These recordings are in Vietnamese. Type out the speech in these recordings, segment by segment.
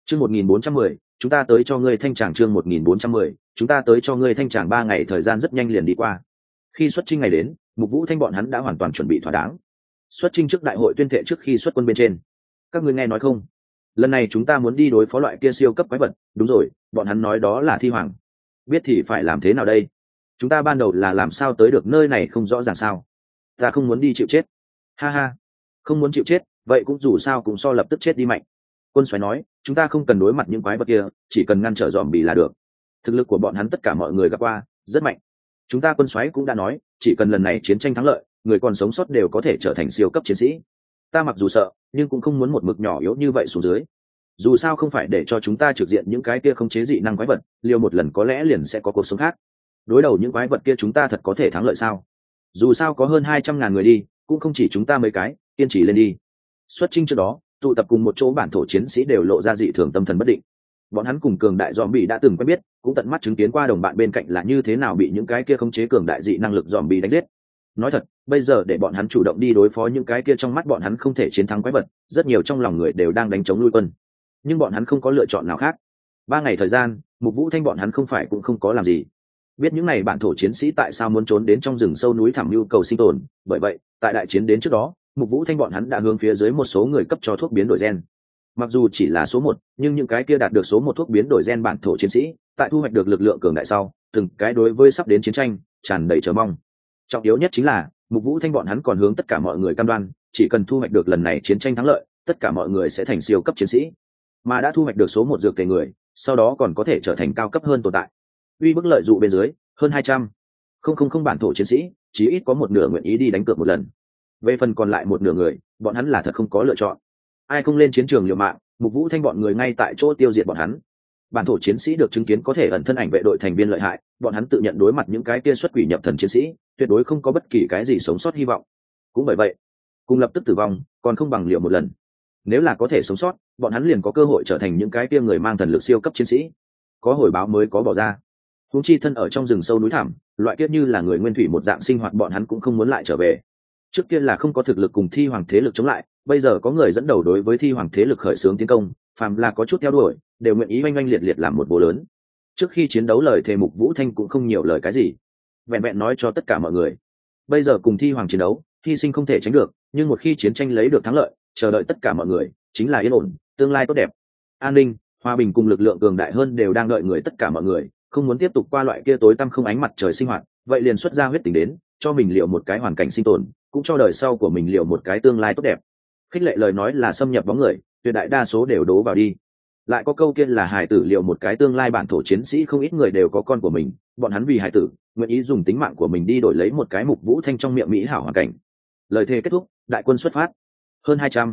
Chương 1410, chúng ta tới cho ngươi thanh tràng. Chương 1410, chúng ta tới cho ngươi thanh tràng. 3 ngày thời gian rất nhanh liền đi qua. Khi xuất chinh ngày đến, Mục Vũ Thanh bọn hắn đã hoàn toàn chuẩn bị thỏa đáng. Xuất chinh trước đại hội tuyên thệ trước khi xuất quân bên trên. Các ngươi nghe nói không? Lần này chúng ta muốn đi đối phó loại kia siêu cấp quái vật. Đúng rồi, bọn hắn nói đó là thi hoàng. Biết thì phải làm thế nào đây? Chúng ta ban đầu là làm sao tới được nơi này không rõ ràng sao? Ta không muốn đi chịu chết. Ha ha, không muốn chịu chết, vậy cũng dù sao cũng so lập tức chết đi mạnh. Quân soái nói, chúng ta không cần đối mặt những quái vật kia, chỉ cần ngăn trở dòm bì là được. Thực lực của bọn hắn tất cả mọi người gặp qua, rất mạnh. Chúng ta quân soái cũng đã nói, chỉ cần lần này chiến tranh thắng lợi, người còn sống sót đều có thể trở thành siêu cấp chiến sĩ. Ta mặc dù sợ, nhưng cũng không muốn một mực nhỏ yếu như vậy xuống dưới. Dù sao không phải để cho chúng ta trực diện những cái kia không chế dị năng quái vật, liều một lần có lẽ liền sẽ có cuộc sống khác. Đối đầu những quái vật kia chúng ta thật có thể thắng lợi sao? Dù sao có hơn 200.000 người đi, cũng không chỉ chúng ta mấy cái, kiên trì lên đi. Xuất chinh trước đó, tụ tập cùng một chỗ bản thổ chiến sĩ đều lộ ra dị thường tâm thần bất định. Bọn hắn cùng cường đại zombie đã từng quen biết, cũng tận mắt chứng kiến qua đồng bạn bên cạnh là như thế nào bị những cái kia khống chế cường đại dị năng lực zombie đánh giết. Nói thật, bây giờ để bọn hắn chủ động đi đối phó những cái kia trong mắt bọn hắn không thể chiến thắng quái vật, rất nhiều trong lòng người đều đang đánh chống lui quân. Nhưng bọn hắn không có lựa chọn nào khác. 3 ngày thời gian, Mục Vũ Thanh bọn hắn không phải cũng không có làm gì. Biết những này bản thổ chiến sĩ tại sao muốn trốn đến trong rừng sâu núi thẳm nhu cầu sinh tồn, bởi vậy, tại đại chiến đến trước đó, Mục Vũ Thanh bọn hắn đã hướng phía dưới một số người cấp cho thuốc biến đổi gen. Mặc dù chỉ là số 1, nhưng những cái kia đạt được số 1 thuốc biến đổi gen bản thổ chiến sĩ, tại thu hoạch được lực lượng cường đại sau, từng cái đối với sắp đến chiến tranh tràn đầy chờ mong. Trọng yếu nhất chính là, Mục Vũ Thanh bọn hắn còn hướng tất cả mọi người cam đoan, chỉ cần thu hoạch được lần này chiến tranh thắng lợi, tất cả mọi người sẽ thành siêu cấp chiến sĩ. Mà đã thu hoạch được số 1 dược tề người, sau đó còn có thể trở thành cao cấp hơn tồn tại. Uy bức lợi dụ bên dưới, hơn 200 không bản thổ chiến sĩ, chí ít có một nửa nguyện ý đi đánh cược một lần. Về phần còn lại một nửa người, bọn hắn là thật không có lựa chọn. Ai không lên chiến trường liều mạng, Mục Vũ Thanh bọn người ngay tại chỗ tiêu diệt bọn hắn. Bản thổ chiến sĩ được chứng kiến có thể ẩn thân ảnh vệ đội thành viên lợi hại, bọn hắn tự nhận đối mặt những cái kia xuất quỷ nhập thần chiến sĩ, tuyệt đối không có bất kỳ cái gì sống sót hy vọng. Cũng bởi vậy, cùng lập tức tử vong, còn không bằng liều một lần. Nếu là có thể sống sót, bọn hắn liền có cơ hội trở thành những cái kia người mang thần lực siêu cấp chiến sĩ. Có hồi báo mới có bỏ ra. Huống chi thân ở trong rừng sâu núi thẳm, loại kiết như là người nguyên thủy một dạng sinh hoạt bọn hắn cũng không muốn lại trở về. Trước kia là không có thực lực cùng thi hoàng thế lực chống lại, bây giờ có người dẫn đầu đối với thi hoàng thế lực khởi xướng tiến công, phàm là có chút theo đuổi, đều nguyện ý oanh oanh liệt liệt làm một bố lớn. Trước khi chiến đấu lời thề Mục Vũ Thanh cũng không nhiều lời cái gì, vẹn vẹn nói cho tất cả mọi người, bây giờ cùng thi hoàng chiến đấu, hy sinh không thể tránh được, nhưng một khi chiến tranh lấy được thắng lợi, chờ đợi tất cả mọi người chính là yên ổn, tương lai tốt đẹp, an ninh, hòa bình cùng lực lượng cường đại hơn đều đang đợi người tất cả mọi người, không muốn tiếp tục qua loại kia tối tăm không ánh mặt trời sinh hoạt, vậy liền xuất ra huyết tình đến, cho mình liệu một cái hoàn cảnh sinh tồn, cũng cho đời sau của mình liệu một cái tương lai tốt đẹp. Khích lệ lời nói là xâm nhập bóng người, tuyệt đại đa số đều đố vào đi. Lại có câu kia là hài tử liệu một cái tương lai bản thổ chiến sĩ, không ít người đều có con của mình, bọn hắn vì hài tử nguyện ý dùng tính mạng của mình đi đổi lấy một cái Mục Vũ Thanh trong miệng mỹ hảo hoàn cảnh. Lời thề kết thúc, đại quân xuất phát. Hơn 200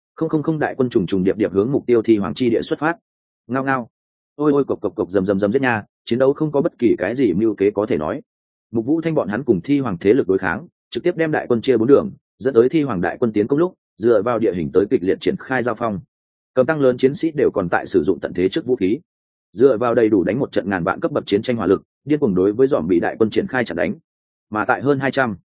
đại quân trùng trùng điệp điệp hướng mục tiêu thi hoàng chi địa xuất phát. Ngao ngao, ôi ôi cộc cộc cộc, rầm rầm rầm giết nha, chiến đấu không có bất kỳ cái gì mưu kế có thể nói. Mục Vũ Thanh bọn hắn cùng thi hoàng thế lực đối kháng, trực tiếp đem đại quân chia 4 đường, dẫn tới thi hoàng đại quân tiến công lúc, dựa vào địa hình tới kịch liệt triển khai giao phong. Cầm tăng lớn chiến sĩ đều còn tại sử dụng tận thế trước vũ khí, dựa vào đầy đủ đánh một trận ngàn vạn cấp bậc chiến tranh hỏa lực, điên cuồng đối với dòm bị đại quân triển khai chặn đánh. Mà tại hơn 200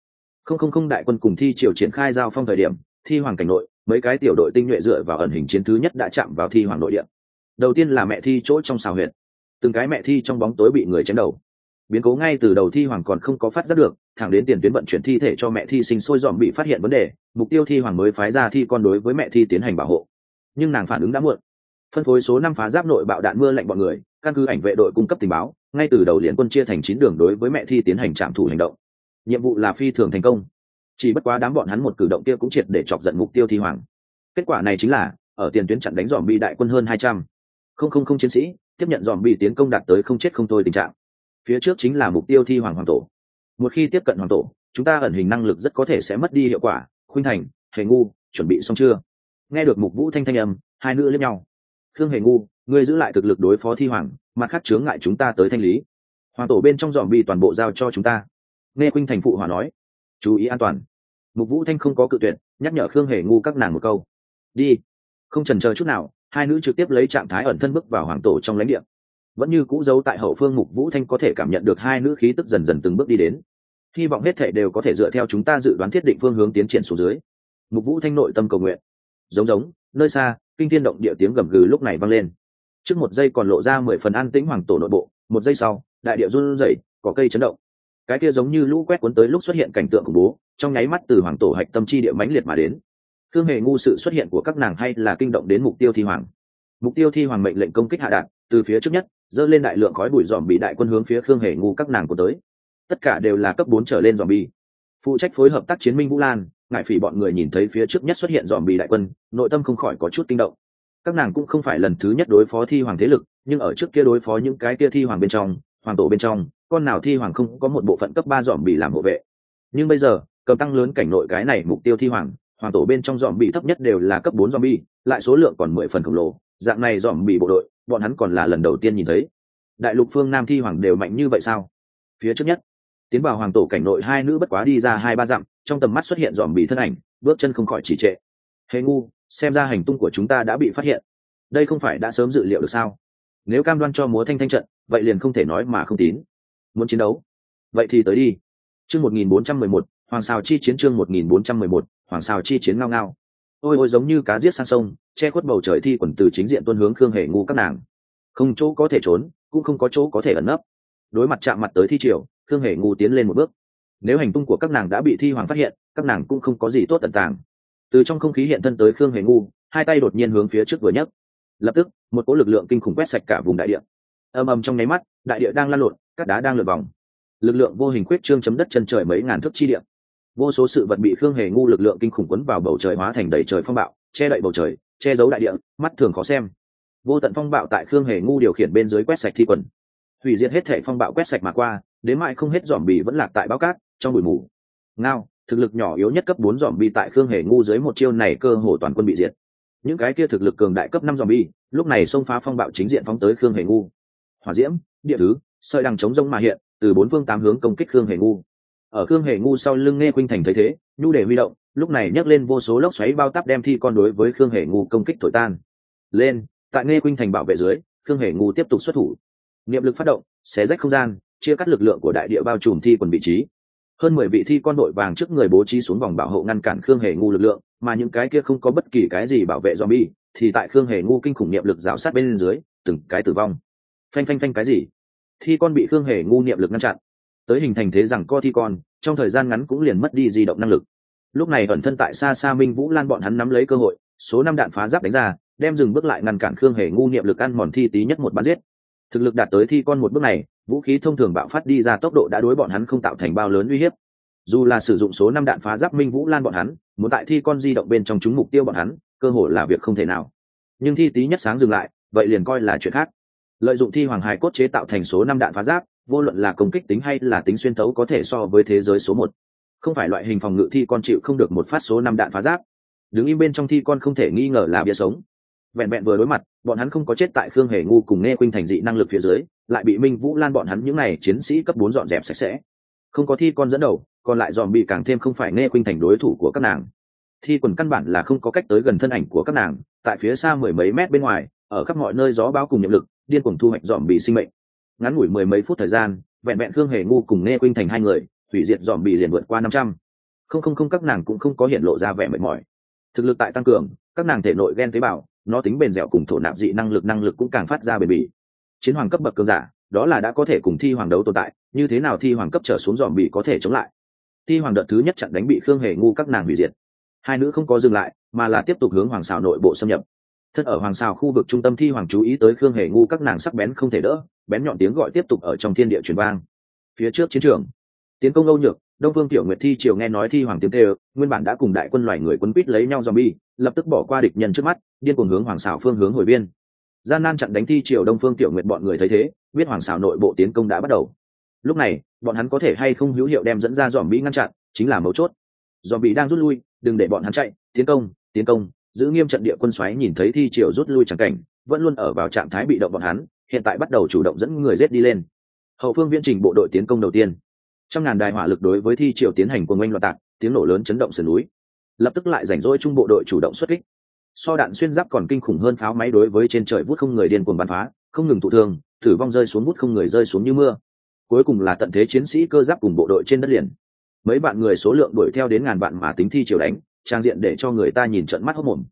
đại quân cùng thi triều triển khai giao phong thời điểm, thi hoàng cảnh nội mấy cái tiểu đội tinh nhuệ dựa vào ẩn hình chiến thứ nhất đã chạm vào thi hoàng nội địa. Đầu tiên là mẹ thi chỗ trong xào huyệt, từng cái mẹ thi trong bóng tối bị người chém đầu. Biến cố ngay từ đầu thi hoàng còn không có phát giác được, thẳng đến tiền tuyến vận chuyển thi thể cho mẹ thi sinh sôi dòm bị phát hiện vấn đề, mục tiêu thi hoàng mới phái ra thi con đối với mẹ thi tiến hành bảo hộ. Nhưng nàng phản ứng đã muộn. Phân phối số 5 phá giáp nội bạo đạn mưa lạnh bọn người, căn cứ ảnh vệ đội cung cấp tình báo, ngay từ đầu liền quân chia thành 9 đường đối với mẹ thi tiến hành trạm thủ hành động. Nhiệm vụ là phi thường thành công. Chỉ bất quá đám bọn hắn một cử động kia cũng triệt để chọc giận mục tiêu thi hoàng. Kết quả này chính là, ở tiền tuyến chặn đánh dòm bị đại quân hơn 200 chiến sĩ, tiếp nhận dòm bị tiến công đạt tới không chết không thôi tình trạng. Phía trước chính là mục tiêu thi hoàng tổ. Một khi tiếp cận hoàng tổ, chúng ta ẩn hình năng lực rất có thể sẽ mất đi hiệu quả. Khuynh Thành, Hề Ngu, chuẩn bị xong chưa? Nghe được Mục Vũ Thanh thanh âm, hai nữ liếc nhau. Khương Hề Ngu, ngươi giữ lại thực lực đối phó thi hoàng, mặt khác chướng ngại chúng ta tới thanh lý. Hoàng tổ bên trong dòm bị toàn bộ giao cho chúng ta. Nghe Khuynh Thành phụ hòa nói, chú ý an toàn. Mục Vũ Thanh không có cự tuyệt, nhắc nhở Khương Hề Ngu các nàng một câu. Đi. Không chần chờ chút nào, hai nữ trực tiếp lấy trạng thái ẩn thân bước vào hoàng tổ trong lãnh địa. Vẫn như cũ giấu tại hậu phương, Mục Vũ Thanh có thể cảm nhận được hai nữ khí tức dần dần từng bước đi đến. Hy vọng hết thảy đều có thể dựa theo chúng ta dự đoán thiết định phương hướng tiến triển xuống dưới. Mục Vũ Thanh nội tâm cầu nguyện. Giống, nơi xa, kinh thiên động địa tiếng gầm gừ lúc này vang lên. Trước một giây còn lộ ra 10 phần an tĩnh hoàng tổ nội bộ, một giây sau đại địa run rẩy, cỏ cây chấn động. Cái kia giống như lũ quét cuốn tới lúc xuất hiện cảnh tượng khủng bố, trong nháy mắt từ hoàng tổ hạch tâm chi địa mãnh liệt mà đến. Khương Hề ngu sự xuất hiện của các nàng hay là kinh động đến mục tiêu thi hoàng. Mục tiêu thi hoàng mệnh lệnh công kích hạ đạn, từ phía trước nhất dơ lên đại lượng khói bụi dòm bị đại quân hướng phía Khương Hề ngu các nàng của tới. Tất cả đều là cấp 4 trở lên dòm bi. Phụ trách phối hợp tác chiến Minh Vũ Lan, ngại phỉ bọn người nhìn thấy phía trước nhất xuất hiện dòm bị đại quân, nội tâm không khỏi có chút kinh động. Các nàng cũng không phải lần thứ nhất đối phó thi hoàng thế lực, nhưng ở trước kia đối phó những cái kia thi hoàng bên trong, hoàng tổ bên trong, con nào thi hoàng không có một bộ phận cấp 3 dòm bị làm hộ vệ. Nhưng bây giờ cầm tăng lớn cảnh nội cái này mục tiêu thi hoàng tổ bên trong dòm bị thấp nhất đều là cấp 4 dòm bi, lại số lượng còn 10 phần khổng lồ, dạng này dòm bị bộ đội bọn hắn còn là lần đầu tiên nhìn thấy. Đại lục phương Nam thi hoàng đều mạnh như vậy sao? Phía trước nhất tiến vào hoàng tổ cảnh nội hai nữ bất quá đi ra 2-3 dặm, trong tầm mắt xuất hiện dòm bị thân ảnh, bước chân không khỏi trì trệ. Hề ngu, xem ra hành tung của chúng ta đã bị phát hiện. Đây không phải đã sớm dự liệu được sao? Nếu cam đoan cho múa thanh thanh trận, vậy liền không thể nói mà không tín. Muốn chiến đấu, vậy thì tới đi. Chương 1411, Hoàng Sào chi chiến. Chương 1411, Hoàng Sào chi chiến. Ngao ngao. Ôi ôi, giống như cá giết sang sông, che khuất bầu trời thi quần từ chính diện tuôn hướng Khương Hề ngu các nàng. Không chỗ có thể trốn, cũng không có chỗ có thể ẩn nấp. Đối mặt chạm mặt tới thi triều, Khương Hề ngu tiến lên một bước. Nếu hành tung của các nàng đã bị thi hoàng phát hiện, các nàng cũng không có gì tốt ẩn tàng. Từ trong không khí hiện thân tới Khương Hề ngu, hai tay đột nhiên hướng phía trước vừa nhấc. Lập tức, một cỗ lực lượng kinh khủng quét sạch cả vùng đại địa. Ầm ầm, trong nháy mắt, đại địa đang lăn lộn, các đá đang lượn vòng. Lực lượng vô hình khuyết trương chấm đất chân trời mấy ngàn thước chi địa. Vô số sự vật bị Khương Hề ngu lực lượng kinh khủng cuốn vào bầu trời, hóa thành đầy trời phong bạo, che đậy bầu trời, che giấu đại địa, mắt thường khó xem. Vô tận phong bạo tại Khương Hề ngu điều khiển bên dưới quét sạch thi quần, hủy diệt hết thảy phong bạo quét sạch mà qua, đến mãi không hết dòm bì vẫn lạc tại bão cát trong bụi mù. Ngao, thực lực nhỏ yếu nhất cấp 4 dòm bì tại Khương Hề ngu dưới một chiêu này cơ hồ toàn quân bị diệt. Những cái kia thực lực cường đại cấp 5 dòm bì lúc này xông phá phong bạo chính diện phóng tới Khương Hề ngu. Hỏa diễm, địa thứ, sợi đằng chống rông mà hiện, từ bốn phương tám hướng công kích Khương Hề ngu. Ở Khương Hề ngu sau lưng Nghe Khuynh Thành thấy thế, nhu để huy động, lúc này nhấc lên vô số lốc xoáy bao táp đem thi con đối với Khương Hề ngu công kích thổi tan. Lên, tại Nghe Khuynh Thành bảo vệ dưới, Khương Hề ngu tiếp tục xuất thủ. Niệm lực phát động, xé rách không gian, chia cắt lực lượng của đại địa bao trùm thi quần vị trí. Hơn 10 vị thi con đội vàng trước người bố trí xuống vòng bảo hộ ngăn cản Khương Hề ngu lực lượng, mà những cái kia không có bất kỳ cái gì bảo vệ zombie, thì tại Khương Hề ngu kinh khủng niệm lực rào sát bên dưới, từng cái tử vong. Phanh phanh phanh, cái gì? Thi con bị Khương Hề ngu niệm lực ngăn chặn, tới hình thành thế rằng co thi con, trong thời gian ngắn cũng liền mất đi di động năng lực. Lúc này ẩn thân tại xa xa Minh Vũ Lan bọn hắn nắm lấy cơ hội, số 5 đạn phá giáp đánh ra, đem dừng bước lại ngăn cản Khương Hề ngu niệm lực ăn mòn thi tí nhất một bắn giết. Thực lực đạt tới thi con một bước này, vũ khí thông thường bạo phát đi ra tốc độ đã đối bọn hắn không tạo thành bao lớn uy hiếp. Dù là sử dụng số 5 đạn phá giáp Minh Vũ Lan bọn hắn, muốn tại thi con di động bên trong trúng mục tiêu bọn hắn, cơ hội là việc không thể nào. Nhưng thi tí nhất sáng dừng lại, vậy liền coi là chuyện khác. Lợi dụng thi hoàng hài cốt chế tạo thành số 5 đạn phá giáp, vô luận là công kích tính hay là tính xuyên thấu có thể so với thế giới số 1. Không phải loại hình phòng ngự thi con chịu không được một phát số 5 đạn phá giáp. Đứng im bên trong thi con không thể nghi ngờ là bia sống. Vẹn vẹn vừa đối mặt, bọn hắn không có chết tại Khương Hề ngu cùng Nghe Khuynh Thành dị năng lực phía dưới, lại bị Minh Vũ Lan bọn hắn những này chiến sĩ cấp 4 dọn dẹp sạch sẽ. Không có thi con dẫn đầu, còn lại dòm bị càng thêm không phải Nghe Khuynh Thành đối thủ của các nàng. Thi quần căn bản là không có cách tới gần thân ảnh của các nàng, tại phía xa mười mấy mét bên ngoài, ở khắp mọi nơi gió bão cùng nhiệm lực, điên cuồng thu hoạch dòm bị sinh mệnh. Ngắn ngủi mười mấy phút thời gian, vẹn vẹn Khương Hề ngu cùng Nghe Khuynh Thành hai người, hủy diệt dòm bị liền vượt qua 500. Không, các nàng cũng không có hiện lộ ra vẻ mệt mỏi. Thực lực tại tăng cường, các nàng thể nội gen tế bào, nó tính bền dẻo cùng thổ nạp dị năng lực cũng càng phát ra bền bỉ. Chiến hoàng cấp bậc cường giả, đó là đã có thể cùng thi hoàng đấu tồn tại, như thế nào thi hoàng cấp trở xuống dòm bị có thể chống lại? Thi hoàng đợt thứ nhất chặn đánh bị Khương Hề ngu các nàng hủy diệt. Hai nữ không có dừng lại, mà là tiếp tục hướng hoàng xào nội bộ xâm nhập. Thân ở hoàng xào khu vực trung tâm, thi hoàng chú ý tới Khương Hề ngu các nàng sắc bén không thể đỡ, bén nhọn tiếng gọi tiếp tục ở trong thiên địa truyền vang. Phía trước chiến trường, tiến công Âu Nhược, Đông Phương Tiểu Nguyệt thi triều nghe nói thi hoàng tiếng kêu, nguyên bản đã cùng đại quân loài người quấn quýt lấy nhau zombie, lập tức bỏ qua địch nhân trước mắt, điên cuồng hướng hoàng xào phương hướng hồi biên. Gian nan chặn đánh thi triều Đông Phương Tiểu Nguyệt bọn người thấy thế, biết hoàng xào nội bộ tiến công đã bắt đầu. Lúc này, bọn hắn có thể hay không hữu hiệu đem dẫn ra zombie ngăn chặn, chính là mấu chốt. Zombie đang rút lui, đừng để bọn hắn chạy, tiến công, giữ nghiêm trận địa. Quân xoáy nhìn thấy thi triều rút lui chẳng cảnh, vẫn luôn ở vào trạng thái bị động bọn hắn, hiện tại bắt đầu chủ động dẫn người giết đi lên. Hậu phương viễn trình bộ đội tiến công đầu tiên, trăm ngàn đài hỏa lực đối với thi triều tiến hành cuồng oanh loạn tạc, tiếng nổ lớn chấn động sườn núi. Lập tức lại rảnh rỗi trung bộ đội chủ động xuất kích, so đạn xuyên giáp còn kinh khủng hơn pháo máy đối với trên trời vút không người điên cuồng bắn phá, không ngừng thụ thương, tử vong rơi xuống vút không người rơi xuống như mưa. Cuối cùng là tận thế chiến sĩ cơ giáp cùng bộ đội trên đất liền, mấy bạn người số lượng đuổi theo đến ngàn vạn mà tính thi triều đánh, trang diện để cho người ta nhìn trợn mắt hốt mồm.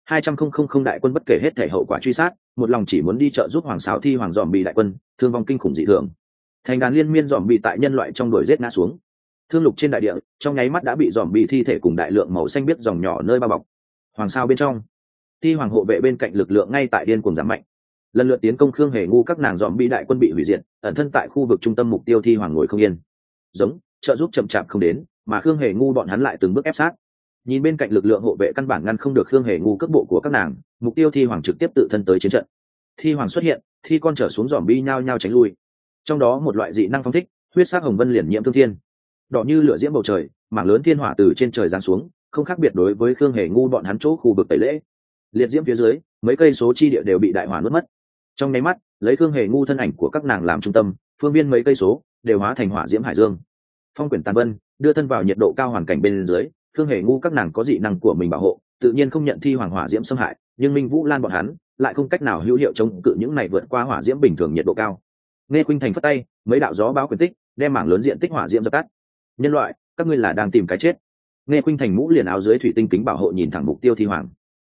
200,000 đại quân bất kể hết thể hậu quả truy sát, một lòng chỉ muốn đi trợ giúp hoàng sáo thi hoàng dòm bị đại quân, thương vong kinh khủng dị thường. Thành đàn liên miên dòm bị tại nhân loại trong đuổi giết ngã xuống. Thương lục trên đại địa, trong nháy mắt đã bị dòm bị thi thể cùng đại lượng màu xanh biếc dòng nhỏ nơi bao bọc. Hoàng sao bên trong, thi hoàng hộ vệ bên cạnh lực lượng ngay tại điên cuồng giảm mạnh. Lần lượt tiến công Khương Hề Ngu các nàng dòm bị đại quân bị hủy diệt, ẩn thân tại khu vực trung tâm mục tiêu thi hoàng ngồi không yên. Giống, trợ giúp chậm chạp không đến, mà Khương Hề Ngu bọn hắn lại từng bước ép sát. Nhìn bên cạnh lực lượng hộ vệ căn bản ngăn không được Khương Hề Ngu cước bộ của các nàng, mục tiêu thi hoàng trực tiếp tự thân tới chiến trận. Thi hoàng xuất hiện, thi con trở xuống dòm bi nhao nhao tránh lui. Trong đó một loại dị năng phong thích, huyết sắc hồng vân liền nhiễm thương thiên, đỏ như lửa diễm bầu trời, mảng lớn thiên hỏa từ trên trời giáng xuống, không khác biệt đối với Khương Hề Ngu bọn hắn chỗ khu vực tẩy lễ. Liệt diễm phía dưới, mấy cây số chi địa đều bị đại hỏa nuốt mất. Trong nháy mắt, lấy Khương Hề Ngu thân ảnh của các nàng làm trung tâm, phương viên mấy cây số đều hóa thành hỏa diễm hải dương. Phong quyển tàn vân, đưa thân vào nhiệt độ cao hoàn cảnh bên dưới, Khương Hề Ngu các nàng có dị năng của mình bảo hộ, tự nhiên không nhận thi hoàng hỏa diễm xâm hại, nhưng Minh Vũ Lan bọn hắn lại không cách nào hữu hiệu chống cự những này vượt qua hỏa diễm bình thường nhiệt độ cao. Nghe Khuynh Thành phất tay, mấy đạo gió báo quyền tích, đem mảng lớn diện tích hỏa diễm dập tắt. Nhân loại, các ngươi là đang tìm cái chết. Nghe Khuynh Thành mũ liền áo dưới thủy tinh kính bảo hộ nhìn thẳng mục tiêu thi hoàng.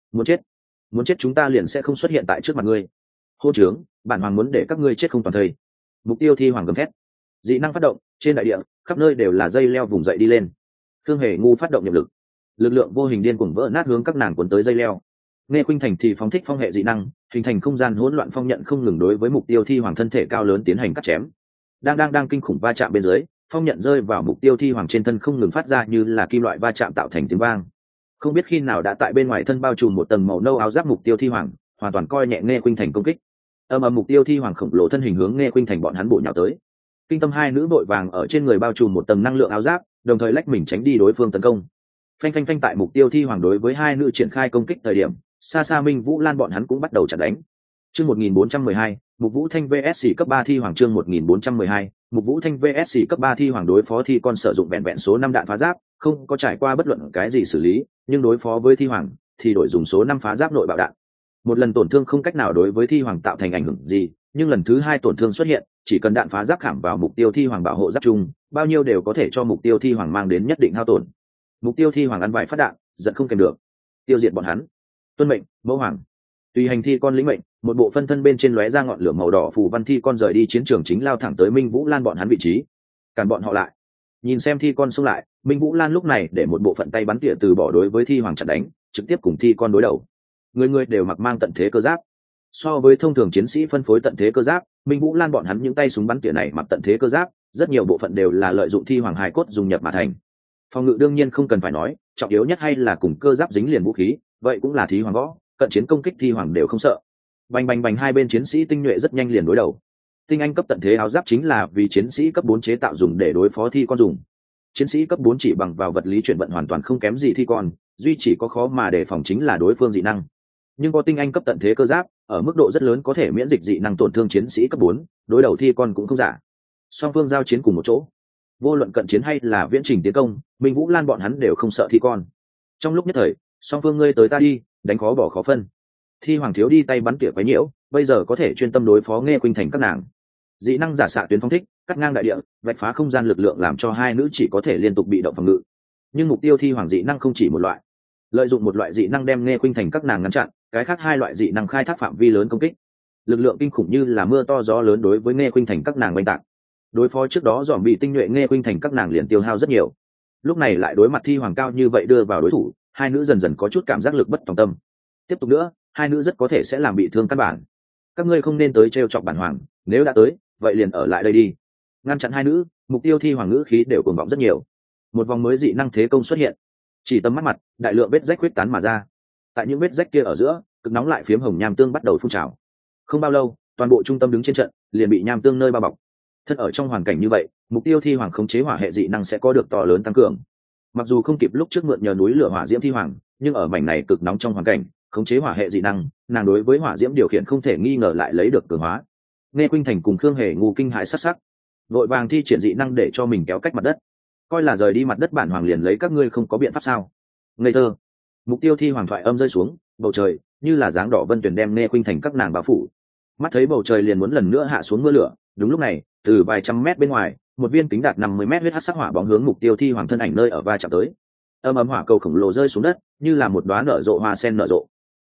Muốn chết chúng ta liền sẽ không xuất hiện tại trước mặt ngươi. Hô trướng, bản hoàng muốn để các ngươi chết không toàn thây. Mục tiêu thi hoàng gầm thét. Dị năng phát động, trên đại địa, khắp nơi đều là dây leo vùng dậy đi lên. Khương Hề Ngu phát động nhập lực, lực lượng vô hình điên cuồng vỡ nát hướng các nàng cuốn tới dây leo. Nghe Khuynh Thành thì phóng thích phong hệ dị năng, hình thành không gian hỗn loạn phong nhận không ngừng đối với mục tiêu thi hoàng thân thể cao lớn tiến hành cắt chém. Đang kinh khủng va chạm bên dưới, phong nhận rơi vào mục tiêu thi hoàng trên thân không ngừng phát ra như là kim loại va chạm tạo thành tiếng vang. Không biết khi nào đã tại bên ngoài thân bao trùm một tầng màu nâu áo giáp mục tiêu thi hoàng, hoàn toàn coi nhẹ Nghe Khuynh Thành công kích. Mục tiêu thi hoàng khổng lồ thân hình hướng Nghe Khuynh Thành bọn hắn bổ nhào tới. Kinh tâm hai nữ vội vàng ở trên người bao trùm một tầng năng lượng áo giáp, đồng thời lách mình tránh đi đối phương tấn công. Phanh tại mục tiêu thi hoàng đối với hai nữ triển khai công kích thời điểm, xa xa Minh Vũ Lan bọn hắn cũng bắt đầu chặn đánh. Chương 1412, Mục Vũ Thanh VS cấp 3 thi hoàng chương 1412, Mục Vũ Thanh VS cấp 3 thi hoàng đối phó thi con sử dụng vẹn vẹn số 5 đạn phá giáp, không có trải qua bất luận cái gì xử lý, nhưng đối phó với thi hoàng thì đổi dùng số 5 phá giáp nội bạo đạn. Một lần tổn thương không cách nào đối với thi hoàng tạo thành ảnh hưởng gì, nhưng lần thứ hai tổn thương xuất hiện, chỉ cần đạn phá giáp khảm vào mục tiêu thi hoàng bảo hộ giáp chung, bao nhiêu đều có thể cho mục tiêu thi hoàng mang đến nhất định hao tổn. Mục tiêu thi hoàng ăn vài phát đạn, giận không kèm được, tiêu diệt bọn hắn. Tuân mệnh, mẫu hoàng. Tùy hành thi con lĩnh mệnh, một bộ phân thân bên trên lóe ra ngọn lửa màu đỏ phù văn thi con rời đi chiến trường chính lao thẳng tới Minh Vũ Lan bọn hắn vị trí. Cản bọn họ lại. Nhìn xem thi con xông lại, Minh Vũ Lan lúc này để một bộ phận tay bắn tỉa từ bỏ đối với thi hoàng chặn đánh, trực tiếp cùng thi con đối đầu. Người đều mặc mang tận thế cơ giáp. So với thông thường chiến sĩ phân phối tận thế cơ giáp, Minh Vũ Lan bọn hắn những tay súng bắn tỉa này mặc tận thế cơ giáp, rất nhiều bộ phận đều là lợi dụng thi hoàng hài cốt dùng nhập mà thành. Phòng ngự đương nhiên không cần phải nói, trọng yếu nhất hay là cùng cơ giáp dính liền vũ khí, vậy cũng là thi hoàng võ, cận chiến công kích thi hoàng đều không sợ. Bành hai bên chiến sĩ tinh nhuệ rất nhanh liền đối đầu. Tinh anh cấp tận thế áo giáp chính là vì chiến sĩ cấp 4 chế tạo dùng để đối phó thi con dùng. Chiến sĩ cấp 4 chỉ bằng vào vật lý chuyển vận hoàn toàn không kém gì thi con, duy chỉ có khó mà đề phòng chính là đối phương dị năng. Nhưng có tinh anh cấp tận thế cơ giáp, ở mức độ rất lớn có thể miễn dịch dị năng tổn thương chiến sĩ cấp 4, đối đầu thi con cũng không giả. Song phương giao chiến cùng một chỗ, vô luận cận chiến hay là viễn trình tiến công, Minh Vũ Lan bọn hắn đều không sợ thi con. Trong lúc nhất thời, song phương ngươi tới ta đi, đánh khó bỏ khó phân. Thi hoàng thiếu đi tay bắn tỉa quấy nhiễu, bây giờ có thể chuyên tâm đối phó Nghe Khuynh Thành các nàng. Dị năng giả xạ tuyến phong thích, cắt ngang đại địa, vạch phá không gian lực lượng làm cho hai nữ chỉ có thể liên tục bị động phòng ngự. Nhưng mục tiêu thi hoàng dị năng không chỉ một loại, lợi dụng một loại dị năng đem Nghe Khuynh Thành các nàng ngăn chặn, cái khác hai loại dị năng khai thác phạm vi lớn công kích, lực lượng kinh khủng như là mưa to gió lớn đối với Nghe Khuynh Thành các nàng oanh tạc. Đối phó trước đó dòm bị tinh nhuệ Nghe Khuynh Thành các nàng liền tiêu hao rất nhiều, lúc này lại đối mặt thi hoàng cao như vậy đưa vào đối thủ, hai nữ dần dần có chút cảm giác lực bất tòng tâm. Tiếp tục nữa, hai nữ rất có thể sẽ làm bị thương căn bản. Các ngươi không nên tới trêu chọc bản hoàng, nếu đã tới, vậy liền ở lại đây đi. Ngăn chặn hai nữ, mục tiêu thi hoàng ngữ khí đều cuồng vọng rất nhiều. Một vòng mới dị năng thế công xuất hiện, chỉ tầm mắt mặt, đại lượng vết rách huyết tán mà ra. Tại những vết rách kia ở giữa, cực nóng lại phiếm hồng nham tương bắt đầu phun trào. Không bao lâu, toàn bộ trung tâm đứng trên trận liền bị nham tương nơi bao bọc. Thân ở trong hoàn cảnh như vậy, mục tiêu thi hoàng khống chế hỏa hệ dị năng sẽ có được to lớn tăng cường. Mặc dù không kịp lúc trước mượn nhờ núi lửa hỏa diễm thi hoàng, nhưng ở mảnh này cực nóng trong hoàn cảnh, khống chế hỏa hệ dị năng, nàng đối với hỏa diễm điều khiển không thể nghi ngờ lại lấy được cường hóa. Nghe Khuynh Thành cùng Khương Hề Ngu kinh hãi sắc sắc, vội vàng thi triển dị năng để cho mình kéo cách mặt đất, coi là rời đi mặt đất bản hoàng liền lấy các ngươi không có biện pháp sao? Ngây thơ. Mục tiêu thi hoàng thoại âm rơi xuống, bầu trời như là dáng đỏ vân tuyển đem Nghe Khuynh Thành các nàng bao phủ. Mắt thấy bầu trời liền muốn lần nữa hạ xuống mưa lửa, đúng lúc này, từ vài trăm mét bên ngoài, một viên kính đạt 50 mét huyết hắc sắc hỏa bóng hướng mục tiêu thi hoàng thân ảnh nơi ở va chạm tới. Hỏa cầu khổng lồ rơi xuống đất, như là một đóa nở rộ hoa sen nở rộ.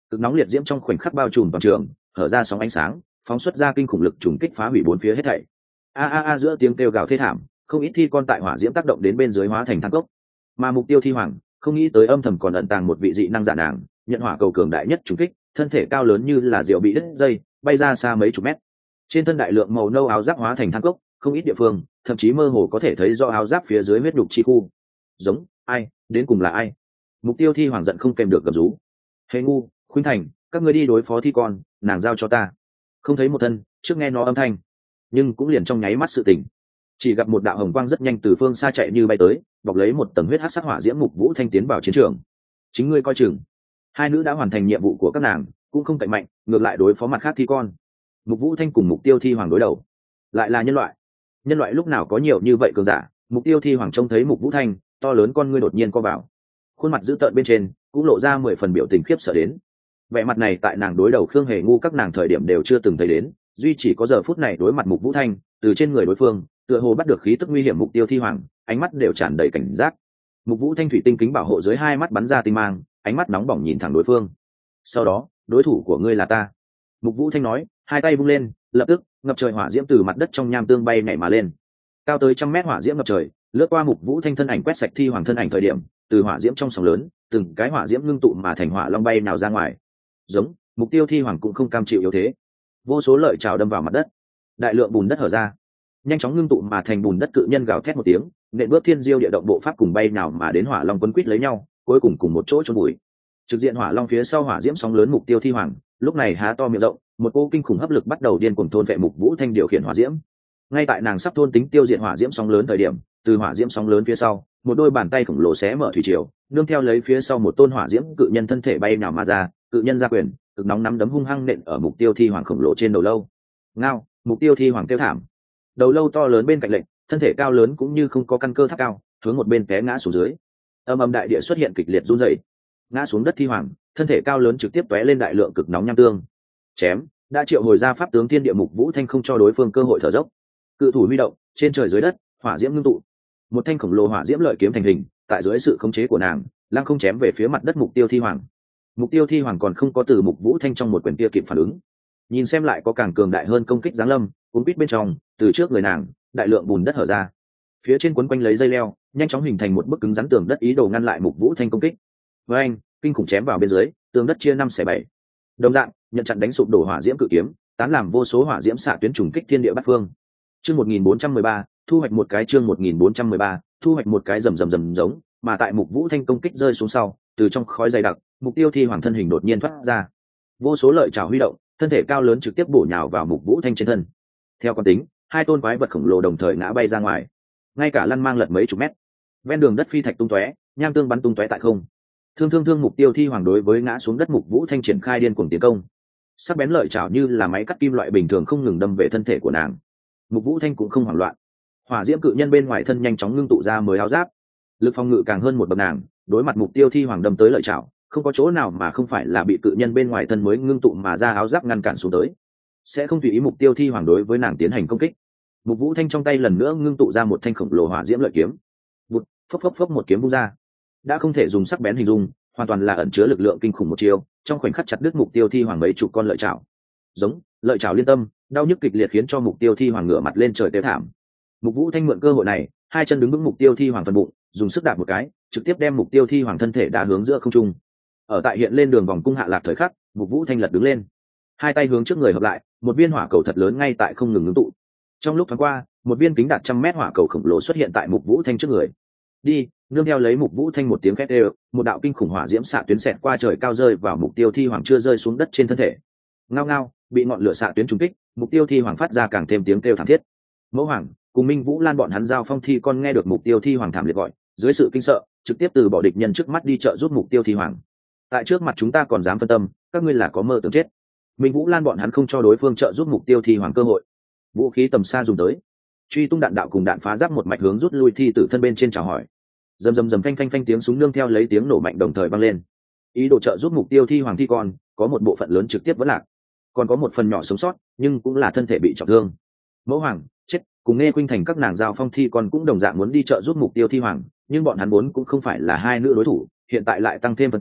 cực nóng liệt diễm trong khoảnh khắc bao trùm toàn trường, hở ra sóng ánh sáng, phóng xuất ra kinh khủng lực trùng kích phá hủy bốn phía hết thảy. A a a giữa tiếng kêu gào thê thảm, không ít thi con tại hỏa diễm tác động đến bên dưới hóa thành than cốc. Mà mục tiêu thi hoàng không nghĩ tới âm thầm còn ẩn tàng một vị dị năng giả nàng, nhận hỏa cầu cường đại nhất trùng kích, thân thể cao lớn như là diều bị đứt dây, bay ra xa mấy chục mét. Trên thân đại lượng màu nâu áo giáp hóa thành than cốc, không ít địa phương thậm chí mơ hồ có thể thấy do áo giáp phía dưới huyết đục chi khu. Giống ai, đến cùng là ai? Mục tiêu thi hoàng giận không kèm được gầm rú. Hề ngu, Khuynh Thành, các ngươi đi đối phó thi con, nàng giao cho ta. Không thấy một thân, trước nghe nó âm thanh, nhưng cũng liền trong nháy mắt sự tình, chỉ gặp một đạo hồng quang rất nhanh từ phương xa chạy như bay tới, bọc lấy một tầng huyết hắc sắc hỏa diễm. Mục Vũ Thanh tiến vào chiến trường. Chính ngươi coi chừng. Hai nữ đã hoàn thành nhiệm vụ của các nàng, cũng không cạnh mạnh, ngược lại đối phó mặt khác thi con. Mục Vũ Thanh cùng mục tiêu thi hoàng đối đầu, lại là nhân loại. Nhân loại lúc nào có nhiều như vậy cường giả? Mục tiêu thi hoàng trông thấy Mục Vũ Thanh, to lớn con ngươi đột nhiên co vào, khuôn mặt dữ tợn bên trên cũng lộ ra 10 phần biểu tình khiếp sợ đến. Vẻ mặt này tại nàng đối đầu Khương Hề ngu các nàng thời điểm đều chưa từng thấy đến, duy chỉ có giờ phút này đối mặt Mục Vũ Thanh, từ trên người đối phương tựa hồ bắt được khí tức nguy hiểm. Mục tiêu thi hoàng ánh mắt đều tràn đầy cảnh giác. Mục Vũ Thanh thủy tinh kính bảo hộ dưới hai mắt bắn ra tinh mang, ánh mắt nóng bỏng nhìn thẳng đối phương. Sau đó, đối thủ của ngươi là ta. Mục Vũ Thanh nói, hai tay vung lên, lập tức ngập trời hỏa diễm từ mặt đất trong nham tương bay nhảy mà lên, cao tới 100 mét hỏa diễm ngập trời lướt qua Mục Vũ Thanh thân ảnh, quét sạch thi hoàng thân ảnh thời điểm, từ hỏa diễm trong sóng lớn từng cái hỏa diễm ngưng tụ mà thành hỏa long bay nào ra ngoài. Giống mục tiêu thi hoàng cũng không cam chịu yếu thế, vô số lợi trào đâm vào mặt đất, đại lượng bùn đất hở ra, nhanh chóng ngưng tụ mà thành bùn đất cự nhân gào thét một tiếng, nện bước thiên diêu địa động bộ pháp cùng bay nào mà đến hỏa long quấn quýt lấy nhau, cuối cùng cùng một chỗ chôn bụi. Trực diện hỏa long phía sau hỏa diễm sóng lớn, mục tiêu thi hoàng lúc này há to miệng rộng, một cỗ kinh khủng hấp lực bắt đầu điên cuồng thôn vệ Mục Vũ Thanh điều khiển hỏa diễm. Ngay tại nàng sắp thôn tính tiêu diệt hỏa diễm sóng lớn thời điểm, từ hỏa diễm sóng lớn phía sau, một đôi bàn tay khổng lồ xé mở thủy triều, nương theo lấy phía sau một tôn hỏa diễm cự nhân thân thể bay nào mà ra, cự nhân ra quyền, cực nóng nắm đấm hung hăng nện ở mục tiêu thi hoàng khổng lồ trên đầu lâu. Ngao, mục tiêu thi hoàng kêu thảm. Đầu lâu to lớn bên cạnh lệnh, thân thể cao lớn cũng như không có căn cơ tháp cao, hướng một bên té ngã xuống dưới. Âm âm đại địa xuất hiện kịch liệt run rẩy. Ngã xuống đất thi hoàng, thân thể cao lớn trực tiếp tóe lên đại lượng cực nóng nham tương. Chém, đã triệu hồi ra pháp tướng thiên địa. Mục Vũ Thanh không cho đối phương cơ hội thở dốc, cự thủ huy động, trên trời dưới đất hỏa diễm ngưng tụ, một thanh khổng lồ hỏa diễm lợi kiếm thành hình, tại dưới sự khống chế của nàng lăng không chém về phía mặt đất mục tiêu thi hoàng. Mục tiêu thi hoàng còn không có từ Mục Vũ Thanh trong một quyền kia kịp phản ứng, nhìn xem lại có càng cường đại hơn công kích giáng lâm, cuốn quýt bên trong, từ trước người nàng đại lượng bùn đất hở ra, phía trên quấn quanh lấy dây leo, nhanh chóng hình thành một bức cứng rắn tường đất, ý đồ ngăn lại Mục Vũ Thanh công kích. Với anh kinh khủng chém vào bên dưới, tường đất chia 5/7. Đồng dạng nhận chặn đánh sụp đổ hỏa diễm cự kiếm, tán làm vô số hỏa diễm xạ tuyến trùng kích thiên địa bát phương. Chương 1413, thu hoạch một cái. Chương 1413, thu hoạch một cái. Rầm rầm rầm giống, mà tại Mục Vũ Thanh công kích rơi xuống sau, từ trong khói dày đặc, mục tiêu thi hoàng thân hình đột nhiên thoát ra, vô số lợi chảo huy động, thân thể cao lớn trực tiếp bổ nhào vào Mục Vũ Thanh trên thân. Theo con tính, hai tôn quái vật khổng lồ đồng thời ngã bay ra ngoài, ngay cả lăn mang lật mấy chục mét. Ven đường đất phi thạch tung tóe, nham tương bắn tung tóe tại không. Thương mục tiêu thi hoàng đối với ngã xuống đất Mục Vũ Thanh triển khai điên cuồng tiến công, sắc bén lợi chảo như là máy cắt kim loại bình thường không ngừng đâm về thân thể của nàng. Mục Vũ Thanh cũng không hoảng loạn, hỏa diễm cự nhân bên ngoài thân nhanh chóng ngưng tụ ra mới áo giáp, lực phòng ngự càng hơn một bậc. Nàng đối mặt mục tiêu thi hoàng đâm tới lợi chảo, không có chỗ nào mà không phải là bị cự nhân bên ngoài thân mới ngưng tụ mà ra áo giáp ngăn cản xuống tới, sẽ không tùy ý mục tiêu thi hoàng đối với nàng tiến hành công kích. Mục Vũ Thanh trong tay lần nữa ngưng tụ ra một thanh khổng lồ hỏa diễm lợi kiếm, bụt phốc phốc một kiếm vung ra, đã không thể dùng sắc bén hình dung, hoàn toàn là ẩn chứa lực lượng kinh khủng một chiêu, trong khoảnh khắc chặt đứt mục tiêu thi hoàng mấy chục con lợi chảo. Giống lợi chảo liên tâm, đau nhức kịch liệt khiến cho mục tiêu thi hoàng ngửa mặt lên trời kêu thảm. Mục Vũ Thanh mượn cơ hội này, hai chân đứng vững mục tiêu thi hoàng phần bụng, dùng sức đạp một cái, trực tiếp đem mục tiêu thi hoàng thân thể đá hướng giữa không trung. Ở tại hiện lên đường vòng cung hạ lạc thời khắc, Mục Vũ Thanh lật đứng lên, hai tay hướng trước người hợp lại, một viên hỏa cầu thật lớn ngay tại không ngừng ngưng tụ. Trong lúc thoáng qua, một viên kính đạt 100 mét hỏa cầu khổng lồ xuất hiện tại Mục Vũ Thanh trước người. Đi, nương theo lấy Mục Vũ Thanh một tiếng khét đều, một đạo kinh khủng hỏa diễm xạ tuyến xẹt qua trời cao rơi vào mục tiêu thi hoàng chưa rơi xuống đất trên thân thể. Ngao ngao, bị ngọn lửa xạ tuyến trúng kích, mục tiêu thi hoàng phát ra càng thêm tiếng kêu thảm thiết. Mẫu hoàng cùng Minh Vũ Lan bọn hắn giao phong thi con nghe được mục tiêu thi hoàng thảm liệt gọi, dưới sự kinh sợ, trực tiếp từ bỏ địch nhân trước mắt đi trợ giúp mục tiêu thi hoàng. Tại trước mặt chúng ta còn dám phân tâm, các ngươi là có mơ tưởng chết. Minh Vũ Lan bọn hắn không cho đối phương trợ giúp mục tiêu thi hoàng cơ hội, vũ khí tầm xa dùng tới, truy tung đạn đạo cùng đạn phá giáp một mạch hướng rút lui thi tử thân bên trên chào hỏi. Rầm rầm rầm phanh phanh phanh tiếng súng nương theo lấy tiếng nổ mạnh đồng thời vang lên. Ý đồ trợ giúp mục tiêu thi hoàng thi con, có một bộ phận lớn trực tiếp vẫn lạc, còn có một phần nhỏ sống sót, nhưng cũng là thân thể bị trọng thương. Mẫu hoàng chết, cùng Nghe Khuynh Thành các nàng giao phong thi con cũng đồng dạng muốn đi trợ giúp mục tiêu thi hoàng, nhưng bọn hắn muốn cũng không phải là hai nữ đối thủ, hiện tại lại tăng thêm phân tâm,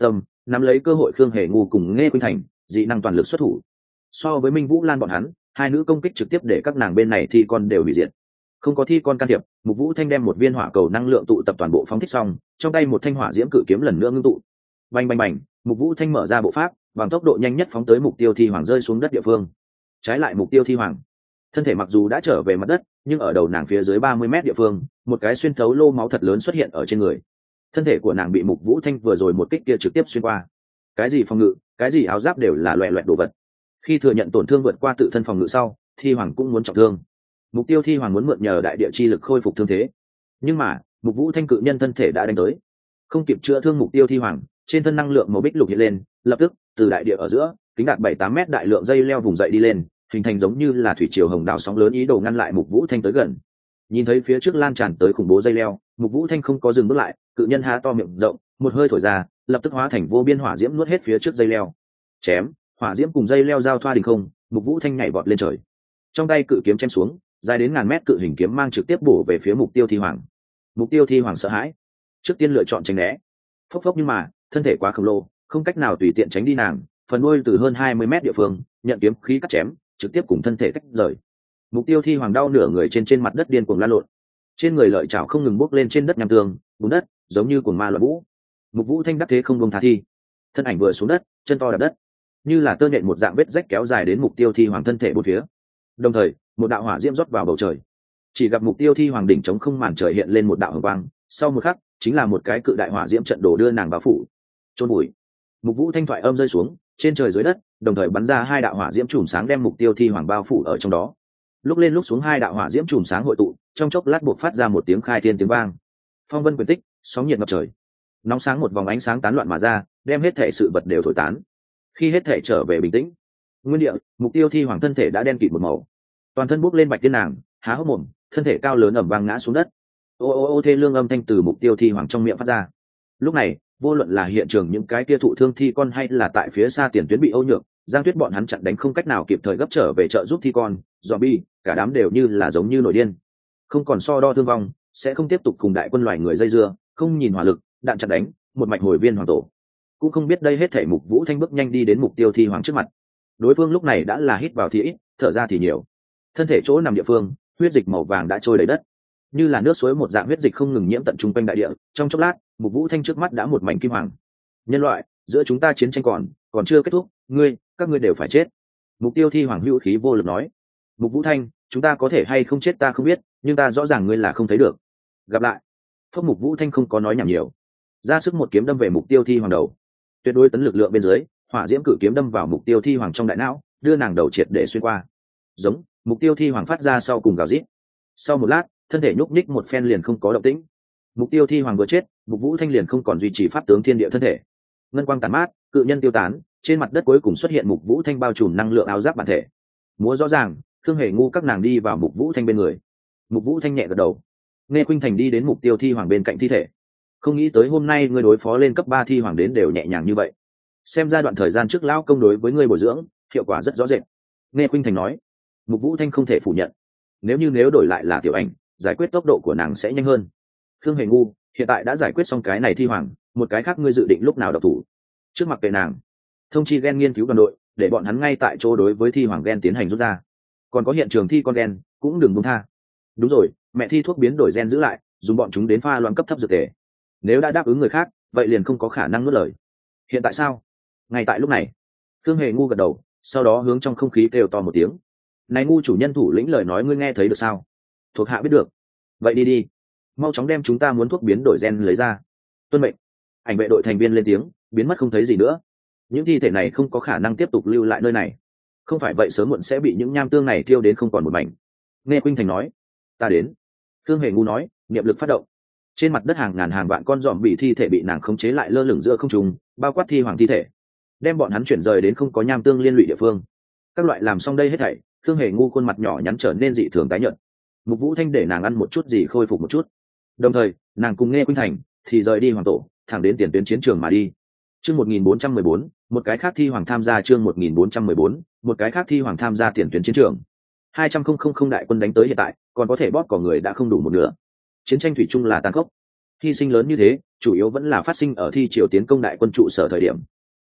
nắm lấy cơ hội khương hề ngu cùng nghe khuynh thành dị năng toàn lực xuất thủ. So với minh vũ lan bọn hắn, hai nữ công kích trực tiếp để các nàng bên này thi con đều hủy diệt. Không có thi con can thiệp, mục vũ thanh đem một viên hỏa cầu năng lượng tụ tập toàn bộ phóng thích xong, trong tay một thanh hỏa diễm cự kiếm lần nữa ngưng tụ. Bành bành bành, mục vũ thanh mở ra bộ pháp, bằng tốc độ nhanh nhất phóng tới mục tiêu thi hoàng rơi xuống đất địa phương. Trái lại mục tiêu thi hoàng, thân thể mặc dù đã trở về mặt đất, nhưng ở đầu nàng phía dưới 30 mét địa phương, một cái xuyên thấu lô máu thật lớn xuất hiện ở trên người. Thân thể của nàng bị mục vũ thanh vừa rồi một kích kia trực tiếp xuyên qua. Cái gì phòng ngự, cái gì áo giáp đều là loẹt loẹt đồ vật. Khi thừa nhận tổn thương vượt qua tự thân phòng ngự sau, thi hoàng cũng muốn trọng thương. Mục tiêu thi hoàng muốn mượn nhờ đại địa chi lực khôi phục thương thế, nhưng mà mục vũ thanh cự nhân thân thể đã đánh tới, không kịp chữa thương mục tiêu thi hoàng, trên thân năng lượng màu bích lục hiện lên, lập tức từ đại địa ở giữa kính đạt 7-8 mét đại lượng dây leo vùng dậy đi lên, hình thành giống như là thủy triều hồng đảo sóng lớn ý đồ ngăn lại mục vũ thanh tới gần. Nhìn thấy phía trước lan tràn tới khủng bố dây leo, mục vũ thanh không có dừng bước lại, cự nhân há to miệng rộng, một hơi thổi ra, lập tức hóa thành vô biên hỏa diễm nuốt hết phía trước dây leo. Chém, hỏa diễm cùng dây leo giao thoa đình không, mục vũ thanh nhảy vọt lên trời, trong tay cự kiếm chém xuống, dài đến ngàn mét cự hình kiếm mang trực tiếp bổ về phía mục tiêu thi hoàng. Mục tiêu thi hoàng sợ hãi, trước tiên lựa chọn tránh né, phốc phốc, nhưng mà thân thể quá khổng lồ, không cách nào tùy tiện tránh đi nàng, phần đuôi từ hơn 20 mét địa phương nhận kiếm khí cắt chém, trực tiếp cùng thân thể tách rời. Mục tiêu thi hoàng đau nửa người trên mặt đất điên cuồng lăn lộn, trên người lợi chảo không ngừng bốc lên trên đất nham tường bùn đất, giống như cuồng ma loạn vũ. Mục vũ thanh đắc thế không buông tha thi, thân ảnh vừa xuống đất, chân to đạp đất, như là tơ nhện một dạng vết rách kéo dài đến mục tiêu thi hoàng thân thể bốn phía. Đồng thời một đạo hỏa diễm rót vào bầu trời, chỉ gặp mục tiêu thi hoàng đỉnh trống không màn trời hiện lên một đạo hồng quang, sau một khắc chính là một cái cự đại hỏa diễm trận đổ đưa nàng bao phủ chôn bụi. Mục vũ thanh thoại âm rơi xuống, trên trời dưới đất đồng thời bắn ra hai đạo hỏa diễm chùm sáng đem mục tiêu thi hoàng bao phủ ở trong đó. Lúc lên lúc xuống hai đạo hỏa diễm chùm sáng hội tụ, trong chốc lát buộc phát ra một tiếng khai thiên tiếng vang. Phong vân quyền tích, sóng nhiệt ngập trời, nóng sáng một vòng ánh sáng tán loạn mà ra, đem hết thể sự vật đều thổi tán. Khi hết thể trở về bình tĩnh, nguyên địa, mục tiêu thi hoàng thân thể đã đen kịt một màu, toàn thân bốc lên bạch tiên nàng há hốc mồm, thân thể cao lớn ẩm vang ngã xuống đất. Ô ô ô thê lương âm thanh từ mục tiêu thi hoàng trong miệng phát ra. Lúc này vô luận là hiện trường những cái kia thụ thương thi con hay là tại phía xa tiền tuyến bị Âu Nhược, Giang Tuyết bọn hắn chặn đánh không cách nào kịp thời gấp trở về trợ giúp thi con, zombie, cả đám đều như là giống như nổi điên, không còn so đo thương vong, sẽ không tiếp tục cùng đại quân loài người dây dưa, không nhìn hỏa lực, đạn chặn đánh, một mạch hồi viên hoàng tổ. Cũng không biết đây hết thảy mục vũ thanh bước nhanh đi đến mục tiêu thi hoàng trước mặt. Đối phương lúc này đã là hít vào thì ít, thở ra thì nhiều. Thân thể chỗ nằm địa phương, huyết dịch màu vàng đã trôi đầy đất, như là nước suối một dạng huyết dịch không ngừng nhiễm tận trung quanh đại địa. Trong chốc lát, mục vũ thanh trước mắt đã một mảnh kim hoàng. Nhân loại, giữa chúng ta chiến tranh còn chưa kết thúc, các ngươi đều phải chết. Mục tiêu thi hoàng hữu khí vô lực nói. Mục vũ thanh, chúng ta có thể hay không chết ta không biết, nhưng ta rõ ràng ngươi là không thấy được. Gặp lại. Phốc, mục vũ thanh không có nói nhảm nhiều, ra sức một kiếm đâm về mục tiêu thi hoàng đầu. Tuyệt đối tấn lực lượng bên dưới, hỏa diễm cử kiếm đâm vào mục tiêu thi hoàng trong đại não, đưa nàng đầu triệt để xuyên qua. Giống, mục tiêu thi hoàng phát ra sau cùng gào rít. Sau một lát, thân thể nhúc nhích một phen liền không có động tĩnh. Mục tiêu thi hoàng vừa chết, mục vũ thanh liền không còn duy trì pháp tướng thiên địa thân thể. Ngân quang tàn mát, cự nhân tiêu tán, trên mặt đất cuối cùng xuất hiện mục vũ thanh bao trùm năng lượng áo giáp bản thể. Múa rõ ràng, Khương Hề ngu các nàng đi vào mục vũ thanh bên người. Mục vũ thanh nhẹ gật đầu. Nghe khuynh thành đi đến mục tiêu thi hoàng bên cạnh thi thể. Không nghĩ tới hôm nay ngươi đối phó lên cấp 3 thi hoàng đến đều nhẹ nhàng như vậy. Xem ra đoạn thời gian trước lão công đối với ngươi bồi dưỡng, hiệu quả rất rõ rệt. Nghe khuynh thành nói. Mục vũ thanh không thể phủ nhận. Nếu đổi lại là tiểu ảnh, giải quyết tốc độ của nàng sẽ nhanh hơn. Khương Hề ngu, hiện tại đã giải quyết xong cái này thi hoàng, một cái khác ngươi dự định lúc nào độc thủ? Trước mặt kệ nàng, thông chi gen nghiên cứu đoàn đội, để bọn hắn ngay tại chỗ đối với thi hoàng gen tiến hành rút ra. Còn có hiện trường thi con gen, cũng đừng buông tha. Đúng rồi, mẹ thi thuốc biến đổi gen giữ lại, dùng bọn chúng đến pha loãng cấp thấp dược tề. Nếu đã đáp ứng người khác, vậy liền không có khả năng nuốt lời. Hiện tại sao? Ngay tại lúc này, Khương Hề ngu gật đầu, sau đó hướng trong không khí kêu to một tiếng. Này ngu chủ nhân thủ lĩnh lời nói ngươi nghe thấy được sao? Thuộc hạ biết được. Vậy đi, mau chóng đem chúng ta muốn thuốc biến đổi gen lấy ra. Tuân mệnh. Ảnh vệ đội thành viên lên tiếng, biến mất không thấy gì nữa. Những thi thể này không có khả năng tiếp tục lưu lại nơi này, không phải vậy sớm muộn sẽ bị những nham tương này thiêu đến không còn một mảnh. Nghe khuynh thành nói. Ta đến. Khương Hề ngu nói, niệm lực phát động. Trên mặt đất hàng ngàn hàng vạn con giòm bị thi thể bị nàng khống chế lại lơ lửng giữa không trung, bao quát thi hoàng thi thể, đem bọn hắn chuyển rời đến không có nham tương liên lụy địa phương. Các loại làm xong đây hết thảy, Khương Hề ngu khuôn mặt nhỏ nhắn trở nên dị thường tái nhợt. Mục vũ thanh để nàng ăn một chút gì khôi phục một chút, đồng thời nàng cùng Nghe khuynh thành thì rời đi hoàng tổ, thẳng đến tiền tuyến chiến trường mà đi. Chương 1414, một cái khác thi hoàng tham gia. Chương 1414, một cái khác thi hoàng tham gia tiền tuyến chiến trường. 200,000 đại quân đánh tới hiện tại, còn có thể bóp cỏ người đã không đủ một nửa. Chiến tranh thủy chung là tàn khốc, hy sinh lớn như thế, chủ yếu vẫn là phát sinh ở thi triều tiến công đại quân trụ sở thời điểm,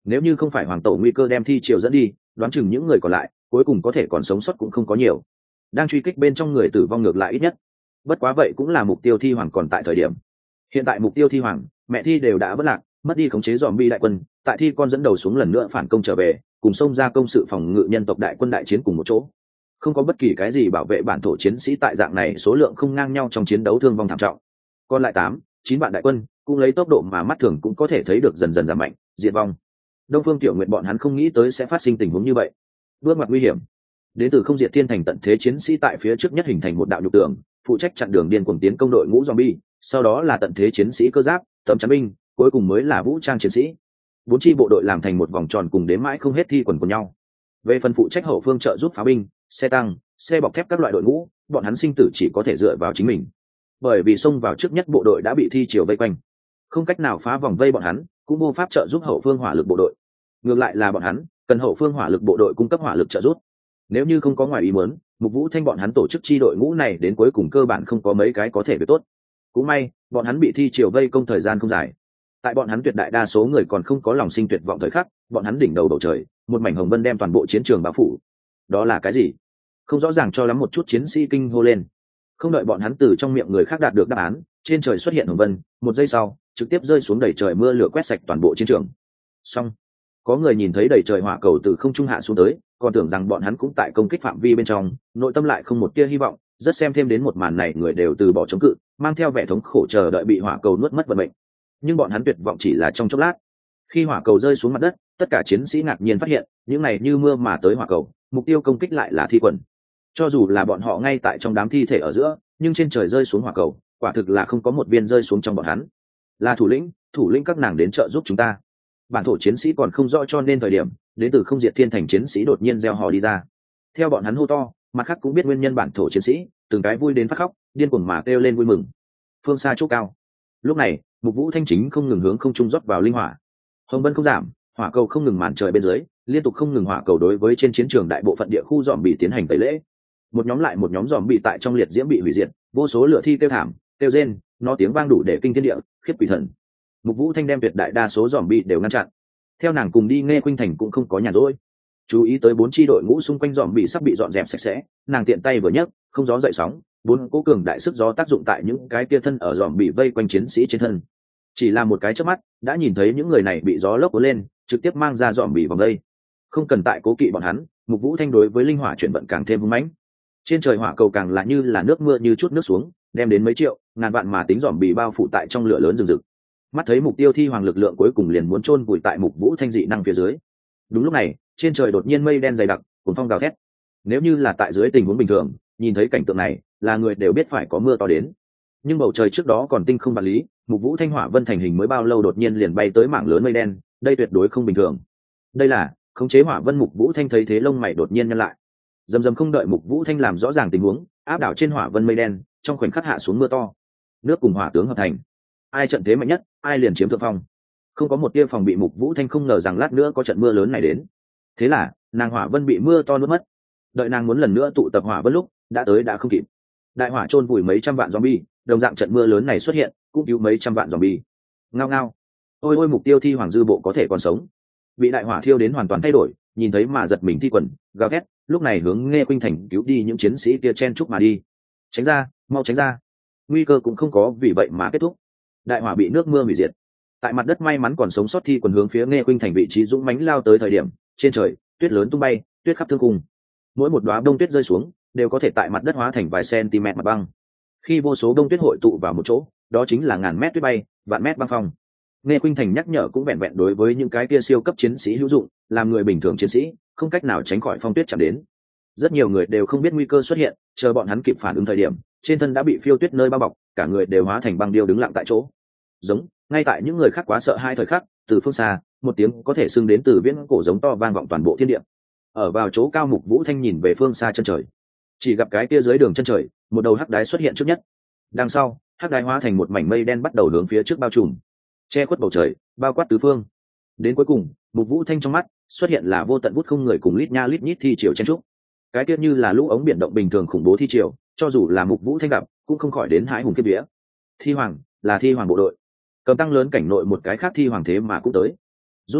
Nếu như không phải hoàng tổ nguy cơ đem thi triều dẫn đi, đoán chừng những người còn lại cuối cùng có thể còn sống sót cũng không có nhiều. Đang truy kích bên trong người tử vong ngược lại ít nhất, bất quá vậy cũng là mục tiêu thi hoàng còn tại thời điểm. Hiện tại mục tiêu thi hoàng, mẹ thi đều đã vất lạc, mất đi khống chế zombie đại quân, tại thi con dẫn đầu xuống lần nữa phản công trở về, cùng xông ra công sự phòng ngự nhân tộc đại quân đại chiến cùng một chỗ. Không có bất kỳ cái gì bảo vệ bản thổ chiến sĩ tại dạng này số lượng không ngang nhau trong chiến đấu thương vong thảm trọng. Còn lại 8-9 vạn đại quân, cũng lấy tốc độ mà mắt thường cũng có thể thấy được dần dần giảm mạnh, diệt vong. Đông Phương Tiểu Nguyệt bọn hắn không nghĩ tới sẽ phát sinh tình huống như vậy. Bước ngoặt nguy hiểm. Đến từ không diệt thiên thành tận thế chiến sĩ tại phía trước nhất hình thành một đạo nhục tường, phụ trách chặn đường điên cuồng tiến công đội ngũ zombie, sau đó là tận thế chiến sĩ cơ giáp, tấm chắn binh, cuối cùng mới là vũ trang chiến sĩ. 4 chi bộ đội làm thành một vòng tròn cùng đến mãi không hết thi quần của nhau. Về phần phụ trách hậu phương trợ giúp pháo binh, xe tăng, xe bọc thép các loại đội ngũ, bọn hắn sinh tử chỉ có thể dựa vào chính mình. Bởi vì xông vào trước nhất bộ đội đã bị thi triều vây quanh, không cách nào phá vòng vây bọn hắn, cũng vô pháp trợ giúp hậu phương hỏa lực bộ đội. Ngược lại là bọn hắn cần hậu phương hỏa lực bộ đội cung cấp hỏa lực trợ giúp. Nếu như không có ngoài ý muốn, Mục Vũ Thanh bọn hắn tổ chức chi đội ngũ này đến cuối cùng cơ bản không có mấy cái có thể việc tốt. Cũng may, bọn hắn bị thi triều vây công thời gian không dài. Tại bọn hắn tuyệt đại đa số người còn không có lòng sinh tuyệt vọng thời khắc, bọn hắn đỉnh đầu bầu trời, một mảnh hồng vân đem toàn bộ chiến trường bao phủ. Đó là cái gì? Không rõ ràng cho lắm một chút chiến sĩ kinh hô lên. Không đợi bọn hắn từ trong miệng người khác đạt được đáp án, trên trời xuất hiện hồng vân, một giây sau, trực tiếp rơi xuống đầy trời mưa lửa quét sạch toàn bộ chiến trường. Xong, có người nhìn thấy đầy trời hỏa cầu từ không trung hạ xuống tới, còn tưởng rằng bọn hắn cũng tại công kích phạm vi bên trong, nội tâm lại không một tia hy vọng, rất xem thêm đến một màn này người đều từ bỏ chống cự, mang theo vẻ thống khổ chờ đợi bị hỏa cầu nuốt mất vận mệnh. Nhưng bọn hắn tuyệt vọng chỉ là trong chốc lát. Khi hỏa cầu rơi xuống mặt đất, tất cả chiến sĩ ngạc nhiên phát hiện, những này như mưa mà tới hỏa cầu, mục tiêu công kích lại là thi quần. Cho dù là bọn họ ngay tại trong đám thi thể ở giữa, nhưng trên trời rơi xuống hỏa cầu, quả thực là không có một viên rơi xuống trong bọn hắn. Là thủ lĩnh các nàng đến trợ giúp chúng ta. Bản thổ chiến sĩ còn không rõ cho nên thời điểm, đến từ không diệt thiên thành chiến sĩ đột nhiên reo hò đi ra. Theo bọn hắn hô to, mặt khác cũng biết nguyên nhân bản thổ chiến sĩ, từng cái vui đến phát khóc, điên cuồng mà kêu lên vui mừng. Phương xa chỗ cao. Lúc này, Mục Vũ Thanh chính không ngừng hướng không trung rót vào linh hỏa. Hồng vân không giảm, hỏa cầu không ngừng màn trời bên dưới, liên tục không ngừng hỏa cầu đối với trên chiến trường đại bộ phận địa khu dòm bị tiến hành tẩy lễ. Một nhóm lại một nhóm dòm bị tại trong liệt diễm bị hủy diệt, vô số lửa thi kêu thảm, kêu rên, nó tiếng vang đủ để kinh thiên địa, khiếp quỷ thần. Mục Vũ Thanh đem tuyệt đại đa số dòm bị đều ngăn chặn. Theo nàng cùng đi Nghe Khuynh Thành cũng không có nhàn rỗi, chú ý tới 4 chi đội ngũ xung quanh dòm bị sắp bị dọn dẹp sạch sẽ, nàng tiện tay vừa nhấc, không gió dậy sóng, 4 cỗ cường đại sức gió tác dụng tại những cái kia thân ở dòm bị vây quanh chiến sĩ trên thân. Chỉ là một cái chớp mắt, đã nhìn thấy những người này bị gió lốc cuốn lên, trực tiếp mang ra dòm bị vòng đây. Không cần tại cố kỵ bọn hắn, Mục Vũ Thanh đối với linh hỏa chuyển vận càng thêm hung mãnh. Trên trời hỏa cầu càng là như là nước mưa như chút nước xuống, đem đến mấy triệu, ngàn vạn mà tính dòm bị bao phủ tại trong lửa lớn rừng rực. Mắt thấy mục tiêu thi hoàng lực lượng cuối cùng liền muốn chôn vùi tại Mục Vũ Thanh dị năng phía dưới. Đúng lúc này, trên trời đột nhiên mây đen dày đặc, cuồng phong gào thét. Nếu như là tại dưới tình huống bình thường, nhìn thấy cảnh tượng này, là người đều biết phải có mưa to đến. Nhưng bầu trời trước đó còn tinh không vật lý, Mục Vũ Thanh hỏa vân thành hình mới bao lâu đột nhiên liền bay tới mảng lớn mây đen, đây tuyệt đối không bình thường. Đây là khống chế hỏa vân. Mục Vũ Thanh thấy thế lông mày đột nhiên nhăn lại. Dầm dầm không đợi Mục Vũ Thanh làm rõ ràng tình huống, áp đảo trên hỏa vân mây đen, trong khoảnh khắc hạ xuống mưa to. Nước cùng hỏa tướng hợp thành, ai trận thế mạnh nhất, ai liền chiếm thượng phong. Không có một tia phòng bị, Mục Vũ Thanh không ngờ rằng lát nữa có trận mưa lớn này đến. Thế là nàng hỏa vân bị mưa to nuốt mất. Đợi nàng muốn lần nữa tụ tập hỏa vân lúc đã tới đã không kịp. Đại hỏa chôn vùi mấy trăm vạn zombie, đồng dạng trận mưa lớn này xuất hiện cũng cứu mấy trăm vạn zombie. Ngao ngao, ôi ôi, mục tiêu thi hoàng dư bộ có thể còn sống. Bị đại hỏa thiêu đến hoàn toàn thay đổi, nhìn thấy mà giật mình thi quần gào thét, lúc này hướng Nghe Khuynh Thành cứu đi những chiến sĩ kia chen chúc mà đi. Tránh ra, mau tránh ra. Nguy cơ cũng không có vì vậy mà kết thúc. Đại hỏa bị nước mưa hủy diệt. Tại mặt đất may mắn còn sống sót thi quần hướng phía Nghe Khuynh Thành vị trí dũng mãnh lao tới thời điểm, trên trời tuyết lớn tung bay, tuyết khắp thương cung. Mỗi một đóa bông tuyết rơi xuống đều có thể tại mặt đất hóa thành vài cm mặt băng. Khi vô số bông tuyết hội tụ vào một chỗ, đó chính là ngàn mét tuyết bay, vạn mét băng phong. Nghe Khuynh Thành nhắc nhở cũng vẹn vẹn đối với những cái kia siêu cấp chiến sĩ hữu dụng, làm người bình thường chiến sĩ không cách nào tránh khỏi phong tuyết chạm đến. Rất nhiều người đều không biết nguy cơ xuất hiện, chờ bọn hắn kịp phản ứng thời điểm, trên thân đã bị phiêu tuyết nơi bao bọc, cả người đều hóa thành băng điêu đứng lặng tại chỗ. Giống, ngay tại những người khác quá sợ hai thời khắc, từ phương xa, một tiếng có thể xưng đến từ viễn cổ giống to vang vọng toàn bộ thiên địa. Ở vào chỗ cao, Mục Vũ Thanh nhìn về phương xa chân trời, chỉ gặp cái kia dưới đường chân trời, một đầu hắc đái xuất hiện trước nhất. Đằng sau, hắc đái hóa thành một mảnh mây đen bắt đầu hướng phía trước bao trùm, che khuất bầu trời, bao quát tứ phương. Đến cuối cùng, Mục Vũ Thanh trong mắt xuất hiện là vô tận vút không người cùng lít nha lít nhít thi triều chen trúc. Cái kia như là lũ ống biển động bình thường khủng bố thi triều, cho dù là Mục Vũ Thanh gặp, cũng không khỏi đến hãi hùng kiếp vía. Thi hoàng, là thi hoàng bộ đội. Cầm tăng lớn cảnh nội một cái khác thi hoàng thế mà cũng tới. Rút lui,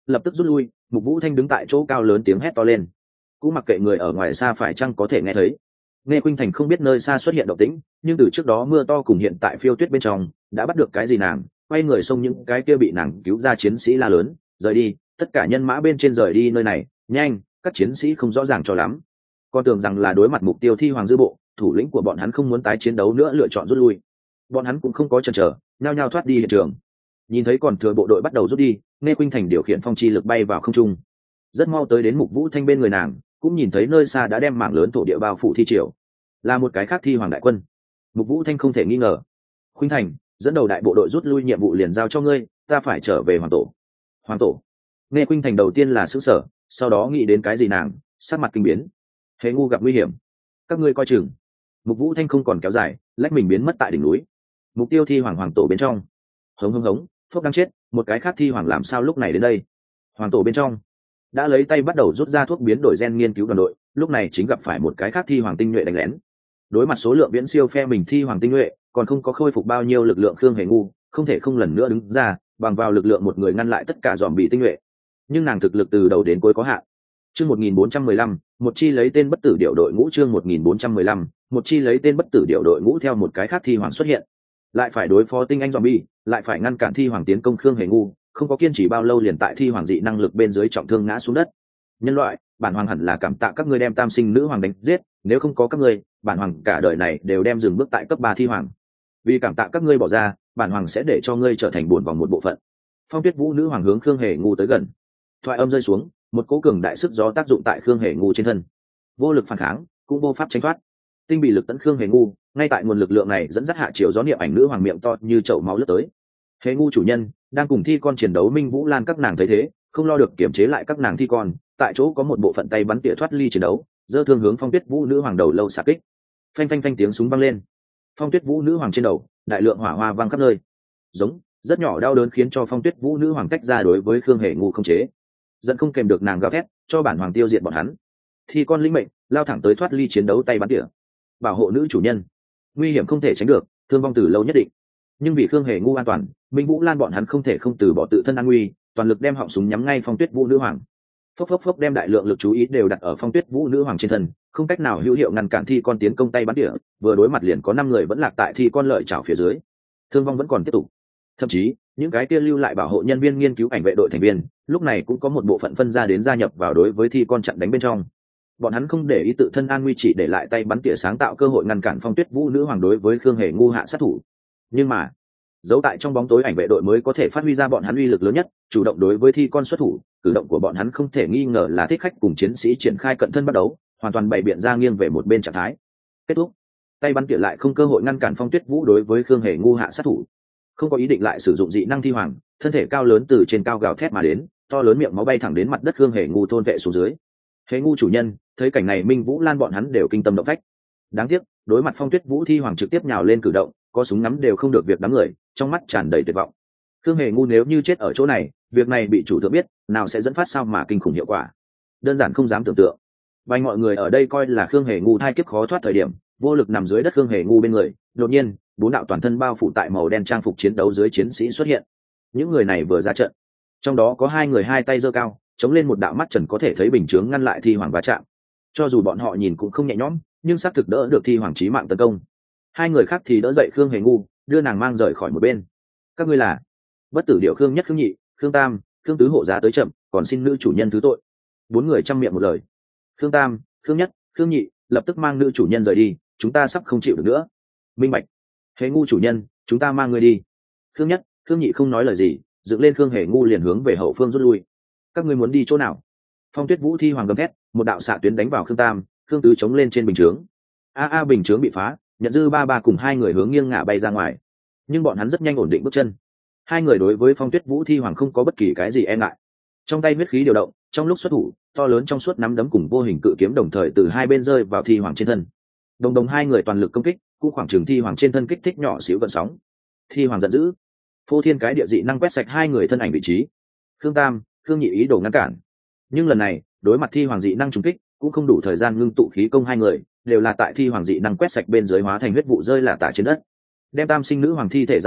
lập tức rút lui. Mục Vũ Thanh đứng tại chỗ cao lớn tiếng hét to lên, cũng mặc kệ người ở ngoài xa phải chăng có thể nghe thấy. Nghe Khuynh Thành không biết nơi xa xuất hiện động tĩnh, nhưng từ trước đó mưa to cùng hiện tại phiêu tuyết bên trong đã bắt được cái gì. Nàng quay người xông những cái kia bị nàng cứu ra chiến sĩ la lớn, rời đi, tất cả nhân mã bên trên rời đi nơi này, nhanh. Các chiến sĩ không rõ ràng cho lắm, còn tưởng rằng là đối mặt mục tiêu thi hoàng dư bộ, thủ lĩnh của bọn hắn không muốn tái chiến đấu nữa, lựa chọn rút lui. Bọn hắn cũng không có chần chờ, nhao nhao thoát đi hiện trường. Nhìn thấy còn thừa bộ đội bắt đầu rút đi, Nghe Khuynh Thành điều khiển phong chi lực bay vào không trung, rất mau tới đến Mục Vũ Thanh bên người nàng, cũng nhìn thấy nơi xa đã đem mảng lớn thổ địa bao phủ thi triều, là một cái khác thi hoàng đại quân. Mục Vũ Thanh không thể nghi ngờ. Khuynh Thành, dẫn đầu đại bộ đội rút lui, nhiệm vụ liền giao cho ngươi, ta phải trở về hoàng tổ. Hoàng tổ? Nghe Khuynh Thành đầu tiên là sửng sở, sau đó nghĩ đến cái gì, nàng sắc mặt kinh biến. Hề Ngu gặp nguy hiểm, các ngươi coi chừng. Mục Vũ Thanh không còn kéo dài, lách mình biến mất tại đỉnh núi. Mục tiêu thi hoàng tổ bên trong. Hống hống hống, phốc đang chết, một cái khác thi hoàng làm sao lúc này đến đây? Hoàng tổ bên trong đã lấy tay bắt đầu rút ra thuốc biến đổi gen nghiên cứu đoàn đội, lúc này chính gặp phải một cái khác thi hoàng tinh nhuệ đánh lén. Đối mặt số lượng viễn siêu phe mình thi hoàng tinh nhuệ, còn không có khôi phục bao nhiêu lực lượng, Khương Hề Ngu không thể không lần nữa đứng ra, bằng vào lực lượng một người ngăn lại tất cả dòm bị tinh nhuệ. Nhưng nàng thực lực từ đầu đến cuối có hạn. Chương 1415, một chi lấy tên bất tử điệu đội ngũ. Chương 1415, một chi lấy tên bất tử điệu đội ngũ. Theo một cái khác thi hoàng xuất hiện, lại phải đối phó tinh anh zombie, lại phải ngăn cản thi hoàng tiến công, Khương Hề Ngu không có kiên trì bao lâu liền tại thi hoàng dị năng lực bên dưới trọng thương ngã xuống đất. Nhân loại, bản hoàng hẳn là cảm tạ các ngươi đem tam sinh nữ hoàng đánh giết, nếu không có các ngươi, bản hoàng cả đời này đều đem dừng bước tại cấp 3 thi hoàng. Vì cảm tạ các ngươi bỏ ra, bản hoàng sẽ để cho ngươi trở thành buồn vòng một bộ phận. Phong Tuyết Vũ nữ hoàng hướng Khương Hề Ngu tới gần. Thoại âm rơi xuống, một cỗ cường đại sức gió tác dụng tại Khương Hề Ngu trên thân, vô lực phản kháng, cũng vô pháp tránh thoát. Tinh bị lực tấn Khương Hề Ngu, ngay tại nguồn lực lượng này dẫn dắt hạ chiều gió niệm ảnh nữ hoàng miệng to như chậu máu lướt tới. Hề Ngu chủ nhân đang cùng thi con chiến đấu, Minh Vũ Lan các nàng thấy thế, không lo được kiểm chế lại các nàng thi con, tại chỗ có một bộ phận tay bắn tỉa thoát ly chiến đấu, giơ thương hướng Phong Tuyết Vũ nữ hoàng đầu lâu xạ kích. Phanh phanh phanh tiếng súng vang lên, Phong Tuyết Vũ nữ hoàng trên đầu đại lượng hỏa hoa vang khắp nơi. Giống rất nhỏ đau đớn khiến cho Phong Tuyết Vũ nữ hoàng tách ra, đối với Khương Hề Ngu không chế, giận không kèm được nàng gào thét, cho bản hoàng tiêu diệt bọn hắn. Thi con lĩnh mệnh lao thẳng tới thoát ly chiến đấu tay bắn tỉa, bảo hộ nữ chủ nhân. Nguy hiểm không thể tránh được, thương vong từ lâu nhất định, nhưng vì Khương Hề Ngu an toàn, Minh Vũ Lan bọn hắn không thể không từ bỏ tự thân an nguy, toàn lực đem họng súng nhắm ngay Phong Tuyết Vũ nữ hoàng. Phốc phốc phốc, đem đại lượng lực chú ý đều đặt ở Phong Tuyết Vũ nữ hoàng trên thân, không cách nào hữu hiệu ngăn cản thi con tiến công tay bắn tỉa, vừa đối mặt liền có 5 người vẫn lạc tại thi con lợi chảo phía dưới, thương vong vẫn còn tiếp tục. Thậm chí những cái kia lưu lại bảo hộ nhân viên nghiên cứu ảnh vệ đội thành viên, lúc này cũng có một bộ phận phân ra đến gia nhập vào đối với thi con chặn đánh bên trong. Bọn hắn không để ý tự thân an nguy, chỉ để lại tay bắn tỉa sáng tạo cơ hội ngăn cản Phong Tuyết Vũ nữ hoàng đối với Khương Hề Ngu hạ sát thủ. Nhưng mà giấu tại trong bóng tối ảnh vệ đội mới có thể phát huy ra bọn hắn uy lực lớn nhất, chủ động đối với thi con xuất thủ. Cử động của bọn hắn không thể nghi ngờ là thích khách cùng chiến sĩ triển khai cận thân bắt đấu, hoàn toàn bày biện ra nghiêng về một bên trạng thái. Kết thúc, tay bắn tỉa lại không cơ hội ngăn cản Phong Tuyết Vũ đối với Khương Hề Ngu hạ sát thủ. Không có ý định lại sử dụng dị năng thi hoàng, thân thể cao lớn từ trên cao gào thét mà đến, to lớn miệng máu bay thẳng đến mặt đất, Khương Hề Ngu thôn vệ xuống dưới. Hề Ngu chủ nhân thấy cảnh này, Minh Vũ Lan bọn hắn đều kinh tâm động phách. Đáng tiếc đối mặt Phong Tuyết Vũ thi hoàng trực tiếp nhào lên cử động, có súng ngắm đều không được việc đám người trong mắt tràn đầy tuyệt vọng. Khương Hề Ngu nếu như chết ở chỗ này, việc này bị chủ thượng biết, nào sẽ dẫn phát sao mà kinh khủng hiệu quả, đơn giản không dám tưởng tượng. Vài mọi người ở đây coi là Khương Hề Ngu thai kiếp khó thoát thời điểm, vô lực nằm dưới đất Khương Hề Ngu bên người, đột nhiên 4 đạo toàn thân bao phủ tại màu đen trang phục chiến đấu dưới chiến sĩ xuất hiện. Những người này vừa ra trận, trong đó có 2 người 2 tay giơ cao, chống lên một đạo mắt trần có thể thấy bình chướng ngăn lại thi hoàng va chạm. Cho dù bọn họ nhìn cũng không nhẹ nhõm, nhưng xác thực đỡ được thi hoàng chí mạng tấn công. 2 người khác thì đỡ dậy Khương Hề Ngu, đưa nàng mang rời khỏi một bên. Các ngươi là bất tử điệu Khương Nhất, Khương Nhị, Khương Tam, Khương Tứ hộ giá tới chậm, còn xin nữ chủ nhân thứ tội. 4 người chăm miệng một lời. Khương Tam, Khương Nhất, Khương Nhị lập tức mang nữ chủ nhân rời đi, chúng ta sắp không chịu được nữa. Minh bạch. Hề Ngu chủ nhân, chúng ta mang ngươi đi. Khương Nhất, Khương Nhị không nói lời gì, dựng lên Khương Hề Ngu liền hướng về hậu phương rút lui. Các ngươi muốn đi chỗ nào? Phong Tuyết Vũ thi hoàng gầm thét, một đạo xạ tuyến đánh vào Khương Tam, Khương Tứ chống lên trên bình chướng. Bình chướng bị phá, nhận dư ba cùng 2 người hướng nghiêng ngả bay ra ngoài, nhưng bọn hắn rất nhanh ổn định bước chân. 2 người đối với Phong Tuyết Vũ thi hoàng không có bất kỳ cái gì e ngại, trong tay huyết khí điều động, trong lúc xuất thủ, to lớn trong suốt nắm đấm cùng vô hình cự kiếm đồng thời từ 2 bên rơi vào thi hoàng trên thân. Đồng 2 người toàn lực công kích, cũng khoảng chừng thi hoàng trên thân kích thích nhỏ xíu gợn sóng. Thi hoàng giận dữ, phô thiên cái địa dị năng quét sạch 2 người thân ảnh vị trí. Khương Tam, Khương Nhị ý đồ ngăn cản, nhưng lần này đối mặt thi hoàng dị năng trúng kích, cũng không đủ thời gian ngưng tụ khí công. 2 người đều là tại thi hoàng dị năng quét sạch bên dưới hóa thành huyết vụ rơi lả tả trên đất. Đem tam sinh nữ hoàng thi thể giao ra,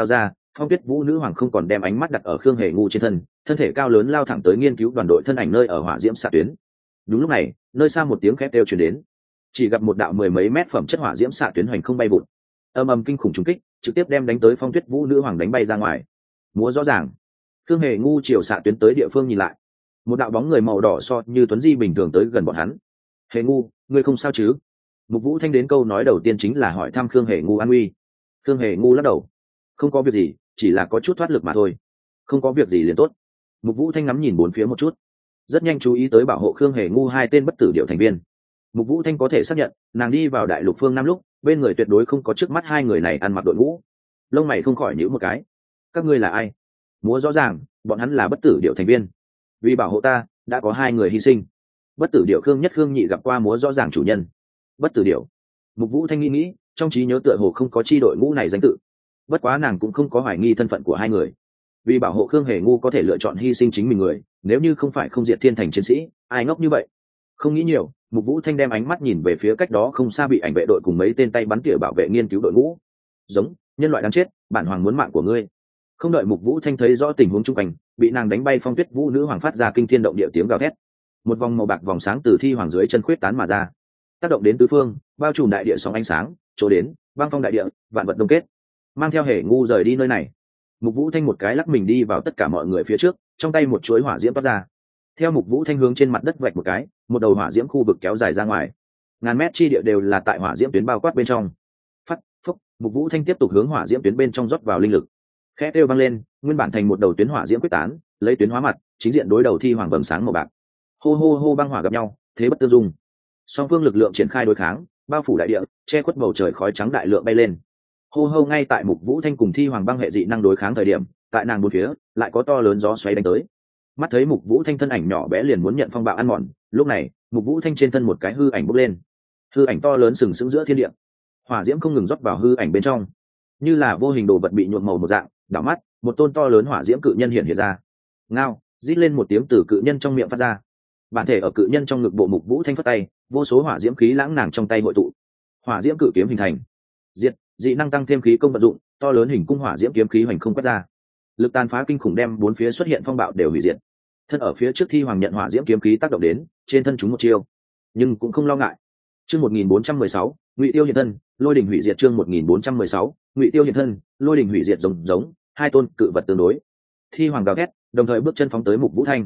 Phong Tuyết Vũ nữ hoàng không còn đem ánh mắt đặt ở Khương Hề Ngu trên thân, thân thể cao lớn lao thẳng tới nghiên cứu đoàn đội thân ảnh nơi ở hỏa diễm xạ tuyến. Đúng lúc này, nơi xa một tiếng khét kêu truyền đến, chỉ gặp một đạo mười mấy mét phẩm chất hỏa diễm xạ tuyến hoành không bay vụt, âm âm kinh khủng trùng kích, trực tiếp đem đánh tới Phong Tuyết Vũ nữ hoàng đánh bay ra ngoài. Múa rõ ràng, Khương Hề Ngu chiều xạ tuyến tới địa phương nhìn lại, một đạo bóng người màu đỏ so như tuấn di bình thường tới gần bọn hắn. Hề Ngu, ngươi không sao chứ? Mục Vũ Thanh đến câu nói đầu tiên chính là hỏi thăm Khương Hề Ngu an nguy. Khương Hề Ngu lắc đầu, không có việc gì, chỉ là có chút thoát lực mà thôi. Không có việc gì liền tốt. Mục Vũ Thanh ngắm nhìn bốn phía một chút, rất nhanh chú ý tới bảo hộ Khương Hề Ngu hai tên bất tử điệu thành viên. Mục Vũ Thanh có thể xác nhận, nàng đi vào đại lục phương Nam lúc, bên người tuyệt đối không có trước mắt hai người này ăn mặc đội ngũ. Lông mày không khỏi nhíu một cái. Các ngươi là ai? Múa rõ ràng, bọn hắn là bất tử điệu thành viên. Vì bảo hộ ta, đã có hai người hy sinh. Bất tử điệu Khương Nhất Khương Nhị gặp qua múa rõ ràng chủ nhân. Bất tử điệu. Mục Vũ Thanh nghĩ, trong trí nhớ tựa hồ không có chi đội ngũ này danh tự. Bất quá nàng cũng không có hoài nghi thân phận của hai người. Vì bảo hộ Khương Hề Ngu có thể lựa chọn hy sinh chính mình người, nếu như không phải không diệt thiên thành chiến sĩ, ai ngốc như vậy. Không nghĩ nhiều, Mục Vũ Thanh đem ánh mắt nhìn về phía cách đó không xa bị ảnh vệ đội cùng mấy tên tay bắn tỉa bảo vệ nghiên cứu đội ngũ. Giống, nhân loại đáng chết, bản hoàng muốn mạng của ngươi. Không đợi Mục Vũ Thanh thấy rõ tình huống chung quanh, bị nàng đánh bay Phong Tuyết Vũ nữ hoàng phát ra kinh thiên động địa tiếng gào thét. Một vòng màu bạc vòng sáng từ thi hoàng dưới chân khuyết tán mà ra, tác động đến tứ phương, bao trùm đại địa sóng ánh sáng, chỗ đến, băng phong đại địa, vạn vật đông kết. Mang theo Hề Ngu rời đi nơi này. Mục Vũ Thanh một cái lắc mình đi vào tất cả mọi người phía trước, trong tay một chuỗi hỏa diễm toát ra. Theo Mục Vũ Thanh hướng trên mặt đất vạch một cái, một đầu hỏa diễm khu vực kéo dài ra ngoài. Ngàn mét chi địa đều là tại hỏa diễm tuyến bao quát bên trong. Phát, phúc, Mục Vũ Thanh tiếp tục hướng hỏa diễm tuyến bên trong rót vào linh lực. Khẽ kêu vang lên, nguyên bản thành một đầu tuyến hỏa diễm quyết tán, lấy tuyến hóa mặt, chính diện đối đầu thi hoàng vầng sáng màu bạc. Hô hô hô, băng hỏa gặp nhau, thế bất tương dung. Song phương lực lượng triển khai đối kháng, bao phủ đại địa, che khuất bầu trời khói trắng đại lượng bay lên. Hô hô, ngay tại Mục Vũ Thanh cùng thi hoàng băng hệ dị năng đối kháng thời điểm, tại nàng bốn phía lại có to lớn gió xoáy đánh tới. Mắt thấy Mục Vũ Thanh thân ảnh nhỏ bé liền muốn nhận phong bạo ăn mòn, lúc này Mục Vũ Thanh trên thân một cái hư ảnh bốc lên. Hư ảnh to lớn sừng sững giữa thiên địa, hỏa diễm không ngừng rót vào hư ảnh bên trong, như là vô hình đồ vật bị nhuộm màu một dạng. Đảo mắt, một tôn to lớn hỏa diễm cự nhân hiện ra. Ngao, rít lên một tiếng từ cự nhân trong miệng phát ra. Bản thể ở cự nhân trong ngực bộ Mục Vũ Thanh phất tay, vô số hỏa diễm khí lãng nàng trong tay hội tụ, hỏa diễm cự kiếm hình thành. Diệt, dị năng tăng thêm khí công vận dụng, to lớn hình cung hỏa diễm kiếm khí hoành không quét ra, lực tàn phá kinh khủng đem bốn phía xuất hiện phong bạo đều hủy diệt. Thân ở phía trước thi hoàng nhận hỏa diễm kiếm khí tác động đến, trên thân chúng một chiêu, nhưng cũng không lo ngại. Chương 1416, Ngụy Tiêu hiện thân, lôi đỉnh hủy diệt. Chương 1416, Ngụy Tiêu hiện thân, lôi đỉnh hủy diệt. Giống hai tôn cự vật tương đối. Thi hoàng gào thét, đồng thời bước chân phóng tới Mục Vũ Thanh.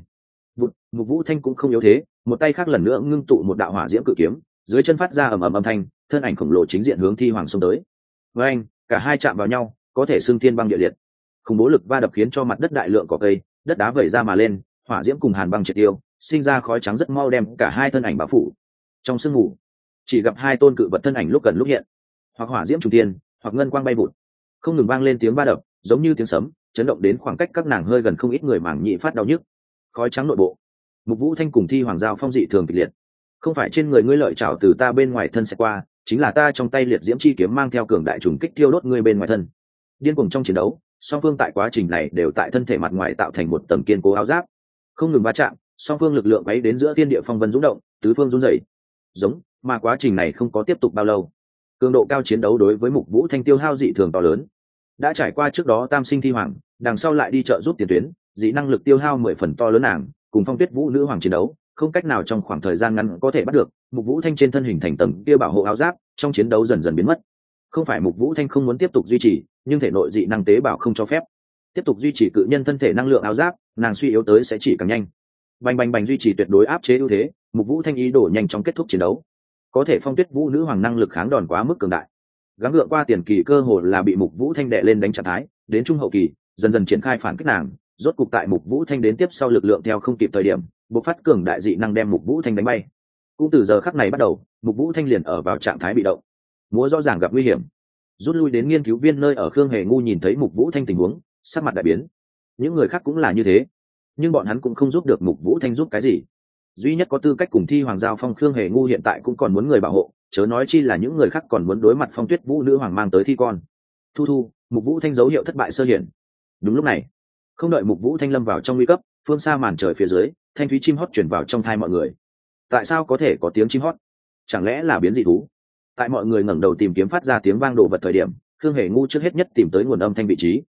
Mục Vũ Thanh cũng không yếu thế, một tay khác lần nữa ngưng tụ một đạo hỏa diễm cự kiếm, dưới chân phát ra ầm ầm âm thanh, thân ảnh khổng lồ chính diện hướng thi hoàng xông tới. Với anh, cả hai chạm vào nhau, có thể xưng thiên băng địa liệt. Khủng bố lực va đập khiến cho mặt đất đại lượng cỏ cây, đất đá vẩy ra mà lên, hỏa diễm cùng hàn băng triệt tiêu, sinh ra khói trắng rất mau đem cả hai thân ảnh bao phủ. Trong sương mù, chỉ gặp hai tôn cự vật thân ảnh lúc gần lúc hiện, hoặc hỏa diễm trùng thiên, hoặc ngân quang bay vụt, không ngừng vang lên tiếng va đập, giống như tiếng sấm, chấn động đến khoảng cách các nàng hơi gần không ít người màng nhĩ phát đau nhức. Khói trắng nội bộ, Mục Vũ Thanh cùng thi hoàng giao phong dị thường kịch liệt. Không phải trên người ngươi lợi trảo từ ta bên ngoài thân sẽ qua, chính là ta trong tay liệt diễm chi kiếm mang theo cường đại trùng kích tiêu đốt ngươi bên ngoài thân. Điên cuồng trong chiến đấu, song phương tại quá trình này đều tại thân thể mặt ngoài tạo thành một tầng kiên cố áo giáp, không ngừng va chạm, song phương lực lượng bay đến giữa thiên địa phong vân rung động, tứ phương run rẩy. Giống, mà quá trình này không có tiếp tục bao lâu. Cường độ cao chiến đấu đối với Mục Vũ Thanh tiêu hao dị thường to lớn. Đã trải qua trước đó tam sinh thi hoàng, đằng sau lại đi trợ giúp tiền tuyến, dị năng lực tiêu hao 10 phần to lớn nàng, cùng Phong Tuyết Vũ nữ hoàng chiến đấu, không cách nào trong khoảng thời gian ngắn có thể bắt được. Mục Vũ Thanh trên thân hình thành tầng kia bảo hộ áo giáp, trong chiến đấu dần dần biến mất. Không phải Mục Vũ Thanh không muốn tiếp tục duy trì, nhưng thể nội dị năng tế bào không cho phép tiếp tục duy trì cự nhân thân thể năng lượng áo giáp, nàng suy yếu tới sẽ chỉ càng nhanh. Bành bành bành, duy trì tuyệt đối áp chế ưu thế, Mục Vũ Thanh ý đồ nhanh chóng kết thúc chiến đấu. Có thể Phong Tuyết Vũ nữ hoàng năng lực kháng đòn quá mức cường đại, gắng gượng qua tiền kỳ cơ hội là bị Mục Vũ Thanh đè lên đánh trạng thái, đến trung hậu kỳ dần dần triển khai phản kích nàng, rốt cục tại Mục Vũ Thanh đến tiếp sau lực lượng theo không kịp thời điểm, bộc phát cường đại dị năng đem Mục Vũ Thanh đánh bay. Cũng từ giờ khắc này bắt đầu, Mục Vũ Thanh liền ở vào trạng thái bị động, múa rõ ràng gặp nguy hiểm. Rút lui đến nghiên cứu viên nơi ở Khương Hề Ngu nhìn thấy Mục Vũ Thanh tình huống, sắc mặt đại biến. Những người khác cũng là như thế, nhưng bọn hắn cũng không giúp được Mục Vũ Thanh giúp cái gì. Duy nhất có tư cách cùng thi hoàng giao phong Khương Hề Ngu hiện tại cũng còn muốn người bảo hộ, chớ nói chi là những người khác còn muốn đối mặt Phong Tuyết Vũ nữ hoàng mang tới thi con. Thu, Mục Vũ Thanh dấu hiệu thất bại sơ hiển. Đúng lúc này, không đợi Mục Vũ Thanh lâm vào trong nguy cấp, phương xa màn trời phía dưới, thanh thúy chim hót truyền vào trong tai mọi người. Tại sao có thể có tiếng chim hót? Chẳng lẽ là biến dị thú? Tại mọi người ngẩng đầu tìm kiếm phát ra tiếng vang đồ vật thời điểm, Khương Hề Ngu trước hết nhất tìm tới nguồn âm thanh vị trí.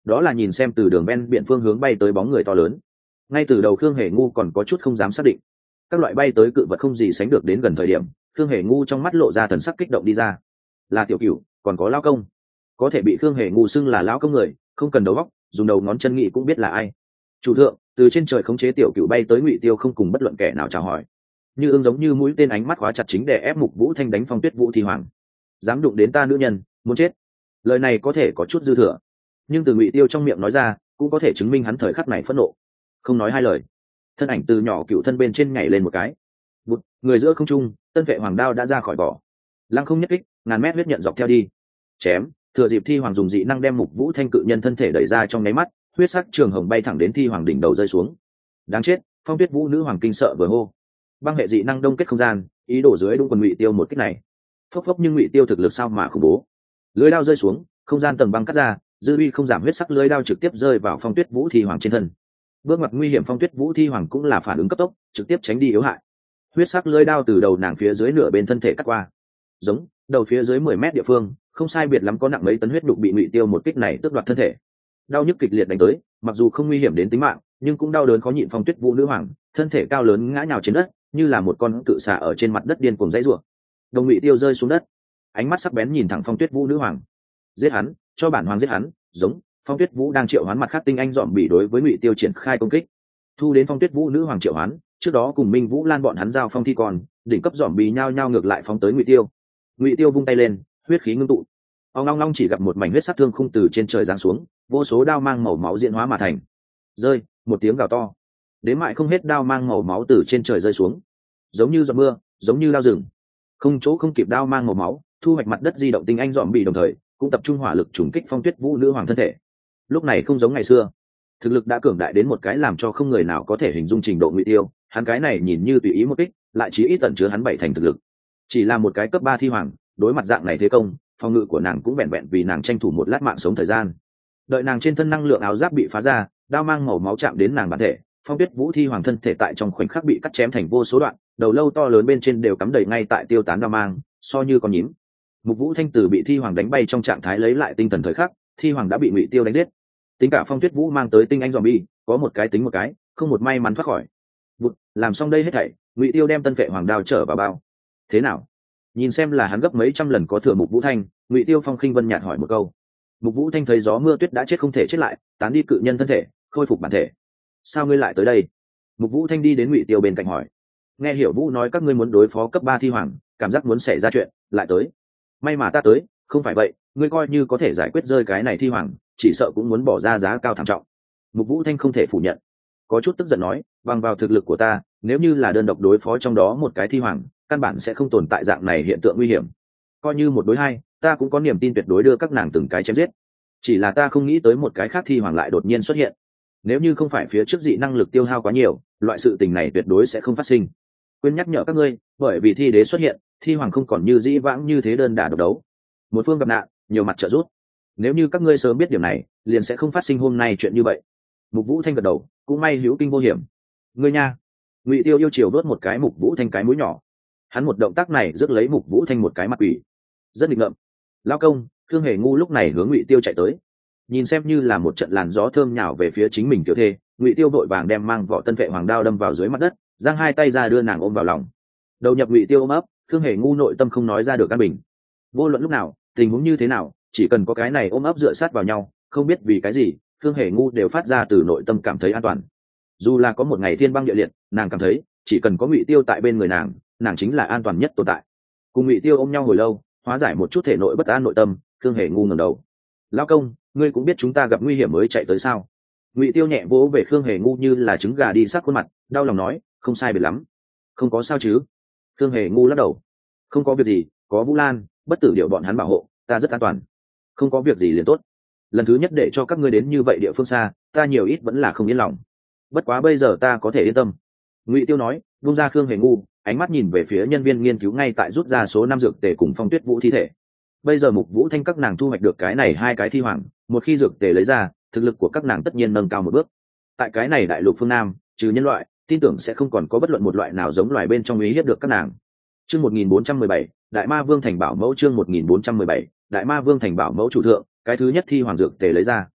đó là nhìn xem từ đường ven biển phương hướng bay tới bóng người to lớn. Ngay từ đầu Khương Hề Ngu còn có chút không dám xác định, các loại bay tới cự vật không gì sánh được đến gần thời điểm, Khương Hề Ngu trong mắt lộ ra thần sắc kích động đi ra. Là Tiểu Cửu, còn có lão công. Có thể bị Khương Hề Ngu xưng là lão công người, không cần đầu óc, dùng đầu ngón chân nghĩ cũng biết là ai. Chủ thượng, từ trên trời khống chế Tiểu Cửu bay tới Ngụy Tiêu không cùng bất luận kẻ nào chào hỏi. Như ương giống như mũi tên ánh mắt khóa chặt chính để ép Mục Vũ Thanh đánh Phong Tuyết Vũ Thi Hoàng. Dám đụng đến ta nữ nhân, muốn chết. Lời này có thể có chút dư thừa, nhưng từ Ngụy Tiêu trong miệng nói ra, cũng có thể chứng minh hắn thời khắc này phẫn nộ. Không nói hai lời, thân ảnh từ nhỏ cựu thân bên trên nhảy lên một cái. Bụt, người giữa không trung, tân vệ hoàng đao đã ra khỏi vỏ. Lăng không nhất kích, ngàn mét huyết nhận dọc theo đi. Chém, thừa dịp Thi Hoàng dùng dị năng đem Mục Vũ Thanh cự nhân thân thể đẩy ra trong nháy mắt, huyết sắc trường hồng bay thẳng đến Thi Hoàng đỉnh đầu rơi xuống. Đáng chết, Phong Tuyết Vũ nữ hoàng kinh sợ vừa hô. Băng hệ dị năng đông kết không gian, ý đổ dưới đúng quần Ngụy Tiêu một kích này. Phốc phốc, nhưng Ngụy Tiêu thực lực sao mà khủng bố. Lưỡi đao rơi xuống, không gian tầng băng cắt ra, dư uy không giảm, huyết sắc lưỡi đao trực tiếp rơi vào Phong Tuyết Vũ Thi Hoàng trên thân. Bước ngoặt nguy hiểm, Phong Tuyết Vũ Thi Hoàng cũng là phản ứng cấp tốc, trực tiếp tránh đi yếu hại. Huyết sắc lưỡi đao từ đầu nàng phía dưới nửa bên thân thể cắt qua. Giống, đầu phía dưới 10 mét địa phương, không sai biệt lắm có nặng mấy tấn huyết đục bị Ngụy Tiêu một kích này tước đoạt thân thể. Đau nhức kịch liệt đánh tới, mặc dù không nguy hiểm đến tính mạng, nhưng cũng đau đớn khó nhịn. Phong Tuyết Vũ nữ hoàng, thân thể cao lớn ngã nhào trên đất, như là một con cự xà ở trên mặt đất điên cuồng giãy giụa. Đồng Ngụy Tiêu rơi xuống đất, ánh mắt sắc bén nhìn thẳng Phong Tuyết Vũ nữ hoàng. Giết hắn, cho bản hoàng giết hắn. Giống, Phong Tuyết Vũ đang triệu hoán mặt khác tinh anh dọm bị đối với Ngụy Tiêu triển khai công kích. Thu đến Phong Tuyết Vũ nữ hoàng triệu hoán, trước đó cùng Minh Vũ Lan bọn hắn giao phong thi còn, đỉnh cấp dọm bị nhao nhao ngược lại phóng tới Ngụy Tiêu. Ngụy Tiêu vung tay lên, huyết khí ngưng tụ. Ông long long chỉ gặp một mảnh huyết sắc thương khung từ trên trời giáng xuống, vô số đao mang màu máu diễn hóa mà thành. Rơi, một tiếng gào to. Đến mại không hết đao mang màu máu từ trên trời rơi xuống, giống như giọt mưa, giống như lao rừng. Không chỗ không kịp đao mang màu máu, thu hoạch mặt đất di động tinh anh dọm bị đồng thời cũng tập trung hỏa lực trùng kích Phong Tuyết Vũ nữ hoàng thân thể. Lúc này không giống ngày xưa, thực lực đã cường đại đến một cái làm cho không người nào có thể hình dung trình độ Ngụy Tiêu. Hắn cái này nhìn như tùy ý một kích, lại chí ít tận chứa hắn 7 thành thực lực. Chỉ là một cái cấp 3 thi hoàng, đối mặt dạng này thế công, phòng ngự của nàng cũng vẹn vẹn vì nàng tranh thủ một lát mạng sống thời gian. Đợi nàng trên thân năng lượng áo giáp bị phá ra, đao mang màu máu chạm đến nàng bản thể, Phong Tuyết Vũ thi hoàng thân thể tại trong khoảnh khắc bị cắt chém thành vô số đoạn, đầu lâu to lớn bên trên đều cắm đầy ngay tại tiêu tán đao mang, so như con nhím. Mục Vũ Thanh Tử bị thi hoàng đánh bay trong trạng thái lấy lại tinh thần thời khắc, thi hoàng đã bị Ngụy Tiêu đánh giết. Tính cả Phong Tuyết Vũ mang tới tinh anh zombie, có một cái tính một cái, không một may mắn thoát khỏi. Bụt, làm xong đây hết thảy, Ngụy Tiêu đem tân vệ hoàng đao trở vào bao. Thế nào? Nhìn xem là hắn gấp mấy trăm lần có thừa Mục Vũ Thanh, Ngụy Tiêu phong khinh vân nhạt hỏi một câu. Mục Vũ Thanh thấy gió mưa tuyết đã chết không thể chết lại, tán đi cự nhân thân thể, khôi phục bản thể. Sao ngươi lại tới đây? Mục Vũ Thanh đi đến Ngụy Tiêu bên cạnh hỏi. Nghe Hiểu Vũ nói các ngươi muốn đối phó cấp 3 thi hoàng, cảm giác muốn xảy ra chuyện, lại tới. May mà ta tới, không phải vậy, ngươi coi như có thể giải quyết rơi cái này thi hoàng, chỉ sợ cũng muốn bỏ ra giá cao thảm trọng. Mục Vũ Thanh không thể phủ nhận, có chút tức giận nói, bằng vào thực lực của ta, nếu như là đơn độc đối phó trong đó một cái thi hoàng, căn bản sẽ không tồn tại dạng này hiện tượng nguy hiểm. Coi như một đối hai, ta cũng có niềm tin tuyệt đối đưa các nàng từng cái chém giết. Chỉ là ta không nghĩ tới một cái khác thi hoàng lại đột nhiên xuất hiện. Nếu như không phải phía trước dị năng lực tiêu hao quá nhiều, loại sự tình này tuyệt đối sẽ không phát sinh. Quên nhắc nhở các ngươi, bởi vì thi đế xuất hiện, thi hoàng không còn như dĩ vãng như thế đơn đả độc đấu. Một phương gặp nạn, nhiều mặt trợ giúp. Nếu như các ngươi sớm biết điểm này, liền sẽ không phát sinh hôm nay chuyện như vậy. Mục Vũ Thanh gật đầu, cũng may hữu kinh vô hiểm. Ngươi nha. Ngụy Tiêu yêu chiều đốt một cái Mục Vũ Thanh cái mũi nhỏ. Hắn một động tác này rước lấy Mục Vũ Thanh một cái mặt quỷ. Rất định ngậm. Lao công, Khương Hề Ngu lúc này hướng Ngụy Tiêu chạy tới. Nhìn xem như là một trận làn gió thơm nhào về phía chính mình tiểu thê, Ngụy Tiêu vội vàng đem mang vỏ tân vệ hoàng đao đâm vào dưới mặt đất, giang hai tay ra đưa nàng ôm vào lòng. Đầu nhập Ngụy Tiêu ôm ấp, Khương Hề Ngu nội tâm không nói ra được căn bình. Vô luận lúc nào, tình huống như thế nào, chỉ cần có cái này ôm ấp dựa sát vào nhau, không biết vì cái gì, Khương Hề Ngu đều phát ra từ nội tâm cảm thấy an toàn. Dù là có một ngày thiên băng địa liệt, nàng cảm thấy chỉ cần có Ngụy Tiêu tại bên người nàng, nàng chính là an toàn nhất tồn tại. Cùng Ngụy Tiêu ôm nhau hồi lâu, hóa giải một chút thể nội bất an nội tâm, Khương Hề Ngu ngẩng đầu. Lão công, ngươi cũng biết chúng ta gặp nguy hiểm mới chạy tới sao? Ngụy Tiêu nhẹ vỗ về Khương Hề Ngu như là trứng gà đi sắc khuôn mặt, đau lòng nói, không sai biệt lắm. Không có sao chứ? Khương Hề Ngu lắc đầu. Không có việc gì, có Vũ Lan, Bất Tử Điệu bọn hắn bảo hộ, ta rất an toàn. Không có việc gì liền tốt. Lần thứ nhất để cho các ngươi đến như vậy địa phương xa, ta nhiều ít vẫn là không yên lòng. Bất quá bây giờ ta có thể yên tâm. Ngụy Tiêu nói, buông ra Khương Hề Ngu, ánh mắt nhìn về phía nhân viên nghiên cứu ngay tại rút ra số 5 dược tề cùng Phong Tuyết Vũ thi thể. Bây giờ Mục Vũ Thanh các nàng thu hoạch được cái này 2 cái thi hoàng, một khi dược tề lấy ra, thực lực của các nàng tất nhiên nâng cao một bước. Tại cái này đại lục phương Nam, trừ nhân loại, tin tưởng sẽ không còn có bất luận một loại nào giống loài bên trong uy hiếp được các nàng. Chương 1417, Đại Ma Vương thành bảo mẫu. Chương 1417, Đại Ma Vương thành bảo mẫu. Chủ thượng, cái thứ nhất thi hoàng dược tề lấy ra.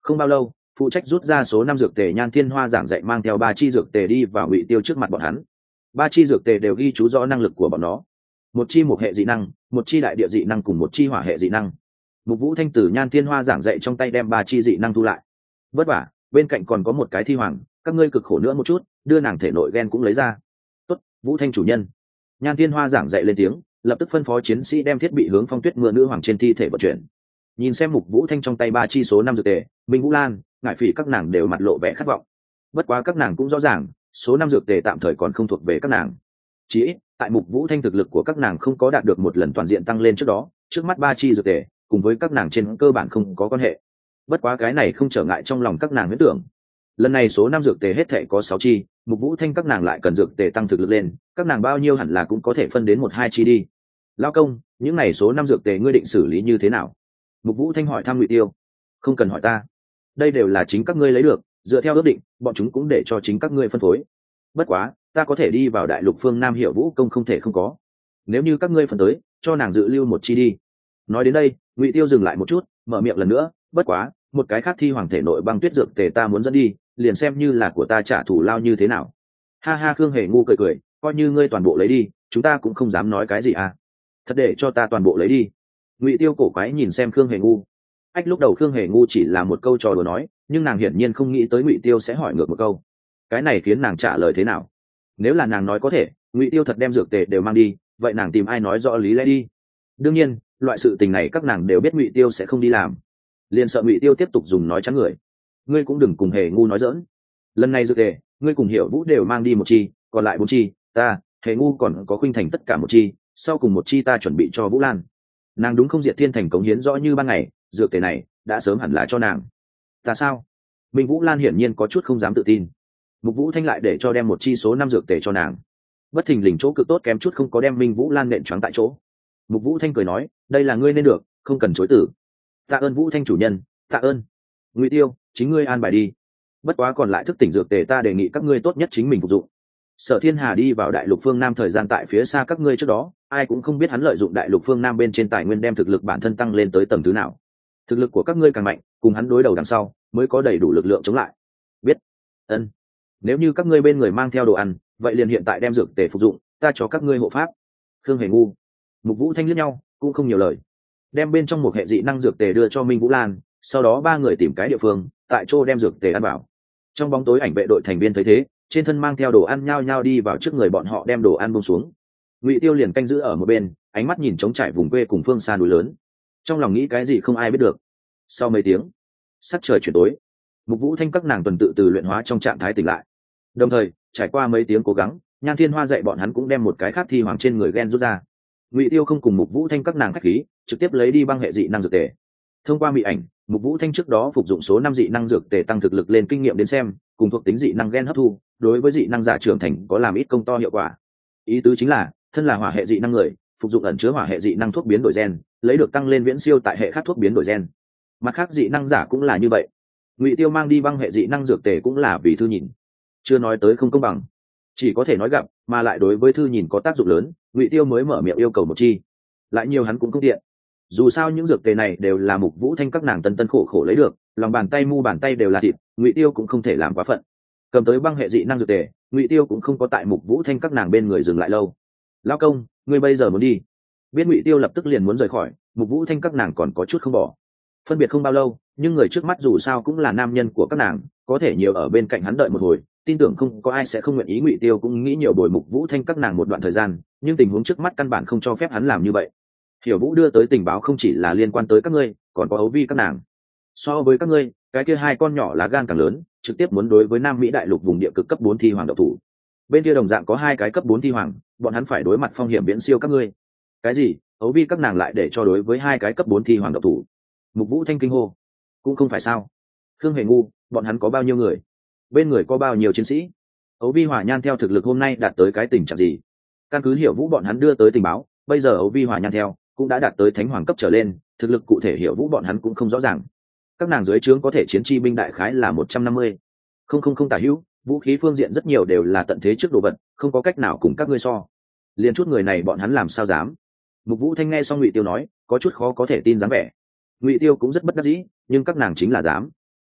Không bao lâu, phụ trách rút ra số 5 dược tề Nhan Thiên Hoa giảng dạy mang theo 3 chi dược tề đi vào Ngụy Tiêu trước mặt bọn hắn. 3 chi dược tề đều ghi chú rõ năng lực của bọn nó. Một chi một hệ dị năng, một chi đại địa dị năng cùng một chi hỏa hệ dị năng. Mục Vũ Thanh từ Nhan Thiên Hoa giảng dạy trong tay đem 3 chi dị năng thu lại. Vất vả, bên cạnh còn có một cái thi hoàng, các ngươi cực khổ nữa một chút, đưa nàng thể nội gen cũng lấy ra. Tốt, Vũ Thanh chủ nhân. Nhan Thiên Hoa giảng dạy lên tiếng, lập tức phân phó chiến sĩ đem thiết bị hướng Phong Tuyết Mưa nữ hoàng trên thi thể vận chuyển. Nhìn xem Mục Vũ Thanh trong tay 3 chi số 5 dược tề, Minh Vũ Lan, Ngải Phỉ các nàng đều mặt lộ vẻ khát vọng. Bất quá các nàng cũng rõ ràng, số 5 dược tề tạm thời còn không thuộc về các nàng. Chỉ ít, tại Mục Vũ Thanh thực lực của các nàng không có đạt được một lần toàn diện tăng lên trước đó, trước mắt 3 chi dược tề, cùng với các nàng trên cơ bản không có quan hệ. Bất quá cái này không trở ngại trong lòng các nàng huyễn tưởng. Lần này số 5 dược tề hết thảy có 6 chi, Mục Vũ Thanh các nàng lại cần dược tề tăng thực lực lên, các nàng bao nhiêu hẳn là cũng có thể phân đến 1-2 chi đi. Lão công, những này số 5 dược tề ngươi định xử lý như thế nào? Mục Vũ Thanh hỏi thăm Ngụy Tiêu. Không cần hỏi ta, đây đều là chính các ngươi lấy được, dựa theo ước định, bọn chúng cũng để cho chính các ngươi phân phối. Bất quá, ta có thể đi vào đại lục phương Nam Hiểu Vũ công không thể không có. Nếu như các ngươi phân tới, cho nàng dự lưu một chi đi. Nói đến đây, Ngụy Tiêu dừng lại một chút, mở miệng lần nữa, bất quá, một cái khác thi hoàng thể nội băng tuyết dược tề ta muốn dẫn đi, liền xem như là của ta trả thù lao như thế nào. Ha ha, Khương Hề ngu cười cười, coi như ngươi toàn bộ lấy đi, chúng ta cũng không dám nói cái gì à. Thật để cho ta toàn bộ lấy đi. Ngụy Tiêu cổ quái nhìn xem Khương Hề ngu. Ách, lúc đầu Khương Hề ngu chỉ là một câu trò đùa nói, nhưng nàng hiển nhiên không nghĩ tới Ngụy Tiêu sẽ hỏi ngược một câu. Cái này khiến nàng trả lời thế nào? Nếu là nàng nói có thể, Ngụy Tiêu thật đem dược tề đều mang đi, vậy nàng tìm ai nói rõ lý lẽ đi. Đương nhiên, loại sự tình này các nàng đều biết Ngụy Tiêu sẽ không đi làm, liền sợ Ngụy Tiêu tiếp tục dùng nói chắn người. Ngươi cũng đừng cùng Hề ngu nói dỡn. Lần này dược tề, ngươi cùng Hiểu Vũ đều mang đi một chi, còn lại 4 chi, ta, Hề ngu còn có Khuynh Thành tất cả một chi, sau cùng một chi ta chuẩn bị cho Vũ Lan. Nàng đúng không, Diệt Thiên Thành cống hiến rõ như ban ngày, dược tề này đã sớm hẳn là cho nàng. Ta sao? Minh Vũ Lan hiển nhiên có chút không dám tự tin. Mục Vũ Thanh lại để cho đem một chi số 5 dược tề cho nàng. Bất thình lình chỗ cực tốt kém chút không có đem Minh Vũ Lan nện choáng tại chỗ. Mục Vũ Thanh cười nói, đây là ngươi nên được, không cần chối từ. Tạ ơn Vũ Thanh chủ nhân, tạ ơn. Ngụy Tiêu, chính ngươi an bài đi. Bất quá còn lại thức tỉnh dược tề ta đề nghị các ngươi tốt nhất chính mình phục dụng. Sở Thiên Hà đi vào đại lục phương Nam thời gian tại phía xa các ngươi trước đó, ai cũng không biết hắn lợi dụng đại lục phương Nam bên trên tài nguyên đem thực lực bản thân tăng lên tới tầng thứ nào. Thực lực của các ngươi càng mạnh, cùng hắn đối đầu đằng sau, mới có đầy đủ lực lượng chống lại. Biết? Ân. Nếu như các ngươi bên người mang theo đồ ăn, vậy liền hiện tại đem dược tề phục dụng, ta cho các ngươi hộ pháp. Khương Hề ngu, Mục Vũ Thanh liếc nhau, cũng không nhiều lời. Đem bên trong một hệ dị năng dược tề đưa cho Minh Vũ Lan, sau đó 3 người tìm cái địa phương, tại chỗ đem dược tề ăn vào. Trong bóng tối ảnh vệ đội thành viên thấy thế, trên thân mang theo đồ ăn nhao nhao đi vào trước người bọn họ đem đồ ăn buông xuống. Ngụy Tiêu liền canh giữ ở một bên, ánh mắt nhìn trống trải vùng quê cùng phương xa núi lớn, trong lòng nghĩ cái gì không ai biết được. Sau mấy tiếng, sắc trời chuyển tối, Mục Vũ Thanh các nàng tuần tự từ luyện hóa trong trạng thái tỉnh lại. Đồng thời, trải qua mấy tiếng cố gắng, Nhan Thiên Hoa dạy bọn hắn cũng đem một cái khác thi hoàng trên người gen rút ra. Ngụy Tiêu không cùng Mục Vũ Thanh các nàng khách khí, trực tiếp lấy đi băng hệ dị năng dược tề. Thông qua mị ảnh, Mục Vũ Thanh trước đó phục dụng số 5 dị năng dược tề tăng thực lực lên kinh nghiệm đến xem, cùng thuộc tính dị năng gen hấp thu, đối với dị năng giả trưởng thành có làm ít công to hiệu quả. Ý tứ chính là, thân là hỏa hệ dị năng người, phục dụng ẩn chứa hỏa hệ dị năng thuốc biến đổi gen, lấy được tăng lên viễn siêu tại hệ khác thuốc biến đổi gen. Mặt khác dị năng giả cũng là như vậy. Ngụy Tiêu mang đi băng hệ dị năng dược tề cũng là vì thư nhìn. Chưa nói tới không công bằng, chỉ có thể nói gặp, mà lại đối với thư nhìn có tác dụng lớn, Ngụy Tiêu mới mở miệng yêu cầu một chi. Lại nhiều hắn cũng không tiện. Dù sao những dược tề này đều là Mục Vũ Thanh các nàng tân tân khổ khổ lấy được, lòng bàn tay mu bàn tay đều là thịt, Ngụy Tiêu cũng không thể làm quá phận. Cầm tới băng hệ dị năng dược tề, Ngụy Tiêu cũng không có tại Mục Vũ Thanh các nàng bên người dừng lại lâu. Lão công, ngươi bây giờ muốn đi? Biết Ngụy Tiêu lập tức liền muốn rời khỏi, Mục Vũ Thanh các nàng còn có chút không bỏ. Phân biệt không bao lâu, nhưng người trước mắt dù sao cũng là nam nhân của các nàng, có thể nhiều ở bên cạnh hắn đợi một hồi, tin tưởng không có ai sẽ không nguyện ý. Ngụy Tiêu cũng nghĩ nhiều bồi Mục Vũ Thanh các nàng một đoạn thời gian, nhưng tình huống trước mắt căn bản không cho phép hắn làm như vậy. Hiểu Vũ đưa tới tình báo không chỉ là liên quan tới các ngươi, còn có Ấu Vi các nàng. So với các ngươi, cái kia 2 con nhỏ lá gan càng lớn, trực tiếp muốn đối với Nam Mỹ đại lục vùng địa cực cấp 4 thi hoàng độc thủ. Bên kia đồng dạng có 2 cái cấp 4 thi hoàng, bọn hắn phải đối mặt phong hiểm viễn siêu các ngươi. Cái gì? Ấu Vi các nàng lại để cho đối với 2 cái cấp 4 thi hoàng độc thủ? Mục Vũ Thanh kinh hô. Cũng không phải sao? Khương Hề ngu, bọn hắn có bao nhiêu người? Bên người có bao nhiêu chiến sĩ? Ấu Vi Hỏa Nhan theo thực lực hôm nay đạt tới cái tình trạng gì? Căn cứ Hiểu Vũ bọn hắn đưa tới tình báo, bây giờ Ấu Vi Hỏa Nhan theo cũng đã đạt tới thánh hoàng cấp trở lên, thực lực cụ thể Hiểu Vũ bọn hắn cũng không rõ ràng. Các nàng dưới trướng có thể chiến chi binh đại khái là 150. Không tả hữu, vũ khí phương diện rất nhiều đều là tận thế trước đồ vật, không có cách nào cùng các ngươi so. Liên chút người này bọn hắn làm sao dám? Mục Vũ Thanh nghe xong Ngụy Tiêu nói, có chút khó có thể tin dáng vẻ. Ngụy Tiêu cũng rất bất đắc dĩ, nhưng các nàng chính là dám.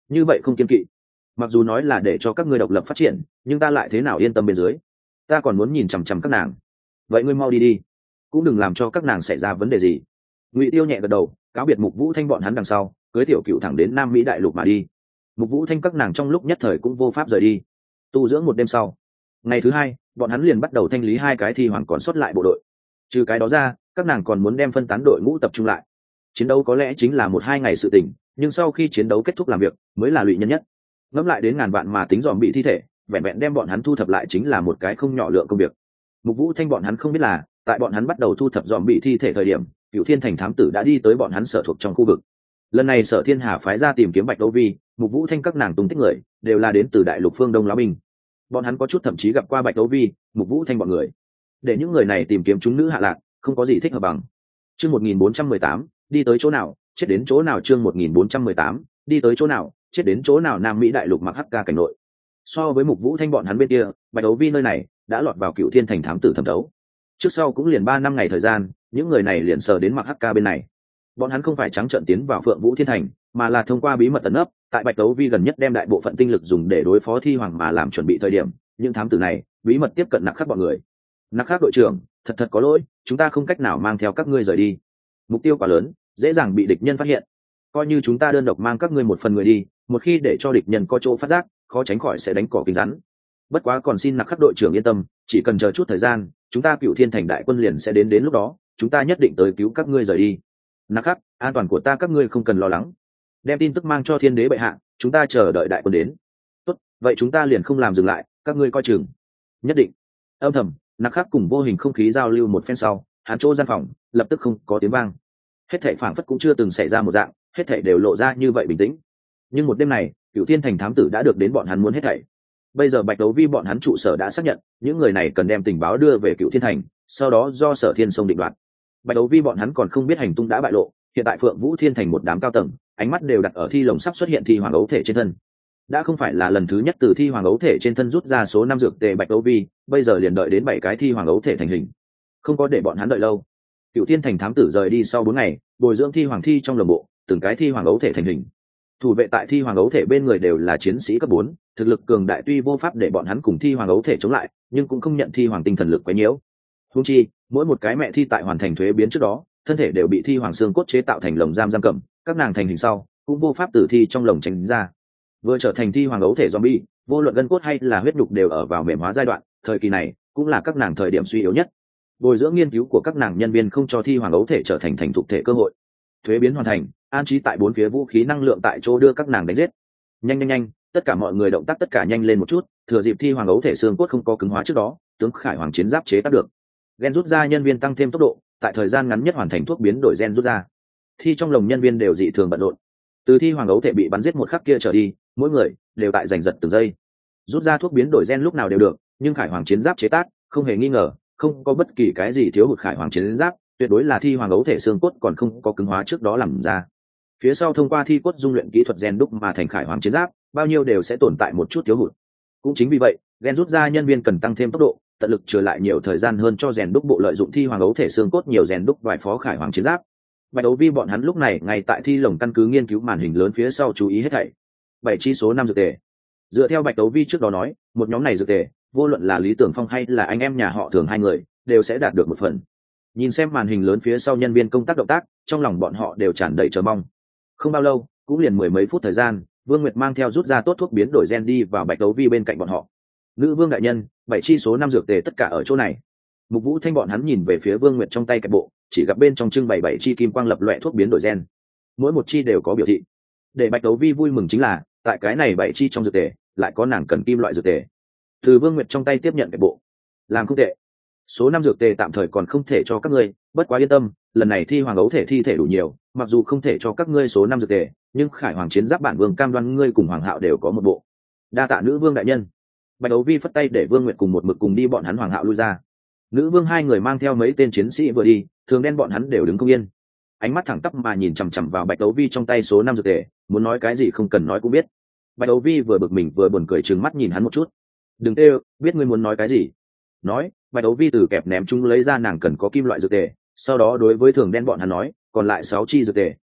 như vậy không kiên kỵ. Mặc dù nói là để cho các ngươi độc lập phát triển, nhưng ta lại thế nào yên tâm bên dưới, ta còn muốn nhìn chằm chằm các nàng. Vậy ngươi mau đi đi, cũng đừng làm cho các nàng xảy ra vấn đề gì. Ngụy Tiêu nhẹ gật đầu, cáo biệt Mục Vũ Thanh bọn hắn đằng sau, cưới Tiểu Cựu thẳng đến Nam Mỹ đại lục mà đi. Mục Vũ Thanh các nàng trong lúc nhất thời cũng vô pháp rời đi. Tu dưỡng một đêm sau, ngày thứ hai, bọn hắn liền bắt đầu thanh lý 2 cái thi hoàng còn sót lại bộ đội. Trừ cái đó ra, các nàng còn muốn đem phân tán đội ngũ tập trung lại. Chiến đấu có lẽ chính là 1-2 ngày sự tình, nhưng sau khi chiến đấu kết thúc làm việc mới là lụy nhân nhất. Ngẫm lại đến ngàn vạn mà tính dòm bị thi thể, vẹn vẹn đem bọn hắn thu thập lại chính là một cái không nhỏ lượng công việc. Mục Vũ Thanh bọn hắn không biết là, tại bọn hắn bắt đầu thu thập dòm bị thi thể thời điểm, Cựu Thiên Thành thám tử đã đi tới bọn hắn sở thuộc trong khu vực. Lần này Sở Thiên Hà phái ra tìm kiếm Bạch Đấu Vi, Mục Vũ Thanh các nàng tung tích người đều là đến từ đại lục phương Đông lão binh. Bọn hắn có chút thậm chí gặp qua Bạch Đấu Vi, Mục Vũ Thanh bọn người. Để những người này tìm kiếm chúng nữ hạ lạc, không có gì thích hợp bằng. Chương 1418, đi tới chỗ nào, chết đến chỗ nào. Chương 1418, đi tới chỗ nào, chết đến chỗ nào. Nam Mỹ đại lục mặc hắc ca cảnh nội. So với Mục Vũ Thanh bọn hắn bên kia, Bạch Đấu Vi nơi này đã lọt vào Cựu Thiên Thành thám tử thẩm đấu. Trước sau cũng liền 3 năm ngày thời gian, những người này liền sờ đến mặc hắc ca bên này. Bọn hắn không phải trắng trợn tiến vào Phượng Vũ Thiên Thành, mà là thông qua bí mật tấn ấp, tại Bạch Đấu Vi gần nhất đem đại bộ phận tinh lực dùng để đối phó thi hoàng mà làm chuẩn bị thời điểm, những thám tử này bí mật tiếp cận Nặc Khắc bọn người. Nặc Khắc đội trưởng, thật có lỗi, chúng ta không cách nào mang theo các ngươi rời đi. Mục tiêu quá lớn, dễ dàng bị địch nhân phát hiện. Coi như chúng ta đơn độc mang các ngươi một phần người đi, một khi để cho địch nhân có chỗ phát giác, khó tránh khỏi sẽ đánh cỏ cứng rắn. Bất quá còn xin Nặc Khắc đội trưởng yên tâm, chỉ cần chờ chút thời gian, chúng ta Cựu Thiên Thành đại quân liền sẽ đến lúc đó, chúng ta nhất định tới cứu các ngươi rời đi. Nặc Khắc, an toàn của ta các ngươi không cần lo lắng. Đem tin tức mang cho Thiên Đế bệ hạ, chúng ta chờ đợi đại quân đến. Tốt, vậy chúng ta liền không làm dừng lại, các ngươi coi chừng. Nhất định. Âm thầm, Nặc Khắc cùng vô hình không khí giao lưu một phen sau, hắn chỗ gian phòng lập tức không có tiếng vang. Hết thảy phảng phất cũng chưa từng xảy ra một dạng, hết thảy đều lộ ra như vậy bình tĩnh. Nhưng một đêm này, Cựu Thiên Thành thám tử đã được đến bọn hắn muốn hết thảy. Bây giờ Bạch Đấu Vi bọn hắn trụ sở đã xác nhận, những người này cần đem tình báo đưa về Cựu Thiên Thành, sau đó do Sở Thiên Sông định đoạt. Bạch Đấu Vi bọn hắn còn không biết hành tung đã bại lộ, hiện tại Phượng Vũ Thiên Thành một đám cao tầng, ánh mắt đều đặt ở thi lồng sắp xuất hiện thi hoàng ấu thể trên thân. Đã không phải là lần thứ nhất từ thi hoàng ấu thể trên thân rút ra số 5 dược tề Bạch Đấu Vi, bây giờ liền đợi đến 7 cái thi hoàng ấu thể thành hình. Không có để bọn hắn đợi lâu. Cựu Thiên Thành thám tử rời đi sau 4 ngày, bồi dưỡng thi hoàng thi trong lồng bộ, từng cái thi hoàng ấu thể thành hình. Thủ vệ tại thi hoàng ấu thể bên người đều là chiến sĩ cấp 4, thực lực cường đại, tuy vô pháp để bọn hắn cùng thi hoàng ấu thể chống lại, nhưng cũng không nhận thi hoàng tinh thần lực quấy nhiễu. Huống chi, mỗi một cái mẹ thi tại hoàn thành thuế biến trước đó, thân thể đều bị thi hoàng xương cốt chế tạo thành lồng giam cầm, các nàng thành hình sau, cũng vô pháp tử thi trong lồng tránh ra. Vừa trở thành thi hoàng ấu thể zombie, vô luận gân cốt hay là huyết nhục đều ở vào mềm hóa giai đoạn, thời kỳ này cũng là các nàng thời điểm suy yếu nhất. Bồi dưỡng nghiên cứu của các nàng nhân viên không cho thi hoàng ấu thể trở thành thành thục thể cơ hội. Thuế biến hoàn thành, an trí tại 4 phía vũ khí năng lượng tại chỗ đưa các nàng đánh giết. Nhanh, tất cả mọi người động tác tất cả nhanh lên một chút, thừa dịp thi hoàng ấu thể xương cốt không có cứng hóa trước đó, tướng Khải Hoàng chiến giáp chế tác được. Gen rút ra nhân viên tăng thêm tốc độ, tại thời gian ngắn nhất hoàn thành thuốc biến đổi gen rút ra. Thi trong lồng nhân viên đều dị thường bận rộn. Từ thi hoàng ấu thể bị bắn giết một khắc kia trở đi, mỗi người đều tại giành giật từng giây. Rút ra thuốc biến đổi gen lúc nào đều được, nhưng Khải Hoàng chiến giáp chế tác, không hề nghi ngờ, không có bất kỳ cái gì thiếu hụt. Khải Hoàng chiến giáp tuyệt đối là thi hoàng ấu thể xương cốt còn không có cứng hóa trước đó làm ra. Phía sau thông qua thi cốt dung luyện kỹ thuật gen đúc mà thành Khải Hoàng chiến giáp, bao nhiêu đều sẽ tồn tại một chút thiếu hụt. Cũng chính vì vậy, gen rút ra nhân viên cần tăng thêm tốc độ, tận lực trở lại nhiều thời gian hơn cho rèn đúc bộ lợi dụng thi hoàng ấu thể xương cốt nhiều rèn đúc vài phó Khải Hoàng chiến giáp. Bạch Đấu Vi bọn hắn lúc này ngay tại thi lồng căn cứ nghiên cứu màn hình lớn phía sau chú ý hết thảy. 7 chi số 5 dược tề. Dựa theo Bạch Đấu Vi trước đó nói, một nhóm này dược tề, vô luận là Lý Tưởng Phong hay là anh em nhà họ Thường hai người, đều sẽ đạt được một phần. Nhìn xem màn hình lớn phía sau nhân viên công tác động tác, trong lòng bọn họ đều tràn đầy chờ mong. Không bao lâu, cũng liền 10 mấy phút thời gian, Vương Nguyệt mang theo rút ra tốt thuốc biến đổi gen đi vào Bạch Đấu Vi bên cạnh bọn họ. Nữ vương đại nhân, 7 chi số 5 dược tề tất cả ở chỗ này. Mục Vũ Thanh bọn hắn nhìn về phía Vương Nguyệt trong tay cái bộ, chỉ gặp bên trong trưng bày 7 chi kim quang lập loè thuốc biến đổi gen. Mỗi một chi đều có biểu thị. Để Bạch Đấu Vi vui mừng chính là, tại cái này 7 chi trong dược tề, lại có nàng cần kim loại dược tề. Từ Vương Nguyệt trong tay tiếp nhận cái bộ. Làm không tệ. Số 5 dược tề tạm thời còn không thể cho các ngươi, bất quá yên tâm, lần này thi hoàng ấu thể thi thể đủ nhiều, mặc dù không thể cho các ngươi số 5 dược tề, nhưng Khải Hoàng chiến giáp bản vương cam đoan ngươi cùng Hoàng Hạo đều có một bộ. Đa tạ nữ vương đại nhân. Bạch Đấu Vi phất tay để Vương Nguyệt cùng một mực cùng đi bọn hắn Hoàng Hạo lui ra. Nữ vương hai người mang theo mấy tên chiến sĩ vừa đi, thường đen bọn hắn đều đứng không yên. Ánh mắt thẳng tắp mà nhìn chằm chằm vào Bạch Đấu Vi trong tay số 5 dược tề, muốn nói cái gì không cần nói cũng biết. Bạch Đấu Vi vừa bực mình vừa buồn cười trừng mắt nhìn hắn một chút. Đừng tê, biết ngươi muốn nói cái gì. Nói, Bạch Đấu Vi từ kẹp ném chúng lấy ra nàng cần có kim loại dược tề, sau đó đối với thường đen bọn hắn nói, còn lại 6 chi dược tề,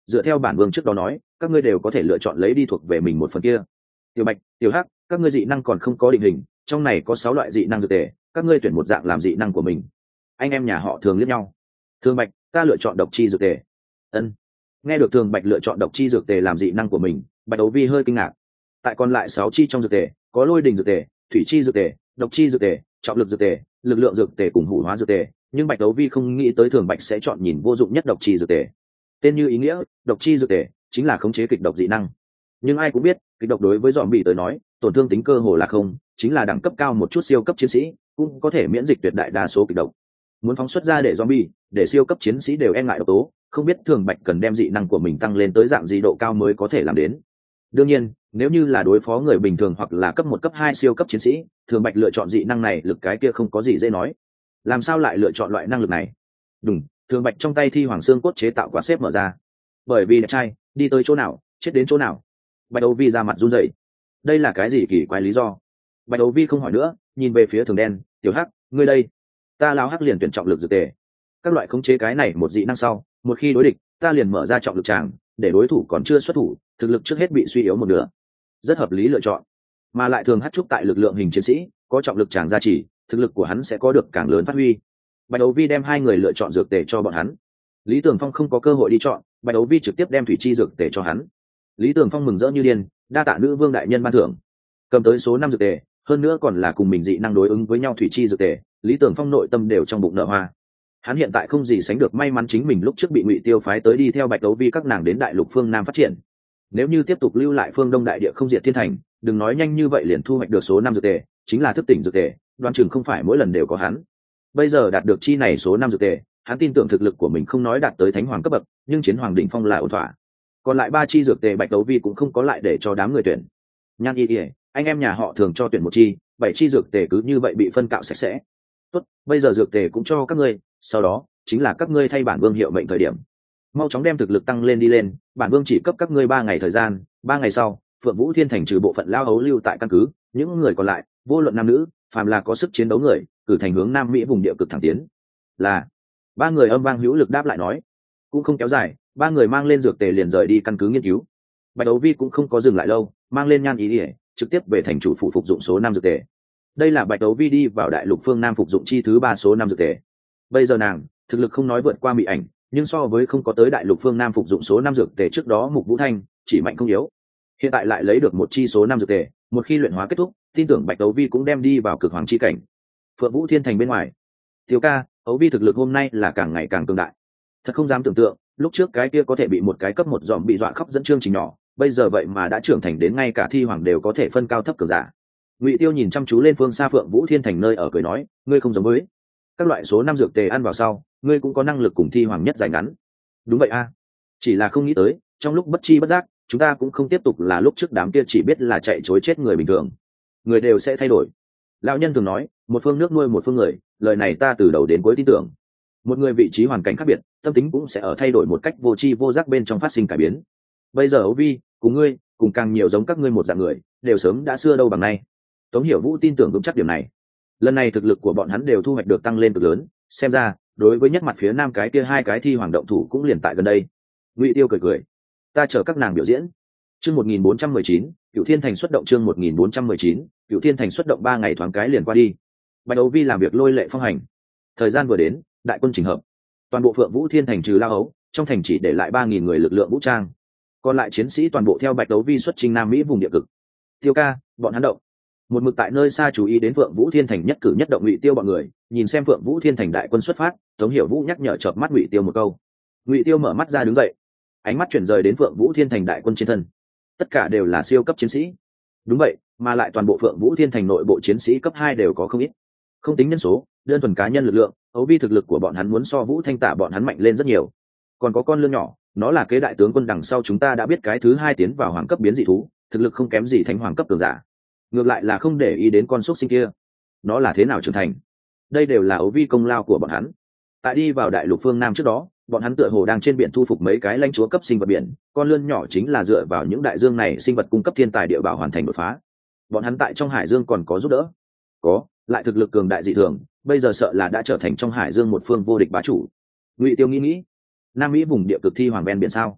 dựa theo bản vương trước đó nói, các ngươi đều có thể lựa chọn lấy đi thuộc về mình một phần kia. Tiểu Bạch, Tiểu Hắc, các ngươi dị năng còn không có định hình, trong này có 6 loại dị năng dược tề, các ngươi tuyển một dạng làm dị năng của mình. Anh em nhà họ Thường liếc nhau. Thường Bạch, ta lựa chọn độc chi dược tề. Ân. Nghe được Thường Bạch lựa chọn độc chi dược tề làm dị năng của mình, Bạch Đấu Vi hơi kinh ngạc. Tại còn lại 6 chi trong dược tề, có lôi đình dược tề, thủy chi dược tề, độc chi dược tề, trọng lực dược tề, lực lượng dược tề cùng hủ hóa dược tề, nhưng Bạch Đấu Vi không nghĩ tới Thường Bạch sẽ chọn nhìn vô dụng nhất độc chi dược tề. Tên như ý nghĩa, độc chi dược tề chính là khống chế kịch độc dị năng. Nhưng ai cũng biết, kịch độc đối với zombie tới nói, tổn thương tính cơ hồ là không, chính là đẳng cấp cao một chút siêu cấp chiến sĩ, cũng có thể miễn dịch tuyệt đại đa số kịch độc. Muốn phóng xuất ra để zombie, để siêu cấp chiến sĩ đều e ngại độc tố, không biết Thường Bạch cần đem dị năng của mình tăng lên tới dạng gì độ cao mới có thể làm đến. Đương nhiên, nếu như là đối phó người bình thường hoặc là cấp 1 cấp 2 siêu cấp chiến sĩ, Thường Bạch lựa chọn dị năng này lực cái kia không có gì dễ nói. Làm sao lại lựa chọn loại năng lực này? Đúng, Thường Bạch trong tay thi hoàng xương cốt chế tạo quạt xếp mở ra. Bởi vì đẹp trai, đi tới chỗ nào, chết đến chỗ nào. Bạch Đấu Vi ra mặt run rẩy. Đây là cái gì kỳ quái lý do? Bạch Đấu Vi không hỏi nữa, nhìn về phía Thường Đen, Tiểu Hắc, ngươi đây. Ta lao Hắc liền tuyển trọng lực dược tề. Các loại khống chế cái này một dị năng sau, một khi đối địch, ta liền mở ra trọng lực tràng, để đối thủ còn chưa xuất thủ, thực lực trước hết bị suy yếu một nửa. Rất hợp lý lựa chọn. Mà lại Thường Hắc trúc tại lực lượng hình chiến sĩ, có trọng lực tràng gia trì, thực lực của hắn sẽ có được càng lớn phát huy. Bạch Đấu Vi đem 2 người lựa chọn dược tề cho bọn hắn. Lý Tường Phong không có cơ hội đi chọn, Bạch Đấu Vi trực tiếp đem thủy chi dược tề cho hắn. Lý Tường Phong mừng rỡ như điên, đa tạ nữ vương đại nhân ban thưởng. Cầm tới số 5 dược tề, hơn nữa còn là cùng mình dị năng đối ứng với nhau thủy chi dược tề, Lý Tường Phong nội tâm đều trong bụng nở hoa. Hắn hiện tại không gì sánh được may mắn chính mình lúc trước bị Ngụy Tiêu phái tới đi theo Bạch Đấu Vi các nàng đến đại lục phương Nam phát triển. Nếu như tiếp tục lưu lại phương Đông đại địa không diệt thiên thành, đừng nói nhanh như vậy liền thu hoạch được số 5 dược tề, chính là thức tỉnh dược tề, đoán chừng không phải mỗi lần đều có hắn. Bây giờ đạt được chi này số 5 dược tề, hắn tin tưởng thực lực của mình không nói đạt tới thánh hoàng cấp bậc, nhưng chiến hoàng đỉnh phong là ổn thỏa. Còn lại 3 chi dược tề Bạch Đấu Vi cũng không có lại để cho đám người tuyển. Nhan Y, anh em nhà họ Thường cho tuyển 1 chi, 7 chi dược tề cứ như vậy bị phân cạo sạch sẽ. Tốt, bây giờ dược tề cũng cho các ngươi, sau đó chính là các ngươi thay bản vương hiệu mệnh thời điểm. Mau chóng đem thực lực tăng lên đi lên, bản vương chỉ cấp các ngươi 3 ngày thời gian, 3 ngày sau, Phượng Vũ Thiên Thành trừ bộ phận lao hấu lưu tại căn cứ, những người còn lại, vô luận nam nữ, phàm là có sức chiến đấu người, cử thành hướng Nam Mỹ vùng địa cực thẳng tiến. Là 3 người âm vang hữu lực đáp lại nói. Cũng không kéo dài, 3 người mang lên dược tề liền rời đi căn cứ nghiên cứu. Bạch Đấu Vi cũng không có dừng lại lâu, mang lên Nhan Ý Ỉa, trực tiếp về thành chủ phủ phục dụng số 5 dược tề. Đây là Bạch Đấu Vi đi vào đại lục phương Nam phục dụng chi thứ 3 số 5 dược tề. Bây giờ nàng, thực lực không nói vượt qua Mị Ảnh, nhưng so với không có tới đại lục phương Nam phục dụng số 5 dược tề trước đó Mục Vũ Thanh, chỉ mạnh không yếu. Hiện tại lại lấy được 1 chi số 5 dược tề, một khi luyện hóa kết thúc, tin tưởng Bạch Đấu Vi cũng đem đi vào cực hoàng chi cảnh. Phượng Vũ Thiên Thành bên ngoài, Tiểu ca, Đấu Vi thực lực hôm nay là càng ngày càng cường đại. Thật không dám tưởng tượng, lúc trước cái kia có thể bị một cái cấp 1 dòm bị dọa khóc dẫn chương trình nhỏ, bây giờ vậy mà đã trưởng thành đến ngay cả thi hoàng đều có thể phân cao thấp cường giả. Ngụy Tiêu nhìn chăm chú lên phương xa Phượng Vũ Thiên Thành nơi ở cười nói, ngươi không giống với các loại số 5 dược tề ăn vào sau, ngươi cũng có năng lực cùng thi hoàng nhất dài ngắn. Đúng vậy a, chỉ là không nghĩ tới, trong lúc bất chi bất giác, chúng ta cũng không tiếp tục là lúc trước đám kia chỉ biết là chạy chối chết người bình thường. Người đều sẽ thay đổi. Lão nhân thường nói, một phương nước nuôi một phương người, lời này ta từ đầu đến cuối tin tưởng. Một người vị trí hoàn cảnh khác biệt, tâm tính cũng sẽ ở thay đổi một cách vô tri vô giác bên trong phát sinh cải biến. Bây giờ Âu Vi, cùng ngươi, cùng càng nhiều giống các ngươi một dạng người, đều sớm đã xưa đâu bằng nay. Tống Hiểu Vũ tin tưởng vững chắc điểm này. Lần này thực lực của bọn hắn đều thu hoạch được tăng lên cực lớn, xem ra, đối với nhất mặt phía nam cái kia 2 cái thi hoàng động thủ cũng liền tại gần đây. Ngụy Tiêu cười cười, ta chờ các nàng biểu diễn. Chương 1419, Cửu Thiên Thành xuất động chương 1419, Cửu Thiên Thành xuất động 3 ngày thoáng cái liền qua đi. Bạch Đấu Vi làm việc lôi lệ phong hành. Thời gian vừa đến, đại quân chỉnh hợp. Toàn bộ Phượng Vũ Thiên Thành trừ La Hấu, trong thành chỉ để lại 3000 người lực lượng vũ trang. Còn lại chiến sĩ toàn bộ theo Bạch Đấu Vi xuất chinh Nam Mỹ vùng địa cực. Tiêu ca, bọn hắn động. Một mực tại nơi xa chú ý đến Phượng Vũ Thiên Thành nhất cử nhất động Ngụy Tiêu bọn người, nhìn xem Phượng Vũ Thiên Thành đại quân xuất phát, Tống Hiểu Vũ nhắc nhở chợp mắt Ngụy Tiêu một câu. Ngụy Tiêu mở mắt ra đứng dậy, ánh mắt chuyển rời đến Phượng Vũ Thiên Thành đại quân trên thân. Tất cả đều là siêu cấp chiến sĩ. Đúng vậy, mà lại toàn bộ Phượng Vũ Thiên Thành nội bộ chiến sĩ cấp 2 đều có không ít. Không tính nhân số, đơn thuần cá nhân lực lượng, Ấu Vi thực lực của bọn hắn muốn so Vũ Thanh Tả bọn hắn mạnh lên rất nhiều. Còn có con lươn nhỏ, nó là kế đại tướng quân đằng sau chúng ta đã biết cái thứ 2 tiến vào hoàng cấp biến dị thú, thực lực không kém gì thánh hoàng cấp cường giả. Ngược lại là không để ý đến con xúc sinh kia, nó là thế nào trưởng thành. Đây đều là Ấu Vi công lao của bọn hắn. Tại đi vào đại lục phương Nam trước đó, bọn hắn tựa hồ đang trên biển thu phục mấy cái lãnh chúa cấp sinh vật biển, con lươn nhỏ chính là dựa vào những đại dương này sinh vật cung cấp thiên tài địa bảo hoàn thành đột phá. Bọn hắn tại trong hải dương còn có giúp đỡ, có lại thực lực cường đại dị thường, bây giờ sợ là đã trở thành trong hải dương một phương vô địch bá chủ. Ngụy Tiêu nghĩ, Nam Mỹ vùng địa cực thi hoàng ven biển sao?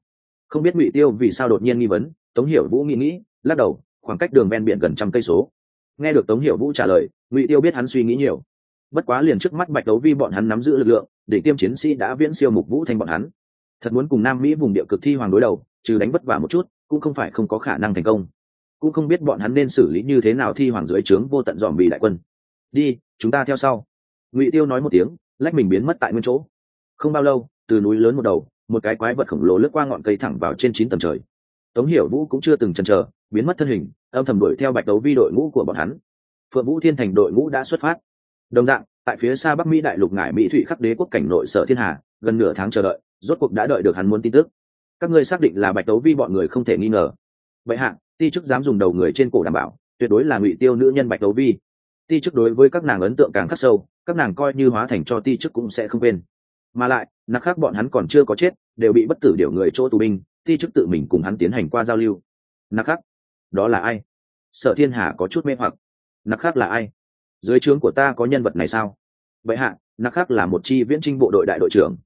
Không biết Ngụy Tiêu vì sao đột nhiên nghi vấn, Tống Hiểu Vũ nghĩ lắc đầu, khoảng cách đường ven biển gần 100 cây số. Nghe được Tống Hiểu Vũ trả lời, Ngụy Tiêu biết hắn suy nghĩ nhiều. Bất quá liền trước mắt Bạch Đấu Vi bọn hắn nắm giữ lực lượng, đỉnh tiêm chiến sĩ đã viễn siêu Mục Vũ Thanh bọn hắn. Thật muốn cùng Nam Mỹ vùng địa cực thi hoàng đối đầu, trừ đánh vất vả một chút, cũng không phải không có khả năng thành công. Cũng không biết bọn hắn nên xử lý như thế nào thi hoàng dưới trướng vô tận dòm bì đại quân. Đi, chúng ta theo sau. Ngụy Tiêu nói một tiếng, lách mình biến mất tại nguyên chỗ. Không bao lâu, từ núi lớn một đầu, một cái quái vật khổng lồ lướt qua ngọn cây thẳng vào trên 9 tầng trời. Tống Hiểu Vũ cũng chưa từng chần chờ, biến mất thân hình, âm thầm đuổi theo Bạch Đấu Vi đội ngũ của bọn hắn. Phượng Vũ Thiên Thành đội ngũ đã xuất phát. Đồng dạng, tại phía xa Bắc Mỹ đại lục ngải Mỹ Thụy khắc đế quốc cảnh nội Sở Thiên Hà, gần nửa tháng chờ đợi, rốt cuộc đã đợi được hắn muốn tin tức. Các ngươi xác định là Bạch Đấu Vi bọn người không thể nghi ngờ. Vậy hạ, ti chức dám dùng đầu người trên cổ đảm bảo, tuyệt đối là Ngụy Tiêu nữ nhân Bạch Đấu Vi. Ti chức đối với các nàng ấn tượng càng khắc sâu, các nàng coi như hóa thành cho ti chức cũng sẽ không quên. Mà lại, nặc khác bọn hắn còn chưa có chết, đều bị bất tử điều người chỗ tù binh, ti chức tự mình cùng hắn tiến hành qua giao lưu. Nặc khác, đó là ai? Sở Thiên Hà có chút mê hoặc. Nặc khác là ai? Dưới trướng của ta có nhân vật này sao? Vậy hạ, nặc khác là một chi viễn trinh bộ đội đại đội trưởng.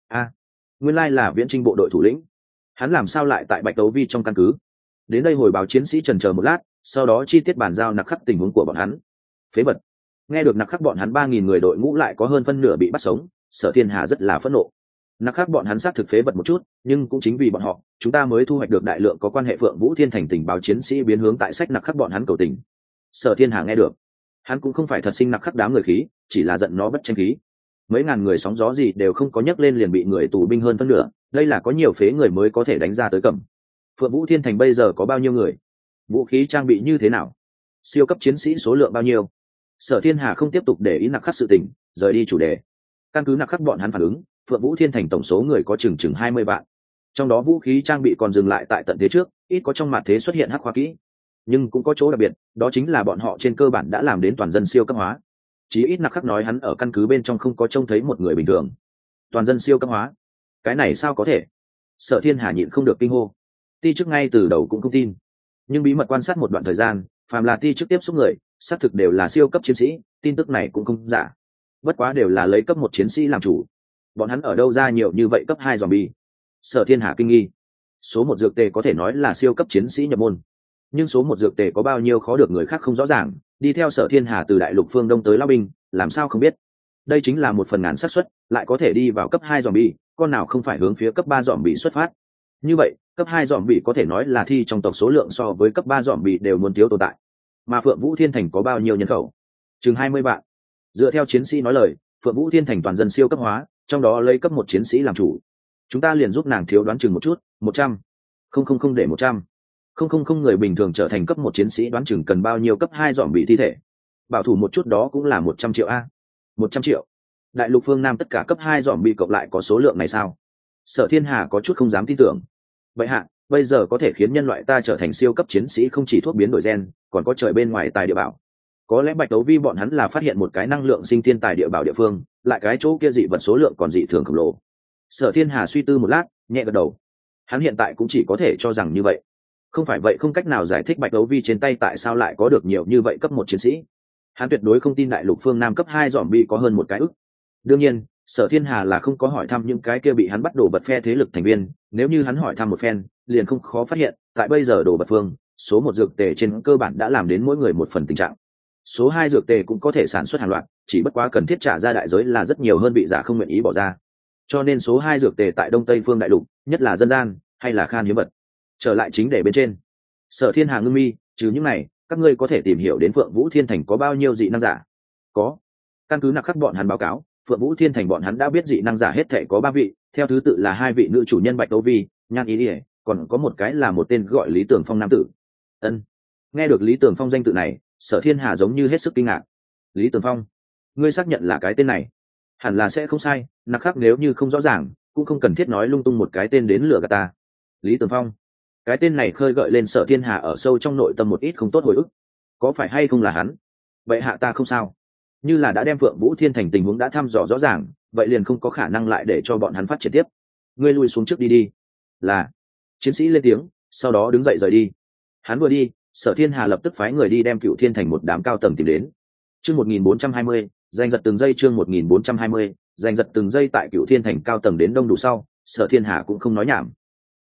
Nguyên lai là viễn trinh bộ đội thủ lĩnh. Hắn làm sao lại tại Bạch Đấu Vi trong căn cứ? Đến đây hồi báo chiến sĩ trần chờ một lát, sau đó chi tiết bàn giao nặc khắc tình huống của bọn hắn. Phế vật. Nghe được nặc khắc bọn hắn 3.000 người đội ngũ lại có hơn phân nửa bị bắt sống, Sở Thiên Hà rất là phẫn nộ. Nặc khắc bọn hắn xác thực phế vật một chút, nhưng cũng chính vì bọn họ, chúng ta mới thu hoạch được đại lượng có quan hệ Phượng Vũ Thiên Thành tình báo chiến sĩ biến hướng tại sách nặc khắc bọn hắn cầu tình. Sở Thiên Hà nghe được, hắn cũng không phải thật sinh nặc khắc đám người khí, chỉ là giận nó bất tranh khí. Mấy ngàn người sóng gió gì đều không có nhấc lên liền bị người tù binh hơn phân nửa, đây là có nhiều phế người mới có thể đánh ra tới cầm. Phượng Vũ Thiên Thành bây giờ có bao nhiêu người? Vũ khí trang bị như thế nào? Siêu cấp chiến sĩ số lượng bao nhiêu? Sở Thiên Hà không tiếp tục để ý nặc khắc sự tình, rời đi chủ đề. Căn cứ nặc khắc bọn hắn phản ứng, Phượng Vũ Thiên Thành tổng số người có chừng 20 vạn. Trong đó vũ khí trang bị còn dừng lại tại tận thế trước, ít có trong mặt thế xuất hiện hắc khoa kỹ. Nhưng cũng có chỗ đặc biệt, đó chính là bọn họ trên cơ bản đã làm đến toàn dân siêu cấp hóa. Chí ít nặc khắc nói hắn ở căn cứ bên trong không có trông thấy một người bình thường. Toàn dân siêu cấp hóa, cái này sao có thể? Sở Thiên Hà nhịn không được kinh hô. Ti chức ngay từ đầu cũng không tin, nhưng bí mật quan sát một đoạn thời gian, phàm là ti chức tiếp xúc người, xác thực đều là siêu cấp chiến sĩ, tin tức này cũng không giả. Bất quá đều là lấy cấp 1 chiến sĩ làm chủ. Bọn hắn ở đâu ra nhiều như vậy cấp 2 zombie? Sở Thiên Hà kinh nghi. Số 1 dược tề có thể nói là siêu cấp chiến sĩ nhập môn, nhưng số 1 dược tề có bao nhiêu khó được người khác không rõ ràng. Đi theo Sở Thiên Hà từ đại lục phương đông tới lao binh, làm sao không biết? Đây chính là 1/1000 xác suất, lại có thể đi vào cấp 2 zombie, con nào không phải hướng phía cấp 3 zombie xuất phát. Như vậy, cấp 2 zombie có thể nói là thi trong tộc số lượng so với cấp 3 zombie đều muốn thiếu tồn tại. Mà Phượng Vũ Thiên Thành có bao nhiêu nhân khẩu? Chừng 20 vạn. Dựa theo chiến sĩ nói lời, Phượng Vũ Thiên Thành toàn dân siêu cấp hóa, trong đó lấy cấp 1 chiến sĩ làm chủ. Chúng ta liền giúp nàng thiếu đoán chừng một chút, 100. Không để 100. Không người bình thường trở thành cấp 1 chiến sĩ đoán chừng cần bao nhiêu cấp 2 zombie thi thể. Bảo thủ một chút đó cũng là 100 triệu a. 100 triệu. Đại lục phương Nam tất cả cấp 2 zombie cộng lại có số lượng này sao? Sở Thiên Hà có chút không dám tin tưởng. Vậy hạ, bây giờ có thể khiến nhân loại ta trở thành siêu cấp chiến sĩ không chỉ thuốc biến đổi gen, còn có trời bên ngoài tài địa bảo. Có lẽ Bạch Đấu Vi bọn hắn là phát hiện một cái năng lượng sinh thiên tài địa bảo địa phương, lại cái chỗ kia dị vật số lượng còn dị thường khổng lồ. Sở Thiên Hà suy tư một lát, nhẹ gật đầu. Hắn hiện tại cũng chỉ có thể cho rằng như vậy. Không phải vậy không cách nào giải thích Bạch Đấu Vi trên tay tại sao lại có được nhiều như vậy cấp 1 chiến sĩ. Hắn tuyệt đối không tin đại lục phương Nam cấp 2 zombie có hơn một cái ức. Đương nhiên, Sở Thiên Hà là không có hỏi thăm những cái kia bị hắn bắt đổ bật phe thế lực thành viên, nếu như hắn hỏi thăm một phen, liền không khó phát hiện, tại bây giờ đổ bật phương, số 1 dược tề trên cơ bản đã làm đến mỗi người một phần tình trạng. Số 2 dược tề cũng có thể sản xuất hàng loạt, chỉ bất quá cần thiết trả ra đại giới là rất nhiều hơn bị giả không nguyện ý bỏ ra. Cho nên số 2 dược tề tại Đông Tây phương đại lục, nhất là dân gian hay là khan hiếm vật. Trở lại chính đề bên trên. Sở Thiên Hà ngưng mi, trừ những này, các ngươi có thể tìm hiểu đến Phượng Vũ Thiên Thành có bao nhiêu dị năng giả? Có. Căn cứ nặc khắc bọn hắn báo cáo, Phượng Vũ Thiên Thành bọn hắn đã biết dị năng giả hết thảy có 3 vị, theo thứ tự là 2 vị nữ chủ nhân Bạch Đấu Vi, Nhan Ý Điệp, còn có một cái là một tên gọi Lý Tưởng Phong nam tử. Ân. Nghe được Lý Tưởng Phong danh tự này, Sở Thiên Hà giống như hết sức kinh ngạc. Lý Tưởng Phong, ngươi xác nhận là cái tên này? Hẳn là sẽ không sai, nặc khắc nếu như không rõ ràng, cũng không cần thiết nói lung tung một cái tên đến lừa gạt ta. Lý Tưởng Phong, cái tên này khơi gợi lên Sở Thiên Hà ở sâu trong nội tâm một ít không tốt hồi ức. Có phải hay không là hắn? Vậy hạ ta không sao. Như là đã đem Phượng Vũ Thiên Thành tình huống đã thăm dò rõ ràng, vậy liền không có khả năng lại để cho bọn hắn phát triển tiếp. Ngươi lui xuống trước đi. Là. Chiến sĩ lên tiếng, sau đó đứng dậy rời đi. Hắn vừa đi, Sở Thiên Hà lập tức phái người đi đem Cựu Thiên Thành một đám cao tầng tìm đến. Chương 1420, giành giật từng giây. Chương 1420, giành giật từng giây tại Cựu Thiên Thành cao tầng đến đông đủ sau, Sở Thiên Hà cũng không nói nhảm.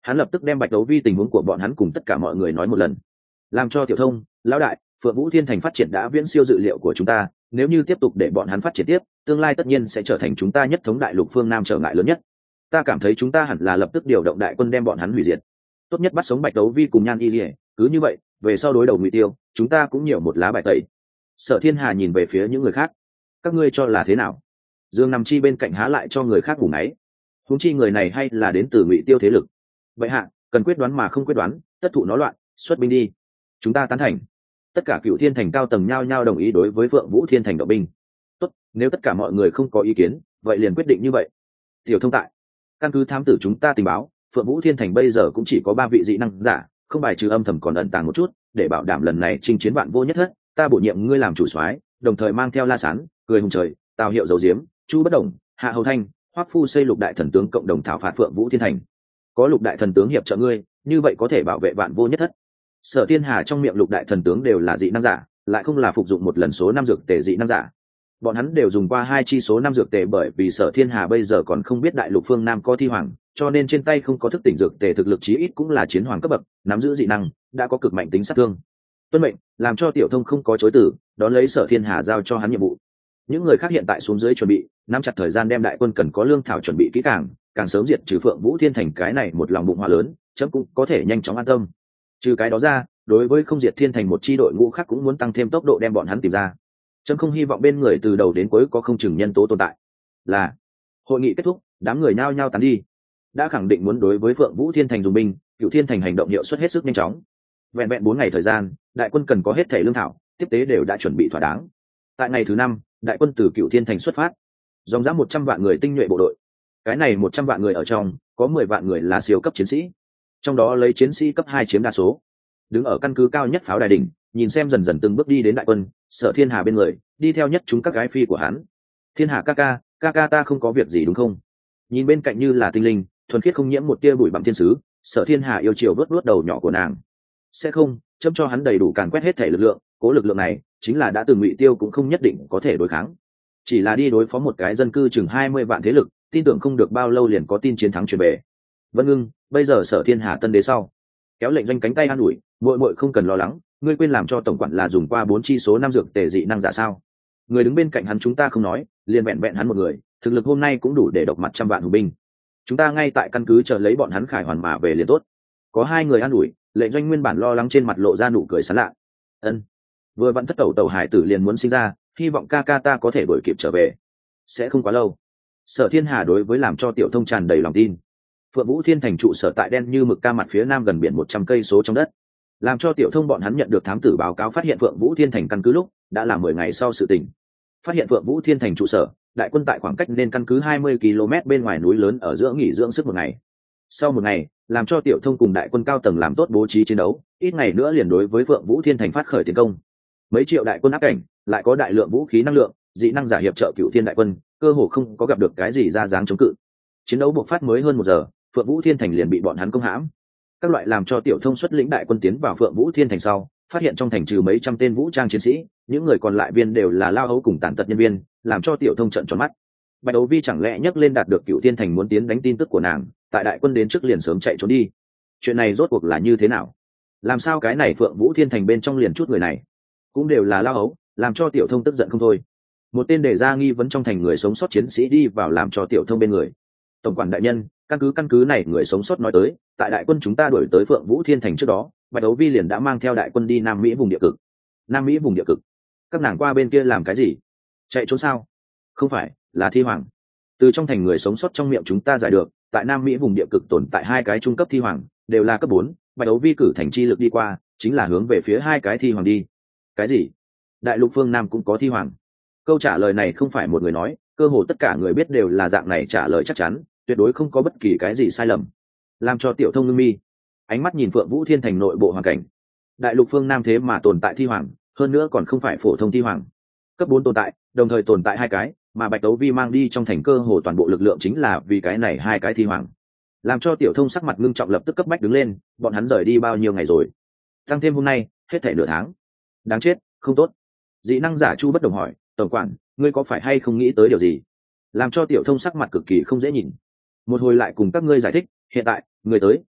Hắn lập tức đem Bạch Đấu Vi tình huống của bọn hắn cùng tất cả mọi người nói một lần, làm cho Tiểu Thông, lão đại, Phượng Vũ Thiên Thành phát triển đã viễn siêu dự liệu của chúng ta, nếu như tiếp tục để bọn hắn phát triển tiếp, tương lai tất nhiên sẽ trở thành chúng ta nhất thống đại lục phương Nam trở ngại lớn nhất. Ta cảm thấy chúng ta hẳn là lập tức điều động đại quân đem bọn hắn hủy diệt. Tốt nhất bắt sống Bạch Đấu Vi cùng Nhan Y Lệ, cứ như vậy, về sau đối đầu Ngụy Tiêu, chúng ta cũng nhiều một lá bài tẩy. Sở Thiên Hà nhìn về phía những người khác, các ngươi cho là thế nào? Dương nằm chi bên cạnh há lại cho người khác ngủ ngáy. Huống chi người này hay là đến từ Ngụy Tiêu thế lực. Vậy hạ, cần quyết đoán mà không quyết đoán, tất thụ nó loạn, xuất binh đi. Chúng ta tán thành. Tất cả Cựu Thiên Thành cao tầng nhao nhao đồng ý đối với Phượng Vũ Thiên Thành động binh. Tốt, nếu tất cả mọi người không có ý kiến, vậy liền quyết định như vậy. Tiểu Thông tại, căn cứ thám tử chúng ta tình báo, Phượng Vũ Thiên Thành bây giờ cũng chỉ có 3 vị dị năng giả, không bài trừ âm thầm còn ẩn tàng một chút, để bảo đảm lần này chinh chiến vạn vô nhất thất, ta bổ nhiệm ngươi làm chủ soái, đồng thời mang theo La Sán, Cười Hùng Trời, Tào Hiệu Dầu Diếm, Chu Bất Đồng, Hạ Hầu Thanh, Hoắc Phu xây Lục đại thần tướng cộng đồng thảo phạt Phượng Vũ Thiên Thành. Có Lục đại thần tướng hiệp trợ ngươi, như vậy có thể bảo vệ vạn vô nhất thất. Sở Thiên Hà trong miệng Lục đại thần tướng đều là dị năng giả, lại không là phục dụng một lần số 5 dược tề dị năng giả. Bọn hắn đều dùng qua 2 chi số 5 dược tề, bởi vì Sở Thiên Hà bây giờ còn không biết đại lục phương Nam có thi hoàng, cho nên trên tay không có thức tỉnh dược tề, thực lực chí ít cũng là chiến hoàng cấp bậc, nắm giữ dị năng, đã có cực mạnh tính sát thương. Tuân mệnh, làm cho Tiểu Thông không có chối từ, đón lấy Sở Thiên Hà giao cho hắn nhiệm vụ. Những người khác hiện tại xuống dưới chuẩn bị, nắm chặt thời gian đem đại quân cần có lương thảo chuẩn bị kỹ càng sớm diệt trừ Phượng Vũ Thiên Thành cái này một lòng bụng hỏa lớn, chấm cũng có thể nhanh chóng an tâm. Trừ cái đó ra, đối với không diệt Thiên Thành một chi đội ngũ khác cũng muốn tăng thêm tốc độ đem bọn hắn tìm ra. Chấm không hy vọng bên người từ đầu đến cuối có không chừng nhân tố tồn tại. Là hội nghị kết thúc, đám người nhao nhao tán đi. Đã khẳng định muốn đối với Phượng Vũ Thiên Thành dùng binh, Cựu Thiên Thành hành động hiệu suất hết sức nhanh chóng. Vẹn vẹn 4 ngày thời gian, đại quân cần có hết thảy lương thảo, tiếp tế đều đã chuẩn bị thỏa đáng. Tại ngày thứ 5, đại quân từ Cựu Thiên Thành xuất phát, dòng dã 100 vạn người tinh nhuệ bộ đội. Cái này 100 vạn người ở trong, có 10 vạn người là siêu cấp chiến sĩ, trong đó lấy chiến sĩ cấp 2 chiếm đa số. Đứng ở căn cứ cao nhất pháo đài đỉnh, nhìn xem dần dần từng bước đi đến đại quân, Sở Thiên Hà bên người, đi theo nhất chúng các gái phi của hắn. Thiên Hà ca ca ta không có việc gì đúng không? Nhìn bên cạnh như là tinh linh, thuần khiết không nhiễm một tia bụi bặm thiên sứ, Sở Thiên Hà yêu chiều vuốt đầu nhỏ của nàng. Sẽ không, chấm cho hắn đầy đủ càn quét hết thể lực lượng, cố lực lượng này chính là đã từng Ngụy Tiêu cũng không nhất định có thể đối kháng. Chỉ là đi đối phó một cái dân cư chừng 20 vạn thế lực, tin tưởng không được bao lâu liền có tin chiến thắng truyền về. Vân Ngưng, bây giờ Sở Thiên Hà tân đế sau, kéo lệnh doanh cánh tay an ủi, muội không cần lo lắng, ngươi quên làm cho tổng quản là dùng qua 4 chi số 5 dược tề dị năng giả sao? Người đứng bên cạnh hắn chúng ta không nói, liền vẹn vẹn hắn một người, thực lực hôm nay cũng đủ để độc mặt trăm vạn hùng binh. Chúng ta ngay tại căn cứ chờ lấy bọn hắn khải hoàn mà về liền tốt. Có 2 người an ủi, lệnh doanh nguyên bản lo lắng trên mặt lộ ra nụ cười sảng lạ. Ân, vừa vặn thất tẩu hải tử liền muốn sinh ra, hy vọng ca ca ta có thể đuổi kịp trở về. Sẽ không quá lâu. Sở Thiên Hà đối với làm cho Tiểu Thông tràn đầy lòng tin. Phượng Vũ Thiên Thành trụ sở tại đen như mực ca mặt phía nam gần biển 100 cây số trong đất. Làm cho Tiểu Thông bọn hắn nhận được thám tử báo cáo phát hiện Phượng Vũ Thiên Thành căn cứ lúc đã là 10 ngày sau sự tình. Phát hiện Phượng Vũ Thiên Thành trụ sở, đại quân tại khoảng cách nên căn cứ 20 km bên ngoài núi lớn ở giữa nghỉ dưỡng sức 1 ngày. Sau 1 ngày, làm cho Tiểu Thông cùng đại quân cao tầng làm tốt bố trí chiến đấu, ít ngày nữa liền đối với Phượng Vũ Thiên Thành phát khởi tiến công. Mấy triệu đại quân áp cảnh, lại có đại lượng vũ khí năng lượng, dị năng giả hiệp trợ Cựu Thiên đại quân, cơ hồ không có gặp được cái gì ra dáng chống cự. Chiến đấu bộc phát mới hơn 1 giờ, Phượng Vũ Thiên Thành liền bị bọn hắn công hãm. Các loại làm cho Tiểu Thông xuất lĩnh đại quân tiến vào Phượng Vũ Thiên Thành sau, phát hiện trong thành trừ mấy trăm tên vũ trang chiến sĩ, những người còn lại viên đều là lao hấu cùng tàn tật nhân viên, làm cho Tiểu Thông trợn tròn mắt. Bạch Đấu Vi chẳng lẽ nhấc lên đạt được Cựu Thiên Thành muốn tiến đánh tin tức của nàng, tại đại quân đến trước liền sớm chạy trốn đi. Chuyện này rốt cuộc là như thế nào? Làm sao cái này Phượng Vũ Thiên Thành bên trong liền chút người này cũng đều là lao hấu, làm cho Tiểu Thông tức giận không thôi. Một tên đề ra nghi vấn trong thành người sống sót chiến sĩ đi vào làm cho Tiểu Thông bên người. Tổng quản đại nhân, căn cứ này người sống sót nói tới, tại đại quân chúng ta đuổi tới Phượng Vũ Thiên Thành trước đó, Bạch Đấu Vi liền đã mang theo đại quân đi Nam Mỹ vùng địa cực. Nam Mỹ vùng địa cực? Các nàng qua bên kia làm cái gì? Chạy trốn sao? Không phải, là thi hoàng. Từ trong thành người sống sót trong miệng chúng ta giải được, tại Nam Mỹ vùng địa cực tồn tại 2 cái trung cấp thi hoàng, đều là cấp 4, Bạch Đấu Vi cử thành chi lực đi qua, chính là hướng về phía 2 cái thi hoàng đi. Cái gì? Đại lục phương Nam cũng có thi hoàng? Câu trả lời này không phải một người nói, cơ hồ tất cả người biết đều là dạng này trả lời chắc chắn, tuyệt đối không có bất kỳ cái gì sai lầm. Làm cho Tiểu Thông ngưng mi, ánh mắt nhìn Phượng Vũ Thiên Thành nội bộ hoàn cảnh. Đại lục phương Nam thế mà tồn tại thi hoàng, hơn nữa còn không phải phổ thông thi hoàng, cấp 4 tồn tại, đồng thời tồn tại 2 cái, mà Bạch Đấu Vi mang đi trong thành cơ hồ toàn bộ lực lượng chính là vì cái này 2 cái thi hoàng. Làm cho Tiểu Thông sắc mặt ngưng trọng, lập tức cấp bách đứng lên, bọn hắn rời đi bao nhiêu ngày rồi? Tăng thêm hôm nay, hết thảy nửa tháng. Đáng chết, không tốt. Dị năng giả Chu Bất Đồng hỏi, tổng quản, ngươi có phải hay không nghĩ tới điều gì? Làm cho Tiểu Thông sắc mặt cực kỳ không dễ nhìn. Một hồi lại cùng các ngươi giải thích, hiện tại người tới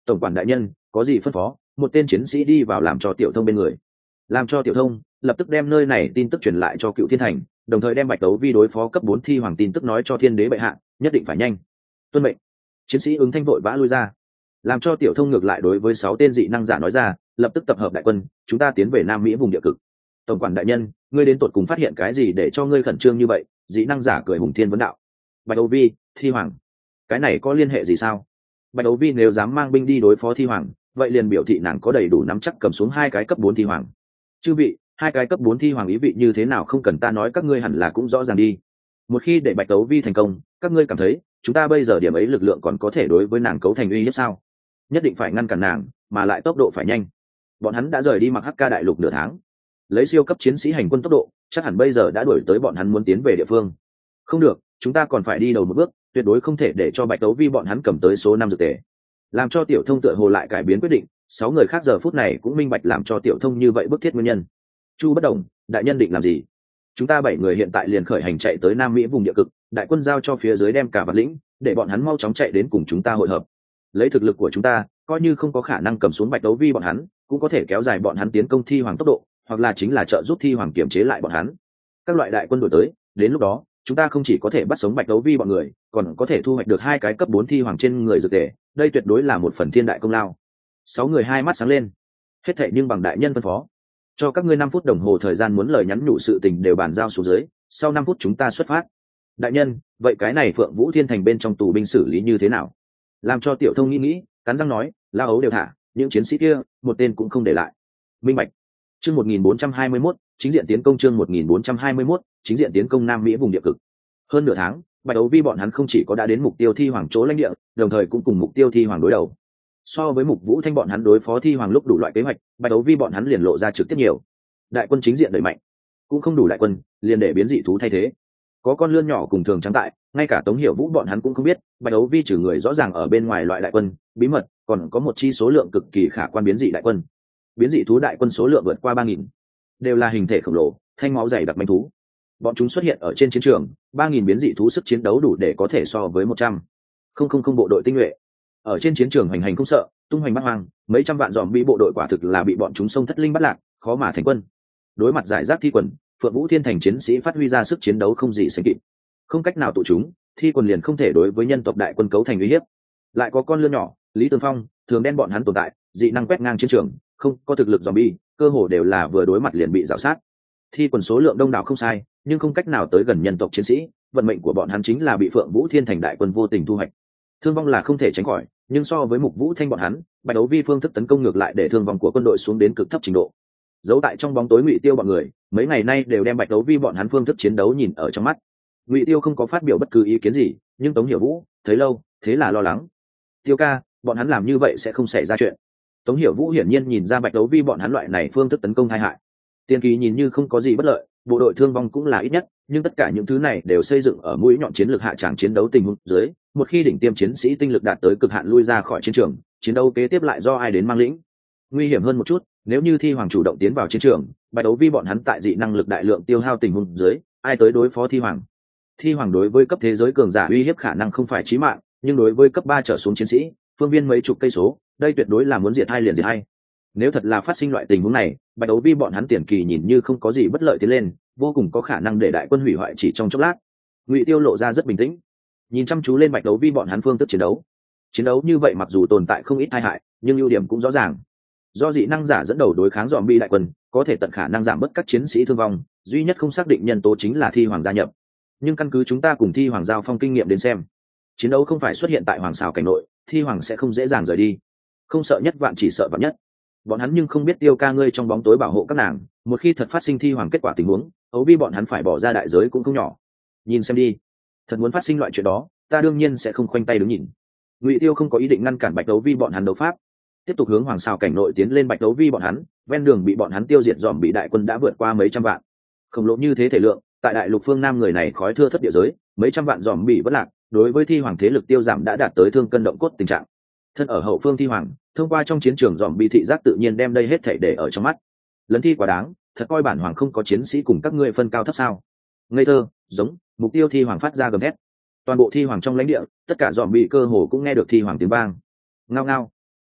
Tổng quản đại nhân, có gì phân phó? Một tên chiến sĩ đi vào làm cho Tiểu Thông bên người, làm cho Tiểu Thông lập tức đem nơi này tin tức truyền lại cho Cựu Thiên Thành, đồng thời đem Bạch Đấu Vi đối phó cấp 4 thi hoàng tin tức nói cho Thiên Đế bệ hạ, nhất định phải nhanh. Tuân mệnh. Chiến sĩ ứng thanh vội vã lui ra, làm cho Tiểu Thông ngược lại đối với 6 tên dị năng giả nói ra, lập tức tập hợp đại quân, chúng ta tiến về Nam Mỹ vùng địa cực. Tổng quản đại nhân, ngươi đến tột cùng phát hiện cái gì để cho ngươi khẩn trương như vậy? Dị năng giả cười hùng thiên vấn đạo. Bạch Đấu Vi, thi hoàng, cái này có liên hệ gì sao? Bạch Đấu Vi nếu dám mang binh đi đối phó thi hoàng, vậy liền biểu thị nàng có đầy đủ nắm chắc cầm xuống 2 cái cấp 4 thi hoàng. Chư vị, 2 cái cấp 4 thi hoàng ý vị như thế nào không cần ta nói, các ngươi hẳn là cũng rõ ràng đi. Một khi để Bạch Đấu Vi thành công, các ngươi cảm thấy chúng ta bây giờ điểm ấy lực lượng còn có thể đối với nàng cấu thành uy hiếp sao? Nhất định phải ngăn cản nàng, mà lại tốc độ phải nhanh. Bọn hắn đã rời đi Mặc Hắc Ca đại lục nửa tháng, lấy siêu cấp chiến sĩ hành quân tốc độ, chắc hẳn bây giờ đã đuổi tới bọn hắn muốn tiến về địa phương. Không được, chúng ta còn phải đi đầu một bước, tuyệt đối không thể để cho Bạch Đấu Vi bọn hắn cầm tới số 5 dược tề. Làm cho Tiểu Thông tựa hồ lại cải biến quyết định, 6 người khác giờ phút này cũng minh bạch làm cho Tiểu Thông như vậy bức thiết nguyên nhân. Chu Bất Đồng, đại nhân định làm gì? Chúng ta 7 người hiện tại liền khởi hành chạy tới Nam Mỹ vùng địa cực, đại quân giao cho phía dưới đem cả vật lĩnh, để bọn hắn mau chóng chạy đến cùng chúng ta hội hợp. Lấy thực lực của chúng ta, coi như không có khả năng cầm xuống Bạch Đấu Vi bọn hắn, cũng có thể kéo dài bọn hắn tiến công thi hoàng tốc độ, hoặc là chính là trợ giúp thi hoàng kiểm chế lại bọn hắn. Các loại đại quân đuổi tới, đến lúc đó, chúng ta không chỉ có thể bắt sống Bạch Đấu Vi bọn người, còn có thể thu hoạch được 2 cái cấp 4 thi hoàng trên người dược tề, đây tuyệt đối là một phần thiên đại công lao. 6 người hai mắt sáng lên. Hết thảy nhưng bằng đại nhân phân phó. Cho các ngươi 5 phút đồng hồ thời gian, muốn lời nhắn nhủ sự tình đều bàn giao xuống dưới, sau 5 phút chúng ta xuất phát. Đại nhân, vậy cái này Phượng Vũ Thiên Thành bên trong tù binh xử lý như thế nào? Làm cho Tiểu Thông nghĩ, cắn răng nói, La Ấu đều thả, những chiến sĩ kia, một tên cũng không để lại. Minh bạch. Chương 1421, chính diện tiến công. Chương 1421, chính diện tiến công Nam Mỹ vùng địa cực. Hơn nửa tháng, Bạch Đấu Vi bọn hắn không chỉ có đã đến mục tiêu thi hoàng chỗ lãnh địa, đồng thời cũng cùng mục tiêu thi hoàng đối đầu. So với Mục Vũ Thanh bọn hắn đối phó thi hoàng lúc đủ loại kế hoạch, Bạch Đấu Vi bọn hắn liền lộ ra trực tiếp nhiều. Đại quân chính diện đẩy mạnh, cũng không đủ đại quân, liền để biến dị thú thay thế. Có con lươn nhỏ cùng thường trắng tại, ngay cả Tống Hiểu Vũ bọn hắn cũng không biết, Bạch Đấu Vi trừ người rõ ràng ở bên ngoài loại đại quân, bí mật, còn có một chi số lượng cực kỳ khả quan biến dị đại quân. Biến dị thú đại quân số lượng vượt qua 3000, đều là hình thể khổng lồ, thanh máu dày đặc manh thú. Bọn chúng xuất hiện ở trên chiến trường, 3000 biến dị thú sức chiến đấu đủ để có thể so với 100 không bộ đội tinh nhuệ. Ở trên chiến trường hoành hành không sợ, tung hoành bát hoang, mấy trăm vạn dòm bị bộ đội quả thực là bị bọn chúng xông thất linh bắt lạc, khó mà thành quân. Đối mặt giải rác thi quần, Phượng Vũ Thiên Thành chiến sĩ phát huy ra sức chiến đấu không gì sánh kịp. Không cách nào tụ chúng, thi quần liền không thể đối với nhân tộc đại quân cấu thành uy hiếp. Lại có con lươn nhỏ, Lý Tương Phong, thường đen bọn hắn tồn tại, dị năng quét ngang chiến trường, không có thực lực zombie, cơ hồ đều là vừa đối mặt liền bị rào sát. Thi quần số lượng đông đảo không sai, nhưng không cách nào tới gần nhân tộc chiến sĩ, vận mệnh của bọn hắn chính là bị Phượng Vũ Thiên Thành đại quân vô tình thu hoạch. Thương vong là không thể tránh khỏi, nhưng so với Mục Vũ Thanh bọn hắn, Bạch Đấu Vi phương thức tấn công ngược lại để thương vong của quân đội xuống đến cực thấp trình độ. Giấu tại trong bóng tối Ngụy Tiêu bọn người, mấy ngày nay đều đem Bạch Đấu Vi bọn hắn phương thức chiến đấu nhìn ở trong mắt. Ngụy Tiêu không có phát biểu bất cứ ý kiến gì, nhưng Tống Hiểu Vũ thấy lâu, thế là lo lắng. Tiêu ca, bọn hắn làm như vậy sẽ không xảy ra chuyện. Tống Hiểu Vũ hiển nhiên nhìn ra Bạch Đấu Vi bọn hắn loại này phương thức tấn công tai hại. Tiên kỳ nhìn như không có gì bất lợi, bộ đội thương vong cũng là ít nhất, nhưng tất cả những thứ này đều xây dựng ở mũi nhọn chiến lược hạ tràng chiến đấu tình huống dưới, một khi đỉnh tiêm chiến sĩ tinh lực đạt tới cực hạn lui ra khỏi chiến trường, chiến đấu kế tiếp lại do ai đến mang lĩnh. Nguy hiểm hơn một chút, nếu như thi hoàng chủ động tiến vào chiến trường, Bạch Đấu Vi bọn hắn tại dị năng lực đại lượng tiêu hao tình huống dưới, ai tới đối phó thi hoàng? Thi hoàng đối với cấp thế giới cường giả uy hiếp khả năng không phải chí mạng, nhưng đối với cấp 3 trở xuống chiến sĩ, phương viên mấy chục cây số, đây tuyệt đối là muốn diệt hai liền diệt hai. Nếu thật là phát sinh loại tình huống này, Bạch Đấu Vi bọn hắn tiền kỳ nhìn như không có gì bất lợi tiến lên, vô cùng có khả năng để đại quân hủy hoại chỉ trong chốc lát. Ngụy Tiêu lộ ra rất bình tĩnh, nhìn chăm chú lên Bạch Đấu Vi bọn hắn phương thức chiến đấu. Chiến đấu như vậy mặc dù tồn tại không ít tai hại, nhưng ưu điểm cũng rõ ràng. Do dị năng giả dẫn đầu đối kháng zombie đại quân, có thể tận khả năng giảm bớt các chiến sĩ thương vong, duy nhất không xác định nhân tố chính là thi hoàng gia nhập. Nhưng căn cứ chúng ta cùng thi hoàng giao phong kinh nghiệm đến xem, chiến đấu không phải xuất hiện tại hoàng xào cảnh nội, thi hoàng sẽ không dễ dàng rời đi. Không sợ nhất vạn chỉ sợ vạn nhất. Bọn hắn nhưng không biết Tiêu ca ngươi trong bóng tối bảo hộ các nàng, một khi thật phát sinh thi hoàng kết quả tình huống, Ấu Vi bọn hắn phải bỏ ra đại giới cũng không nhỏ. Nhìn xem đi, thật muốn phát sinh loại chuyện đó, ta đương nhiên sẽ không khoanh tay đứng nhìn. Ngụy Tiêu không có ý định ngăn cản Bạch Đấu Vi bọn hắn đấu pháp, tiếp tục hướng hoàng xào cảnh nội tiến lên. Bạch Đấu Vi bọn hắn ven đường bị bọn hắn tiêu diệt, dòm bị đại quân đã vượt qua mấy trăm vạn, khổng lồ như thế thể lượng, tại đại lục phương Nam người này khói thưa thất địa giới, mấy trăm vạn dòm bị bất lạc, đối với thi hoàng thế lực tiêu giảm đã đạt tới thương cân động cốt tình trạng. Thân ở hậu phương thi hoàng, thông qua trong chiến trường dòm bị thị giác tự nhiên đem đây hết thảy để ở trong mắt. Lấn thi quá đáng, thật coi bản hoàng không có chiến sĩ cùng các ngươi phân cao thấp sao? Ngây thơ, giống. Mục tiêu thi hoàng phát ra gầm thét. Toàn bộ thi hoàng trong lãnh địa, tất cả dòm bị cơ hồ cũng nghe được thi hoàng tiếng vang. Ngao ngao.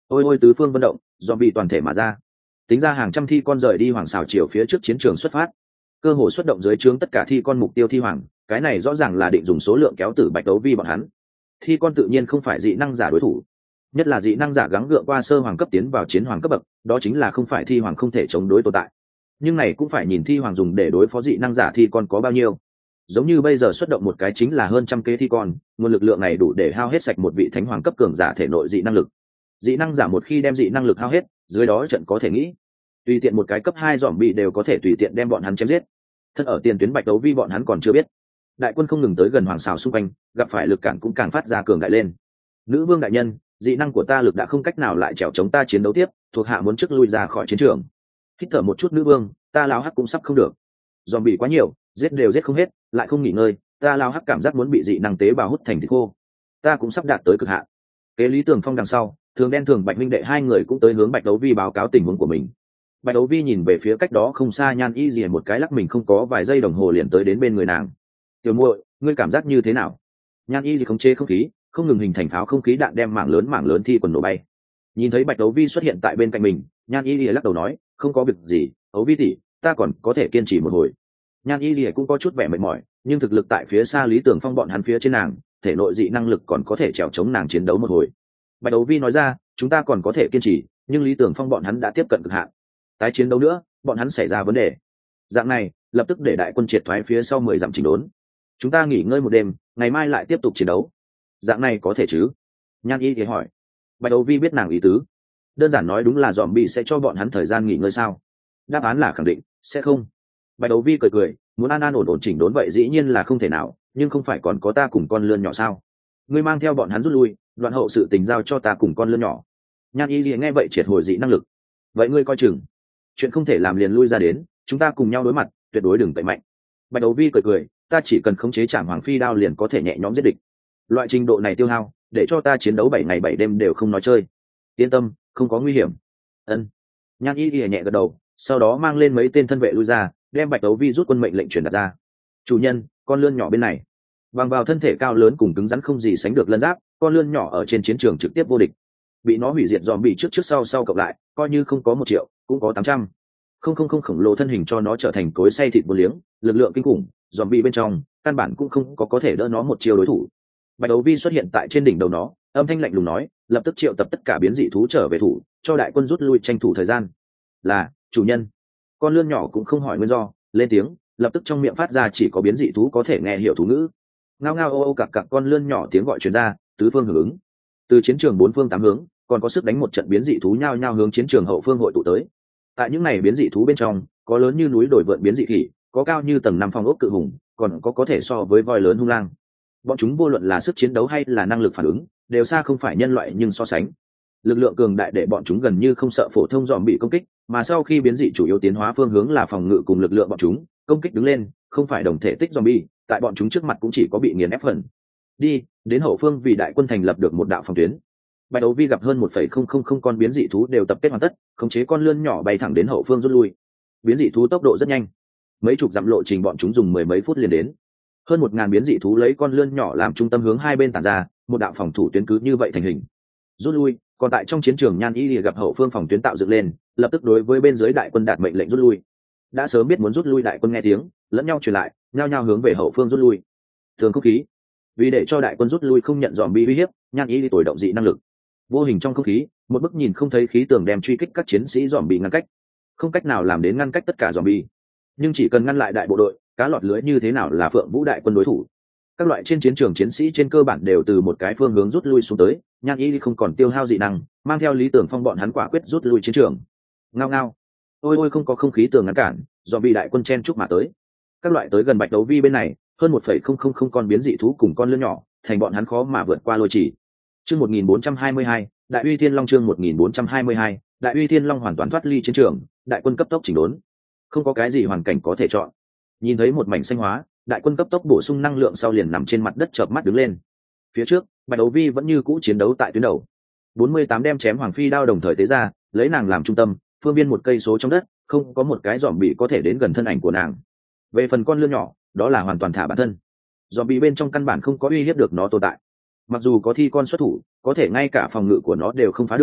ôi ôi tứ phương vận động, dòm bị toàn thể mà ra. Tính ra hàng trăm thi con rời đi hoàng xào chiều phía trước chiến trường xuất phát. Cơ hồ xuất động dưới trướng tất cả thi con mục tiêu thi hoàng, cái này rõ ràng là định dùng số lượng kéo tử Bạch Đấu Vi bọn hắn. Thi con tự nhiên không phải dị năng giả đối thủ, nhất là dị năng giả gắng gượng qua sơ hoàng cấp tiến vào chiến hoàng cấp bậc, đó chính là không phải thi hoàng không thể chống đối tồn tại. Nhưng này cũng phải nhìn thi hoàng dùng để đối phó dị năng giả thi con có bao nhiêu. Giống như bây giờ xuất động một cái chính là hơn trăm kế thi con, nguồn lực lượng này đủ để hao hết sạch một vị thánh hoàng cấp cường giả thể nội dị năng lực. Dị năng giả một khi đem dị năng lực hao hết, dưới đó trận có thể nghĩ tùy tiện một cái cấp 2 dòm bị đều có thể tùy tiện đem bọn hắn chém giết. Thân ở tiền tuyến Bạch Đấu Vi bọn hắn còn chưa biết, đại quân không ngừng tới gần hoàng xào xung quanh, gặp phải lực cản cũng càng phát ra cường đại lên. Nữ vương đại nhân, dị năng của ta lực đã không cách nào lại chèo chống ta chiến đấu tiếp, thuộc hạ muốn trước lui ra khỏi chiến trường. Hít thở một chút nữ vương, ta lao hắc cũng sắp không được. Dòm bị quá nhiều, giết đều giết không hết, lại không nghỉ ngơi, ta lao hắc cảm giác muốn bị dị năng tế bào hút thành thịt khô. Ta cũng sắp đạt tới cực hạn. Kế Lý Tường Phong đằng sau, Thường Đen Thường Bạch minh đệ hai người cũng tới hướng Bạch Đấu Vi báo cáo tình huống của mình. Bạch Đấu Vi nhìn về phía cách đó không xa Nhan Y Dì một cái lắc mình không có vài giây đồng hồ liền tới đến bên người nàng. Tiểu muội, ngươi cảm giác như thế nào? Nhan Y Dì khống chế không khí, không ngừng hình thành pháo không khí đạn đem mảng lớn thi quần nổ bay. Nhìn thấy Bạch Đấu Vi xuất hiện tại bên cạnh mình, Nhan Y Dì lắc đầu nói, không có việc gì, Đấu Vi tỷ, ta còn có thể kiên trì một hồi. Nhan Y Dì cũng có chút vẻ mệt mỏi, nhưng thực lực tại phía xa Lý Tường Phong bọn hắn phía trên nàng, thể nội dị năng lực còn có thể trèo chống nàng chiến đấu một hồi. Bạch Đấu Vi nói ra, chúng ta còn có thể kiên trì, nhưng Lý Tường Phong bọn hắn đã tiếp cận cực hạn. Tái chiến đấu nữa, bọn hắn xảy ra vấn đề. Dạng này, lập tức để đại quân triệt thoái phía sau 10 dặm chỉnh đốn. Chúng ta nghỉ ngơi một đêm, ngày mai lại tiếp tục chiến đấu. Dạng này có thể chứ? Nhan Y thì hỏi. Bạch Đấu Vi biết nàng ý tứ. Đơn giản nói đúng là dòm bị sẽ cho bọn hắn thời gian nghỉ ngơi sao? Đáp án là khẳng định, sẽ không. Bạch Đấu Vi cười, muốn an ổn chỉnh đốn vậy dĩ nhiên là không thể nào, nhưng không phải còn có ta cùng con lươn nhỏ sao? Ngươi mang theo bọn hắn rút lui, đoạn hậu sự tình giao cho ta cùng con lươn nhỏ. Nhan Y nghe vậy triệt hồi dị năng lực. Vậy ngươi coi chừng, chuyện không thể làm liền lui ra đến, chúng ta cùng nhau đối mặt, tuyệt đối đừng tẩy mạnh. Bạch Đấu Vi cười, ta chỉ cần khống chế Trảm Hoàng Phi đao liền có thể nhẹ nhõm giết địch. Loại trình độ này tiêu hao, để cho ta chiến đấu 7 ngày 7 đêm đều không nói chơi. Yên tâm, không có nguy hiểm. Ân. Nhan Y nhẹ gật đầu, sau đó mang lên mấy tên thân vệ lui ra, đem Bạch Đấu Vi rút quân mệnh lệnh truyền đạt ra. Chủ nhân, con lươn nhỏ bên này. Bằng vào thân thể cao lớn cùng cứng rắn không gì sánh được lân giáp, con lươn nhỏ ở trên chiến trường trực tiếp vô địch. Bị nó hủy diệt dòm bị trước sau cộng lại, coi như không có 1 triệu, cũng có 800. Không khổng lồ thân hình cho nó trở thành cối xay thịt vô liếng, lực lượng kinh khủng, dòm bị bên trong, căn bản cũng không có thể đỡ nó 1 chiêu đối thủ. Bạch Đấu Vi xuất hiện tại trên đỉnh đầu nó, âm thanh lạnh lùng nói, lập tức triệu tập tất cả biến dị thú trở về thủ, cho đại quân rút lui tranh thủ thời gian. Là, chủ nhân. Con lươn nhỏ cũng không hỏi nguyên do, lên tiếng, lập tức trong miệng phát ra chỉ có biến dị thú có thể nghe hiểu thú ngữ. Ngao ngao ô ô cặc cặc con lươn nhỏ tiếng gọi truyền ra, tứ phương hưởng ứng. Từ chiến trường 4 phương 8 hướng, còn có sức đánh một trận biến dị thú nhao nhao hướng chiến trường hậu phương hội tụ tới. Tại những này biến dị thú bên trong, có lớn như núi đổi vượn biến dị khỉ, có cao như tầng 5 phong ốc cự hùng, còn có thể so với voi lớn hung lang. Bọn chúng vô luận là sức chiến đấu hay là năng lực phản ứng, đều xa không phải nhân loại nhưng so sánh. Lực lượng cường đại để bọn chúng gần như không sợ phổ thông dòm bị công kích, mà sau khi biến dị chủ yếu tiến hóa phương hướng là phòng ngự cùng lực lượng bọn chúng, công kích đứng lên, không phải đồng thể tích zombie, tại bọn chúng trước mặt cũng chỉ có bị nghiền ép phần. Đi, đến hậu phương vì đại quân thành lập được một đạo phòng tuyến. Bạch Đấu Vi gặp hơn 1,000 con biến dị thú đều tập kết hoàn tất, khống chế con lươn nhỏ bay thẳng đến hậu phương rút lui. Biến dị thú tốc độ rất nhanh, mấy chục dặm lộ trình bọn chúng dùng 10 mấy phút liền đến. Hơn 1000 biến dị thú lấy con lươn nhỏ làm trung tâm hướng hai bên tản ra, một đạo phòng thủ tuyến cứ như vậy thành hình. Rút lui, còn tại trong chiến trường Nhan Y Lìa gặp hậu phương phòng tuyến tạo dựng lên, lập tức đối với bên dưới đại quân đạt mệnh lệnh rút lui. Đã sớm biết muốn rút lui đại quân nghe tiếng, lẫn nhau truyền lại, nhao nhao hướng về hậu phương rút lui. Thường không khí, vì để cho đại quân rút lui không nhận dòm bi uy hiếp, Nhan Y Lìa tuổi động dị năng lực. Vô hình trong không khí, một bức nhìn không thấy khí tường đem truy kích các chiến sĩ dòm bị ngăn cách, không cách nào làm đến ngăn cách tất cả dòm bi, nhưng chỉ cần ngăn lại đại bộ đội, cá lọt lưới như thế nào là Phượng Vũ đại quân đối thủ. Các loại trên chiến trường chiến sĩ trên cơ bản đều từ một cái phương hướng rút lui xuống tới, Nhan Y không còn tiêu hao dị năng, mang theo Lý Tưởng Phong bọn hắn quả quyết rút lui chiến trường. Ngao ngao, ôi ôi không có không khí tường ngăn cản, dòm bị đại quân chen chúc mà tới. Các loại tới gần Bạch Đấu Vi bên này, hơn 1,000 con biến dị thú cùng con lươn nhỏ, thành bọn hắn khó mà vượt qua lôi chỉ. Chương 1422, Đại Uy Thiên Long chương 1422, Đại Uy Thiên Long hoàn toàn thoát ly chiến trường, đại quân cấp tốc chỉnh đốn. Không có cái gì hoàn cảnh có thể chọn. Nhìn thấy một mảnh xanh hóa, đại quân cấp tốc bổ sung năng lượng sau liền nằm trên mặt đất chợp mắt đứng lên. Phía trước, Bạch Đấu Vi vẫn như cũ chiến đấu tại tuyến đầu. 48 đem chém Hoàng Phi đao đồng thời tế ra, lấy nàng làm trung tâm, phương biên một cây số trong đất, không có một cái dòm bị có thể đến gần thân ảnh của nàng. Về phần con lươn nhỏ, đó là hoàn toàn thả bản thân. Dòm bị bên trong căn bản không có uy hiếp được nó tồn tại. Mặc dù có thi con xuất thủ, có thể ngay cả phòng ngự của nó đều không phá được,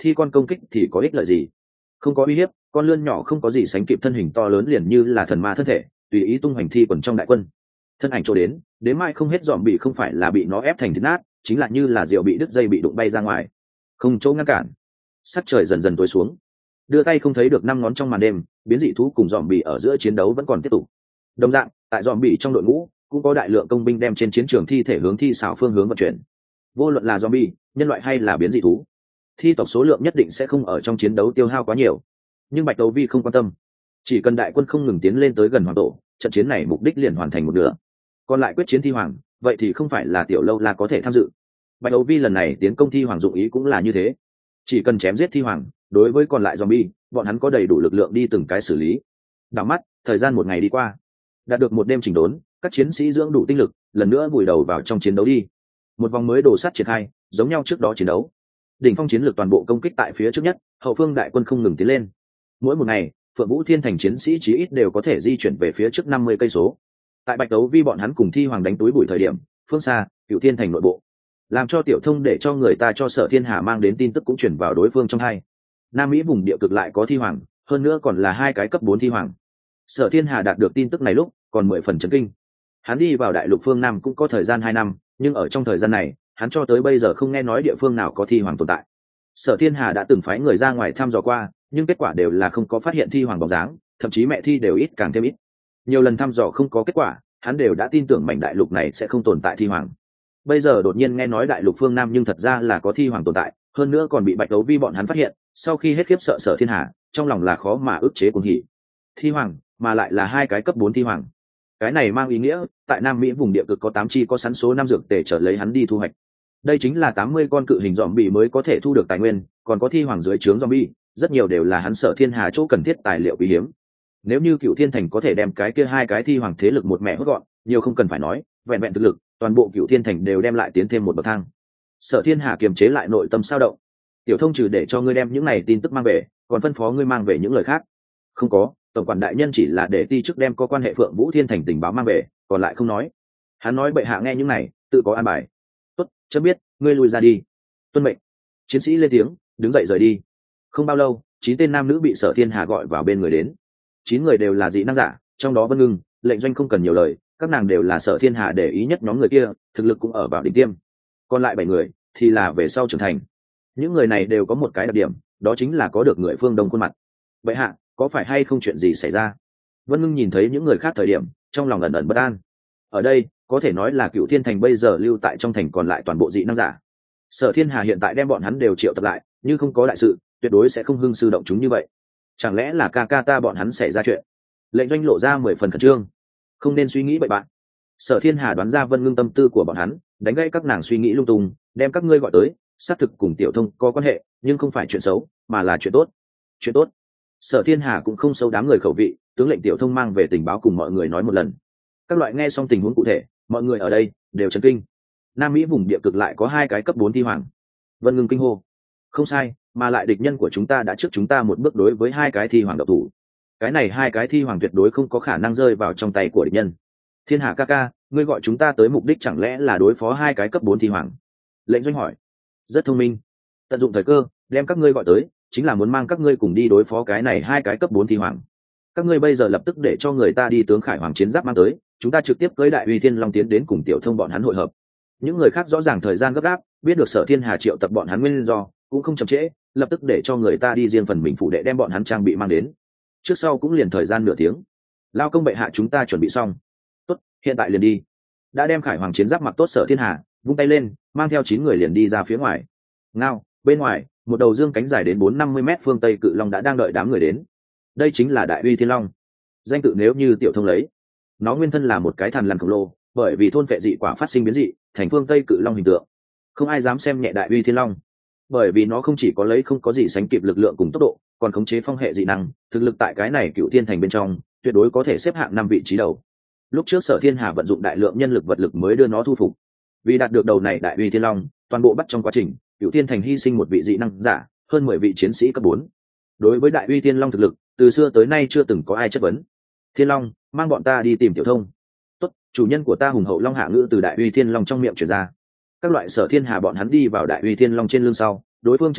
thi con công kích thì có ích lợi gì? Không có uy hiếp, con lươn nhỏ không có gì sánh kịp thân hình to lớn liền như là thần ma thân thể, tùy ý tung hoành thi quần trong đại quân. Thân ảnh chỗ đến, đến mai không hết dòm bị không phải là bị nó ép thành thịt nát, chính là như là rượu bị đứt dây bị đụng bay ra ngoài, không chỗ ngăn cản. Sắc trời dần dần tối xuống, đưa tay không thấy được năm ngón trong màn đêm, biến dị thú cùng dòm bị ở giữa chiến đấu vẫn còn tiếp tục. Đồng dạng, tại dòm bị trong đội ngũ cũng có đại lượng công binh đem trên chiến trường thi thể hướng thi xảo phương hướng vận chuyển. Vô luận là zombie, nhân loại hay là biến dị thú, thi tộc số lượng nhất định sẽ không ở trong chiến đấu tiêu hao quá nhiều. Nhưng Bạch Đấu Vi không quan tâm, chỉ cần đại quân không ngừng tiến lên tới gần hoàng tổ, trận chiến này mục đích liền hoàn thành một nửa. Còn lại quyết chiến thi hoàng, vậy thì không phải là tiểu lâu la có thể tham dự. Bạch Đấu Vi lần này tiến công thi hoàng dụng ý cũng là như thế, chỉ cần chém giết thi hoàng, đối với còn lại zombie, bọn hắn có đầy đủ lực lượng đi từng cái xử lý. Đảo mắt, thời gian một ngày đi qua, đạt được một đêm chỉnh đốn, các chiến sĩ dưỡng đủ tinh lực, lần nữa vùi đầu vào trong chiến đấu đi. Một vòng mới đổ sát triển khai, giống nhau trước đó chiến đấu. Đỉnh phong chiến lược toàn bộ công kích tại phía trước nhất, hậu phương đại quân không ngừng tiến lên. Mỗi một ngày, Phượng Vũ Thiên thành chiến sĩ chí ít đều có thể di chuyển về phía trước 50 cây số. Tại Bạch Đấu Vi bọn hắn cùng thi hoàng đánh túi bụi thời điểm, phương xa, Cựu Thiên thành nội bộ, làm cho Tiểu Thông để cho người ta cho Sở Thiên Hà mang đến tin tức cũng chuyển vào đối phương trong hai. Nam Mỹ vùng địa cực lại có thi hoàng, hơn nữa còn là 2 cái cấp 4 thi hoàng. Sở Thiên Hà đạt được tin tức này lúc còn 10 phần chấn kinh. Hắn đi vào đại lục phương Nam cũng có thời gian 2 năm, nhưng ở trong thời gian này, hắn cho tới bây giờ không nghe nói địa phương nào có thi hoàng tồn tại. Sở Thiên Hà đã từng phái người ra ngoài thăm dò qua, nhưng kết quả đều là không có phát hiện thi hoàng bóng dáng, thậm chí mẹ thi đều ít càng thêm ít. Nhiều lần thăm dò không có kết quả, hắn đều đã tin tưởng mảnh đại lục này sẽ không tồn tại thi hoàng. Bây giờ đột nhiên nghe nói đại lục phương Nam nhưng thật ra là có thi hoàng tồn tại, hơn nữa còn bị Bạch Đấu Vi bọn hắn phát hiện, sau khi hết khiếp sợ Sở Thiên Hà, trong lòng là khó mà ức chế cuồng hỉ. Thi hoàng, mà lại là 2 cái cấp 4 thi hoàng. Cái này mang ý nghĩa, tại Nam Mỹ vùng địa cực có 8 chi có sẵn số 5 dược tề trở lấy hắn đi thu hoạch. Đây chính là 80 con cự hình zombie mới có thể thu được tài nguyên, còn có thi hoàng dưới trướng zombie, rất nhiều đều là hắn Sở Thiên Hà chỗ cần thiết tài liệu quý hiếm. Nếu như Cựu Thiên thành có thể đem cái kia 2 cái thi hoàng thế lực một mẹ hốt gọn, nhiều không cần phải nói, vẹn vẹn thực lực, toàn bộ Cựu Thiên thành đều đem lại tiến thêm một bậc thang. Sở Thiên Hà kiềm chế lại nội tâm sao động. Tiểu Thông trừ để cho ngươi đem những này tin tức mang về, còn phân phó ngươi mang về những lời khác. Không có, tổng quản đại nhân chỉ là để ti chức đem có quan hệ Phượng Vũ Thiên thành tình báo mang về, còn lại không nói. Hắn nói bệ hạ nghe những này, tự có an bài. Tốt, chấm biết, ngươi lùi ra đi. Tuân mệnh. Chiến sĩ lên tiếng, đứng dậy rời đi. Không bao lâu, 9 tên nam nữ bị Sở Thiên Hà gọi vào bên người đến. 9 người đều là dị năng giả, trong đó Vân Ngưng, Lệnh Doanh không cần nhiều lời, các nàng đều là Sở Thiên Hà để ý nhất nhóm người kia, thực lực cũng ở vào đỉnh tiêm. Còn lại 7 người thì là về sau trưởng thành. Những người này đều có một cái đặc điểm, đó chính là có được người phương Đông khuôn mặt. Bệ hạ, có phải hay không chuyện gì xảy ra? Vân Ngưng nhìn thấy những người khác thời điểm, trong lòng ẩn ẩn bất an. Ở đây, có thể nói là Cựu Thiên thành bây giờ lưu tại trong thành còn lại toàn bộ dị năng giả. Sở Thiên Hà hiện tại đem bọn hắn đều triệu tập lại, nhưng không có đại sự, tuyệt đối sẽ không hưng sư động chúng như vậy. Chẳng lẽ là ca ca ta bọn hắn xảy ra chuyện? Lệnh Doanh lộ ra 10 phần khẩn trương. Không nên suy nghĩ bậy bạn. Sở Thiên Hà đoán ra Vân Ngưng tâm tư của bọn hắn, đánh gãy các nàng suy nghĩ lung tung, đem các ngươi gọi tới, xác thực cùng Tiểu Thông có quan hệ, nhưng không phải chuyện xấu, mà là chuyện tốt. Chuyện tốt. Sở Thiên Hà cũng không xấu đám người khẩu vị, tướng lệnh Tiểu Thông mang về tình báo cùng mọi người nói một lần. Các loại nghe xong tình huống cụ thể, mọi người ở đây đều chấn kinh. Nam Mỹ vùng địa cực lại có 2 cái cấp 4 thi hoàng. Vân Ngưng kinh hô. Không sai, mà lại địch nhân của chúng ta đã trước chúng ta một bước đối với 2 cái thi hoàng độc thủ. Cái này 2 cái thi hoàng tuyệt đối không có khả năng rơi vào trong tay của địch nhân. Thiên Hà ca ca, ngươi gọi chúng ta tới mục đích chẳng lẽ là đối phó 2 cái cấp 4 thi hoàng? Lệnh Doanh hỏi. Rất thông minh. Tận dụng thời cơ, đem các ngươi gọi tới, chính là muốn mang các ngươi cùng đi đối phó cái này 2 cái cấp 4 thi hoàng. Các ngươi bây giờ lập tức để cho người ta đi tướng Khải Hoàng chiến giáp mang tới, chúng ta trực tiếp cưỡi Đại Uy Thiên Long tiến đến cùng Tiểu Thông bọn hắn hội hợp. Những người khác rõ ràng thời gian gấp gáp, biết được Sở Thiên Hà triệu tập bọn hắn nguyên do, cũng không chậm trễ, lập tức để cho người ta đi riêng phần mình phụ đệ đem bọn hắn trang bị mang đến. Trước sau cũng liền thời gian nửa tiếng. Lao công bệ hạ chúng ta chuẩn bị xong. Tốt, hiện tại liền đi. Đã đem Khải Hoàng chiến giáp mặc tốt Sở Thiên Hà, vung tay lên, mang theo 9 người liền đi ra phía ngoài. Ngao, bên ngoài, một đầu dương cánh dài đến 450 mét phương Tây cự long đã đang đợi đám người đến. Đây chính là Đại Uy Thiên Long. Danh tự nếu như Tiểu Thông lấy, nó nguyên thân là một cái thằn lằn khổng lồ, bởi vì thôn phệ dị quả phát sinh biến dị, thành phương Tây cự long hình tượng. Không ai dám xem nhẹ Đại Uy Thiên Long, bởi vì nó không chỉ có lấy không có gì sánh kịp lực lượng cùng tốc độ, còn khống chế phong hệ dị năng, thực lực tại cái này Cựu Thiên thành bên trong, tuyệt đối có thể xếp hạng 5 vị trí đầu. Lúc trước Sở Thiên Hà vận dụng đại lượng nhân lực vật lực mới đưa nó thu phục. Vì đạt được đầu này Đại Uy Thiên Long, toàn bộ bắt trong quá trình, Cựu Thiên thành hy sinh một vị dị năng giả, hơn 10 vị chiến sĩ cấp 4. Đối với Đại Uy Thiên Long thực lực, từ xưa tới nay chưa từng có ai chất vấn. Thiên Long, mang bọn ta đi tìm Tiểu Thông. Tốt, chủ nhân của ta hùng hậu long hạ ngữ từ Đại Uy Thiên Long trong miệng truyền ra. Các loại Sở Thiên Hà bọn hắn đi vào Đại Uy Thiên Long trên lưng sau, đối phương trấn vũ,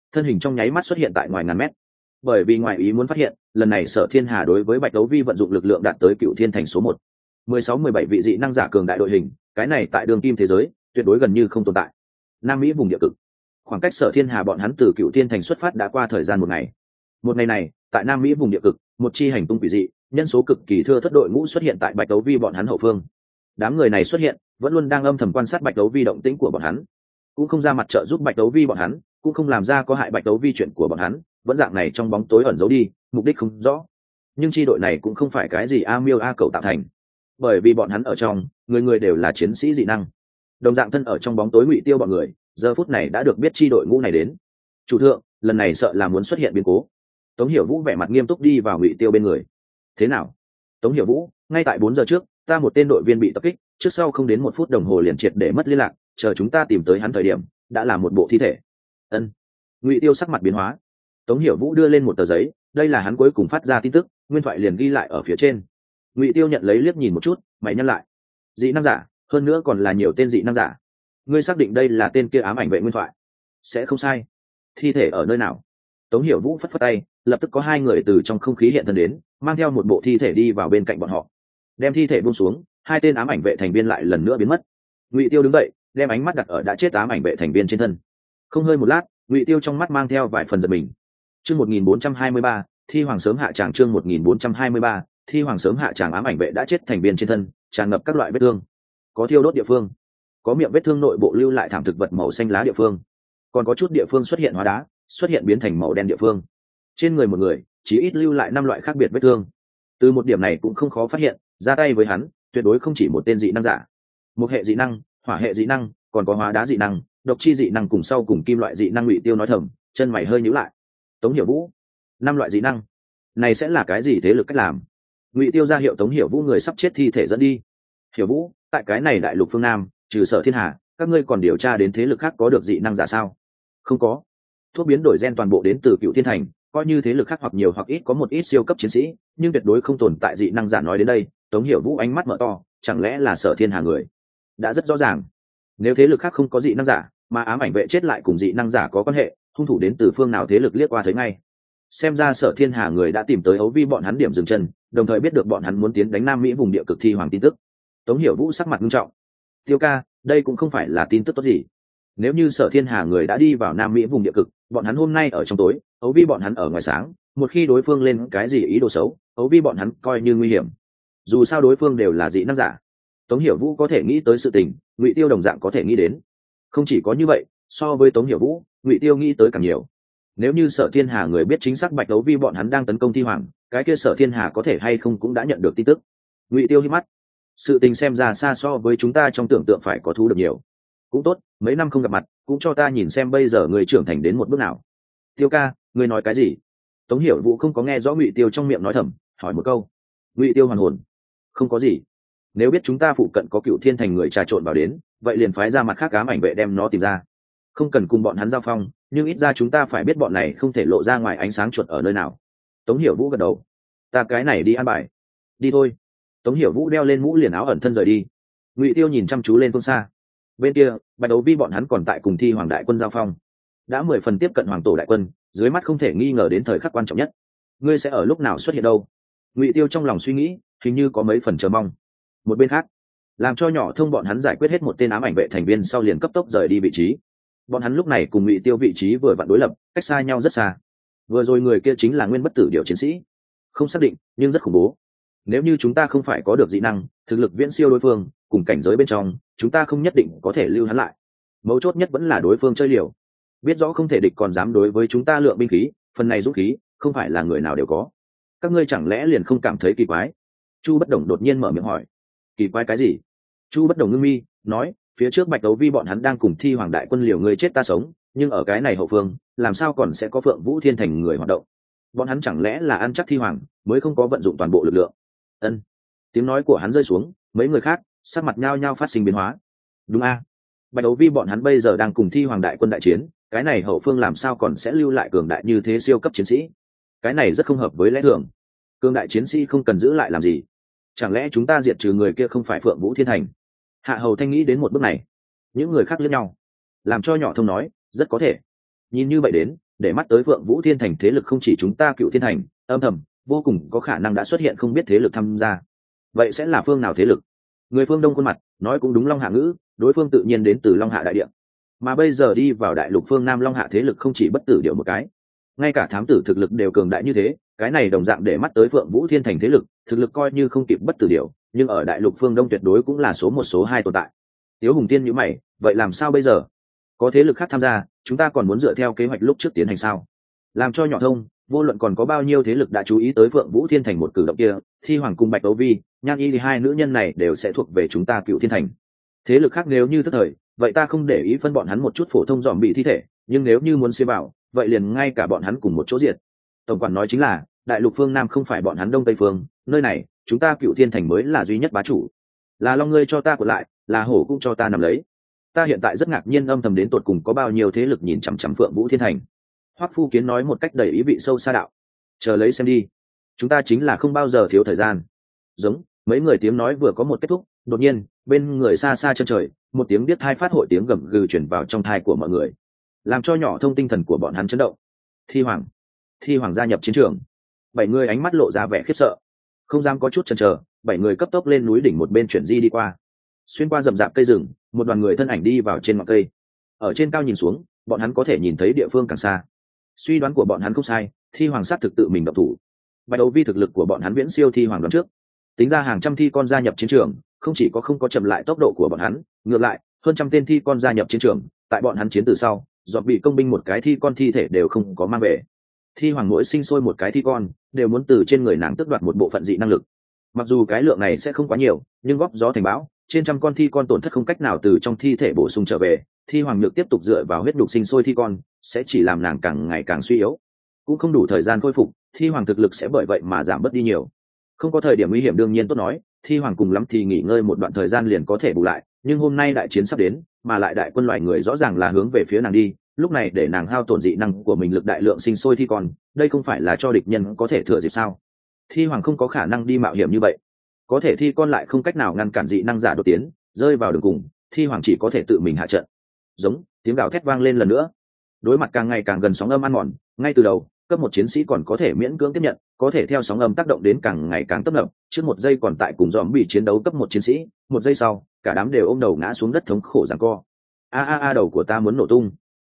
thân hình trong nháy mắt xuất hiện tại ngoài ngàn mét. Bởi vì ngoài ý muốn phát hiện, lần này Sở Thiên Hà đối với Bạch Đấu Vi vận dụng lực lượng đạt tới Cựu Thiên Thành số 1. 16-17 vị dị năng giả cường đại đội hình, cái này tại đường kim thế giới tuyệt đối gần như không tồn tại. Nam Mỹ vùng địa cực, khoảng cách Sở Thiên Hà bọn hắn từ Cựu Thiên Thành xuất phát đã qua thời gian một ngày. Một ngày này, tại Nam Mỹ vùng địa cực, một chi hành tung quỷ dị, nhân số cực kỳ thưa thớt đội ngũ xuất hiện tại Bạch Đấu Vi bọn hắn hậu phương. Đám người này xuất hiện, vẫn luôn đang âm thầm quan sát Bạch Đấu Vi động tĩnh của bọn hắn, cũng không ra mặt trợ giúp Bạch Đấu Vi bọn hắn, cũng không làm ra có hại Bạch Đấu Vi chuyện của bọn hắn, vẫn dạng này trong bóng tối ẩn giấu đi, mục đích không rõ. Nhưng chi đội này cũng không phải cái gì a miêu a cẩu tạo thành, bởi vì bọn hắn ở trong, người người đều là chiến sĩ dị năng. Đồng dạng thân ở trong bóng tối Ngụy Tiêu bọn người, giờ phút này đã được biết chi đội ngũ này đến. Chủ thượng, lần này sợ là muốn xuất hiện biến cố. Tống Hiểu Vũ vẻ mặt nghiêm túc đi vào Ngụy Tiêu bên người. Thế nào? Tống Hiểu Vũ, ngay tại 4 giờ trước, ta một tên đội viên bị tập kích, trước sau không đến 1 phút đồng hồ liền triệt để mất liên lạc, chờ chúng ta tìm tới hắn thời điểm, đã là một bộ thi thể. Ân. Ngụy Tiêu sắc mặt biến hóa. Tống Hiểu Vũ đưa lên một tờ giấy, đây là hắn cuối cùng phát ra tin tức, nguyên thoại liền ghi lại ở phía trên. Ngụy Tiêu nhận lấy liếc nhìn một chút, mày nhăn lại. Dị năng giả, hơn nữa còn là nhiều tên dị năng giả. Ngươi xác định đây là tên kia ám ảnh vệ nguyên thoại? Sẽ không sai. Thi thể ở nơi nào? Tống Hiểu Vũ phất phất tay, lập tức có 2 người từ trong không khí hiện thân đến, mang theo một bộ thi thể đi vào bên cạnh bọn họ. Đem thi thể buông xuống, 2 tên ám ảnh vệ thành viên lại lần nữa biến mất. Ngụy Tiêu đứng dậy, đem ánh mắt đặt ở đã chết ám ảnh vệ thành viên trên thân. Không hơi một lát, Ngụy Tiêu trong mắt mang theo vài phần giật mình. Chương 1423, Thi Hoàng sớm hạ tràng. Chương 1423, Thi Hoàng sớm hạ tràng. Ám ảnh vệ đã chết thành viên trên thân, tràn ngập các loại vết thương. Có thiêu đốt địa phương, có miệng vết thương nội bộ lưu lại thảm thực vật màu xanh lá địa phương, còn có chút địa phương xuất hiện hóa đá, xuất hiện biến thành màu đen địa phương. Trên người một người, chỉ ít lưu lại 5 loại khác biệt vết thương. Từ một điểm này cũng không khó phát hiện, ra tay với hắn, tuyệt đối không chỉ một tên dị năng giả. Một hệ dị năng, hỏa hệ dị năng, còn có hóa đá dị năng, độc chi dị năng cùng sau cùng kim loại dị năng. Ngụy Tiêu nói thầm, chân mày hơi nhíu lại. Tống Hiểu Vũ, 5 loại dị năng, này sẽ là cái gì thế lực cách làm? Ngụy Tiêu ra hiệu Tống Hiểu Vũ người sắp chết thi thể dẫn đi. Hiểu Vũ, tại cái này đại lục phương Nam, trừ Sở Thiên Hà, các ngươi còn điều tra đến thế lực khác có được dị năng giả sao? Không có. Thuốc biến đổi gen toàn bộ đến từ Cựu Thiên Thành, coi như thế lực khác hoặc nhiều hoặc ít có một ít siêu cấp chiến sĩ, nhưng tuyệt đối không tồn tại dị năng giả. Nói đến đây, Tống Hiểu Vũ ánh mắt mở to, chẳng lẽ là Sở Thiên Hà người? Đã rất rõ ràng, nếu thế lực khác không có dị năng giả, mà ám ảnh vệ chết lại cùng dị năng giả có quan hệ, hung thủ đến từ phương nào thế lực liếc qua thấy ngay. Xem ra Sở Thiên Hà người đã tìm tới Ấu Vi bọn hắn điểm dừng chân, đồng thời biết được bọn hắn muốn tiến đánh Nam Mỹ vùng địa cực Thi Hoàng tin tức. Tống Hiểu Vũ sắc mặt nghiêm trọng. Tiêu ca, đây cũng không phải là tin tức tốt gì. Nếu như Sở Thiên Hà người đã đi vào Nam Mỹ vùng địa cực, bọn hắn hôm nay ở trong tối, Ấu Vi bọn hắn ở ngoài sáng, một khi đối phương lên cái gì ý đồ xấu, Ấu Vi bọn hắn coi như nguy hiểm. Dù sao đối phương đều là dị năng giả. Tống Hiểu Vũ có thể nghĩ tới sự tình, Ngụy Tiêu đồng dạng có thể nghĩ đến. Không chỉ có như vậy, so với Tống Hiểu Vũ, Ngụy Tiêu nghĩ tới càng nhiều. Nếu như Sở Thiên Hà người biết chính xác Bạch Đấu Vi bọn hắn đang tấn công Thi Hoàng, cái kia Sở Thiên Hà có thể hay không cũng đã nhận được tin tức. Ngụy Tiêu hí mắt. Sự tình xem ra xa so với chúng ta trong tưởng tượng phải có thú được nhiều. Cũng tốt, mấy năm không gặp mặt, cũng cho ta nhìn xem bây giờ người trưởng thành đến một bước nào. Tiêu ca, ngươi nói cái gì? Tống Hiểu Vũ không có nghe rõ Ngụy Tiêu trong miệng nói thầm, hỏi một câu. Ngụy Tiêu hoàn hồn. Không có gì. Nếu biết chúng ta phụ cận có Cựu Thiên Thành người trà trộn vào đến, vậy liền phái ra mặt khác ám ảnh vệ đem nó tìm ra. Không cần cùng bọn hắn giao phong, nhưng ít ra chúng ta phải biết bọn này không thể lộ ra ngoài ánh sáng chuột ở nơi nào. Tống Hiểu Vũ gật đầu. Ta cái này đi an bài. Đi thôi. Tống Hiểu Vũ đeo lên mũ liền áo ẩn thân rời đi. Ngụy Tiêu nhìn chăm chú lên phương xa. Bên kia, Bạch Đấu Vi bọn hắn còn tại cùng Thi Hoàng đại quân giao phong, đã 10 phần tiếp cận Hoàng Tổ đại quân, dưới mắt không thể nghi ngờ đến thời khắc quan trọng nhất. Ngươi sẽ ở lúc nào xuất hiện đâu? Ngụy Tiêu trong lòng suy nghĩ, hình như có mấy phần chờ mong. Một bên khác, làm cho nhỏ thông bọn hắn giải quyết hết một tên ám ảnh vệ thành viên sau liền cấp tốc rời đi vị trí. Bọn hắn lúc này cùng Ngụy Tiêu vị trí vừa vặn đối lập, cách xa nhau rất xa. Vừa rồi người kia chính là Nguyên Bất Tử Điểu chiến sĩ, không xác định nhưng rất khủng bố. Nếu như chúng ta không phải có được dị năng, thực lực viễn siêu đối phương, cùng cảnh giới bên trong, chúng ta không nhất định có thể lưu hắn lại. Mấu chốt nhất vẫn là đối phương chơi liều, biết rõ không thể địch còn dám đối với chúng ta lượng binh khí, phần này dũng khí không phải là người nào đều có. Các ngươi chẳng lẽ liền không cảm thấy kỳ quái? Chu Bất Đồng đột nhiên mở miệng hỏi. Kỳ quái cái gì? Chu Bất Đồng ngưng mi nói, phía trước Bạch Đấu Vi bọn hắn đang cùng Thi Hoàng đại quân liều người chết ta sống, nhưng ở cái này hậu phương, làm sao còn sẽ có Phượng Vũ Thiên Thành người hoạt động? Bọn hắn chẳng lẽ là ăn chắc Thi Hoàng mới không có vận dụng toàn bộ lực lượng? Ân. Tiếng nói của hắn rơi xuống, mấy người khác sắc mặt nhao nhao phát sinh biến hóa. Đúng a, Bạch Đấu Vi bọn hắn bây giờ đang cùng Thi Hoàng đại quân đại chiến, cái này hậu phương làm sao còn sẽ lưu lại cường đại như thế siêu cấp chiến sĩ? Cái này rất không hợp với lẽ thường. Cường đại chiến sĩ không cần giữ lại làm gì? Chẳng lẽ chúng ta diệt trừ người kia không phải Phượng Vũ Thiên Thành? Hạ Hầu Thanh nghĩ đến một bước này. Những người khác liếc nhau. Làm cho nhỏ thông nói, rất có thể. Nhìn như vậy đến, để mắt tới Phượng Vũ Thiên Thành thế lực không chỉ chúng ta Cựu Thiên Thành, âm thầm vô cùng có khả năng đã xuất hiện không biết thế lực tham gia. Vậy sẽ là phương nào thế lực? Người phương Đông khuôn mặt nói cũng đúng Long Hạ ngữ, đối phương tự nhiên đến từ Long Hạ đại địa, mà bây giờ đi vào đại lục phương Nam Long Hạ thế lực không chỉ bất tử điệu một cái, ngay cả thám tử thực lực đều cường đại như thế, cái này đồng dạng để mắt tới Phượng Vũ Thiên Thành thế lực, thực lực coi như không kịp bất tử điệu, nhưng ở đại lục phương Đông tuyệt đối cũng là số một số hai tồn tại. Tiếu Hùng Tiên nhíu mày, vậy làm sao bây giờ? Có thế lực khác tham gia, chúng ta còn muốn dựa theo kế hoạch lúc trước tiến hành sao? Làm cho nhỏ thông, vô luận còn có bao nhiêu thế lực đã chú ý tới Phượng Vũ Thiên Thành một cử động kia, Thi Hoàng cùng Bạch Đấu Vi, Nhan Y thì hai nữ nhân này đều sẽ thuộc về chúng ta Cựu Thiên Thành. Thế lực khác nếu như thất thời, vậy ta không để ý phân bọn hắn một chút phổ thông dòm bị thi thể, nhưng nếu như muốn xuyên vào, vậy liền ngay cả bọn hắn cùng một chỗ diệt. Tổng quản nói chính là, đại lục phương Nam không phải bọn hắn Đông Tây phương, nơi này, chúng ta Cựu Thiên Thành mới là duy nhất bá chủ. Là Long ngươi cho ta của lại, là hổ cũng cho ta nằm lấy. Ta hiện tại rất ngạc nhiên âm thầm đến tột cùng có bao nhiêu thế lực nhìn chằm chằm Phượng Vũ Thiên Thành. Hoắc Phu Kiến nói một cách đầy ý vị sâu xa đạo. Chờ lấy xem đi, chúng ta chính là không bao giờ thiếu thời gian. Giống mấy người tiếng nói vừa có một kết thúc, đột nhiên bên người xa xa chân trời, một tiếng biết thai phát hội tiếng gầm gừ chuyển vào trong thai của mọi người, làm cho nhỏ thông tinh thần của bọn hắn chấn động. Thi Hoàng gia nhập chiến trường. 7 người ánh mắt lộ ra vẻ khiếp sợ, không dám có chút chần chờ. 7 người cấp tốc lên núi đỉnh một bên chuyển di đi qua, xuyên qua rậm rạp cây rừng, một đoàn người thân ảnh đi vào trên ngọn cây. Ở trên cao nhìn xuống, bọn hắn có thể nhìn thấy địa phương càng xa. Suy đoán của bọn hắn không sai, Thi Hoàng sát thực tự mình động thủ. Bạch Đấu Vi thực lực của bọn hắn viễn siêu Thi Hoàng đoán trước, tính ra hàng trăm thi con gia nhập chiến trường, không chỉ có không có chậm lại tốc độ của bọn hắn, ngược lại hơn trăm tên thi con gia nhập chiến trường, tại bọn hắn chiến từ sau, dọn bị công binh một cái thi con thi thể đều không có mang về. Thi Hoàng mỗi sinh sôi một cái thi con, đều muốn từ trên người nàng tước đoạt một bộ phận dị năng lực. Mặc dù cái lượng này sẽ không quá nhiều, nhưng góp gió thành bão, trên trăm con thi con tổn thất không cách nào từ trong thi thể bổ sung trở về, Thi Hoàng nhược tiếp tục dựa vào huyết đục sinh sôi thi con, sẽ chỉ làm nàng càng ngày càng suy yếu, cũng không đủ thời gian khôi phục, Thi Hoàng thực lực sẽ bởi vậy mà giảm bớt đi nhiều. Không có thời điểm nguy hiểm đương nhiên tốt nói, Thi Hoàng cùng lắm thì nghỉ ngơi một đoạn thời gian liền có thể bù lại, nhưng hôm nay đại chiến sắp đến, mà lại đại quân loại người rõ ràng là hướng về phía nàng đi, lúc này để nàng hao tổn dị năng của mình lực đại lượng sinh sôi thi con, đây không phải là cho địch nhân có thể thừa dịp sao? Thi Hoàng không có khả năng đi mạo hiểm như vậy, có thể thi con lại không cách nào ngăn cản dị năng giả đột tiến, rơi vào đường cùng, Thi Hoàng chỉ có thể tự mình hạ trận. Giống tiếng gào thét vang lên lần nữa. Đối mặt càng ngày càng gần sóng âm ăn mòn, ngay từ đầu cấp một chiến sĩ còn có thể miễn cưỡng tiếp nhận, có thể theo sóng âm tác động đến càng ngày càng tấp nập, trước một giây còn tại cùng dòm bị chiến đấu cấp một chiến sĩ, một giây sau cả đám đều ôm đầu ngã xuống đất thống khổ giằng co. Đầu của ta muốn nổ tung.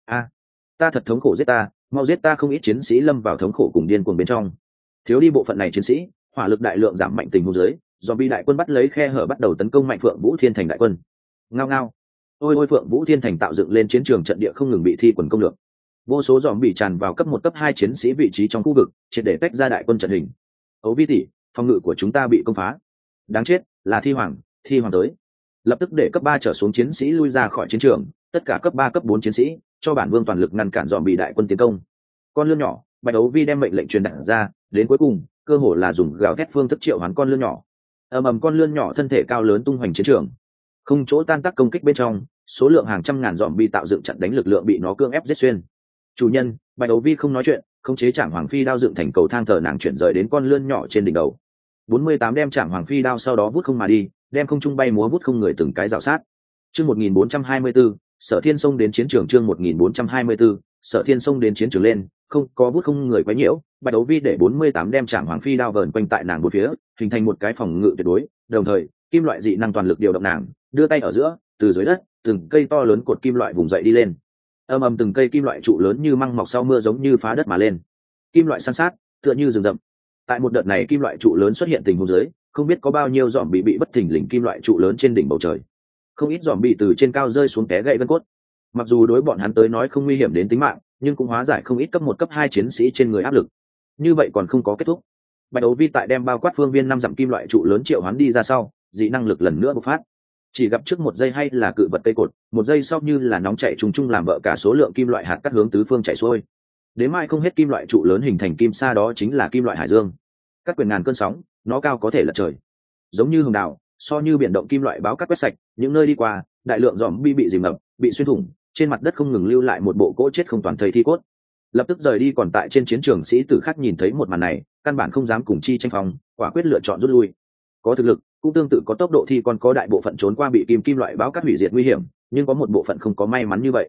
Ta thật thống khổ, giết ta, mau giết ta. Không ít chiến sĩ lâm vào thống khổ cùng điên cuồng bên trong. Thiếu đi bộ phận này chiến sĩ, hỏa lực đại lượng giảm mạnh tình huống dưới, dòm bị đại quân bắt lấy khe hở bắt đầu tấn công mạnh Phượng Vũ Thiên Thành đại quân. Ngao ngao. Ôi Phượng Vũ Thiên Thành tạo dựng lên chiến trường trận địa không ngừng bị thi quần công được. Vô số dòm bị tràn vào cấp 1 cấp 2 chiến sĩ vị trí trong khu vực, triệt để tách ra đại quân trận hình. Ấu Vi tỷ, phòng ngự của chúng ta bị công phá. Đáng chết, là Thi Hoàng tới. Lập tức để cấp 3 trở xuống chiến sĩ lui ra khỏi chiến trường, tất cả cấp 3 cấp 4 chiến sĩ, cho bản vương toàn lực ngăn cản dòm bị đại quân tiến công. Con lươn nhỏ, Bạch Ấu Vi đem mệnh lệnh truyền đạt ra, đến cuối cùng, cơ hồ là dùng gào thét phương thức triệu hoán con lươn nhỏ. Ầm con lươn nhỏ thân thể cao lớn tung hoành chiến trường, không chỗ tan tác công kích bên trong, số lượng hàng trăm ngàn dòm bị tạo dựng chặn đánh lực lượng bị nó cưỡng ép giết xuyên. Chủ nhân, Bạch Đấu Vi không nói chuyện, khống chế Trảm Hoàng Phi đao dựng thành cầu thang thờ nàng chuyển rời đến con lươn nhỏ trên đỉnh đầu. 48 đem Trảm Hoàng Phi đao sau đó vút không mà đi, đem không trung bay múa vút không người từng cái rào sát. Chương 1424, Sở Thiên Sông đến chiến trường. Chương 1424, Sở Thiên Sông đến chiến trường lên, không có vút không người quấy nhiễu, Bạch Đấu Vi để 48 đem Trảm Hoàng Phi đao vờn quanh tại nàng bốn phía, hình thành một cái phòng ngự tuyệt đối, đồng thời, kim loại dị năng toàn lực điều động nàng, đưa tay ở giữa, từ dưới đất, từng cây to lớn cột kim loại vùng dậy đi lên. Từng cây kim loại trụ lớn như măng mọc sau mưa giống như phá đất mà lên. Kim loại san sát, tựa như rừng rậm. Tại một đợt này kim loại trụ lớn xuất hiện tình huống dưới, không biết có bao nhiêu dòm bị bất thình lình kim loại trụ lớn trên đỉnh bầu trời. Không ít dòm bị từ trên cao rơi xuống té gãy gân cốt. Mặc dù đối bọn hắn tới nói không nguy hiểm đến tính mạng, nhưng cũng hóa giải không ít cấp 1 cấp 2 chiến sĩ trên người áp lực. Như vậy còn không có kết thúc. Bạch Đấu Vi tại đem bao quát phương viên 5 dặm kim loại trụ lớn triệu hoán đi ra sau, dị năng lực lần nữa bộc phát. Chỉ gặp trước một giây hay là cự vật cây cột, một giây sau như là nóng chảy trùng trùng làm vợ cả số lượng kim loại hạt cắt hướng tứ phương chảy xuôi. Đến mai không hết kim loại trụ lớn hình thành kim sa, đó chính là kim loại hải dương. Các quyền ngàn cơn sóng, nó cao có thể lật trời. Giống như hồng đảo, so như biển động kim loại báo cắt quét sạch, những nơi đi qua, đại lượng dòm bị dìm ngập, bị xuyên thủng, trên mặt đất không ngừng lưu lại một bộ cỗ chết không toàn thây thi cốt. Lập tức rời đi còn tại trên chiến trường sĩ tử khác nhìn thấy một màn này, căn bản không dám cùng chi tranh phòng, quả quyết lựa chọn rút lui. Có thực lực, cũng tương tự có tốc độ thi còn có đại bộ phận trốn qua bị kim loại báo cắt hủy diệt nguy hiểm, nhưng có một bộ phận không có may mắn như vậy.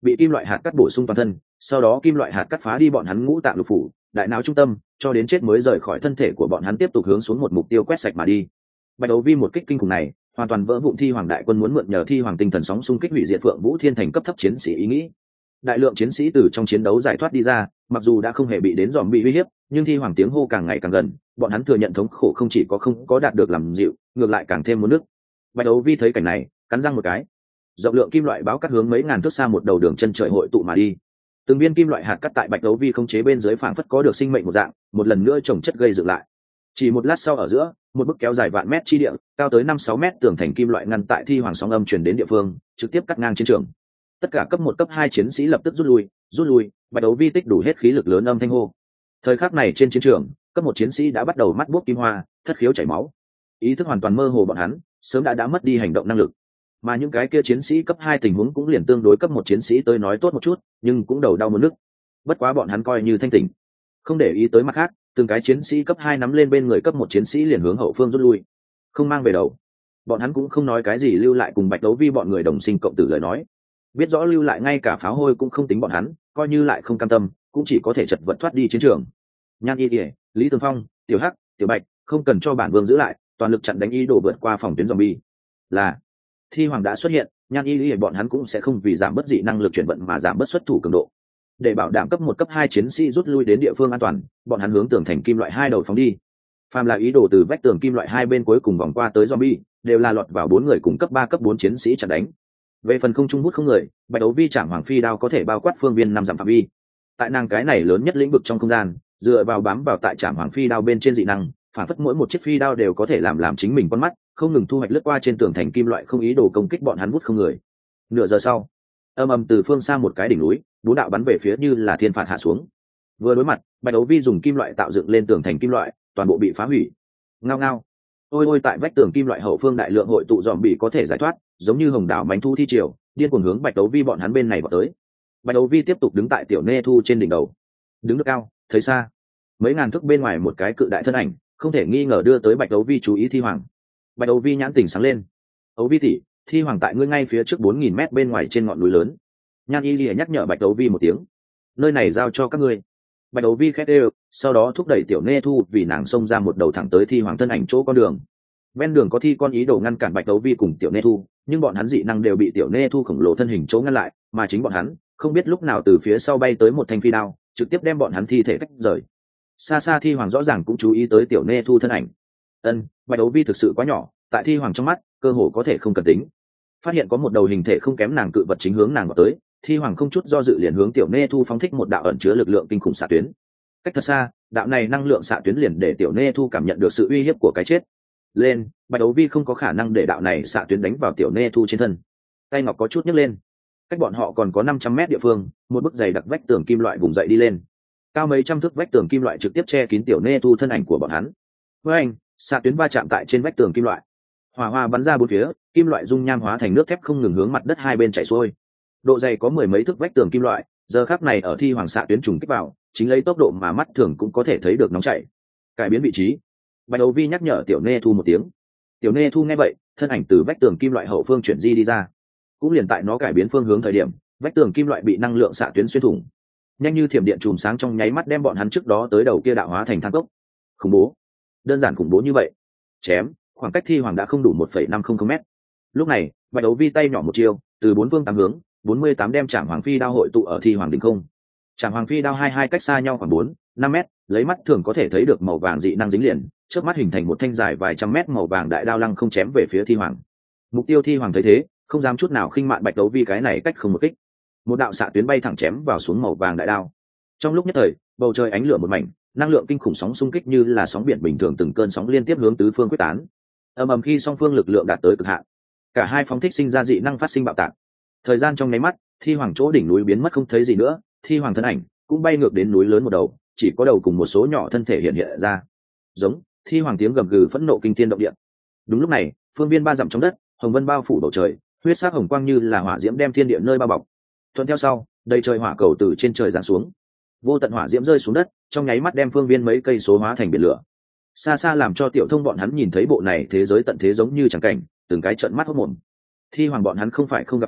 bị kim loại hạt cắt bổ sung toàn thân, sau đó kim loại hạt cắt phá đi bọn hắn ngũ tạng lục phủ, đại não trung tâm, cho đến chết mới rời khỏi thân thể của bọn hắn, tiếp tục hướng xuống một mục tiêu quét sạch mà đi. Bạch đấu vi một kích kinh khủng này hoàn toàn vỡ vụn thi hoàng đại quân muốn mượn nhờ thi hoàng tinh thần sóng xung kích hủy diệt Phượng Vũ Thiên thành cấp thấp chiến sĩ ý nghĩ. Đại lượng chiến sĩ từ trong chiến đấu giải thoát đi ra, mặc dù đã không hề bị đến dòm bị uy hiếp, nhưng thi hoàng tiếng hô càng ngày càng gần, bọn hắn thừa nhận thống khổ không chỉ có không có đạt được làm dịu, ngược lại càng thêm muốn nước. Bạch đấu vi thấy cảnh này, cắn răng một cái, rộng lượng kim loại báo cắt hướng mấy ngàn thước xa một đầu đường chân trời hội tụ mà đi. Từng viên kim loại hạt cắt tại Bạch đấu vi không chế bên dưới phảng phất có được sinh mệnh một dạng, một lần nữa chồng chất gây dựng lại. Chỉ một lát sau, ở giữa một bức kéo dài vạn mét chi địa, cao tới 5-6 mét tường thành kim loại ngăn tại thi hoàng sóng âm truyền đến địa phương, trực tiếp cắt ngang chiến trường. Tất cả cấp 1 cấp 2 chiến sĩ lập tức rút lui. Bạch đấu vi tích đủ hết khí lực lớn âm thanh hô. Thời khắc này trên chiến trường, cấp 1 chiến sĩ đã bắt đầu mắt buốc kim hoa, thất khiếu chảy máu, ý thức hoàn toàn mơ hồ, bọn hắn sớm đã mất đi hành động năng lực. Mà những cái kia chiến sĩ cấp 2 tình huống cũng liền tương đối cấp 1 chiến sĩ tới nói tốt một chút, nhưng cũng đầu đau muốn nức. Bất quá bọn hắn coi như thanh tỉnh, không để ý tới mặt khác, từng cái chiến sĩ cấp 2 nắm lên bên người cấp 1 chiến sĩ liền hướng hậu phương rút lui, không mang về đầu. Bọn hắn cũng không nói cái gì lưu lại cùng Bạch đấu vi bọn người đồng sinh cộng tử lời nói, biết rõ lưu lại ngay cả pháo hôi cũng không tính bọn hắn, coi như lại không cam tâm, cũng chỉ có thể chật vật thoát đi chiến trường. Nhan Y Điệp, Lý Tường Phong, Tiểu Hắc, Tiểu Bạch, không cần cho bản vương giữ lại, toàn lực chặn đánh ý đồ vượt qua phòng tuyến zombie. Là thi hoàng đã xuất hiện, Nhan Y Điệp bọn hắn cũng sẽ không vì giảm bớt dị năng lực chuyển vận mà giảm bớt xuất thủ cường độ. Để bảo đảm cấp 1 cấp 2 chiến sĩ rút lui đến địa phương an toàn, bọn hắn hướng tường thành kim loại 2 đầu phóng đi. Phàm là ý đồ từ vách tường kim loại 2 bên cuối cùng vòng qua tới zombie, đều là lọt vào 4 người cùng cấp 3 cấp 4 chiến sĩ chặn đánh. Về phần không trung hút không người, Bạch đấu vi Trảm Hoàng Phi đao có thể bao quát phương viên 5 dặm phạm vi. Tại nàng cái này lớn nhất lĩnh vực trong không gian, dựa vào bám vào tại Trảm Hoàng Phi đao bên trên dị năng, phản phất mỗi một chiếc phi đao đều có thể làm chính mình con mắt, không ngừng thu hoạch lướt qua trên tường thành kim loại, không ý đồ công kích bọn hắn hút không người. Nửa giờ sau, ầm từ phương xa một cái đỉnh núi, 4 đạo bắn về phía như là thiên phạt hạ xuống. Vừa đối mặt, Bạch đấu vi dùng kim loại tạo dựng lên tường thành kim loại, toàn bộ bị phá hủy. Ngao ngao. Ôi tại vách tường kim loại hậu phương đại lượng hội tụ bị có thể giải thoát, giống như hồng đảo mánh thu thi triều, điên cuồng hướng Bạch đấu vi bọn hắn bên này vào tới. Bạch đấu vi tiếp tục đứng tại tiểu nê thu trên đỉnh đầu, đứng được cao, thấy xa, mấy ngàn thước bên ngoài một cái cự đại thân ảnh, không thể nghi ngờ đưa tới Bạch đấu vi chú ý. Thi hoàng. Bạch đấu vi nhãn tỉnh sáng lên. Đấu vi tỷ, thi hoàng tại ngươi ngay phía trước 4000 mét bên ngoài trên ngọn núi lớn. Nhan Y Lìa nhắc nhở Bạch đấu vi một tiếng. Nơi này giao cho các ngươi. Bạch đấu vi khét ê, sau đó thúc đẩy tiểu nê thu vì nàng xông ra một đầu thẳng tới thi hoàng thân ảnh chỗ con đường. Ven đường có thi con ý đồ ngăn cản Bạch đấu vi cùng tiểu nê thu, nhưng bọn hắn dị năng đều bị tiểu nê thu khổng lồ thân hình chỗ ngăn lại, mà chính bọn hắn không biết lúc nào từ phía sau bay tới một thanh phi đao, trực tiếp đem bọn hắn thi thể tách rời. Xa xa thi hoàng rõ ràng cũng chú ý tới tiểu nê thu thân ảnh. Bạch đấu vi thực sự quá nhỏ, tại thi hoàng trong mắt cơ hồ có thể không cần tính. Phát hiện có một đầu hình thể không kém nàng cự vật chính hướng nàng vào tới, thi hoàng không chút do dự liền hướng tiểu nê thu phóng thích một đạo ẩn chứa lực lượng kinh khủng xạ tuyến. Cách thật xa, đạo này năng lượng xạ tuyến liền để tiểu nê thu cảm nhận được sự uy hiếp của cái chết. Lên, Bạch đấu vi không có khả năng để đạo này xạ tuyến đánh vào tiểu nê thu trên thân. Tay ngọc có chút nhấc lên, cách bọn họ còn có 500 mét địa phương, một bức dày đặc vách tường kim loại vùng dậy đi lên, cao mấy trăm thước vách tường kim loại trực tiếp che kín tiểu nê thu thân ảnh của bọn hắn. Với anh, xạ tuyến va chạm tại trên vách tường kim loại, hỏa hoa bắn ra bốn phía, kim loại dung nham hóa thành nước thép không ngừng hướng mặt đất hai bên chảy xuôi. Độ dày có 10 mấy thước vách tường kim loại, giờ khắc này ở thi hoàng xạ tuyến trùng kích vào, chính lấy tốc độ mà mắt thường cũng có thể thấy được nóng chảy. Cải biến vị trí. Bạch đấu vi nhắc nhở tiểu nê thu một tiếng. Tiểu nê thu nghe vậy, thân ảnh từ vách tường kim loại hậu phương chuyển di đi ra. Cũng liền tại nó cải biến phương hướng thời điểm, vách tường kim loại bị năng lượng xạ tuyến xuyên thủng, nhanh như thiểm điện chùm sáng trong nháy mắt đem bọn hắn trước đó tới đầu kia đạo hóa thành than cốc. Khủng bố, đơn giản khủng bố như vậy. Chém, khoảng cách thi hoàng đã không đủ 1,500 m. Lúc này, Bạch đấu vi tay nhỏ một chiêu, từ bốn phương tám hướng, 48 đem Trảm Hoàng Phi đao hội tụ ở thi hoàng đỉnh không. Trảm Hoàng Phi đao hai cách xa nhau khoảng 4-5 mét, lấy mắt thường có thể thấy được màu vàng dị năng dính liền, trước mắt hình thành một thanh dài vài trăm mét màu vàng đại đao lăng không chém về phía thi hoàng. Mục tiêu thi hoàng thấy thế, không dám chút nào khinh mạn Bạch đấu vi cái này cách không một kích. Một đạo xạ tuyến bay thẳng chém vào xuống màu vàng đại đao. Trong lúc nhất thời, bầu trời ánh lửa một mảnh, năng lượng kinh khủng sóng xung kích như là sóng biển bình thường, từng cơn sóng liên tiếp hướng tứ phương quyết tán. Ầm khi song phương lực lượng đạt tới cực hạn, cả hai phóng thích sinh ra dị năng phát sinh bạo tạc. Thời gian trong nháy mắt, thi hoàng chỗ đỉnh núi biến mất không thấy gì nữa, thi hoàng thân ảnh cũng bay ngược đến núi lớn một đầu, chỉ có đầu cùng một số nhỏ thân thể hiện hiện ra. Giống, thi hoàng tiếng gầm gừ phẫn nộ kinh thiên động địa. Đúng lúc này, phương viên 3 dặm trong đất, hồng vân bao phủ bầu trời, huyết sắc hồng quang như là hỏa diễm đem thiên địa nơi bao bọc. Thuận theo sau, đầy trời hỏa cầu từ trên trời giáng xuống, vô tận hỏa diễm rơi xuống đất, trong nháy mắt đem phương viên mấy cây số hóa thành biển lửa. Xa xa làm cho Tiểu Thông bọn hắn nhìn thấy bộ này thế giới tận thế giống như chẳng cảnh, từng cái trợn mắt hốt mồm. Thi hoàng bọn hắn không phải không gặp qua,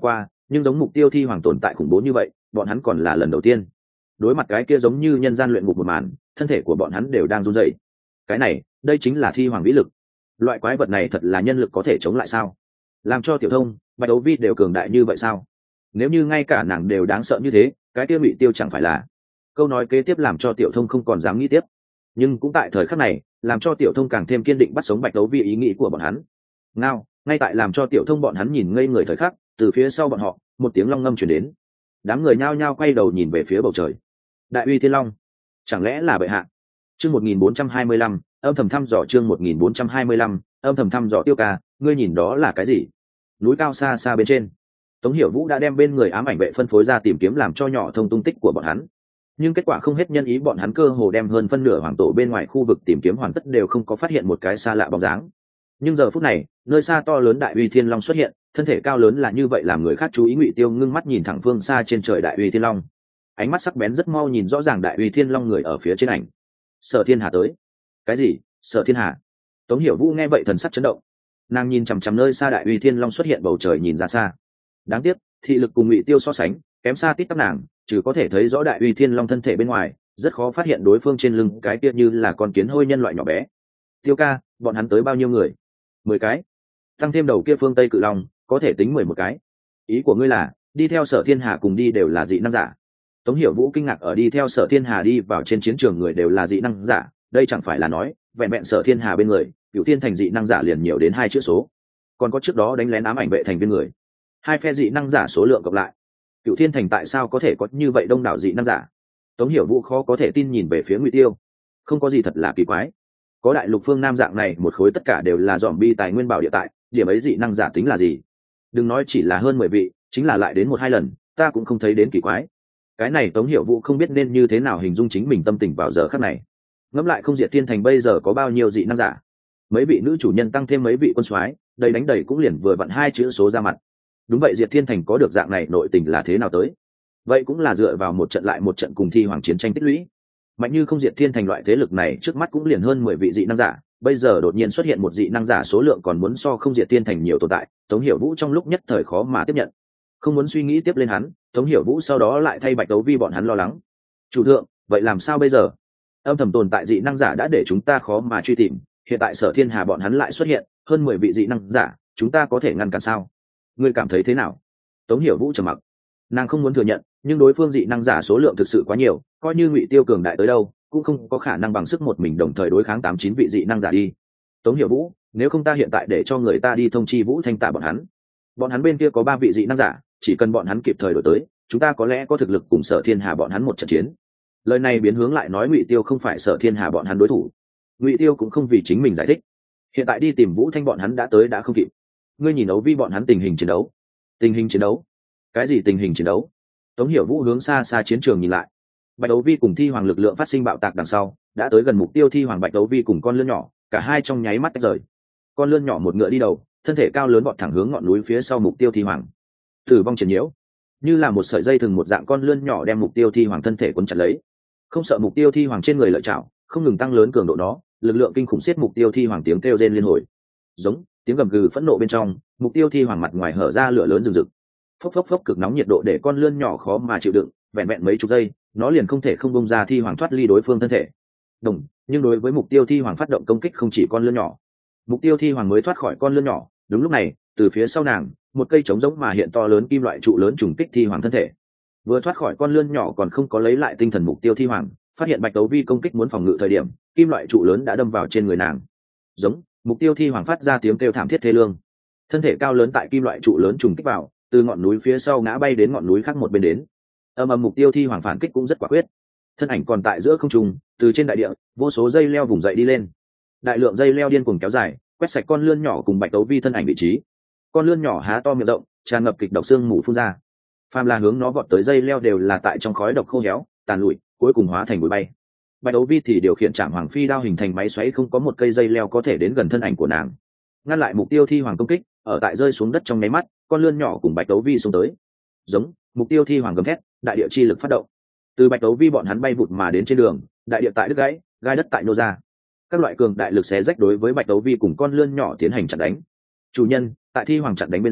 nhưng giống mục tiêu thi hoàng tồn tại khủng bố như vậy bọn hắn còn là lần đầu tiên. Đối mặt cái kia giống như nhân gian luyện ngục một màn, thân thể của bọn hắn đều đang run rẩy. Cái này, đây chính là thi hoàng vĩ lực. Loại quái vật này thật là nhân lực có thể chống lại sao? Làm cho Tiểu Thông, Bạch Đấu Vi đều cường đại như vậy sao? Nếu như ngay cả nàng đều đáng sợ như thế, cái kia Ngụy Tiêu chẳng phải là... Câu nói kế tiếp làm cho Tiểu Thông không còn dám nghĩ tiếp. Nhưng cũng tại thời khắc này, làm cho Tiểu Thông càng thêm kiên định bắt sống Bạch Đấu Vi ý nghĩ của bọn hắn. Ngao, ngay tại làm cho Tiểu Thông bọn hắn nhìn ngây người thời khắc, từ phía sau bọn họ, một tiếng long ngâm truyền đến. Đám người nhao nhao quay đầu nhìn về phía bầu trời. Đại uy thiên long, chẳng lẽ là bệ hạ? Chương 1425, âm thầm thăm dò chương 1425, âm thầm thăm dò Tiêu ca, ngươi nhìn đó là cái gì? Núi cao xa xa bên trên. Tống Hiểu Vũ đã đem bên người ám ảnh vệ phân phối ra tìm kiếm làm cho nhỏ thông tung tích của bọn hắn. Nhưng kết quả không hết nhân ý, bọn hắn cơ hồ đem hơn phân nửa hoàng tổ bên ngoài khu vực tìm kiếm hoàn tất đều không có phát hiện một cái xa lạ bóng dáng. Nhưng giờ phút này, nơi xa to lớn đại uy thiên long xuất hiện, thân thể cao lớn là như vậy làm người khác chú ý. Ngụy Tiêu ngưng mắt nhìn thẳng phương xa trên trời đại uy thiên long, ánh mắt sắc bén rất mau nhìn rõ ràng đại uy thiên long người ở phía trên ảnh. Sở Thiên Hà tới. Cái gì? Sở Thiên Hà? Tống Hiểu Vũ nghe vậy thần sắc chấn động, nàng nhìn chằm chằm nơi xa đại uy thiên long xuất hiện bầu trời nhìn ra xa. Đáng tiếc thị lực cùng Ngụy Tiêu so sánh kém xa tít tắp, nàng trừ có thể thấy rõ đại uy thiên long thân thể bên ngoài, rất khó phát hiện đối phương trên lưng cái kia như là con kiến hôi nhân loại nhỏ bé. Tiêu ca, bọn hắn tới bao nhiêu người? 10 cái, tăng thêm đầu kia phương Tây cự long, có thể tính 11 cái. Ý của ngươi là đi theo Sở Thiên Hà cùng đi đều là dị năng giả? Tống Hiểu Vũ kinh ngạc, ở đi theo Sở Thiên Hà đi vào trên chiến trường người đều là dị năng giả, đây chẳng phải là nói vẹn vẹn Sở Thiên Hà bên người Cửu Thiên thành dị năng giả liền nhiều đến 2 chữ số, còn có trước đó đánh lén ám ảnh vệ thành viên người, hai phe dị năng giả số lượng cộng lại, Cửu Thiên thành tại sao có thể có như vậy đông đảo dị năng giả? Tống Hiểu Vũ khó có thể tin nhìn về phía Ngụy Tiêu. Không có gì thật là kỳ quái, có đại lục phương Nam dạng này một khối tất cả đều là zombie tài nguyên bảo địa tại, điểm ấy dị năng giả tính là gì? Đừng nói chỉ là hơn 10 vị, chính là lại đến 1-2 lần, ta cũng không thấy đến kỳ quái. Cái này Tống Hiểu Vũ không biết nên như thế nào hình dung chính mình tâm tình vào giờ khắc này. Ngẫm lại không Diệt Thiên thành bây giờ có bao nhiêu dị năng giả, mấy vị nữ chủ nhân tăng thêm mấy vị quân soái, đầy đánh đầy cũng liền vừa vặn 2 chữ số ra mặt. Đúng vậy, Diệt Thiên thành có được dạng này nội tình là thế nào tới? Vậy cũng là dựa vào một trận lại một trận cùng thi hoàng chiến tranh tích lũy. Mạnh như không Diệt Thiên thành loại thế lực này trước mắt cũng liền hơn 10 vị dị năng giả, bây giờ đột nhiên xuất hiện một dị năng giả số lượng còn muốn so không Diệt Thiên thành nhiều tồn tại, Tống Hiểu Vũ trong lúc nhất thời khó mà tiếp nhận. Không muốn suy nghĩ tiếp lên hắn, Tống Hiểu Vũ sau đó lại thay Bạch Đấu Vi bọn hắn lo lắng. Chủ thượng, vậy làm sao bây giờ? Âm thầm tồn tại dị năng giả đã để chúng ta khó mà truy tìm, hiện tại Sở Thiên Hà bọn hắn lại xuất hiện hơn 10 vị dị năng giả, chúng ta có thể ngăn cản sao? Ngươi cảm thấy thế nào? Tống Hiểu Vũ trầm mặc, nàng không muốn thừa nhận, nhưng đối phương dị năng giả số lượng thực sự quá nhiều, coi như Ngụy Tiêu cường đại tới đâu cũng không có khả năng bằng sức một mình đồng thời đối kháng 8-9 vị dị năng giả đi. Tống Hiểu Vũ, nếu không ta hiện tại để cho người ta đi thông chi Vũ Thanh Tạ bọn hắn bên kia có 3 vị dị năng giả, chỉ cần bọn hắn kịp thời đổi tới, chúng ta có lẽ có thực lực cùng Sở Thiên Hà bọn hắn một trận chiến. Lời này biến hướng lại nói Ngụy Tiêu không phải Sở Thiên Hà bọn hắn đối thủ. Ngụy Tiêu cũng không vì chính mình giải thích, hiện tại đi tìm Vũ Thanh bọn hắn đã tới đã không kịp. Ngươi nhìn Ấu Vi bọn hắn tình hình chiến đấu. Tình hình chiến đấu? Cái gì tình hình chiến đấu? Tống Hiểu Vũ hướng xa xa chiến trường nhìn lại. Bạch Đấu Vi cùng Thi Hoàng lực lượng phát sinh bạo tạc đằng sau, đã tới gần mục tiêu. Thi Hoàng Bạch Đấu Vi cùng con lươn nhỏ, cả hai trong nháy mắt tách rời. Con lươn nhỏ một ngựa đi đầu, thân thể cao lớn vọt thẳng hướng ngọn núi phía sau mục tiêu Thi Hoàng. Tử vong triển nhiễu, như là một sợi dây thừng một dạng con lươn nhỏ đem mục tiêu Thi Hoàng thân thể cuốn chặt lấy. Không sợ mục tiêu Thi Hoàng trên người lợi chảo, không ngừng tăng lớn cường độ đó, lực lượng kinh khủng xiết mục tiêu Thi Hoàng tiếng kêu rên liên hồi. Giống tiếng gầm gừ phẫn nộ bên trong, mục tiêu Thi Hoàng mặt ngoài hở ra lửa lớn rừng rực. Phốc phốc phốc, cực nóng nhiệt độ để con lươn nhỏ khó mà chịu đựng, vẹn vẹn mấy chục giây, nó liền không thể không bung ra Thi Hoàng thoát ly đối phương thân thể. Đồng, nhưng đối với mục tiêu Thi Hoàng phát động công kích không chỉ con lươn nhỏ. Mục tiêu Thi Hoàng mới thoát khỏi con lươn nhỏ, đúng lúc này, từ phía sau nàng, một cây trống giống mà hiện to lớn kim loại trụ lớn trùng kích Thi Hoàng thân thể. Vừa thoát khỏi con lươn nhỏ còn không có lấy lại tinh thần mục tiêu Thi Hoàng, phát hiện Bạch Đấu Vi công kích muốn phòng ngự thời điểm, kim loại trụ lớn đã đâm vào trên người nàng. Giống, mục tiêu Thi Hoàng phát ra tiếng kêu thảm thiết thê lương. Thân thể cao lớn tại kim loại trụ lớn trùng kích vào, từ ngọn núi phía sau ngã bay đến ngọn núi khác một bên đến. Mục tiêu Thi Hoàng phản kích cũng rất quả quyết, thân ảnh còn tại giữa không trung, từ trên đại địa vô số dây leo vùng dậy đi lên, đại lượng dây leo điên cuồng kéo dài, quét sạch con lươn nhỏ cùng Bạch Đấu Vi thân ảnh vị trí. Con lươn nhỏ há to miệng rộng, tràn ngập kịch độc xương mù phun ra, phàm là hướng nó vọt tới dây leo đều là tại trong khói độc khô héo tàn lụi, cuối cùng hóa thành bụi bay. Bạch Đấu Vi thì điều khiển Trảm Hoàng Phi đao hình thành máy xoáy, không có một cây dây leo có thể đến gần thân ảnh của nàng, ngăn lại mục tiêu Thi Hoàng công kích. Ở tại rơi xuống đất trong nháy mắt, con lươn nhỏ cùng Bạch Đấu Vi xuống tới. Giống, mục tiêu Thi Hoàng gầm thét, đại địa chi lực phát động, từ Bạch Đấu Vi bọn hắn bay vụt mà đến trên đường, đại địa tại đứt gãy, gai đất tại nô ra, các loại cường đại lực xé rách đối với Bạch Đấu Vi cùng con lươn nhỏ tiến hành chặn đánh. Chủ nhân, tại Thi Hoàng chặn đánh bên dưới,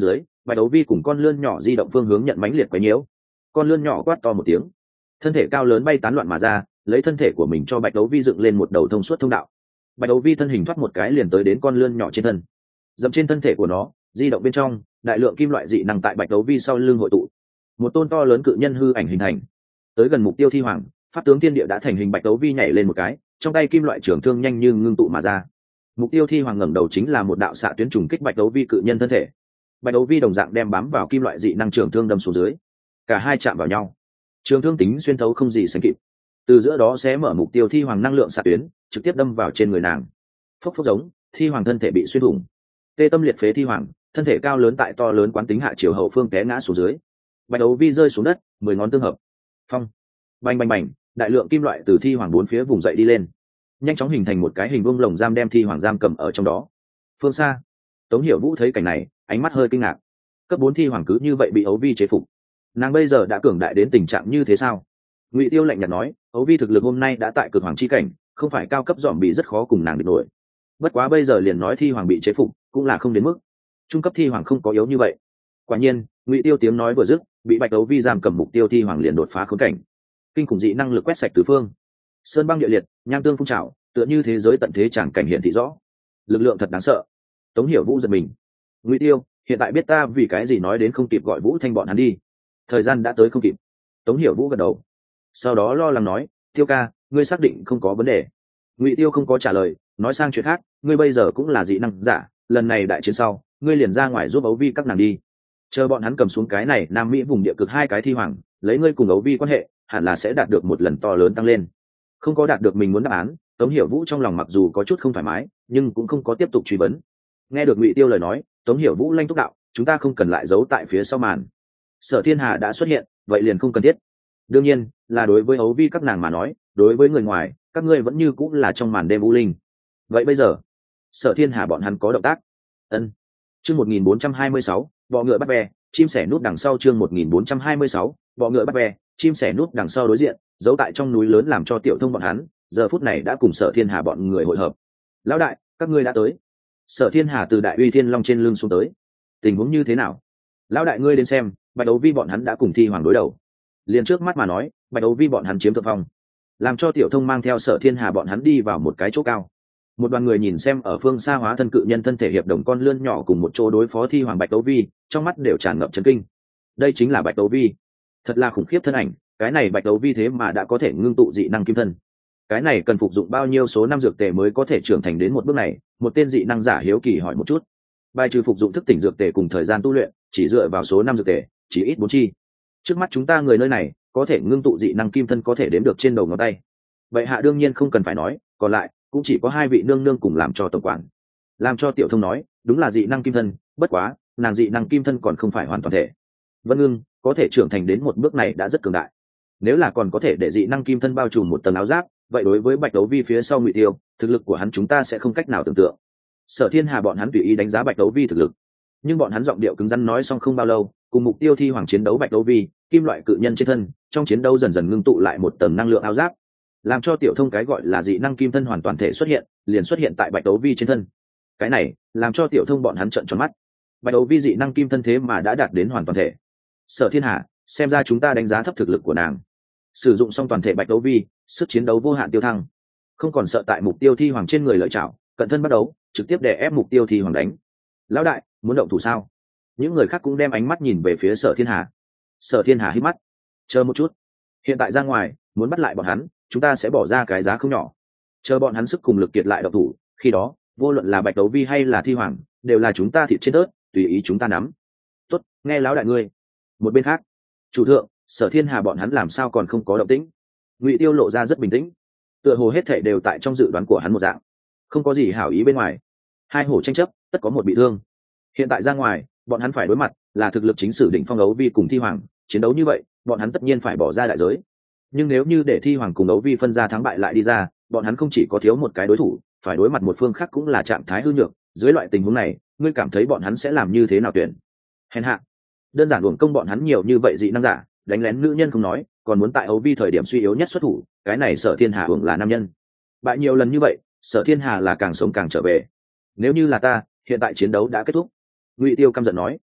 bạch đấu vi cùng con lươn nhỏ di động phương hướng nhận mãnh liệt quấy nhiễu. Con lươn nhỏ quát to một tiếng, thân thể cao lớn bay tán loạn mà ra, lấy thân thể của mình cho bạch đấu vi dựng lên một đầu thông suốt thông đạo. Bạch đấu vi thân hình thoát một cái liền tới đến con lươn nhỏ trên thân, dẫm trên thân thể của nó, di động bên trong đại lượng kim loại dị năng tại bạch đấu vi sau lưng hội tụ, một tôn to lớn cự nhân hư ảnh hình thành. Tới gần mục tiêu thi hoàng, pháp tướng thiên địa đã thành hình, bạch đấu vi nhảy lên một cái, trong tay kim loại trường thương nhanh như ngưng tụ mà ra. Mục tiêu thi hoàng ngẩng đầu chính là một đạo xạ tuyến trùng kích bạch đấu vi cự nhân thân thể. Bạch đấu vi đồng dạng đem bám vào kim loại dị năng trường thương đâm xuống dưới, cả hai chạm vào nhau, trường thương tính xuyên thấu không gì sánh kịp, từ giữa đó sẽ mở mục tiêu thi hoàng năng lượng xạ tuyến trực tiếp đâm vào trên người nàng. Phốc phốc giống, thi hoàng thân thể bị xuyên thủng, tê tâm liệt phế thi hoàng thân thể cao lớn tại to lớn quán tính hạ chiều hậu phương té ngã xuống dưới. Bạch đấu vi rơi xuống đất, 10 ngón tương hợp. Phong, bành bành bành, đại lượng kim loại từ thi hoàng bốn phía vùng dậy đi lên, nhanh chóng hình thành một cái hình vuông lồng giam đem thi hoàng giam cầm ở trong đó. Phương xa, Tống Hiểu Vũ thấy cảnh này, ánh mắt hơi kinh ngạc. Cấp 4 thi hoàng cứ như vậy bị ấu vi chế phục, nàng bây giờ đã cường đại đến tình trạng như thế sao? Ngụy Tiêu lạnh nhạt nói, ấu vi thực lực hôm nay đã tại cực hoàng chi cảnh, không phải cao cấp dòm bị rất khó cùng nàng địch nổi. Bất quá bây giờ liền nói thi hoàng bị chế phục cũng là không đến mức, trung cấp thi hoàng không có yếu như vậy. Quả nhiên, Ngụy Tiêu tiếng nói vừa dứt, bị bạch đấu vi giam cầm mục tiêu thi hoàng liền đột phá khốn cảnh, kinh khủng dị năng lực quét sạch tứ phương, sơn băng địa liệt, nham tương phun trào, tựa như thế giới tận thế chẳng cảnh hiện thị rõ, lực lượng thật đáng sợ. Tống Hiểu Vũ giật mình. Ngụy Tiêu, hiện tại biết ta vì cái gì nói đến không kịp gọi Vũ Thanh bọn hắn đi, thời gian đã tới không kịp. Tống Hiểu Vũ gật đầu, sau đó lo lắng nói, Tiêu ca, ngươi xác định không có vấn đề? Ngụy Tiêu không có trả lời, nói sang chuyện khác, ngươi bây giờ cũng là dị năng giả, lần này đại chiến sau, ngươi liền ra ngoài giúp ấu vi các nàng đi, chờ bọn hắn cầm xuống cái này Nam Mỹ vùng địa cực 2 cái thi hoàng, lấy ngươi cùng ấu vi quan hệ hẳn là sẽ đạt được một lần to lớn tăng lên. Không có đạt được mình muốn đáp án, Tống Hiểu Vũ trong lòng mặc dù có chút không thoải mái, nhưng cũng không có tiếp tục truy vấn. Nghe được Ngụy Tiêu lời nói, Tống Hiểu Vũ lanh túc đạo, chúng ta không cần lại giấu tại phía sau màn, Sở Thiên Hà đã xuất hiện, vậy liền không cần thiết. Đương nhiên là đối với ấu vi các nàng mà nói, đối với người ngoài, các ngươi vẫn như cũng là trong màn đêm u linh. Vậy bây giờ Sở Thiên Hà bọn hắn có động tác. Ân. Chương 1426, bọ ngựa bắt bè, chim sẻ nút đằng sau. Chương 1426, bọ ngựa bắt bè, chim sẻ nút đằng sau. Đối diện giấu tại trong núi lớn làm cho Tiểu Thông bọn hắn giờ phút này đã cùng Sở Thiên Hà bọn người hội hợp. Lão đại, các ngươi đã tới. Sở Thiên Hà từ Đại Uy Thiên Long trên lưng xuống tới. Tình huống như thế nào? Lão đại, ngươi đến xem, bạch đấu vi bọn hắn đã cùng thi hoàng đối đầu. Liền trước mắt mà nói, bạch đấu vi bọn hắn chiếm thượng phong, làm cho Tiểu Thông mang theo Sở Thiên Hà bọn hắn đi vào một cái chỗ cao. Một đoàn người nhìn xem ở phương xa hóa thân cự nhân thân thể hiệp đồng con lươn nhỏ cùng một chỗ đối phó thi hoàng bạch đấu vi, trong mắt đều tràn ngập chấn kinh. Đây chính là bạch đấu vi, thật là khủng khiếp thân ảnh. Cái này bạch đấu vi thế mà đã có thể ngưng tụ dị năng kim thân, cái này cần phục dụng bao nhiêu số năm dược tề mới có thể trưởng thành đến một bước này? Một tên dị năng giả hiếu kỳ hỏi một chút. Bài trừ phục dụng thức tỉnh dược tề cùng thời gian tu luyện, chỉ dựa vào số năm dược tề chỉ ít 4 chi. Trước mắt chúng ta người nơi này có thể ngưng tụ dị năng kim thân có thể đếm được trên đầu ngón tay. Vậy hạ đương nhiên không cần phải nói, còn lại cũng chỉ có 2 vị nương nương cùng làm cho tổng quản. Làm cho Tiểu Thông nói, đúng là dị năng kim thân, bất quá nàng dị năng kim thân còn không phải hoàn toàn thể. Vân Ngưng có thể trưởng thành đến một bước này đã rất cường đại, nếu là còn có thể để dị năng kim thân bao trùm một tầng áo giáp, vậy đối với bạch đấu vi phía sau Ngụy Tiêu, thực lực của hắn chúng ta sẽ không cách nào tưởng tượng. Sở Thiên Hà bọn hắn tùy ý đánh giá bạch đấu vi thực lực, nhưng bọn hắn giọng điệu cứng rắn nói xong không bao lâu, cùng mục tiêu thi hoàng chiến đấu bạch đấu vi, kim loại cự nhân trên thân, trong chiến đấu dần dần ngưng tụ lại một tầng năng lượng áo giáp, làm cho Tiểu Thông cái gọi là dị năng kim thân hoàn toàn thể xuất hiện, liền xuất hiện tại bạch đấu vi trên thân. Cái này làm cho Tiểu Thông bọn hắn trợn tròn mắt, bạch đấu vi dị năng kim thân thế mà đã đạt đến hoàn toàn thể. Sở Thiên Hà, xem ra chúng ta đánh giá thấp thực lực của nàng. Sử dụng xong toàn thể bạch đấu vi, sức chiến đấu vô hạn tiêu thăng, không còn sợ tại mục tiêu thi hoàng trên người lợi chảo, cận thân bắt đấu, trực tiếp đè ép mục tiêu thi hoàng đánh. Lão đại, muốn động thủ sao? Những người khác cũng đem ánh mắt nhìn về phía Sở Thiên Hà. Sở Thiên Hà hít mắt, chờ một chút, hiện tại ra ngoài muốn bắt lại bọn hắn, chúng ta sẽ bỏ ra cái giá không nhỏ. Chờ bọn hắn sức cùng lực kiệt lại động thủ, khi đó vô luận là bạch đấu vi hay là thi hoàng, đều là chúng ta thịt trên tớt, tùy ý chúng ta nắm. Tốt, nghe lão đại ngươi. Một bên khác, chủ thượng, Sở Thiên Hà bọn hắn làm sao còn không có động tĩnh? Ngụy Tiêu lộ ra rất bình tĩnh, tựa hồ hết thảy đều tại trong dự đoán của hắn một dạng, không có gì hảo ý bên ngoài. 2 hổ tranh chấp, tất có một bị thương. Hiện tại ra ngoài, bọn hắn phải đối mặt là thực lực chính sử đỉnh phong ấu vi cùng thi hoàng, chiến đấu như vậy, bọn hắn tất nhiên phải bỏ ra đại giới. Nhưng nếu như để thi hoàng cùng ấu vi phân ra thắng bại lại đi ra, bọn hắn không chỉ có thiếu một cái đối thủ, phải đối mặt một phương khác cũng là trạng thái hư nhược. Dưới loại tình huống này, ngươi cảm thấy bọn hắn sẽ làm như thế nào tuyển? Hèn hạ, đơn giản uổng công bọn hắn nhiều như vậy dị năng giả, đánh lén nữ nhân không nói, còn muốn tại ấu vi thời điểm suy yếu nhất xuất thủ, cái này Sở Thiên Hà hưởng là nam nhân. Bại nhiều lần như vậy, Sở Thiên Hà là càng sống càng trở về. Nếu như là ta, hiện tại chiến đấu đã kết thúc. Ngụy Tiêu căm giận nói.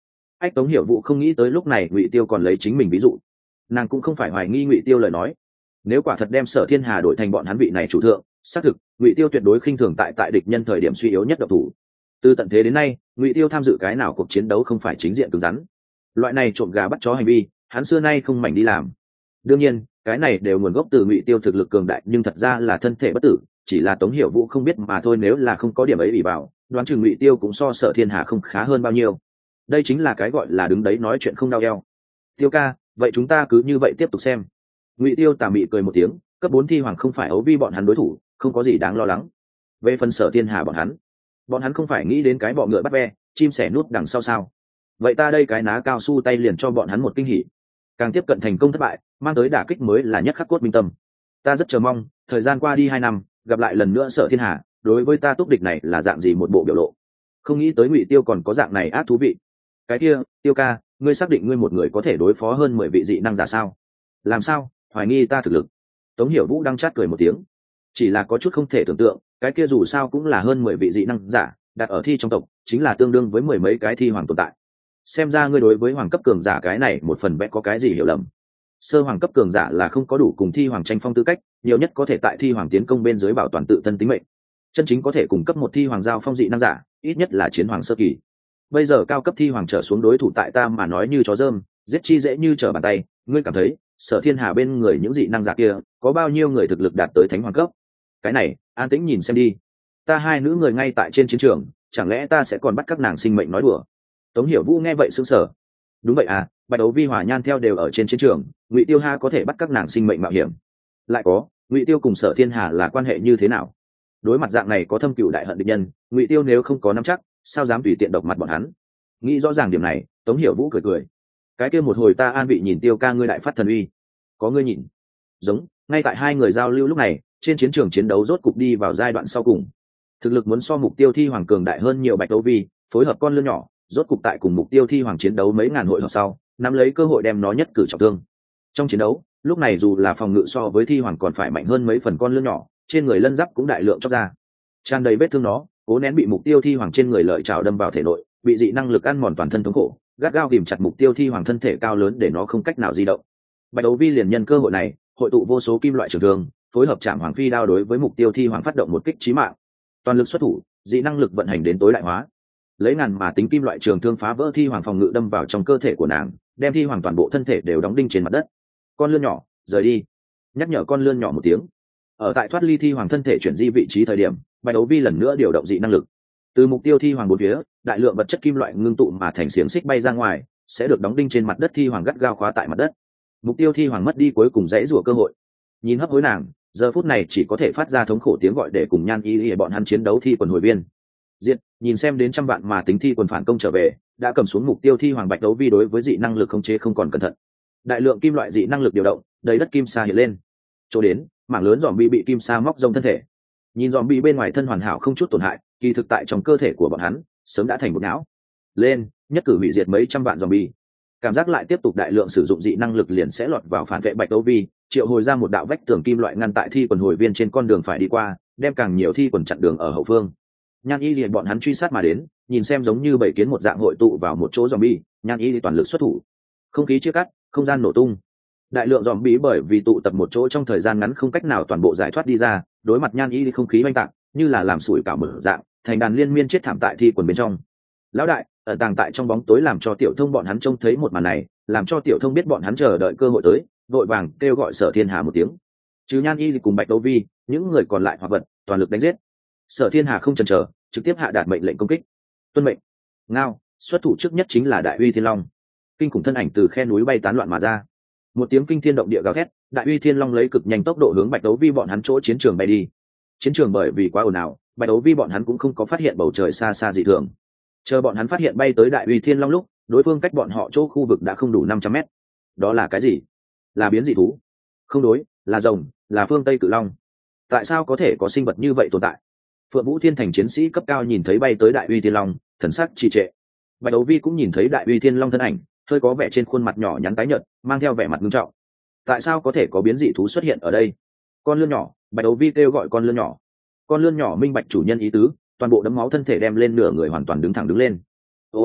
ách Tống Hiểu Vũ không nghĩ tới lúc này Ngụy Tiêu còn lấy chính mình ví dụ. Nàng cũng không phải hoài nghi Ngụy Tiêu lời nói. Nếu quả thật đem Sở Thiên Hà đổi thành bọn hắn vị này chủ thượng, xác thực Ngụy Tiêu tuyệt đối khinh thường tại địch nhân thời điểm suy yếu nhất độc thủ. Từ tận thế đến nay, Ngụy Tiêu tham dự cái nào cuộc chiến đấu không phải chính diện cứng rắn. Loại này trộm gà bắt chó hành vi, hắn xưa nay không mảnh đi làm. Đương nhiên, cái này đều nguồn gốc từ Ngụy Tiêu thực lực cường đại, nhưng thật ra là thân thể bất tử, chỉ là Tống Hiểu Vũ không biết mà thôi. Nếu là không có điểm ấy ủy bảo, đoán chừng Ngụy Tiêu cũng so Sở Thiên Hà không khá hơn bao nhiêu. Đây chính là cái gọi là đứng đấy nói chuyện không đau eo. Tiêu ca, vậy chúng ta cứ như vậy tiếp tục xem. Ngụy Tiêu tà mị cười một tiếng, cấp 4 thi hoàng không phải ấu vi bọn hắn đối thủ, không có gì đáng lo lắng. Về phần Sở Thiên Hà bọn hắn không phải nghĩ đến cái bọ ngựa bắt ve, chim sẻ nút đằng sau sao? Vậy ta đây cái ná cao su tay liền cho bọn hắn một kinh hỉ. Càng tiếp cận thành công thất bại, mang tới đả kích mới là nhất khắc cốt minh tâm. Ta rất chờ mong, thời gian qua đi 2 năm, gặp lại lần nữa Sở Thiên Hà, đối với ta túc địch này là dạng gì một bộ biểu lộ. Không nghĩ tới Ngụy Tiêu còn có dạng này ác thú vị. Cái kia, Tiêu ca, ngươi xác định ngươi một người có thể đối phó hơn 10 vị dị năng giả sao? Làm sao? Hoài nghi ta thực lực? Tống Hiểu Vũ đang chát cười một tiếng. Chỉ là có chút không thể tưởng tượng, cái kia dù sao cũng là hơn 10 vị dị năng giả, đặt ở thi trong tộc, chính là tương đương với 10 mấy cái thi hoàng tồn tại. Xem ra ngươi đối với hoàng cấp cường giả cái này một phần vẽ có cái gì hiểu lầm. Sơ hoàng cấp cường giả là không có đủ cùng thi hoàng tranh phong tư cách, nhiều nhất có thể tại thi hoàng tiến công bên dưới bảo toàn tự thân tính mệnh. Chân chính có thể cung cấp một thi hoàng giao phong dị năng giả, ít nhất là chiến hoàng sơ kỳ. Bây giờ cao cấp thi hoàng trở xuống đối thủ tại ta mà nói như chó dơm, giết chi dễ như trở bàn tay. Ngươi cảm thấy Sở Thiên Hà bên người những dị năng giả kia có bao nhiêu người thực lực đạt tới thánh hoàng cấp? Cái này, an tĩnh nhìn xem đi. Ta 2 nữ người ngay tại trên chiến trường, chẳng lẽ ta sẽ còn bắt các nàng sinh mệnh nói đùa? Tống Hiểu Vũ nghe vậy sững sờ. Đúng vậy à, Bạch Đấu Vi Hỏa Nhan theo đều ở trên chiến trường, Ngụy Tiêu ha có thể bắt các nàng sinh mệnh mạo hiểm. Lại có, Ngụy Tiêu cùng Sở Thiên Hà là quan hệ như thế nào? Đối mặt dạng này có thâm cửu đại hận địch nhân, Ngụy Tiêu nếu không có nắm chắc, sao dám tùy tiện độc mặt bọn hắn? Nghĩ rõ ràng điểm này, Tống Hiểu Vũ cười cười. Cái kia một hồi ta an vị nhìn Tiêu ca ngươi đại phát thần uy. Có ngươi nhìn. Giống, ngay tại 2 người giao lưu lúc này, trên chiến trường chiến đấu rốt cục đi vào giai đoạn sau cùng. Thực lực muốn so mục tiêu thi hoàng cường đại hơn nhiều Bạch Đấu Vi, phối hợp con lươn nhỏ, rốt cục tại cùng mục tiêu thi hoàng chiến đấu mấy ngàn hội họp sau, nắm lấy cơ hội đem nó nhất cử trọng thương. Trong chiến đấu, lúc này dù là phòng ngự so với thi hoàng còn phải mạnh hơn mấy phần con lươn nhỏ, trên người lân giáp cũng đại lượng chóc ra. Tràn đầy vết thương nó, cố nén bị mục tiêu thi hoàng trên người lợi chảo đâm vào thể nội, bị dị năng lực ăn mòn toàn thân thống khổ, gắt gao ghìm chặt mục tiêu thi hoàng thân thể cao lớn để nó không cách nào di động. Bạch Đấu Vi liền nhân cơ hội này, hội tụ vô số kim loại trường thương, phối hợp chạm hoàng phi đao đối với mục tiêu thi hoàng phát động một kích chí mạng. Toàn lực xuất thủ, dị năng lực vận hành đến tối đại hóa. Lấy ngàn mà tính kim loại trường thương phá vỡ thi hoàng phòng ngự đâm vào trong cơ thể của nàng, đem thi hoàng toàn bộ thân thể đều đóng đinh trên mặt đất. Con lươn nhỏ, rời đi. Nhắc nhở con lươn nhỏ một tiếng. Ở tại thoát ly thi hoàng thân thể chuyển di vị trí thời điểm, Bạch Đấu Vi lần nữa điều động dị năng lực. Từ mục tiêu thi hoàng bốn phía, đại lượng vật chất kim loại ngưng tụ mà thành xiềng xích bay ra ngoài, sẽ được đóng đinh trên mặt đất thi hoàng gắt gao khóa tại mặt đất. Mục tiêu thi hoàng mất đi cuối cùng dãy rủa cơ hội. Nhìn hấp hối nàng, giờ phút này chỉ có thể phát ra thống khổ tiếng gọi để cùng Nhan Y bọn hắn chiến đấu thi quần hồi viên. Diệt, nhìn xem đến trăm vạn mà tính thi quần phản công trở về, đã cầm xuống mục tiêu thi hoàng. Bạch Đấu Vi đối với dị năng lực khống chế không còn cẩn thận. Đại lượng kim loại dị năng lực điều động, đầy đất kim sa hiện lên. Chỗ đến, mảng lớn zombie bị kim sa móc rông thân thể. Nhìn zombie bên ngoài thân hoàn hảo không chút tổn hại, kỳ thực tại trong cơ thể của bọn hắn, sớm đã thành một não. Lên, nhất cử hủy diệt mấy trăm vạn zombie. Cảm giác lại tiếp tục đại lượng sử dụng dị năng lực liền sẽ lọt vào phản vệ Bạch Đấu Vi, triệu hồi ra một đạo vách tường kim loại ngăn tại thi quần hồi viên trên con đường phải đi qua, đem càng nhiều thi quần chặn đường ở hậu phương. Nhan Y liền bọn hắn truy sát mà đến, nhìn xem giống như bảy kiến một dạng hội tụ vào một chỗ zombie, Nhan Y toàn lực xuất thủ. Không khí chia cắt, không gian nổ tung. Đại lượng zombie bởi vì tụ tập một chỗ trong thời gian ngắn không cách nào toàn bộ giải thoát đi ra, đối mặt Nhan Y không khí oanh tạc, như là làm sủi cảo mở dạng, thành đàn liên miên chết thảm tại thi quần bên trong. Lão đại, ở tàng tại trong bóng tối làm cho Tiểu Thông bọn hắn trông thấy một màn này, làm cho Tiểu Thông biết bọn hắn chờ đợi cơ hội tới, vội vàng kêu gọi Sở Thiên Hà một tiếng. Trừ Nhan Y cùng Bạch Đấu Vi, những người còn lại hoặc vật toàn lực đánh giết. Sở Thiên Hà không chần chờ, trực tiếp hạ đạt mệnh lệnh công kích. Tuân mệnh. Ngao, xuất thủ trước nhất chính là Đại Uy Thiên Long. Kinh khủng thân ảnh từ khe núi bay tán loạn mà ra. Một tiếng kinh thiên động địa gào thét, Đại Uy Thiên Long lấy cực nhanh tốc độ hướng Bạch Đấu Vi bọn hắn chỗ chiến trường bay đi. Chiến trường bởi vì quá ồn ào, Bạch Đấu Vi bọn hắn cũng không có phát hiện bầu trời xa xa dị thường. Chờ bọn hắn phát hiện bay tới Đại Uy Thiên Long lúc, đối phương cách bọn họ chỗ khu vực đã không đủ 500 mét. Đó là cái gì? Là biến dị thú? Không đối, là rồng, là phương Tây Cự Long. Tại sao có thể có sinh vật như vậy tồn tại? Phượng Vũ Thiên Thành chiến sĩ cấp cao nhìn thấy bay tới Đại Uy Thiên Long, thần sắc trì trệ. Bạch Đấu Vi cũng nhìn thấy Đại Uy Thiên Long thân ảnh, hơi có vẻ trên khuôn mặt nhỏ nhắn tái nhợt, mang theo vẻ mặt nghiêm trọng. Tại sao có thể có biến dị thú xuất hiện ở đây? Con lươn nhỏ, Bạch Đấu Vi kêu gọi con lươn nhỏ. Con lươn nhỏ minh bạch chủ nhân ý tứ, toàn bộ đấm máu thân thể đem lên nửa người hoàn toàn đứng thẳng đứng lên. Ô ô ô,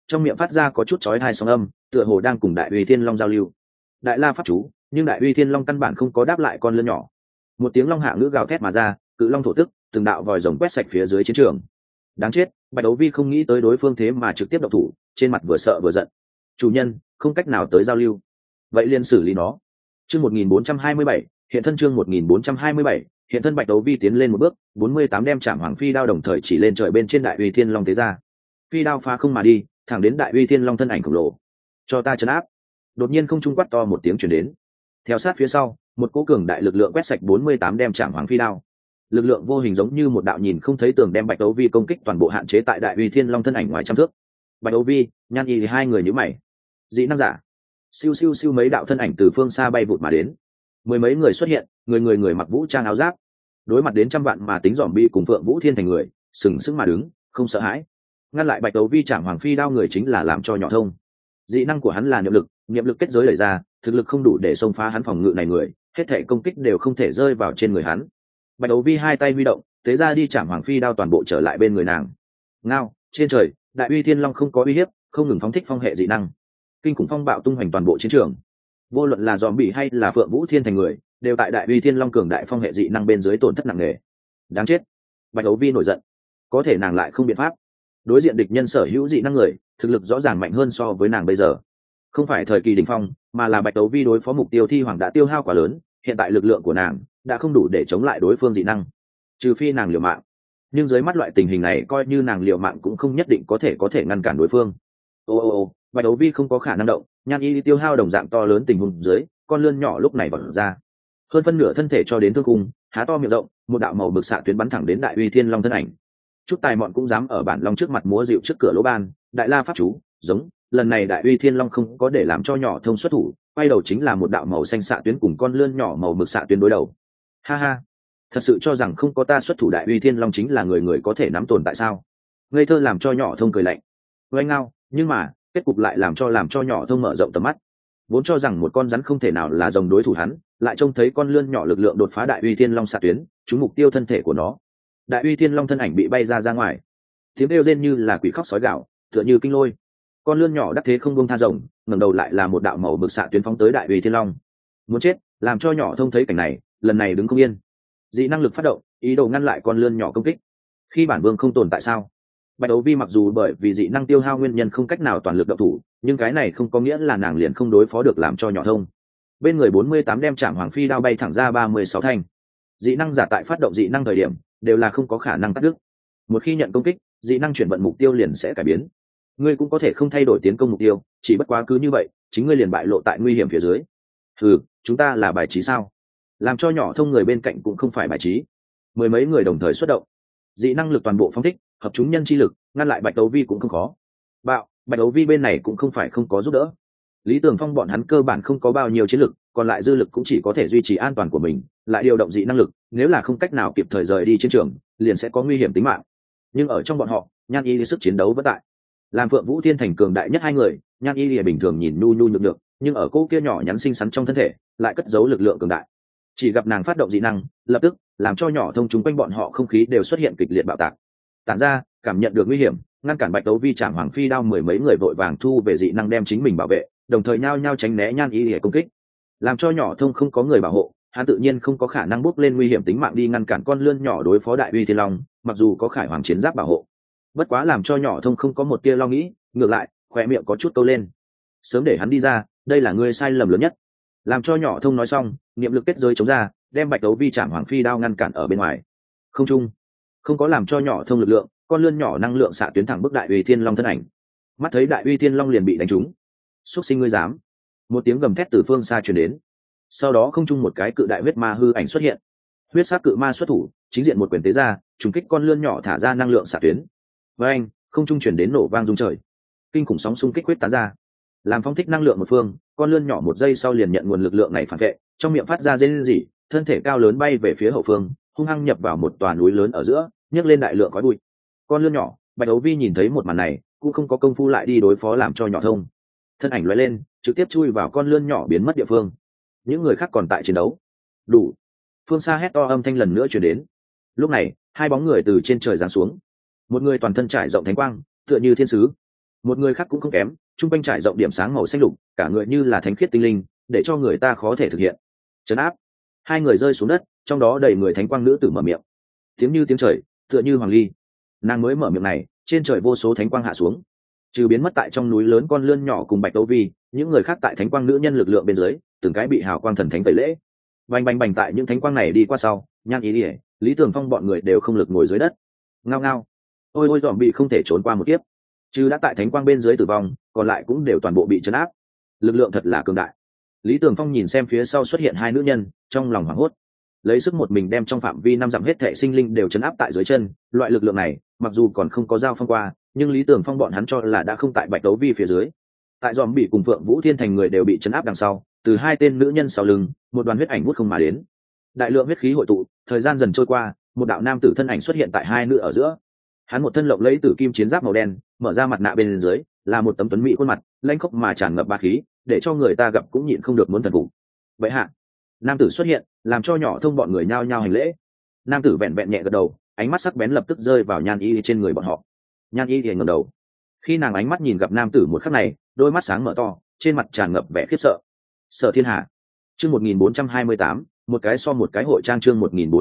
trong miệng phát ra có chút chói tai sóng âm, tựa hồ đang cùng đại uy thiên long giao lưu. Đại la pháp chú, nhưng đại uy thiên long căn bản không có đáp lại con lươn nhỏ. Một tiếng long hạ ngữ gào thét mà ra, cự long thổ tức, từng đạo vòi rồng quét sạch phía dưới chiến trường. Đáng chết, Bạch Đấu Vi không nghĩ tới đối phương thế mà trực tiếp động thủ, trên mặt vừa sợ vừa giận. Chủ nhân, không cách nào tới giao lưu, vậy liền xử lý nó. Chương 1427, hiện thân chương 1427, hiện thân Bạch Đấu Vi tiến lên một bước, 48 đem chạm hoàng phi đao đồng thời chỉ lên trời bên trên đại uy thiên long thế ra. Phi đao phá không mà đi, thẳng đến đại uy thiên long thân ảnh khổng lồ. Cho ta trấn áp. Đột nhiên không trung quát to một tiếng truyền đến. Theo sát phía sau, một cỗ cường đại lực lượng quét sạch 48 đem chạm hoàng phi đao. Lực lượng vô hình giống như một đạo nhìn không thấy tường đem Bạch Đấu Vi công kích toàn bộ hạn chế tại đại uy thiên long thân ảnh ngoài trăm thước. Bạch Đấu Vi, Nhan Y thì hai người nhíu mày. Dị năng giả. Siêu siêu siêu mấy đạo thân ảnh từ phương xa bay vụt mà đến. Mười mấy người xuất hiện, người mặc vũ trang áo giáp. Đối mặt đến trăm vạn mà tính dòm bi cùng Phượng Vũ Thiên thành người, sừng sững mà đứng, không sợ hãi. Ngăn lại Bạch Đấu Vi chạm hoàng phi đao người chính là làm cho nhỏ thông. Dị năng của hắn là niệm lực kết giới đẩy ra, thực lực không đủ để xông phá hắn phòng ngự này người, hết thảy công kích đều không thể rơi vào trên người hắn. Bạch Đấu Vi hai tay huy động, thế ra đi chạm hoàng phi đao toàn bộ trở lại bên người nàng. Ngao, trên trời, đại uy thiên long không có uy hiếp, không ngừng phóng thích phong hệ dị năng. Kinh khủng phong bạo tung hoành toàn bộ chiến trường. Vô luận là dòm bị hay là Phượng Vũ Thiên thành người, đều tại đại uy thiên long cường đại phong hệ dị năng bên dưới tổn thất nặng nề. Đáng chết. Bạch Đấu Vi nổi giận. Có thể nàng lại không biện pháp. Đối diện địch nhân sở hữu dị năng người, thực lực rõ ràng mạnh hơn so với nàng bây giờ. Không phải thời kỳ đỉnh phong, mà là Bạch Đấu Vi đối phó mục tiêu thi hoàng đã tiêu hao quá lớn, hiện tại lực lượng của nàng đã không đủ để chống lại đối phương dị năng, trừ phi nàng liều mạng. Nhưng dưới mắt loại tình hình này, coi như nàng liều mạng cũng không nhất định có thể ngăn cản đối phương. Ô, Bạch Đấu Vi không có khả năng động, Nhan Y tiêu hao đồng dạng to lớn tình huống dưới, con lươn nhỏ lúc này bật ra, hơn phân nửa thân thể cho đến thương cung, há to miệng rộng, một đạo màu bực xạ tuyến bắn thẳng đến đại uy thiên long thân ảnh. Chút tài mọn cũng dám ở bản long trước mặt múa dịu trước cửa lỗ ban, đại la pháp chú, giống. Lần này đại uy thiên long không có để làm cho nhỏ thông xuất thủ, quay đầu chính là một đạo màu xanh xạ tuyến cùng con lươn nhỏ màu mực xạ tuyến đối đầu. Ha ha, thật sự cho rằng không có ta xuất thủ đại uy thiên long chính là người có thể nắm tồn tại sao? Ngây thơ làm cho nhỏ thông cười lạnh. Oanh ngao, nhưng mà kết cục lại làm cho nhỏ thông mở rộng tầm mắt. Vốn cho rằng một con rắn không thể nào là rồng đối thủ hắn, lại trông thấy con lươn nhỏ lực lượng đột phá đại uy thiên long xạ tuyến, trúng mục tiêu thân thể của nó. Đại uy thiên long thân ảnh bị bay ra ngoài, tiếng kêu rên như là quỷ khóc sói gạo, tựa như kinh lôi. Con lươn nhỏ đắc thế không buông tha rồng, ngẩng đầu lại là một đạo màu bực xạ tuyến phóng tới đại uy thiên long. Muốn chết, làm cho nhỏ thông thấy cảnh này, lần này đứng không yên. Dị năng lực phát động, ý đồ ngăn lại con lươn nhỏ công kích. Khi bản vương không tồn tại sao? Bạch Đấu Vi mặc dù bởi vì dị năng tiêu hao nguyên nhân không cách nào toàn lực động thủ, nhưng cái này không có nghĩa là nàng liền không đối phó được làm cho nhỏ thông. Bên người 48 đem chạm hoàng phi đao bay thẳng ra 36 thanh. Dị năng giả tại phát động dị năng thời điểm đều là không có khả năng cắt đứt. Một khi nhận công kích, dị năng chuyển vận mục tiêu liền sẽ cải biến. Ngươi cũng có thể không thay đổi tiến công mục tiêu, chỉ bất quá cứ như vậy, chính ngươi liền bại lộ tại nguy hiểm phía dưới. Chúng ta là bài trí sao? Làm cho nhỏ thông người bên cạnh cũng không phải bài trí. Mười mấy người đồng thời xuất động, dị năng lực toàn bộ phóng thích, hợp chúng nhân chi lực, ngăn lại Bạch Đấu Vi cũng không khó. Bạch Đấu Vi bên này cũng không phải không có giúp đỡ. Lý Tường Phong bọn hắn cơ bản không có bao nhiêu chiến lực, còn lại dư lực cũng chỉ có thể duy trì an toàn của mình, lại điều động dị năng lực, nếu là không cách nào kịp thời rời đi chiến trường, liền sẽ có nguy hiểm tính mạng. Nhưng ở trong bọn họ, Nhan Y sức chiến đấu vẫn tại. Làm Phượng Vũ Thiên thành cường đại nhất hai người, Nhan Y bình thường nhìn nhu nhu nhược nhược, nhưng ở cô kia nhỏ nhắn xinh xắn trong thân thể, lại cất giấu lực lượng cường đại. Chỉ gặp nàng phát động dị năng, lập tức làm cho nhỏ thông chúng quanh bọn họ không khí đều xuất hiện kịch liệt bạo tạc. Tản ra, cảm nhận được nguy hiểm, ngăn cản Bạch Đấu Vi chạm hoàng phi đao, mười mấy người vội vàng thu về dị năng đem chính mình bảo vệ, đồng thời nhao nhao tránh né Nhan Y để công kích. Làm cho nhỏ thông không có người bảo hộ, hắn tự nhiên không có khả năng bước lên nguy hiểm tính mạng đi ngăn cản con lươn nhỏ đối phó đại uy thiên long, mặc dù có khải hoàng chiến giáp bảo hộ. Bất quá làm cho nhỏ thông không có một tia lo nghĩ, ngược lại khỏe miệng có chút câu lên. Sớm để hắn đi ra, đây là ngươi sai lầm lớn nhất. Làm cho nhỏ thông nói xong, niệm lực kết giới chống ra, đem Bạch Đấu Vi chạm hoàng phi đao ngăn cản ở bên ngoài. Không trung, không có làm cho nhỏ thông lực lượng, con lươn nhỏ năng lượng xạ tuyến thẳng bức đại uy thiên long thân ảnh. Mắt thấy đại uy thiên long liền bị đánh trúng, xuất sinh ngươi dám! Một tiếng gầm thét từ phương xa truyền đến. Sau đó không trung một cái cự đại huyết ma hư ảnh xuất hiện. Huyết sát cự ma xuất thủ, chính diện một quyền tế ra, trúng kích con lươn nhỏ thả ra năng lượng xạ tuyến. Với anh, không trung chuyển đến nổ vang rung trời, kinh khủng sóng xung kích huyết tán ra, làm phong thích năng lượng một phương. Con lươn nhỏ một giây sau liền nhận nguồn lực lượng này phản vệ, trong miệng phát ra rên rỉ, thân thể cao lớn bay về phía hậu phương, hung hăng nhập vào một tòa núi lớn ở giữa, nhấc lên đại lượng khói bụi. Con lươn nhỏ, Bạch Đấu Vi nhìn thấy một màn này, cũng không có công phu lại đi đối phó làm cho nhỏ thông, thân ảnh lóe lên, trực tiếp chui vào con lươn nhỏ biến mất địa phương. Những người khác còn tại chiến đấu. Đủ! Phương xa hét to âm thanh lần nữa truyền đến. Lúc này, hai bóng người từ trên trời giáng xuống. Một người toàn thân trải rộng thánh quang, tựa như thiên sứ. một người khác cũng không kém, trung quanh trải rộng điểm sáng màu xanh lục, cả người như là thánh khiết tinh linh, để cho người ta khó thể thực hiện. Trấn áp. Hai người rơi xuống đất, trong đó đầy người thánh quang nữ tử mở miệng, tiếng như tiếng trời, tựa như hoàng ly. Nàng mới mở miệng này, trên trời vô số thánh quang hạ xuống, trừ biến mất tại trong núi lớn con lươn nhỏ cùng bạch đấu vi, những người khác tại thánh quang nữ nhân lực lượng bên dưới, từng cái bị hào quang thần thánh tẩy lễ. Bành bành bành, tại những thánh quang này đi qua sau, Nhan Ý Ỉa, Lý Tường Phong bọn người đều không lực ngồi dưới đất. Ngao ngao. Ôi ôi, dòm bị không thể trốn qua một kiếp, chứ đã tại thánh quang bên dưới tử vong, còn lại cũng đều toàn bộ bị trấn áp. Lực lượng thật là cường đại. Lý Tường Phong nhìn xem phía sau xuất hiện hai nữ nhân, trong lòng hoảng hốt. Lấy sức một mình đem trong phạm vi 5 dặm hết thảy sinh linh đều trấn áp tại dưới chân, loại lực lượng này, mặc dù còn không có giao phong qua, nhưng Lý Tường Phong bọn hắn cho là đã không tại bạch đấu vi phía dưới. Tại dòm bị cùng Phượng Vũ Thiên Thành người đều bị trấn áp đằng sau, từ hai tên nữ nhân sau lưng, một đoàn huyết ảnh vút không mà đến. Đại lượng huyết khí hội tụ, thời gian dần trôi qua, một đạo nam tử thân ảnh xuất hiện tại hai nữ ở giữa. Hắn một thân lộng lẫy tử kim chiến giáp màu đen, mở ra mặt nạ bên dưới, là một tấm tuấn mỹ khuôn mặt, lãnh khốc mà tràn ngập bá khí, để cho người ta gặp cũng nhịn không được muốn thần phục. Vậy hạ, nam tử xuất hiện, làm cho nhỏ thông bọn người nhao nhao hành lễ. Nam tử vẹn vẹn nhẹ gật đầu, ánh mắt sắc bén lập tức rơi vào Nhan Y trên người bọn họ. Nhan Y liền ngẩng đầu, khi nàng ánh mắt nhìn gặp nam tử một khắc này, đôi mắt sáng mở to, trên mặt tràn ngập vẻ khiếp sợ. Sở Thiên Hà, chương 1428, một cái so một cái hội trang, chương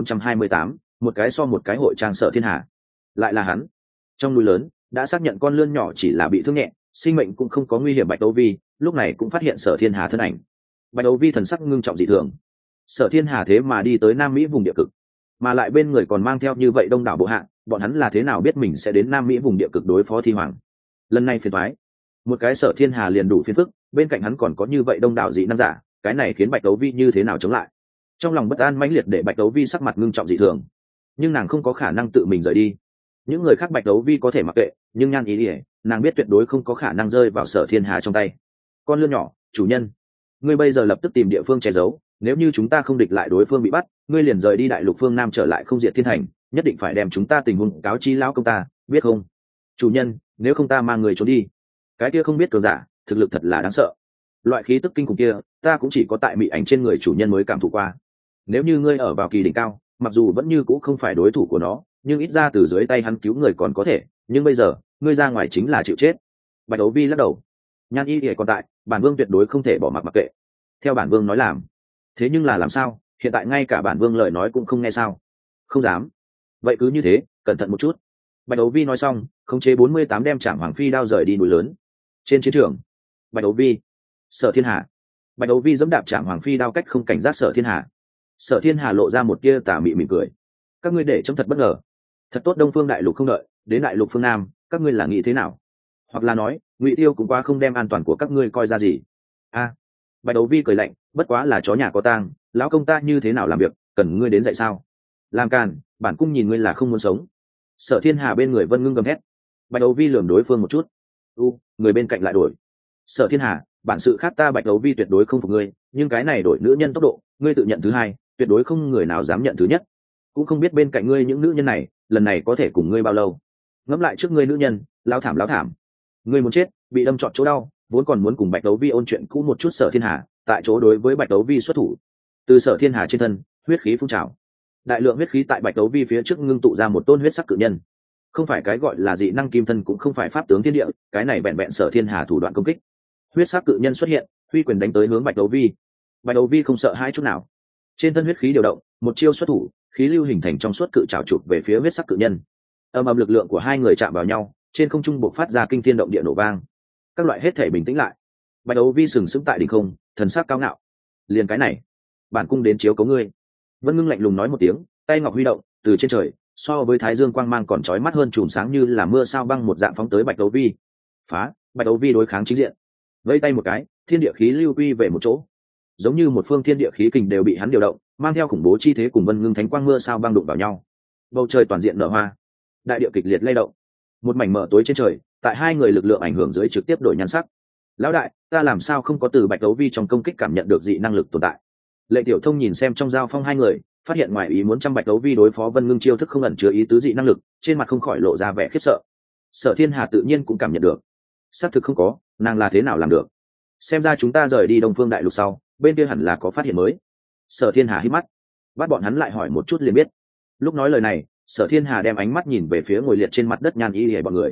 1428, một cái so một cái hội trang. Sở Thiên Hà, lại là hắn. Trong núi lớn đã xác nhận con lươn nhỏ chỉ là bị thương nhẹ, sinh mệnh cũng không có nguy hiểm. Bạch Đấu Vi lúc này cũng phát hiện Sở Thiên Hà thân ảnh. Bạch Đấu Vi thần sắc ngưng trọng dị thường. Sở Thiên Hà thế mà đi tới Nam Mỹ vùng địa cực, mà lại bên người còn mang theo như vậy đông đảo bộ hạ, bọn hắn là thế nào biết mình sẽ đến Nam Mỹ vùng địa cực đối phó Thi Hoàng? Lần này phiền toái, một cái Sở Thiên Hà liền đủ phiền phức, bên cạnh hắn còn có như vậy đông đảo dị năng giả, cái này khiến Bạch Đấu Vi như thế nào chống lại? Trong lòng bất an mãnh liệt để Bạch Đấu Vi sắc mặt ngưng trọng dị thường, nhưng nàng không có khả năng tự mình rời đi. Những người khác Bạch Đấu Vi có thể mặc kệ, nhưng Nhan Ý Ỉa, nàng biết tuyệt đối không có khả năng rơi vào Sở Thiên Hà trong tay. Con lươn nhỏ, chủ nhân, ngươi bây giờ lập tức tìm địa phương che giấu, nếu như chúng ta không địch lại đối phương bị bắt, ngươi liền rời đi đại lục phương Nam trở lại Không Diệt Thiên Thành, nhất định phải đem chúng ta tình huống cáo chi lão công ta, biết không? Chủ nhân, nếu không ta mang người trốn đi. Cái kia không biết cường giả, thực lực thật là đáng sợ. Loại khí tức kinh khủng kia, ta cũng chỉ có tại mị ảnh trên người chủ nhân mới cảm thụ qua. Nếu như ngươi ở vào kỳ đỉnh cao, mặc dù vẫn như cũ không phải đối thủ của nó, nhưng ít ra từ dưới tay hắn cứu người còn có thể, nhưng bây giờ, ngươi ra ngoài chính là chịu chết. Bạch Đấu Vi lắc đầu. Nhan Y Lìa còn tại, bản vương tuyệt đối không thể bỏ mặc kệ. Theo bản vương nói làm. Thế nhưng là làm sao, hiện tại ngay cả bản vương lời nói cũng không nghe sao? Không dám. Vậy cứ như thế, cẩn thận một chút. Bạch Đấu Vi nói xong, khống chế 48 đem Trảm Hoàng Phi đao rời đi núi lớn. Trên chiến trường, Bạch Đấu Vi, Sở Thiên Hà. Bạch Đấu Vi giẫm đạp Trảm Hoàng Phi đao cách không cảnh giác Sở Thiên Hà. Sở Thiên Hà lộ ra một tia tà mị mỉm cười. Các ngươi để trông thật bất ngờ. Thật tốt, Đông Phương Đại Lục không đợi, đến Đại Lục phương Nam, các ngươi là nghĩ thế nào? Hoặc là nói, Ngụy Tiêu cũng quá không đem an toàn của các ngươi coi ra gì. A, Bạch Đấu Vi cười lạnh, bất quá là chó nhà có tang, lão công ta như thế nào làm việc, cần ngươi đến dạy sao? Làm càn, bản cung nhìn ngươi là không muốn sống. Sở Thiên Hà bên người Vân Ngưng gầm hét. Bạch Đấu Vi lườm đối phương một chút. Người bên cạnh lại đổi. Sở Thiên Hà, bản sự khác ta Bạch Đấu Vi tuyệt đối không phục ngươi, nhưng cái này đổi nữ nhân tốc độ, ngươi tự nhận thứ hai, tuyệt đối không người nào dám nhận thứ nhất. Cũng không biết bên cạnh ngươi những nữ nhân này, lần này có thể cùng ngươi bao lâu. Ngẫm lại trước ngươi nữ nhân, lao thảm. Ngươi muốn chết, bị đâm trọn chỗ đau, vốn còn muốn cùng Bạch Đấu Vi ôn chuyện cũ một chút. Sở Thiên Hà tại chỗ đối với Bạch Đấu Vi xuất thủ. Từ Sở Thiên Hà trên thân, huyết khí phun trào. Đại lượng huyết khí tại Bạch Đấu Vi phía trước ngưng tụ ra một tôn huyết sắc cự nhân. Không phải cái gọi là dị năng kim thân, cũng không phải pháp tướng thiên địa, cái này vẹn vẹn Sở Thiên Hà thủ đoạn công kích. Huyết sắc cự nhân xuất hiện, huy quyền đánh tới hướng Bạch Đấu Vi. Bạch Đấu Vi không sợ hãi chút nào, trên thân huyết khí điều động, một chiêu xuất thủ, khí lưu hình thành trong suốt cự trảo chụp về phía huyết sắc cự nhân. Âm ầm, lực lượng của hai người chạm vào nhau, trên không trung bộc phát ra kinh thiên động địa nổ vang. Các loại hết thể bình tĩnh lại. Bạch Đấu Vi sừng sững tại đỉnh không, thần sắc cao ngạo. Liền cái này, bản cung đến chiếu cố ngươi. Vân Ngưng lạnh lùng nói một tiếng, tay ngọc huy động, từ trên trời, so với thái dương quang mang còn chói mắt hơn, chùm sáng như là mưa sao băng một dạng phóng tới Bạch Đấu Vi. Phá! Bạch Đấu Vi đối kháng chính diện, vẫy tay một cái, thiên địa khí lưu quy về một chỗ, giống như một phương thiên địa khí kình đều bị hắn điều động, mang theo khủng bố chi thế cùng Vân Ngưng thánh quang mưa sao băng đụng vào nhau. Bầu trời toàn diện nở hoa, đại địa kịch liệt lay động, một mảnh mở tối trên trời, tại hai người lực lượng ảnh hưởng dưới trực tiếp đổi nhan sắc. Lão đại, ta làm sao không có từ Bạch Đấu Vi trong công kích cảm nhận được dị năng lực tồn tại? Lệ Tiểu Thông nhìn xem trong giao phong hai người, phát hiện ngoài ý muốn trăm Bạch Đấu Vi đối phó Vân Ngưng chiêu thức không ẩn chứa ý tứ dị năng lực, trên mặt không khỏi lộ ra vẻ khiếp sợ. Sở Thiên Hà tự nhiên cũng cảm nhận được, xác thực không có, nàng là thế nào làm được? Xem ra chúng ta rời đi Đông Phương Đại Lục sau, bên kia hẳn là có phát hiện mới. Sở Thiên Hà hít mắt, bắt bọn hắn lại hỏi một chút liền biết. Lúc nói lời này, Sở Thiên Hà đem ánh mắt nhìn về phía ngồi liệt trên mặt đất Nhan Y Lìa bọn người.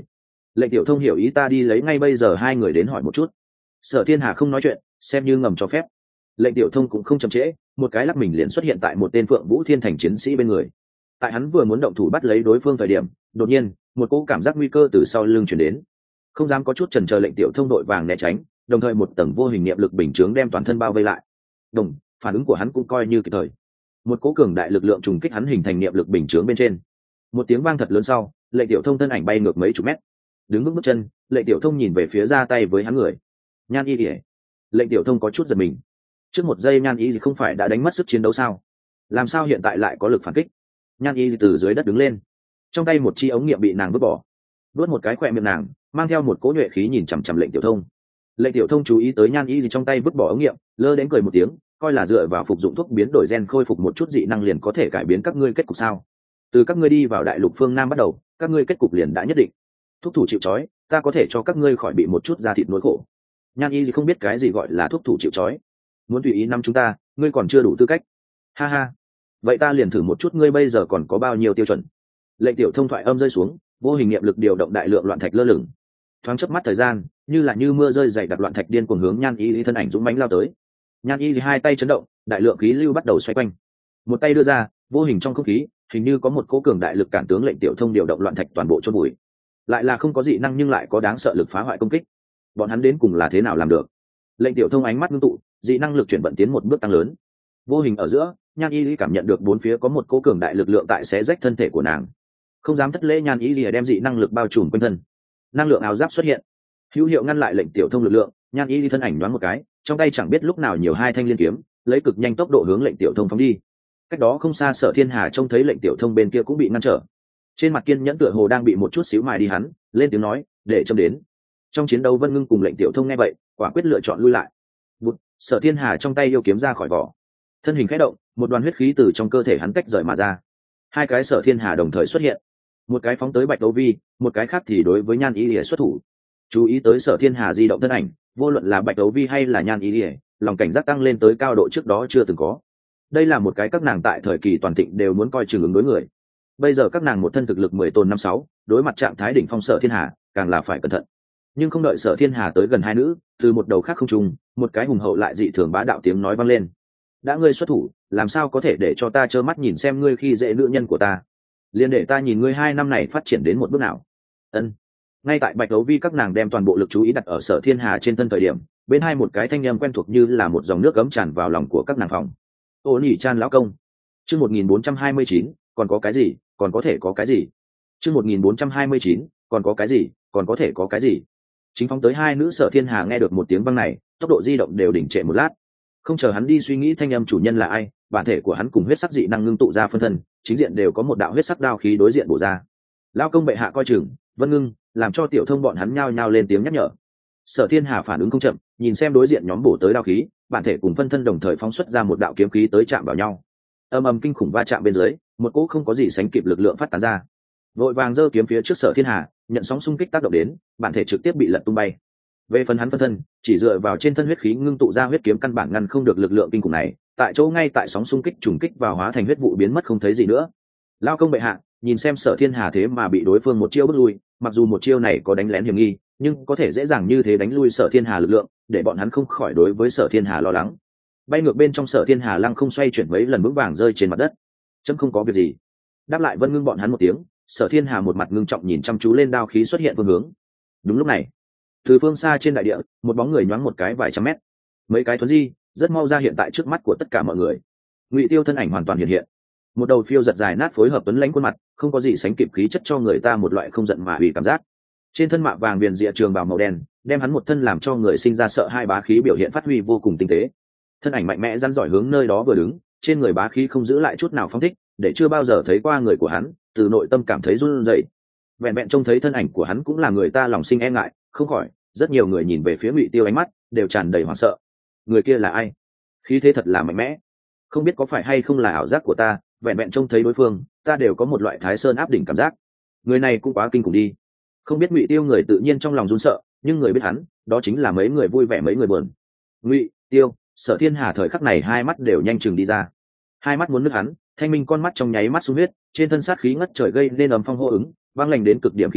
Lệnh Tiểu Thông hiểu ý, ta đi lấy ngay bây giờ, hai người đến hỏi một chút. Sở Thiên Hà không nói chuyện, xem như ngầm cho phép. Lệnh Tiểu Thông cũng không chậm trễ, một cái lắc mình liền xuất hiện tại một tên Phượng Vũ Thiên Thành chiến sĩ bên người. Tại hắn vừa muốn động thủ bắt lấy đối phương thời điểm, đột nhiên một cỗ cảm giác nguy cơ từ sau lưng chuyển đến, không dám có chút chần chờ, Lệnh Tiểu Thông đội vàng né tránh, đồng thời một tầng vô hình niệm lực bình chướng đem toàn thân bao vây lại. Đồng phản ứng của hắn cũng coi như kịp thời, một cỗ cường đại lực lượng trùng kích hắn hình thành niệm lực bình chướng bên trên. Một tiếng vang thật lớn sau, Lệnh Tiểu Thông thân ảnh bay ngược mấy chục mét, đứng vững bước chân. Lệnh Tiểu Thông nhìn về phía ra tay với hắn người, Nhan Y Lìa. Lệnh Tiểu Thông có chút giật mình, trước một giây Nhan Y không phải đã đánh mất sức chiến đấu sao, làm sao hiện tại lại có lực phản kích? Nhan Y từ dưới đất đứng lên, trong tay một chi ống nghiệm bị nàng vứt bỏ, vớt một cái khỏe miệng nàng, mang theo một cỗ nhuệ khí nhìn chằm chằm Lệnh Tiểu Thông. Lệnh Tiểu Thông chú ý tới Nhan Y trong tay vứt bỏ ống nghiệm, lơ đến cười một tiếng, coi là dựa vào phục dụng thuốc biến đổi gen khôi phục một chút dị năng liền có thể cải biến các ngươi kết cục sao? Từ các ngươi đi vào đại lục phương Nam bắt đầu, các ngươi kết cục liền đã nhất định. Thuốc thủ chịu trói, ta có thể cho các ngươi khỏi bị một chút da thịt nỗi khổ. Nhan Y không biết cái gì gọi là thuốc thủ chịu trói, muốn tùy ý nắm chúng ta, ngươi còn chưa đủ tư cách. Ha ha, vậy ta liền thử một chút ngươi bây giờ còn có bao nhiêu tiêu chuẩn. Lệnh Tiểu Thông thoại âm rơi xuống, vô hình niệm lực điều động đại lượng loạn thạch lơ lửng, thoáng chớp mắt thời gian, như là như mưa rơi dày đặc loạn thạch điên cuồng hướng Nhan Y thân ảnh dũng mãnh lao tới. Nhan Y hai tay chấn động, đại lượng khí lưu bắt đầu xoay quanh, một tay đưa ra, vô hình trong không khí hình như có một cỗ cường đại lực cản tướng Lệnh Tiểu Thông điều động loạn thạch toàn bộ chôn bụi. Lại là không có dị năng nhưng lại có đáng sợ lực phá hoại công kích, bọn hắn đến cùng là thế nào làm được? Lệnh Tiểu Thông ánh mắt ngưng tụ, dị năng lực chuyển vận tiến một bước tăng lớn. Vô hình ở giữa, Nhan Y cảm nhận được bốn phía có một cỗ cường đại lực lượng tại xé rách thân thể của nàng. Không dám thất lễ, Nhan Y đem dị năng lực bao trùm quanh thân, năng lượng áo giáp xuất hiện, hữu hiệu ngăn lại Lệnh Tiểu Thông lực lượng. Nhan Y thân ảnh nhoáng một cái, trong tay chẳng biết lúc nào nhiều hai thanh liên kiếm, lấy cực nhanh tốc độ hướng Lệnh Tiểu Thông phóng đi. Cách đó không xa Sở Thiên Hà trông thấy Lệnh Tiểu Thông bên kia cũng bị ngăn trở, trên mặt kiên nhẫn tựa hồ đang bị một chút xíu mài đi, hắn lên tiếng nói, để châm đến. Trong chiến đấu Vân Ngưng cùng Lệnh Tiểu Thông nghe vậy, quả quyết lựa chọn lui lại. Bụt, Sở Thiên Hà trong tay yêu kiếm ra khỏi vỏ, thân hình khẽ động, một đoàn huyết khí từ trong cơ thể hắn tách rời mà ra. Hai cái Sở Thiên Hà đồng thời xuất hiện, một cái phóng tới Bạch Đấu Vi, một cái khác thì đối với Nhan Y Lìa xuất thủ. Chú ý tới Sở Thiên Hà di động thân ảnh, vô luận là Bạch Đấu Vi hay là Nhan Y Lìa, lòng cảnh giác tăng lên tới cao độ trước đó chưa từng có. Đây là một cái các nàng tại thời kỳ toàn thịnh đều muốn coi chừng ứng đối người. Bây giờ các nàng một thân thực lực 10 tôn 56, đối mặt trạng thái đỉnh phong Sở Thiên Hà, càng là phải cẩn thận. Nhưng không đợi Sở Thiên Hà tới gần hai nữ, từ một đầu khác không trùng, một cái hùng hậu lại dị thường bá đạo tiếng nói vang lên. Đã ngươi xuất thủ, làm sao có thể để cho ta trơ mắt nhìn xem ngươi khi dễ nữ nhân của ta? Liên để ta nhìn ngươi 2 năm này phát triển đến một bước nào. Ân. Ngay tại Bạch Đấu Vi các nàng đem toàn bộ lực chú ý đặt ở Sở Thiên Hà trên thân thời điểm, bên hai một cái thanh âm quen thuộc như là một dòng nước ấm tràn vào lòng của các nàng phòng. Ô Nhĩ Chan lão công. Chương 1429, còn có cái gì, còn có thể có cái gì? Chương 1429, còn có cái gì, còn có thể có cái gì? Chính phóng tới hai nữ Sở Thiên Hà nghe được một tiếng vang này, tốc độ di động đều đình trệ một lát. Không chờ hắn đi suy nghĩ thanh âm chủ nhân là ai, bản thể của hắn cùng huyết sắc dị năng ngưng tụ ra phân thân, chính diện đều có một đạo huyết sắc đao khí đối diện bổ ra. Lão công bệ hạ coi chừng, Vân Ngưng, làm cho Tiểu Thông bọn hắn nhao nhao lên tiếng nhắc nhở. Sở Thiên Hà phản ứng không chậm, nhìn xem đối diện nhóm bổ tới đao khí, bản thể cùng phân thân đồng thời phóng xuất ra một đạo kiếm khí tới chạm vào nhau. Âm ầm kinh khủng va chạm bên dưới, một cỗ không có gì sánh kịp lực lượng phát tán ra. Vội vàng giơ kiếm phía trước Sở Thiên Hà, nhận sóng xung kích tác động đến, bản thể trực tiếp bị lật tung bay. Về phần hắn phân thân, chỉ dựa vào trên thân huyết khí ngưng tụ ra huyết kiếm căn bản ngăn không được lực lượng kinh khủng này, tại chỗ ngay tại sóng xung kích trùng kích vào hóa thành huyết vụ biến mất không thấy gì nữa. Lao công bệ hạ, nhìn xem Sở Thiên Hà thế mà bị đối phương một chiêu bước lui, mặc dù một chiêu này có đánh lén hiểm nghi, nhưng có thể dễ dàng như thế đánh lui Sở Thiên Hà lực lượng, để bọn hắn không khỏi đối với Sở Thiên Hà lo lắng. Bay ngược bên trong Sở Thiên Hà lăng không xoay chuyển mấy lần vững vàng rơi trên mặt đất. Chấm không có việc gì. Đáp lại Vân Ngưng bọn hắn một tiếng, Sở Thiên Hà một mặt ngưng trọng nhìn chăm chú lên đao khí xuất hiện phương hướng. Đúng lúc này, từ phương xa trên đại địa, một bóng người nhoáng một cái vài trăm mét, mấy cái thuấn di rất mau ra hiện tại trước mắt của tất cả mọi người. Ngụy Tiêu thân ảnh hoàn toàn hiện hiện, một đầu phiêu giật dài nát phối hợp tuấn lãnh khuôn mặt, không có gì sánh kịp khí chất cho người ta một loại không giận mà uy cảm giác. Trên thân mạ vàng viền rìa trường bào màu đen, đem hắn một thân làm cho người sinh ra sợ hai bá khí biểu hiện phát huy vô cùng tinh tế. Thân ảnh mạnh mẽ rắn giỏi hướng nơi đó vừa đứng, trên người bá khí không giữ lại chút nào phóng thích, để chưa bao giờ thấy qua người của hắn, từ nội tâm cảm thấy run rẩy. Vẹn vẹn trông thấy thân ảnh của hắn cũng là người ta lòng sinh e ngại, không khỏi, rất nhiều người nhìn về phía Ngụy Tiêu ánh mắt đều tràn đầy hoảng sợ. Người kia là ai? Khí thế thật là mạnh mẽ, không biết có phải hay không là ảo giác của ta, vẹn vẹn trông thấy đối phương, ta đều có một loại Thái Sơn áp đỉnh cảm giác. Người này cũng quá kinh khủng đi. Không biết Ngụy Tiêu người tự nhiên trong lòng run sợ, nhưng người biết hắn, đó chính là mấy người vui vẻ mấy người buồn. Ngụy Tiêu, Sở Thiên Hà thời khắc này hai mắt đều nhanh chừng đi ra. Hai mắt muốn nước hắn, thanh minh con mắt trong nháy mắt sung huyết, trên thân sát khí ngất trời gây nên ầm phong hô ứng, vang lành đến cực điểm khí tức,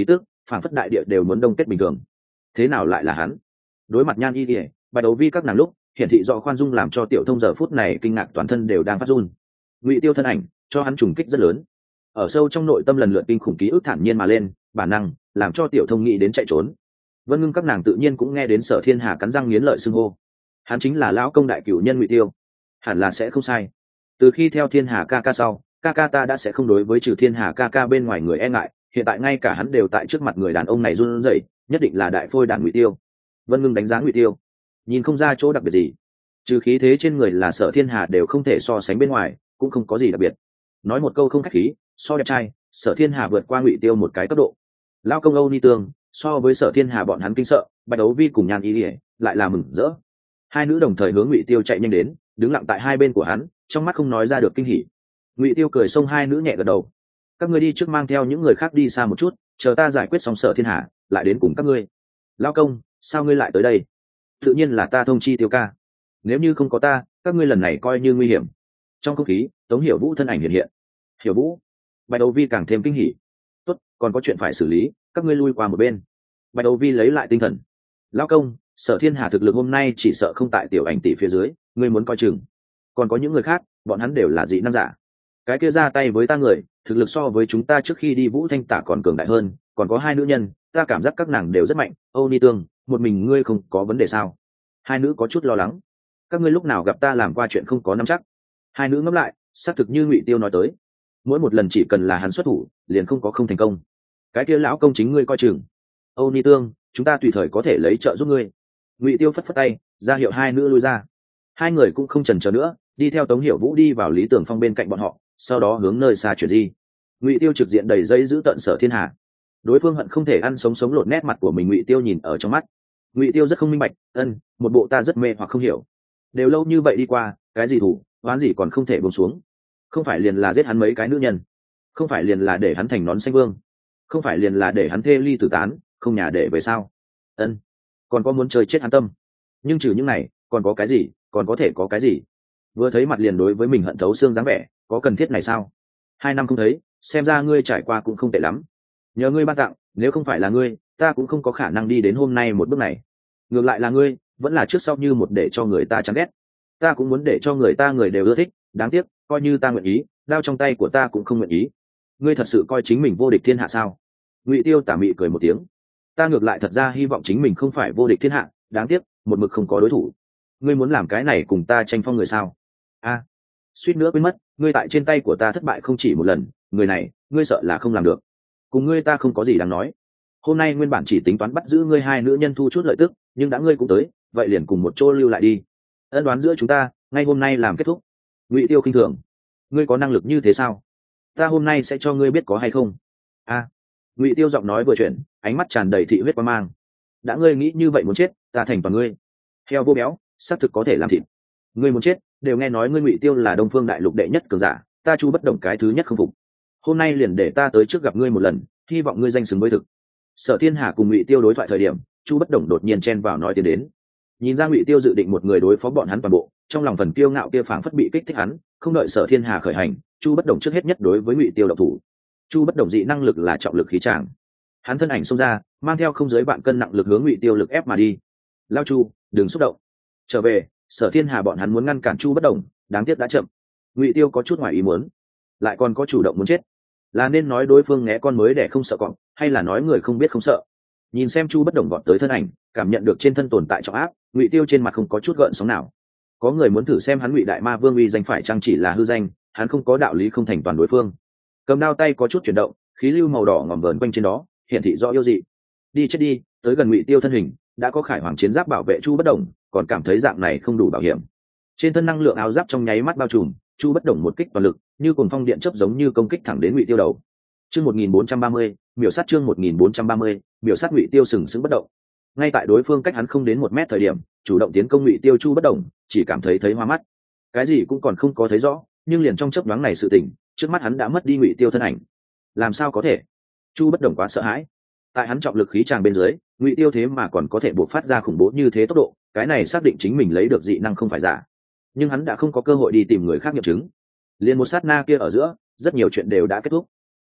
phản phất đại địa đều muốn đông kết bình thường. Thế nào lại là hắn? Đối mặt Nhan Y Lìa, Bạch Đấu Vi các nàng lúc hiển thị rõ khoan dung, làm cho Tiểu Thông giờ phút này kinh ngạc toàn thân đều đang phát run. Ngụy Tiêu thân ảnh cho hắn trùng kích rất lớn, ở sâu trong nội tâm lần lượt kinh khủng ký ức thản nhiên mà lên, bản năng làm cho Tiểu Thông nghĩ đến chạy trốn. Vân Ngưng các nàng tự nhiên cũng nghe đến Sở Thiên Hà cắn răng nghiến lợi xưng hô, hắn chính là lão công đại cửu nhân Ngụy Tiêu, hẳn là sẽ không sai. Từ khi theo Thiên Hà ca ca sau, ca ca ta đã sẽ không đối với trừ Thiên Hà ca ca bên ngoài người e ngại, hiện tại ngay cả hắn đều tại trước mặt người đàn ông này run rẩy, nhất định là đại phôi đàn Ngụy Tiêu. Vân Ngưng đánh giá Ngụy Tiêu, nhìn không ra chỗ đặc biệt gì, trừ khí thế trên người là Sở Thiên Hà đều không thể so sánh bên ngoài, cũng không có gì đặc biệt. Nói một câu không khách khí, so đẹp trai, Sở Thiên Hà vượt qua Ngụy Tiêu một cái cấp độ. Lão công Âu Ni Tương so với Sở Thiên Hà bọn hắn kinh sợ, Bạch Đấu Vi cùng Nhan Y Lìa lại là mừng rỡ. Hai nữ đồng thời hướng Ngụy Tiêu chạy nhanh đến, đứng lặng tại hai bên của hắn, trong mắt không nói ra được kinh hỉ. Ngụy Tiêu cười xông hai nữ nhẹ gật đầu, các ngươi đi trước mang theo những người khác đi xa một chút, chờ ta giải quyết xong Sở Thiên Hà lại đến cùng các ngươi. Lão công, sao ngươi lại tới đây? Tự nhiên là ta thông chi Tiêu ca, nếu như không có ta, các ngươi lần này coi như nguy hiểm. Trong không khí, Tống Hiểu Vũ thân ảnh hiện hiện. Hiểu Vũ. Bạch Đấu Vi càng thêm kinh hỉ. Tốt, còn có chuyện phải xử lý, các ngươi lui qua một bên. Bạch Đấu Vi lấy lại tinh thần. Lão công, Sở Thiên Hà thực lực hôm nay chỉ sợ không tại Tiểu Ảnh tỷ phía dưới, ngươi muốn coi chừng. Còn có những người khác, bọn hắn đều là dị năng giả. Cái kia ra tay với ta người, thực lực so với chúng ta trước khi đi Vũ Thanh Tả còn cường đại hơn, còn có hai nữ nhân, ta cảm giác các nàng đều rất mạnh. Âu Ni Tương, một mình ngươi không có vấn đề sao? Hai nữ có chút lo lắng. Các ngươi lúc nào gặp ta làm qua chuyện không có nắm chắc? Hai nữ ngẫm lại, xác thực như Ngụy Tiêu nói tới, mỗi một lần chỉ cần là hắn xuất thủ, liền không có không thành công. Cái kia lão công chính ngươi coi chừng. Âu Ni Tương, chúng ta tùy thời có thể lấy trợ giúp ngươi. Ngụy Tiêu phất phất tay, ra hiệu hai nữ lui ra. Hai người cũng không chần chờ nữa, đi theo Tống Hiểu Vũ đi vào Lý Tưởng Phong bên cạnh bọn họ, sau đó hướng nơi xa chuyển di. Ngụy Tiêu trực diện đầy dây giữ tận Sở Thiên Hà, đối phương hận không thể ăn sống sống lột nét mặt của mình. Ngụy Tiêu nhìn ở trong mắt. Ngụy Tiêu rất không minh bạch, một bộ ta rất mê hoặc không hiểu. Đều lâu như vậy đi qua, cái gì thủ oán gì còn không thể buông xuống? Không phải liền là giết hắn mấy cái nữ nhân, không phải liền là để hắn thành nón xanh vương, không phải liền là để hắn thê ly tử tán, không nhà để về sao? Còn có muốn chơi chết hắn tâm. Nhưng trừ những này, còn có cái gì, còn có thể có cái gì? Vừa thấy mặt liền đối với mình hận thấu xương dáng vẻ, có cần thiết này sao? 2 năm không thấy, xem ra ngươi trải qua cũng không tệ lắm. Nhờ ngươi ban tặng, nếu không phải là ngươi, ta cũng không có khả năng đi đến hôm nay một bước này. Ngược lại là ngươi, vẫn là trước sau như một để cho người ta chán ghét. Ta cũng muốn để cho người ta người đều ưa thích, đáng tiếc, coi như ta nguyện ý, đao trong tay của ta cũng không nguyện ý. Ngươi thật sự coi chính mình vô địch thiên hạ sao? Ngụy Tiêu tà mị cười một tiếng. Ta ngược lại thật ra hy vọng chính mình không phải vô địch thiên hạ, đáng tiếc, một mực không có đối thủ. Ngươi muốn làm cái này cùng ta tranh phong người sao? Suýt nữa quên mất, ngươi tại trên tay của ta thất bại không chỉ một lần, người này, ngươi sợ là không làm được. Cùng ngươi ta không có gì đáng nói. Hôm nay nguyên bản chỉ tính toán bắt giữ ngươi hai nữ nhân thu chút lợi tức, nhưng đã ngươi cũng tới, vậy liền cùng một chỗ lưu lại đi. Ân đoán giữa chúng ta, ngay hôm nay làm kết thúc. Ngụy Tiêu khinh thường. Ngươi có năng lực như thế sao? Ta hôm nay sẽ cho ngươi biết có hay không. Ngụy Tiêu giọng nói vừa chuyển, ánh mắt tràn đầy thị huyết quan mang. Đã ngươi nghĩ như vậy muốn chết, ta thành toàn ngươi. Heo vô béo, xác thực có thể làm thịt. Ngươi muốn chết, đều nghe nói ngươi Ngụy Tiêu là Đông Phương đại lục đệ nhất cường giả, ta Chu Bất Động cái thứ nhất không phục. Hôm nay liền để ta tới trước gặp ngươi một lần, hy vọng ngươi danh xứng với thực. Sở Thiên Hà cùng Ngụy Tiêu đối thoại thời điểm, Chu Bất Động đột nhiên chen vào nói tiến đến. Nhìn ra Ngụy Tiêu dự định một người đối phó bọn hắn toàn bộ, trong lòng phần kiêu ngạo kia phảng phất bị kích thích hắn, không đợi Sở Thiên Hà khởi hành, Chu Bất Động trước hết nhất đối với Ngụy Tiêu động thủ. Chu Bất Động dị năng lực là trọng lực khí tràng, hắn thân ảnh xông ra, mang theo không giới vạn cân nặng lực hướng Ngụy Tiêu lực ép mà đi. Lao Chu, đừng xúc động. Trở về, Sở Thiên Hà bọn hắn muốn ngăn cản Chu Bất Động, đáng tiếc đã chậm. Ngụy Tiêu có chút ngoài ý muốn, lại còn có chủ động muốn chết. Là nên nói đối phương né con mới để không sợ cọp, hay là nói người không biết không sợ? Nhìn xem Chu Bất Động vọt tới thân ảnh, cảm nhận được trên thân tồn tại trọng áp, Ngụy Tiêu trên mặt không có chút gợn sóng nào. Có người muốn thử xem hắn Ngụy Đại Ma Vương uy danh phải chăng chỉ là hư danh, hắn không có đạo lý không thành toàn đối phương. Cầm đao tay có chút chuyển động, khí lưu màu đỏ ngòm vờn quanh trên đó, hiện thị rõ yêu dị. Đi chết đi, tới gần Ngụy Tiêu thân hình, đã có Khải Hoàng chiến giáp bảo vệ Chu Bất Động, còn cảm thấy dạng này không đủ bảo hiểm. Trên thân năng lượng áo giáp trong nháy mắt bao trùm, Chu Bất Động một kích toàn lực, như cuồng phong điện chớp giống như công kích thẳng đến Ngụy Tiêu đầu. Chương 1430, miểu sát chương 1430, miểu sát Ngụy Tiêu sừng sững bất động. Ngay tại đối phương cách hắn không đến 1 mét thời điểm, chủ động tiến công Ngụy Tiêu Chu Bất Động, chỉ cảm thấy hoa mắt. Cái gì cũng còn không có thấy rõ, nhưng liền trong chớp nhoáng này sự tình, trước mắt hắn đã mất đi Ngụy Tiêu thân ảnh. Làm sao có thể? Chu Bất Động quá sợ hãi. Tại hắn trọng lực khí tràng bên dưới, Ngụy Tiêu thế mà còn có thể bộc phát ra khủng bố như thế tốc độ, cái này xác định chính mình lấy được dị năng không phải giả. Nhưng hắn đã không có cơ hội đi tìm người khác nghiệm chứng. Liên một sát na kia ở giữa, rất nhiều chuyện đều đã kết thúc.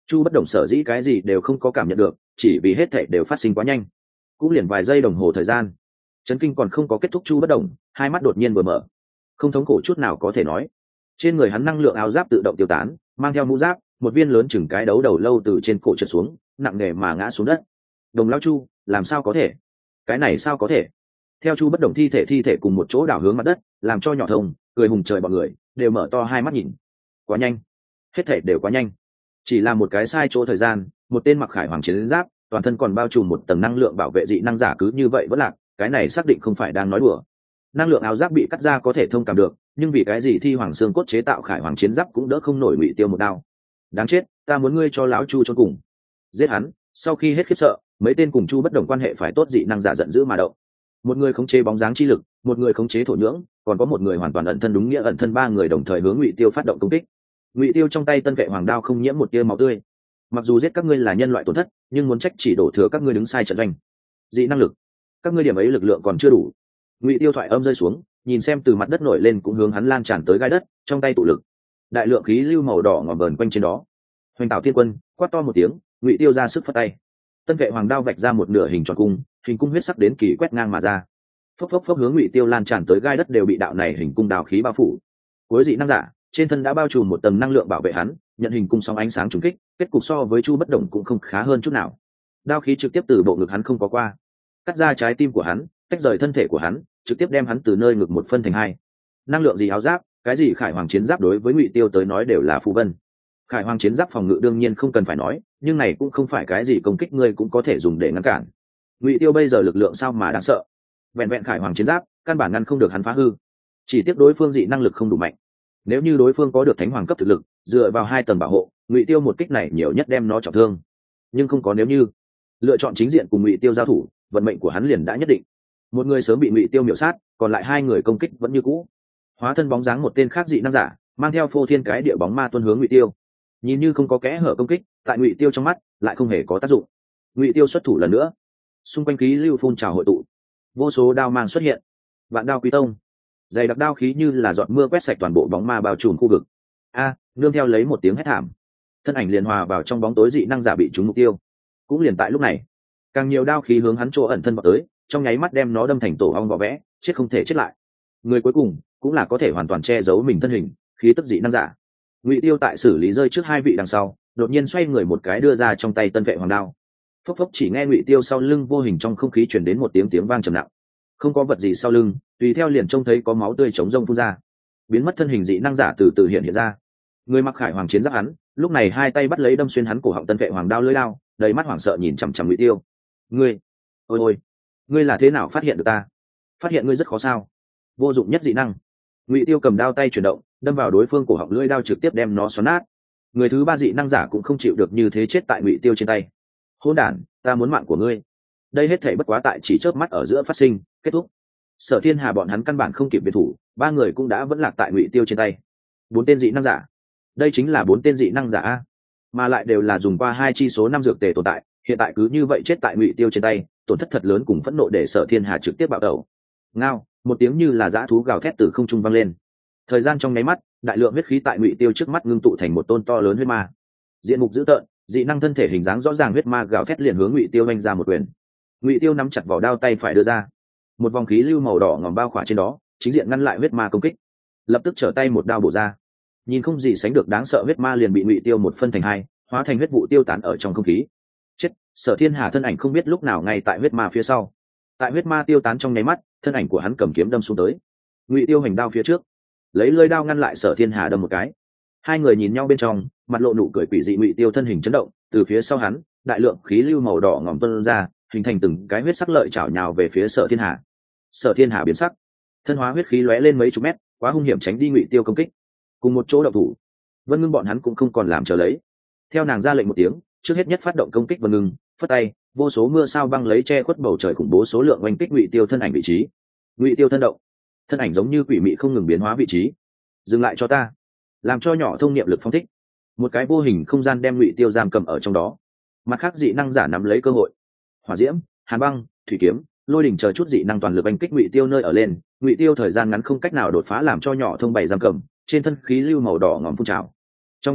Chu Bất Đồng sở dĩ cái gì đều không có cảm nhận được, chỉ vì hết thảy đều phát sinh quá nhanh, cũng liền vài giây đồng hồ thời gian. Chấn kinh còn không có kết thúc, Chu Bất Đồng hai mắt đột nhiên vừa mở, không thống khổ chút nào có thể nói. Trên người hắn năng lượng áo giáp tự động tiêu tán, mang theo mũ giáp, một viên lớn chừng cái đấu đầu lâu từ trên cổ trượt xuống, nặng nề mà ngã xuống đất. Đồng lão Chu, làm sao có thể? Cái này sao có thể? Theo Chu Bất Đồng thi thể cùng một chỗ đảo hướng mặt đất, làm cho nhỏ thông cười hùng trời bọn người đều mở to hai mắt nhìn. Quá nhanh, hết thảy đều quá nhanh. Chỉ là một cái sai chỗ thời gian, một tên mặc khải hoàng chiến giáp, toàn thân còn bao trùm một tầng năng lượng bảo vệ dị năng giả cứ như vậy vẫn lạc, cái này xác định không phải đang nói đùa. Năng lượng áo giáp bị cắt ra có thể thông cảm được, nhưng vì cái gì thi hoàng xương cốt chế tạo khải hoàng chiến giáp cũng đỡ không nổi Ngụy Tiêu một đao. Đáng chết, ta muốn ngươi cho lão Chu chôn cùng. Giết hắn. Sau khi hết khiếp sợ, mấy tên cùng Chu Bất Đồng quan hệ phải tốt dị năng giả giận dữ mà động. Một người khống chế bóng dáng chi lực, một người khống chế thổ nhưỡng, còn có một người hoàn toàn ẩn thân, đúng nghĩa ẩn thân, ba người đồng thời hướng Ngụy Tiêu phát động công kích. Ngụy Tiêu trong tay tân vệ hoàng đao không nhiễm một tia máu tươi. Mặc dù giết các ngươi là nhân loại tổn thất, nhưng muốn trách chỉ đổ thừa các ngươi đứng sai trận doanh. Dị năng lực, các ngươi điểm ấy lực lượng còn chưa đủ. Ngụy Tiêu thoại âm rơi xuống, nhìn xem từ mặt đất nổi lên cũng hướng hắn lan tràn tới gai đất, trong tay tụ lực, đại lượng khí lưu màu đỏ ngòm vờn quanh trên đó. Hoành Tạo Thiên Quân quát to một tiếng, Ngụy Tiêu ra sức phất tay, tân vệ hoàng đao vạch ra một nửa hình tròn cung, hình cung huyết sắc đến kỳ quét ngang mà ra. Phốc phốc phốc, hướng Ngụy Tiêu lan tràn tới gai đất đều bị đạo này hình cung đào khí bao phủ. Cuối dị năng giả trên thân đã bao trùm một tầng năng lượng bảo vệ hắn, nhận hình cung sóng ánh sáng trùng kích, kết cục so với Chu Bất Đồng cũng không khá hơn chút nào. Đao khí trực tiếp từ bộ ngực hắn không có qua, cắt ra trái tim của hắn, tách rời thân thể của hắn, trực tiếp đem hắn từ nơi ngực một phân thành hai. Năng lượng gì áo giáp, cái gì khải hoàng chiến giáp đối với Ngụy Tiêu tới nói đều là phù vân. Khải hoàng chiến giáp phòng ngự đương nhiên không cần phải nói, nhưng này cũng không phải cái gì công kích ngươi cũng có thể dùng để ngăn cản. Ngụy Tiêu bây giờ lực lượng sao mà đáng sợ, vẹn vẹn khải hoàng chiến giáp căn bản ngăn không được hắn phá hư. Chỉ tiếc đối phương dị năng lực không đủ mạnh. Nếu như đối phương có được thánh hoàng cấp thực lực, dựa vào hai tầng bảo hộ, Ngụy Tiêu một kích này nhiều nhất đem nó trọng thương. Nhưng không có nếu như, lựa chọn chính diện cùng Ngụy Tiêu giao thủ, vận mệnh của hắn liền đã nhất định. Một người sớm bị Ngụy Tiêu miểu sát, còn lại hai người công kích vẫn như cũ. Hóa thân bóng dáng một tên khác dị năng giả, mang theo phô thiên cái địa bóng ma tuôn hướng Ngụy Tiêu. Nhìn như không có kẽ hở công kích, tại Ngụy Tiêu trong mắt lại không hề có tác dụng. Ngụy Tiêu xuất thủ lần nữa, xung quanh khí lưu phun trào hội tụ, vô số đao mang xuất hiện. Vạn đao quý tông, dày đặc đao khí như là giọt mưa quét sạch toàn bộ bóng ma bao trùm khu vực. Nương theo lấy một tiếng hét thảm, thân ảnh liền hòa vào trong bóng tối, dị năng giả bị trúng mục tiêu. Cũng liền tại lúc này, càng nhiều đao khí hướng hắn chỗ ẩn thân vào tới, trong nháy mắt đem nó đâm thành tổ ong vỏ vẽ, chết không thể chết lại. Người cuối cùng cũng là có thể hoàn toàn che giấu mình thân hình, khí tức dị năng giả. Ngụy Tiêu tại xử lý rơi trước hai vị đằng sau, đột nhiên xoay người một cái đưa ra trong tay tân vệ hoàng đao. Phốc phốc, chỉ nghe Ngụy Tiêu sau lưng vô hình trong không khí truyền đến một tiếng vang trầm nặng. Không có vật gì sau lưng, tùy theo liền trông thấy có máu tươi chống rông phun ra, biến mất thân hình dị năng giả từ từ hiện ra. Người mặc khải hoàng chiến giáp hắn, lúc này hai tay bắt lấy đâm xuyên hắn cổ họng tân vệ hoàng đao lưỡi đao, đầy mắt hoảng sợ nhìn chằm chằm Ngụy Tiêu. Ngươi, ôi ôi, ngươi là thế nào phát hiện được ta? Phát hiện ngươi rất khó sao? Vô dụng nhất dị năng. Ngụy Tiêu cầm đao tay chuyển động, đâm vào đối phương cổ họng, lưỡi đao trực tiếp đem nó xoắn nát. Người thứ ba dị năng giả cũng không chịu được như thế chết tại Ngụy Tiêu trên tay. Hỗn đản, ta muốn mạng của ngươi. Đây hết thảy bất quá tại chỉ chớp mắt ở giữa phát sinh, kết thúc. Sở Thiên Hà bọn hắn căn bản không kịp biệt thủ, ba người cũng đã vẫn lạc tại Ngụy Tiêu trên tay. Bốn tên dị năng giả, đây chính là bốn tên dị năng giả a, mà lại đều là dùng qua hai chi số năm dược tề tồn tại, hiện tại cứ như vậy chết tại Ngụy Tiêu trên tay, tổn thất thật lớn cùng phẫn nộ để Sở Thiên Hà trực tiếp bạo tẩu. Ngao, một tiếng như là dã thú gào thét từ không trung vang lên. Thời gian trong nháy mắt, đại lượng huyết khí tại Ngụy Tiêu trước mắt ngưng tụ thành một tôn to lớn huyết ma. Diện mục dữ tợn, dị năng thân thể hình dáng rõ ràng, huyết ma gào thét liền hướng Ngụy Tiêu vung ra một quyền. Ngụy Tiêu nắm chặt vỏ đao tay phải đưa ra, một vòng khí lưu màu đỏ ngòm bao khỏa trên đó, chính diện ngăn lại huyết ma công kích. Lập tức trở tay một đao bổ ra, nhìn không gì sánh được đáng sợ huyết ma liền bị Ngụy Tiêu một phân thành hai, hóa thành huyết vụ tiêu tán ở trong không khí. Chết! Sở Thiên Hà thân ảnh không biết lúc nào ngay tại huyết ma phía sau. Tại huyết ma tiêu tán trong nháy mắt, thân ảnh của hắn cầm kiếm đâm xuống tới. Ngụy Tiêu hành đao phía trước, lấy lưỡi đao ngăn lại Sở Thiên Hà đâm một cái. Hai người nhìn nhau bên trong, mặt lộ nụ cười quỷ dị. Ngụy Tiêu thân hình chấn động, từ phía sau hắn, đại lượng khí lưu màu đỏ ngòm tuôn ra, hình thành từng cái huyết sắc lợi chảo nhào về phía Sở Thiên Hà. Sở Thiên Hà biến sắc, thân hóa huyết khí lóe lên mấy chục mét, quá hung hiểm tránh đi Ngụy Tiêu công kích. Cùng một chỗ động thủ, Vân Ngưng bọn hắn cũng không còn làm chờ lấy. Theo nàng ra lệnh một tiếng, trước hết nhất phát động công kích. Vân Ngưng phất tay, vô số mưa sao băng lấy che khuất bầu trời khủng bố số lượng oanh kích Ngụy Tiêu thân ảnh vị trí. Ngụy Tiêu thân động, thân ảnh giống như quỷ mị không ngừng biến hóa vị trí. Dừng lại cho ta, làm cho nhỏ thông niệm lực phong thích, một cái vô hình không gian đem Ngụy Tiêu giam cầm ở trong đó. Mặt khác dị năng giả nắm lấy cơ hội, hỏa diễm, hàn băng, thủy kiếm, lôi đỉnh chờ chút dị năng toàn lực oanh kích Ngụy Tiêu nơi ở lên. Ngụy Tiêu thời gian ngắn không cách nào đột phá, làm cho nhỏ thông bày giam cầm, trên thân khí lưu màu đỏ ngòm phun trào. Trong nháy mắt,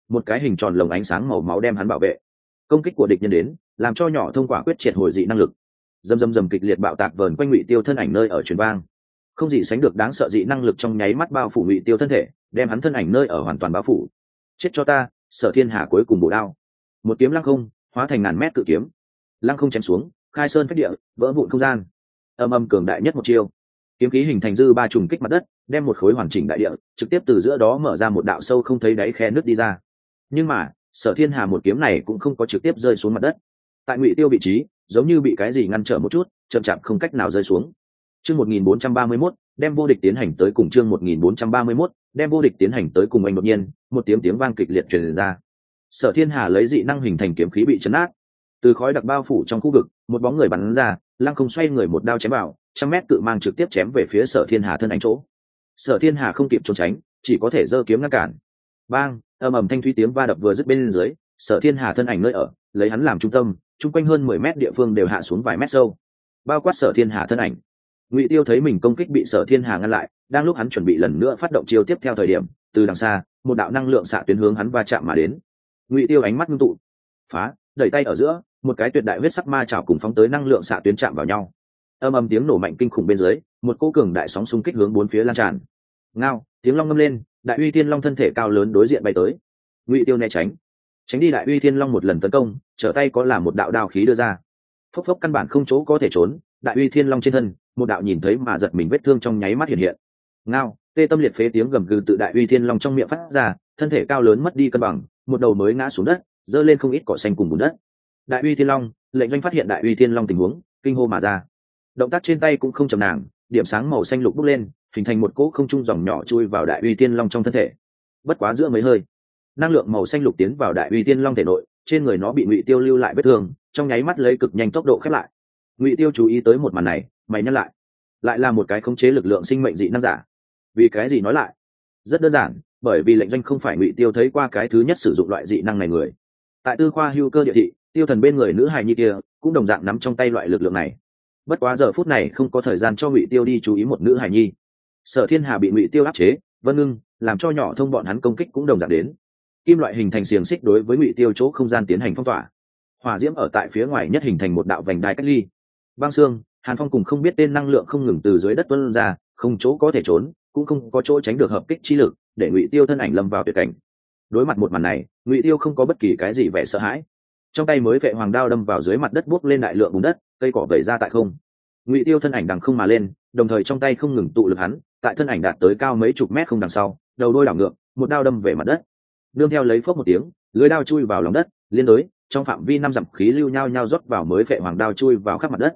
một cái hình tròn lồng ánh sáng màu máu đem hắn bảo vệ. Công kích của địch nhân đến, làm cho nhỏ thông quả quyết triệt hồi dị năng lực. Dầm kịch liệt bạo tạc vờn quanh Ngụy Tiêu thân ảnh nơi ở truyền vang. Không gì sánh được đáng sợ dị năng lực trong nháy mắt bao phủ Ngụy Tiêu thân thể, đem hắn thân ảnh nơi ở hoàn toàn bao phủ. Chết cho ta, Sở Thiên Hà cuối cùng bổ đao. Một kiếm lăng không, hóa thành ngàn mét cự kiếm. Lăng không chém xuống, khai sơn phách địa, vỡ vụn không gian. Âm cường đại nhất một chiêu. Kiếm khí hình thành dư ba trùng kích mặt đất, đem một khối hoàn chỉnh đại địa trực tiếp từ giữa đó mở ra một đạo sâu không thấy đáy khe nứt đi ra. Nhưng mà Sở Thiên Hà một kiếm này cũng không có trực tiếp rơi xuống mặt đất. Tại Ngụy Tiêu vị trí giống như bị cái gì ngăn trở một chút, chậm chạp không cách nào rơi xuống. Chương 1431, đem vô địch tiến hành tới cùng chương 1431, đem vô địch tiến hành tới cùng anh đột nhiên, một tiếng vang kịch liệt truyền ra. Sở Thiên Hà lấy dị năng hình thành kiếm khí bị chấn át. Từ khói đặc bao phủ trong khu vực, một bóng người bắn ra, lăng không xoay người một đao chém vào, trăm mét cự mang trực tiếp chém về phía Sở Thiên Hà thân ảnh chỗ. Sở Thiên Hà không kịp trốn tránh, chỉ có thể giơ kiếm ngăn cản. Bang, ầm thanh thúy tiếng va đập vừa dứt bên dưới, Sở Thiên Hà thân ảnh nơi ở, lấy hắn làm trung tâm, chung quanh hơn 10 mét địa phương đều hạ xuống vài mét sâu, bao quát Sở Thiên Hà thân ảnh. Ngụy Tiêu thấy mình công kích bị Sở Thiên Hà ngăn lại, đang lúc hắn chuẩn bị lần nữa phát động chiêu tiếp theo thời điểm, từ đằng xa, một đạo năng lượng xạ tuyến hướng hắn va chạm mà đến. Ngụy Tiêu ánh mắt ngưng tụ, phá, đẩy tay ở giữa, một cái tuyệt đại huyết sắc ma chảo cùng phóng tới năng lượng xạ tuyến chạm vào nhau. Tiếng nổ mạnh kinh khủng bên dưới, một cỗ cường đại sóng xung kích hướng bốn phía lan tràn. Ngao, tiếng long ngâm lên, Đại Uy Thiên Long thân thể cao lớn đối diện bay tới. Ngụy Tiêu né tránh đi Đại Uy Thiên Long một lần tấn công, trở tay có là một đạo đao khí đưa ra. Phốc phốc căn bản không chỗ có thể trốn, Đại Uy Thiên Long trên thân, một đạo nhìn thấy mà giật mình vết thương trong nháy mắt hiện hiện. Ngao, tê tâm liệt phế tiếng gầm gừ tự Đại Uy Thiên Long trong miệng phát ra, thân thể cao lớn mất đi cân bằng, một đầu mới ngã xuống đất, giơ lên không ít cỏ xanh cùng bùn đất. Đại Uy Thiên Long, lệnh doanh phát hiện Đại Uy Thiên Long tình huống, kinh hô mà ra. Động tác trên tay cũng không chậm nàng, điểm sáng màu xanh lục bốc lên, hình thành một cỗ không trung dòng nhỏ chui vào Đại Uy Thiên Long trong thân thể. Bất quá giữa mấy hơi, năng lượng màu xanh lục tiến vào Đại Uy Thiên Long thể nội, trên người nó bị Ngụy Tiêu lưu lại vết thương, trong nháy mắt lấy cực nhanh tốc độ khép lại. Ngụy Tiêu chú ý tới một màn này, mày nhắc lại là một cái khống chế lực lượng sinh mệnh dị năng giả. Vì cái gì nói lại? Rất đơn giản, bởi vì lệnh doanh không phải Ngụy Tiêu thấy qua cái thứ nhất sử dụng loại dị năng này người. Tại Tư Khoa Hưu Cơ địa thị, Tiêu Thần bên người nữ hài nhi kia cũng đồng dạng nắm trong tay loại lực lượng này. Bất quá giờ phút này không có thời gian cho Ngụy Tiêu đi chú ý một nữ hài nhi. Sở Thiên Hà bị Ngụy Tiêu áp chế, Vân Ngưng làm cho nhỏ thông bọn hắn công kích cũng đồng dạng đến. Kim loại hình thành xiềng xích đối với Ngụy Tiêu chỗ không gian tiến hành phong tỏa. Hỏa diễm ở tại phía ngoài nhất hình thành một đạo vành đai cách ly. Băng xương, Hàn Phong cùng không biết tên năng lượng không ngừng từ dưới đất tuôn ra, không chỗ có thể trốn, cũng không có chỗ tránh được hợp kích chi lực, để Ngụy Tiêu thân ảnh lâm vào tuyệt cảnh. Đối mặt một màn này, Ngụy Tiêu không có bất kỳ cái gì vẻ sợ hãi. Trong tay mới vệ hoàng đao đâm vào dưới mặt đất buốc lên đại lượng bùn đất, cây cỏ vẩy ra tại không. Ngụy Tiêu thân ảnh đằng không mà lên, đồng thời trong tay không ngừng tụ lực hắn, tại thân ảnh đạt tới cao mấy chục mét không đằng sau, đầu đôi đảo ngược, một đao đâm về mặt đất. Nương theo lấy phốc một tiếng, lưới đao chui vào lòng đất, liên đối, trong phạm vi 5 dặm khí lưu nhau nhau rót vào mới vệ hoàng đao chui vào khắp mặt đất.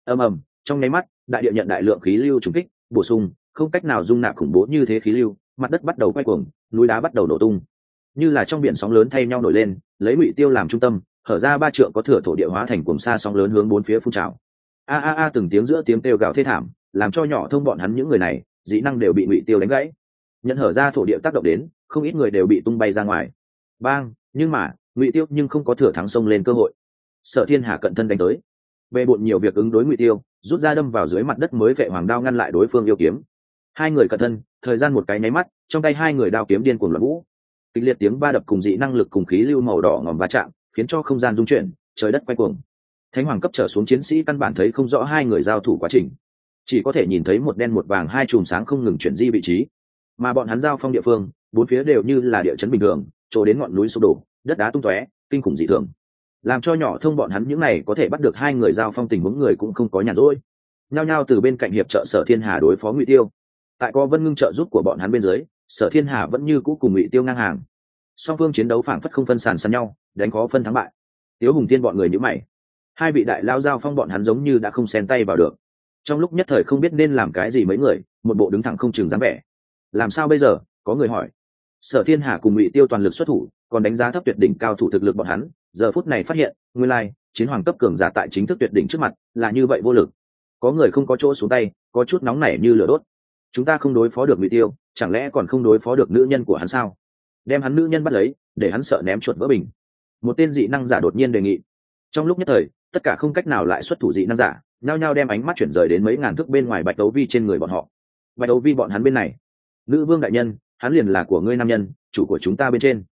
Trong nháy mắt, đại địa nhận đại lượng khí lưu trùng kích, bổ sung, không cách nào dung nạp khủng bố như thế khí lưu, mặt đất bắt đầu quay cuồng, núi đá bắt đầu nổ tung. Như là trong biển sóng lớn thay nhau nổi lên, lấy Ngụy Tiêu làm trung tâm, hở ra 3 trượng có thừa thổ địa hóa thành cuồng sa sóng lớn hướng bốn phía phun trào. Từng tiếng giữa tiếng kêu gào thê thảm, làm cho nhỏ thông bọn hắn những người này, dị năng đều bị Ngụy Tiêu đánh gãy. Nhận hở ra thổ địa tác động đến, không ít người đều bị tung bay ra ngoài. Bang, nhưng mà, Ngụy Tiêu nhưng không có thừa thắng xông lên cơ hội. Sở Thiên Hà cận thân đánh tới. Bề bộn nhiều việc ứng đối Ngụy Tiêu, rút ra đâm vào dưới mặt đất mới vệ hoàng đao ngăn lại đối phương yêu kiếm. Hai người cận thân, thời gian một cái nháy mắt, trong tay hai người đao kiếm điên cuồng loạn vũ. Kịch liệt tiếng va đập cùng dị năng lực cùng khí lưu màu đỏ ngòm va chạm, khiến cho không gian rung chuyển, trời đất quay cuồng. Thánh hoàng cấp trở xuống chiến sĩ căn bản thấy không rõ hai người giao thủ quá trình, chỉ có thể nhìn thấy một đen một vàng hai chùm sáng không ngừng chuyển di vị trí, mà bọn hắn giao phong địa phương, bốn phía đều như là địa chấn bình thường, chỗ đến ngọn núi sụp đổ, đất đá tung tóe, kinh khủng dị thường, làm cho nhỏ thông bọn hắn những này có thể bắt được hai người giao phong tình huống người cũng không có nhàn rỗi, nhao nhao từ bên cạnh hiệp trợ Sở Thiên Hà đối phó Ngụy Tiêu. Tại có Vân Ngưng trợ giúp của bọn hắn bên dưới, Sở Thiên Hà vẫn như cũ cùng Ngụy Tiêu ngang hàng, song phương chiến đấu phảng phất không phân sàn sàn nhau, đánh khó phân thắng bại. Tiếu Hùng Thiên bọn người nhíu mày, hai vị đại lao giao phong bọn hắn giống như đã không xen tay vào được, trong lúc nhất thời không biết nên làm cái gì, mấy người một bộ đứng thẳng không chừng dáng vẻ. Làm sao bây giờ? Có người hỏi. Sở Thiên Hà cùng Ngụy Tiêu toàn lực xuất thủ, còn đánh giá thấp tuyệt đỉnh cao thủ thực lực bọn hắn, giờ phút này phát hiện, nguyên lai, chiến hoàng cấp cường giả tại chính thức tuyệt đỉnh trước mặt, là như vậy vô lực. Có người không có chỗ xuống tay, có chút nóng nảy như lửa đốt. Chúng ta không đối phó được Ngụy Tiêu, chẳng lẽ còn không đối phó được nữ nhân của hắn sao? Đem hắn nữ nhân bắt lấy, để hắn sợ ném chuột vỡ bình. Một tên dị năng giả đột nhiên đề nghị. Trong lúc nhất thời, tất cả không cách nào lại xuất thủ dị năng giả, nhao nhao đem ánh mắt chuyển rời đến mấy ngàn thước bên ngoài Bạch Đấu Vi trên người bọn họ. Bạch Đấu Vi bọn hắn bên này, nữ vương đại nhân, hắn liền là của ngươi nam nhân, chủ của chúng ta bên trên.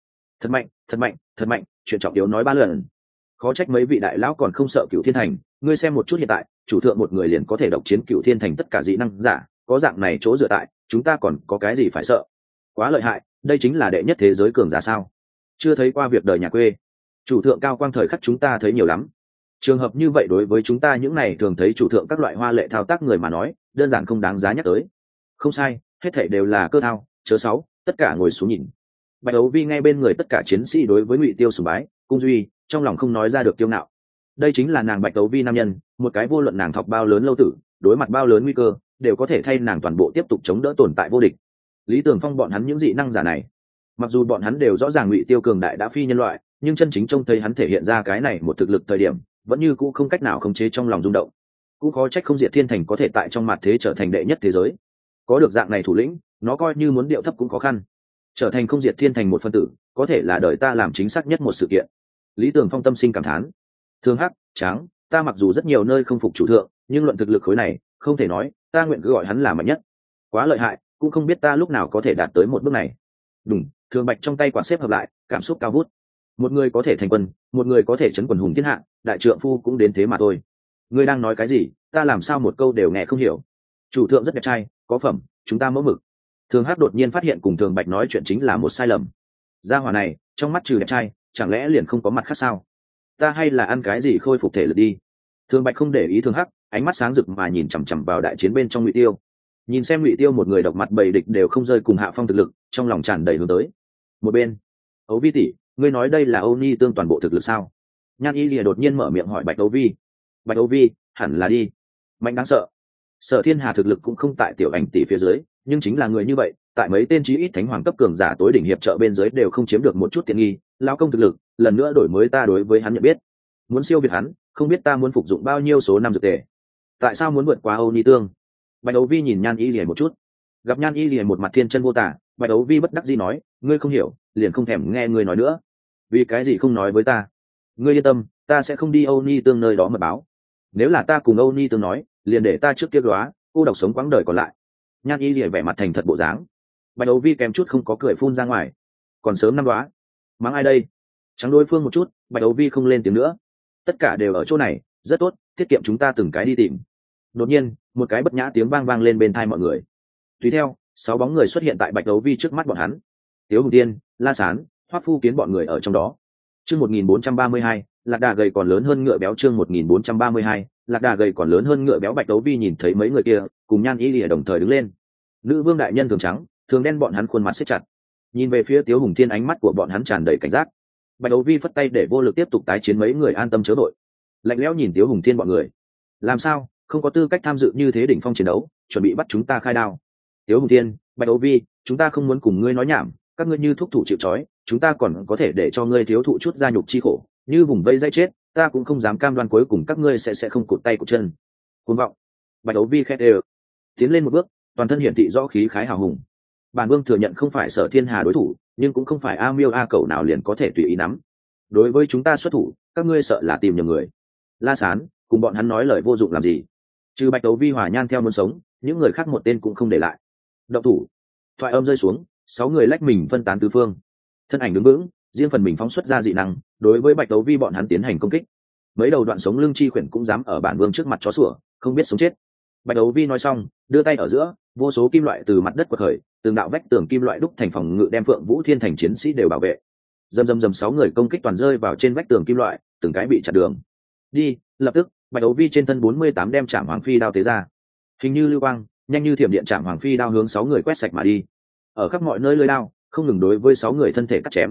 Thật mạnh, thật mạnh, thật mạnh, chuyện trọng yếu nói 3 lần. Khó trách mấy vị đại lão còn không sợ Cửu Thiên Thành, ngươi xem một chút hiện tại, chủ thượng một người liền có thể độc chiến Cửu Thiên Thành tất cả dị năng giả, có dạng này chỗ dựa tại, chúng ta còn có cái gì phải sợ? Quá lợi hại, đây chính là đệ nhất thế giới cường giả sao? Chưa thấy qua việc đời nhà quê. Chủ thượng cao quang thời khắc chúng ta thấy nhiều lắm. Trường hợp như vậy đối với chúng ta những này thường thấy chủ thượng các loại hoa lệ thao tác người mà nói, đơn giản không đáng giá nhắc tới. Không sai, hết thảy đều là cơ thao, chớ sáu, tất cả ngồi xuống nhìn. Bạch Đấu Vi nghe bên người tất cả chiến sĩ đối với Ngụy Tiêu sùng bái, cung duy, trong lòng không nói ra được kiêu ngạo. Đây chính là nàng Bạch Đấu Vi nam nhân, một cái vô luận nàng thọc bao lớn lâu tử, đối mặt bao lớn nguy cơ, đều có thể thay nàng toàn bộ tiếp tục chống đỡ tồn tại vô địch. Lý Tường Phong bọn hắn những dị năng giả này, mặc dù bọn hắn đều rõ ràng Ngụy Tiêu cường đại đã phi nhân loại, nhưng chân chính trông thấy hắn thể hiện ra cái này một thực lực thời điểm, vẫn như cũ không cách nào khống chế trong lòng rung động. Cũng khó trách không diệt thiên thành có thể tại trong mặt thế trở thành đệ nhất thế giới. Có được dạng này thủ lĩnh, nó coi như muốn điệu thấp cũng khó khăn. Trở thành không diệt thiên thành một phân tử, có thể là đời ta làm chính xác nhất một sự kiện. Lý Tường Phong tâm sinh cảm thán. Thương Hắc, Tráng, ta mặc dù rất nhiều nơi không phục chủ thượng, nhưng luận thực lực khối này, không thể nói, ta nguyện cứ gọi hắn là mạnh nhất. Quá lợi hại, cũng không biết ta lúc nào có thể đạt tới một bước này. Đùng, Thường Bạch trong tay quạt xếp hợp lại, cảm xúc cao vút. Một người có thể thành quân, một người có thể chấn quần hùng thiên hạ, đại trượng phu cũng đến thế mà thôi. Ngươi đang nói cái gì, ta làm sao một câu đều nghe không hiểu. Chủ thượng rất đẹp trai, có phẩm, chúng ta mẫu mực. Thường Hắc đột nhiên phát hiện cùng Thường Bạch nói chuyện chính là một sai lầm. Gia hỏa này, trong mắt trừ đẹp trai, chẳng lẽ liền không có mặt khác sao? Ta hay là ăn cái gì khôi phục thể lực đi. Thường Bạch không để ý Thường Hắc, ánh mắt sáng rực mà nhìn chằm chằm vào đại chiến bên trong Ngụy Tiêu. Nhìn xem Ngụy Tiêu một người độc mặt bầy địch đều không rơi cùng Hạ Phong thực lực, trong lòng tràn đầy hướng tới. Một bên, Âu Vi tỷ, ngươi nói đây là Âu Ni tương toàn bộ thực lực sao? Nhan Y Lìa đột nhiên mở miệng hỏi Bạch Âu Vi. Bạch Âu Vi, hẳn là đi. Mạnh đáng sợ. Sở Thiên Hà thực lực cũng không tại tiểu ảnh tỷ phía dưới, nhưng chính là người như vậy, tại mấy tên chí ít thánh hoàng cấp cường giả tối đỉnh hiệp trợ bên dưới đều không chiếm được một chút tiện nghi. Lão công thực lực, lần nữa đổi mới ta đối với hắn nhận biết. Muốn siêu việt hắn, không biết ta muốn phục dụng bao nhiêu số năm dược tề. Tại sao muốn vượt qua Âu Ni tương? Bạch Âu Vi nhìn Nhan Y Lìa một chút, gặp Nhan Y Lìa một mặt thiên chân vô tả, Bạch Âu Vi bất đắc dĩ nói, ngươi không hiểu, liền không thèm nghe ngươi nói nữa. Vì cái gì không nói với ta? Ngươi yên tâm, ta sẽ không đi Âu Ni tương nơi đó mật báo. Nếu là ta cùng Âu Ni tương nói, liền để ta trước kia đoá, cô độc sống quãng đời còn lại. Nhan Y Lìa vẻ mặt thành thật bộ dáng. Bạch Âu Vi kèm chút không có cười phun ra ngoài. Còn sớm năm đoá, mắng ai đây? Trắng đối phương một chút, Bạch Âu Vi không lên tiếng nữa. Tất cả đều ở chỗ này, rất tốt, tiết kiệm chúng ta từng cái đi tìm. Đột nhiên, một cái bất nhã tiếng vang vang lên bên tai mọi người. Tùy theo, 6 bóng người xuất hiện tại Bạch Âu Vi trước mắt bọn hắn. Tiếu Hùng Tiên, La Sán, Hoắc Phu Kiến bọn người ở trong đó. Chương 1432, lạc đà gầy còn lớn hơn ngựa béo. Chương 1432, lạc đà gầy còn lớn hơn ngựa béo. Bạch Đấu Vi nhìn thấy mấy người kia, cùng Nhan Y Lìa đồng thời đứng lên. Nữ vương đại nhân thường trắng, thường đen bọn hắn khuôn mặt siết chặt. Nhìn về phía Tiếu Hùng Thiên, ánh mắt của bọn hắn tràn đầy cảnh giác. Bạch Đấu Vi phất tay để vô lực tiếp tục tái chiến, mấy người an tâm chớ đội. Lạnh lẽo nhìn Tiếu Hùng Thiên bọn người. Làm sao, không có tư cách tham dự như thế đỉnh phong chiến đấu, chuẩn bị bắt chúng ta khai đao. Tiếu Hùng Thiên, Bạch Đấu Vi, chúng ta không muốn cùng ngươi nói nhảm, các ngươi như thúc thủ chịu trói, chúng ta còn có thể để cho ngươi thiếu thụ chút gia nhục chi khổ, như vùng vây dây chết, ta cũng không dám cam đoan cuối cùng các ngươi sẽ không cụt tay cụt chân. Cuồng vọng. Bạch Đấu Vi khét đều tiến lên một bước, toàn thân hiển thị rõ khí khái hào hùng. Bản vương thừa nhận không phải Sở Thiên Hà đối thủ, nhưng cũng không phải A Miêu A Cẩu nào liền có thể tùy ý nắm. Đối với chúng ta xuất thủ, các ngươi sợ là tìm nhầm người. La Sán, cùng bọn hắn nói lời vô dụng làm gì? Trừ Bạch Đấu Vi hòa Nhan theo muốn sống, những người khác một tên cũng không để lại. Động thủ. Thoại âm rơi xuống, 6 người lách mình phân tán tứ phương. Thân ảnh đứng vững, riêng phần mình phóng xuất ra dị năng, đối với Bạch Đấu Vi bọn hắn tiến hành công kích. Mấy đầu đoạn sống lưng chi khuyển cũng dám ở bản vương trước mặt chó sủa, không biết sống chết. Bạch Đấu Vi nói xong, đưa tay ở giữa, vô số kim loại từ mặt đất quật khởi, từng đạo vách tường kim loại đúc thành phòng ngự đem Phượng Vũ Thiên thành chiến sĩ đều bảo vệ. Dầm 6 người công kích toàn rơi vào trên vách tường kim loại, từng cái bị chặn đường. Đi, lập tức, Bạch Đấu Vi trên thân 48 đem Trảm Hoàng Phi đao tế ra. Hình như lưu quang, nhanh như thiểm điện, Trảm Hoàng Phi đao hướng 6 người quét sạch mà đi. Ở khắp mọi nơi lưỡi đao, không ngừng đối với 6 người thân thể cắt chém.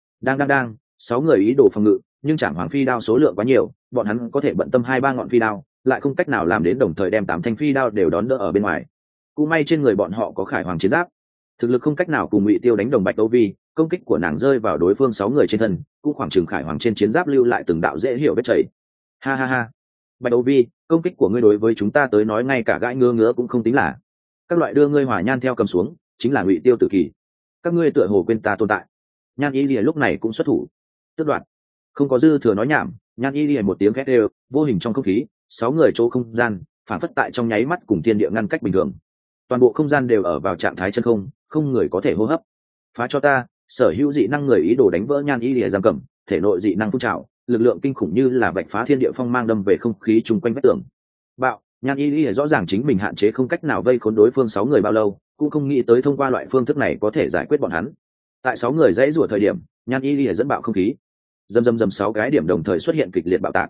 Đang, 6 người ý đồ phòng ngự, nhưng Trảm Hoàng Phi đao số lượng quá nhiều, bọn hắn có thể bận tâm 2-3 ngọn phi đao, lại không cách nào làm đến đồng thời đem 8 thanh phi đao đều đón đỡ ở bên ngoài. Cũng may trên người bọn họ có Khải Hoàng chiến giáp, thực lực không cách nào cùng Ngụy Tiêu đánh đồng. Bạch Đấu Vi, công kích của nàng rơi vào đối phương 6 người trên thân, cũng khoảng chừng Khải Hoàng trên chiến giáp lưu lại từng đạo dễ hiểu vết chảy. Ha. Bạch Đấu Vi, công kích của ngươi đối với chúng ta tới nói ngay cả gãi ngứa cũng không tính là. Các loại đưa ngươi hỏa nhan theo cầm xuống, chính là Ngụy Tiêu tử kỳ. Các ngươi tựa hồ quên ta tồn tại. Nhan Y Lìa lúc này cũng xuất thủ, tước đoạt. Không có dư thừa nói nhảm, Nhan Y Lìa một tiếng khét đều, vô hình trong không khí, 6 người chỗ không gian, phản phất tại trong nháy mắt cùng thiên địa ngăn cách bình thường. Toàn bộ không gian đều ở vào trạng thái chân không, không người có thể hô hấp. Phá cho ta, Sở hữu dị năng người ý đồ đánh vỡ Nhan Y Lìa giam cầm, thể nội dị năng phun trào, lực lượng kinh khủng như là vạch phá thiên địa phong mang đâm về không khí chung quanh vách tường. Bạo, Nhan Y Lìa rõ ràng chính mình hạn chế không cách nào vây khốn đối phương 6 người bao lâu, cũng không nghĩ tới thông qua loại phương thức này có thể giải quyết bọn hắn. Tại 6 người dãy rủa thời điểm, Nhan Y Lìa dẫn bạo không khí. Dầm 6 cái điểm đồng thời xuất hiện kịch liệt bạo tạc.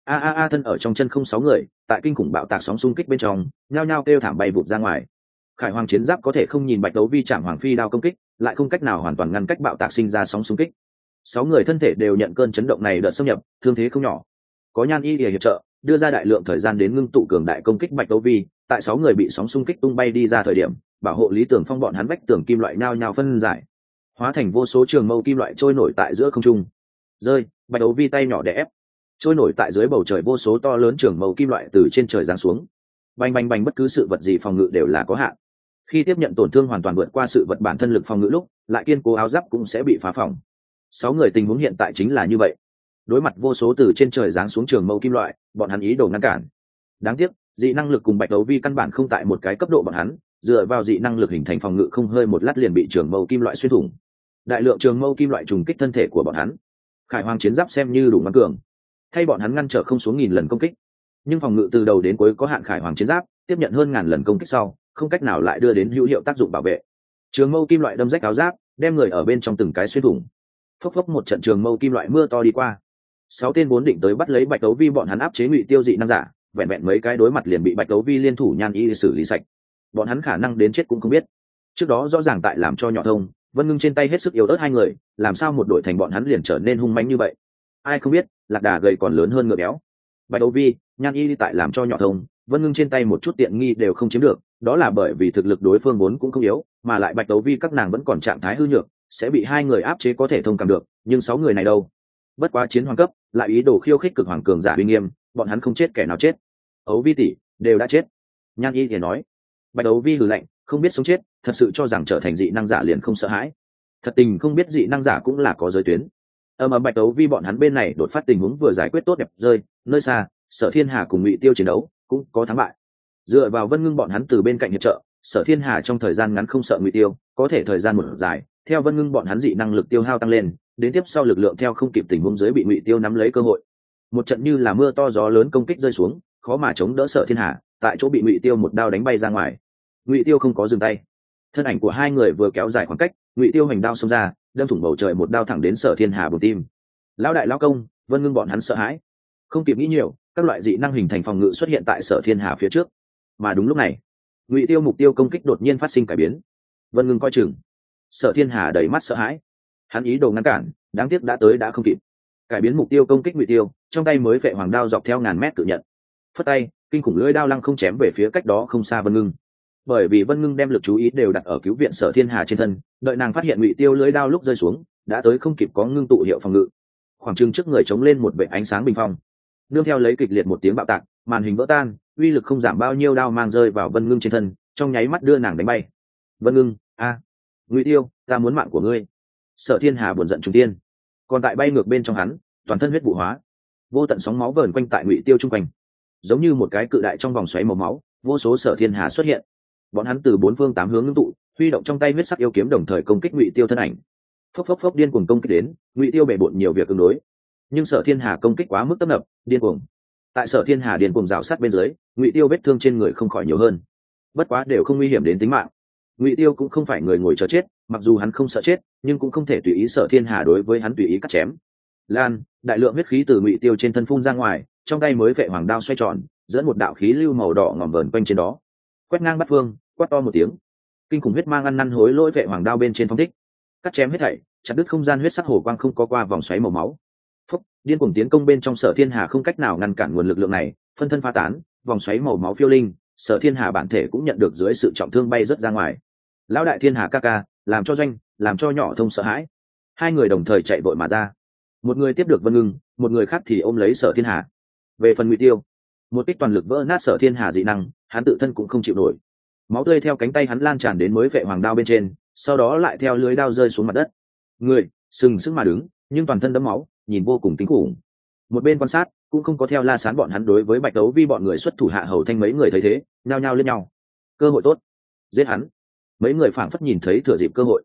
A thân ở trong chân không 6 người, tại kinh khủng bạo tạc sóng xung kích bên trong, nhao nhao kêu thảm bay vụt ra ngoài. Khải Hoàng chiến giáp có thể không nhìn Bạch Đấu Vi chạm Hoàng Phi đao công kích, lại không cách nào hoàn toàn ngăn cách bạo tạc sinh ra sóng xung kích. 6 người thân thể đều nhận cơn chấn động này đợt xâm nhập, thương thế không nhỏ. Có Nhan Y Lìa hiệp trợ, đưa ra đại lượng thời gian đến ngưng tụ cường đại công kích Bạch Đấu Vi, tại 6 người bị sóng xung kích tung bay đi ra thời điểm, bảo hộ Lý Tưởng Phong bọn hắn vách tường kim loại nhao nhao phân giải, hóa thành vô số trường mâu kim loại trôi nổi tại giữa không trung. Rơi, Bạch Đấu Vi tay nhỏ đè ép, trôi nổi tại dưới bầu trời vô số to lớn trường mâu kim loại từ trên trời giáng xuống. Bành, bất cứ sự vật gì phòng ngự đều là có hạn. Khi tiếp nhận tổn thương hoàn toàn vượt qua sự vật bản thân lực phòng ngự lúc, lại kiên cố áo giáp cũng sẽ bị phá phòng. 6 người tình huống hiện tại chính là như vậy. Đối mặt vô số từ trên trời giáng xuống trường mâu kim loại, bọn hắn ý đồ ngăn cản. Đáng tiếc, dị năng lực cùng Bạch Đấu Vi căn bản không tại một cái cấp độ bọn hắn, dựa vào dị năng lực hình thành phòng ngự không hơi một lát liền bị trường mâu kim loại xuyên thủng. Đại lượng trường mâu kim loại trùng kích thân thể của bọn hắn. Khải Hoàng chiến giáp xem như đủ ngoan cường, thay bọn hắn ngăn trở không xuống nghìn lần công kích. Nhưng phòng ngự từ đầu đến cuối có hạn, Khải Hoàng chiến giáp tiếp nhận hơn ngàn lần công kích sau, không cách nào lại đưa đến hữu hiệu tác dụng bảo vệ. Trường mâu kim loại đâm rách áo giáp, đem người ở bên trong từng cái xuyên thủng. Phốc một trận trường mâu kim loại mưa to đi qua. 6 tên vốn định tới bắt lấy Bạch Đấu Vi bọn hắn áp chế Ngụy Tiêu dị năng giả, vẹn vẹn mấy cái đối mặt liền bị Bạch Đấu Vi liên thủ Nhan Y xử lý sạch. Bọn hắn khả năng đến chết cũng không biết. Trước đó rõ ràng tại làm cho nhỏ thông, Vân Ngưng trên tay hết sức yếu ớt 2 người, làm sao một đội thành bọn hắn liền trở nên hung mãnh như vậy? Ai không biết, lạc đà gầy còn lớn hơn ngựa béo. Bạch Đấu Vi, Nhan Y tại làm cho nhỏ thông, Vân Ngưng trên tay một chút tiện nghi đều không chiếm được, đó là bởi vì thực lực đối phương vốn cũng không yếu, mà lại Bạch Đấu Vi các nàng vẫn còn trạng thái hư nhược, sẽ bị 2 người áp chế có thể thông cảm được, nhưng 6 người này đâu? Bất quá chiến hoàng cấp, lại ý đồ khiêu khích cực hoàng cường giả uy nghiêm, bọn hắn không chết kẻ nào chết. Ấu Vi tỷ đều đã chết. Nhan Y thì nói. Bạch Đấu Vi hừ lạnh, không biết sống chết, thật sự cho rằng trở thành dị năng giả liền không sợ hãi. Thật tình không biết dị năng giả cũng là có giới tuyến. Bạch Đấu Vi bọn hắn bên này đột phát tình huống vừa giải quyết tốt đẹp rơi, nơi xa, Sở Thiên Hà cùng Ngụy Tiêu chiến đấu, cũng có thắng bại. Dựa vào Vân Ngưng bọn hắn từ bên cạnh hiệp trợ, Sở Thiên Hà trong thời gian ngắn không sợ Ngụy Tiêu, có thể thời gian một dài, theo Vân Ngưng bọn hắn dị năng lực tiêu hao tăng lên, đến tiếp sau lực lượng theo không kịp tình huống dưới bị Ngụy Tiêu nắm lấy cơ hội. Một trận như là mưa to gió lớn công kích rơi xuống, khó mà chống đỡ Sở Thiên Hà, tại chỗ bị Ngụy Tiêu một đao đánh bay ra ngoài. Ngụy Tiêu không có dừng tay, thân ảnh của 2 người vừa kéo dài khoảng cách, Ngụy Tiêu hành đao xông ra, đâm thủng bầu trời một đao thẳng đến Sở Thiên Hà bụng tim. Lão đại lão công, Vân Ngưng bọn hắn sợ hãi, không kịp nghĩ nhiều, các loại dị năng hình thành phòng ngự xuất hiện tại Sở Thiên Hà phía trước. Mà đúng lúc này, Ngụy Tiêu mục tiêu công kích đột nhiên phát sinh cải biến. Vân Ngưng coi chừng. Sở Thiên Hà đầy mắt sợ hãi, hắn ý đồ ngăn cản, đáng tiếc đã tới đã không kịp. Cải biến mục tiêu công kích Ngụy Tiêu, trong tay mới Phệ Hoàng đao dọc theo ngàn mét tự nhận. Phất tay, kinh khủng lưỡi đao lăng không chém về phía cách đó không xa Vân Ngưng. Bởi vì Vân Ngưng đem lực chú ý đều đặt ở cứu viện Sở Thiên Hà trên thân, đợi nàng phát hiện Ngụy Tiêu lưỡi đao lúc rơi xuống, đã tới không kịp có ngưng tụ hiệu phòng ngự. Khoảng trừng trước người chống lên một vệt ánh sáng bình phong, nương theo lấy kịch liệt một tiếng bạo tạc, màn hình vỡ tan, uy lực không giảm bao nhiêu, đao mang rơi vào Vân Ngưng trên thân, trong nháy mắt đưa nàng đánh bay. Vân Ngưng, Ngụy Tiêu, ta muốn mạng của ngươi. Sở Thiên Hà buồn giận trùng tiên, còn tại bay ngược bên trong hắn, toàn thân huyết vụ hóa, vô tận sóng máu vờn quanh tại Ngụy Tiêu trung quanh, giống như một cái cự đại trong vòng xoáy màu máu, vô số Sở Thiên Hà xuất hiện. Bọn hắn từ 4 phương 8 hướng ngưng tụ, huy động trong tay huyết sắc yêu kiếm đồng thời công kích Ngụy Tiêu thân ảnh. Phốc điên cuồng công kích đến, Ngụy Tiêu bể bội nhiều việc ứng đối, nhưng Sở Thiên Hà công kích quá mức tấp nập, điên cuồng. Tại Sở Thiên Hà điên cuồng rào sát bên dưới, Ngụy Tiêu vết thương trên người không khỏi nhiều hơn, bất quá đều không nguy hiểm đến tính mạng. Ngụy Tiêu cũng không phải người ngồi chờ chết, mặc dù hắn không sợ chết, nhưng cũng không thể tùy ý Sở Thiên Hà đối với hắn tùy ý cắt chém. Lan, đại lượng huyết khí từ Ngụy Tiêu trên thân phun ra ngoài, trong tay mới Phệ Hoàng đao xoay tròn, dẫn một đạo khí lưu màu đỏ ngòm vờn quanh trên đó, quét ngang bát phương, quát to một tiếng, kinh khủng huyết mang ăn năn hối lỗi Phệ Hoàng đao bên trên phong thích, cắt chém hết thảy, chặt đứt không gian huyết sắc hồ quang không có qua vòng xoáy màu máu. Điên cuồng tiến công bên trong Sở Thiên Hà không cách nào ngăn cản nguồn lực lượng này, phân thân pha tán, vòng xoáy màu máu phiêu linh, Sở Thiên Hà bản thể cũng nhận được dưới sự trọng thương bay rất ra ngoài. Lão đại Thiên Hà ca ca, làm cho Doanh, làm cho nhỏ thông sợ hãi. 2 người đồng thời chạy vội mà ra, một người tiếp được Vân Ngưng, một người khác thì ôm lấy Sở Thiên Hà. Về phần Ngụy Tiêu, một kích toàn lực vỡ nát Sở Thiên Hà dị năng, hắn tự thân cũng không chịu nổi, máu tươi theo cánh tay hắn lan tràn đến mới Phệ Hoàng đao bên trên, sau đó lại theo lưới đao rơi xuống mặt đất. Người sừng sững mà đứng, nhưng toàn thân đẫm máu, nhìn vô cùng kinh khủng. Một bên quan sát cũng không có theo La Sán bọn hắn đối với Bạch Đấu Vi bọn người xuất thủ hạ hầu thanh, mấy người thấy thế nhao nhao lên nhau. Cơ hội tốt, giết hắn. Mấy người phảng phất nhìn thấy thừa dịp cơ hội,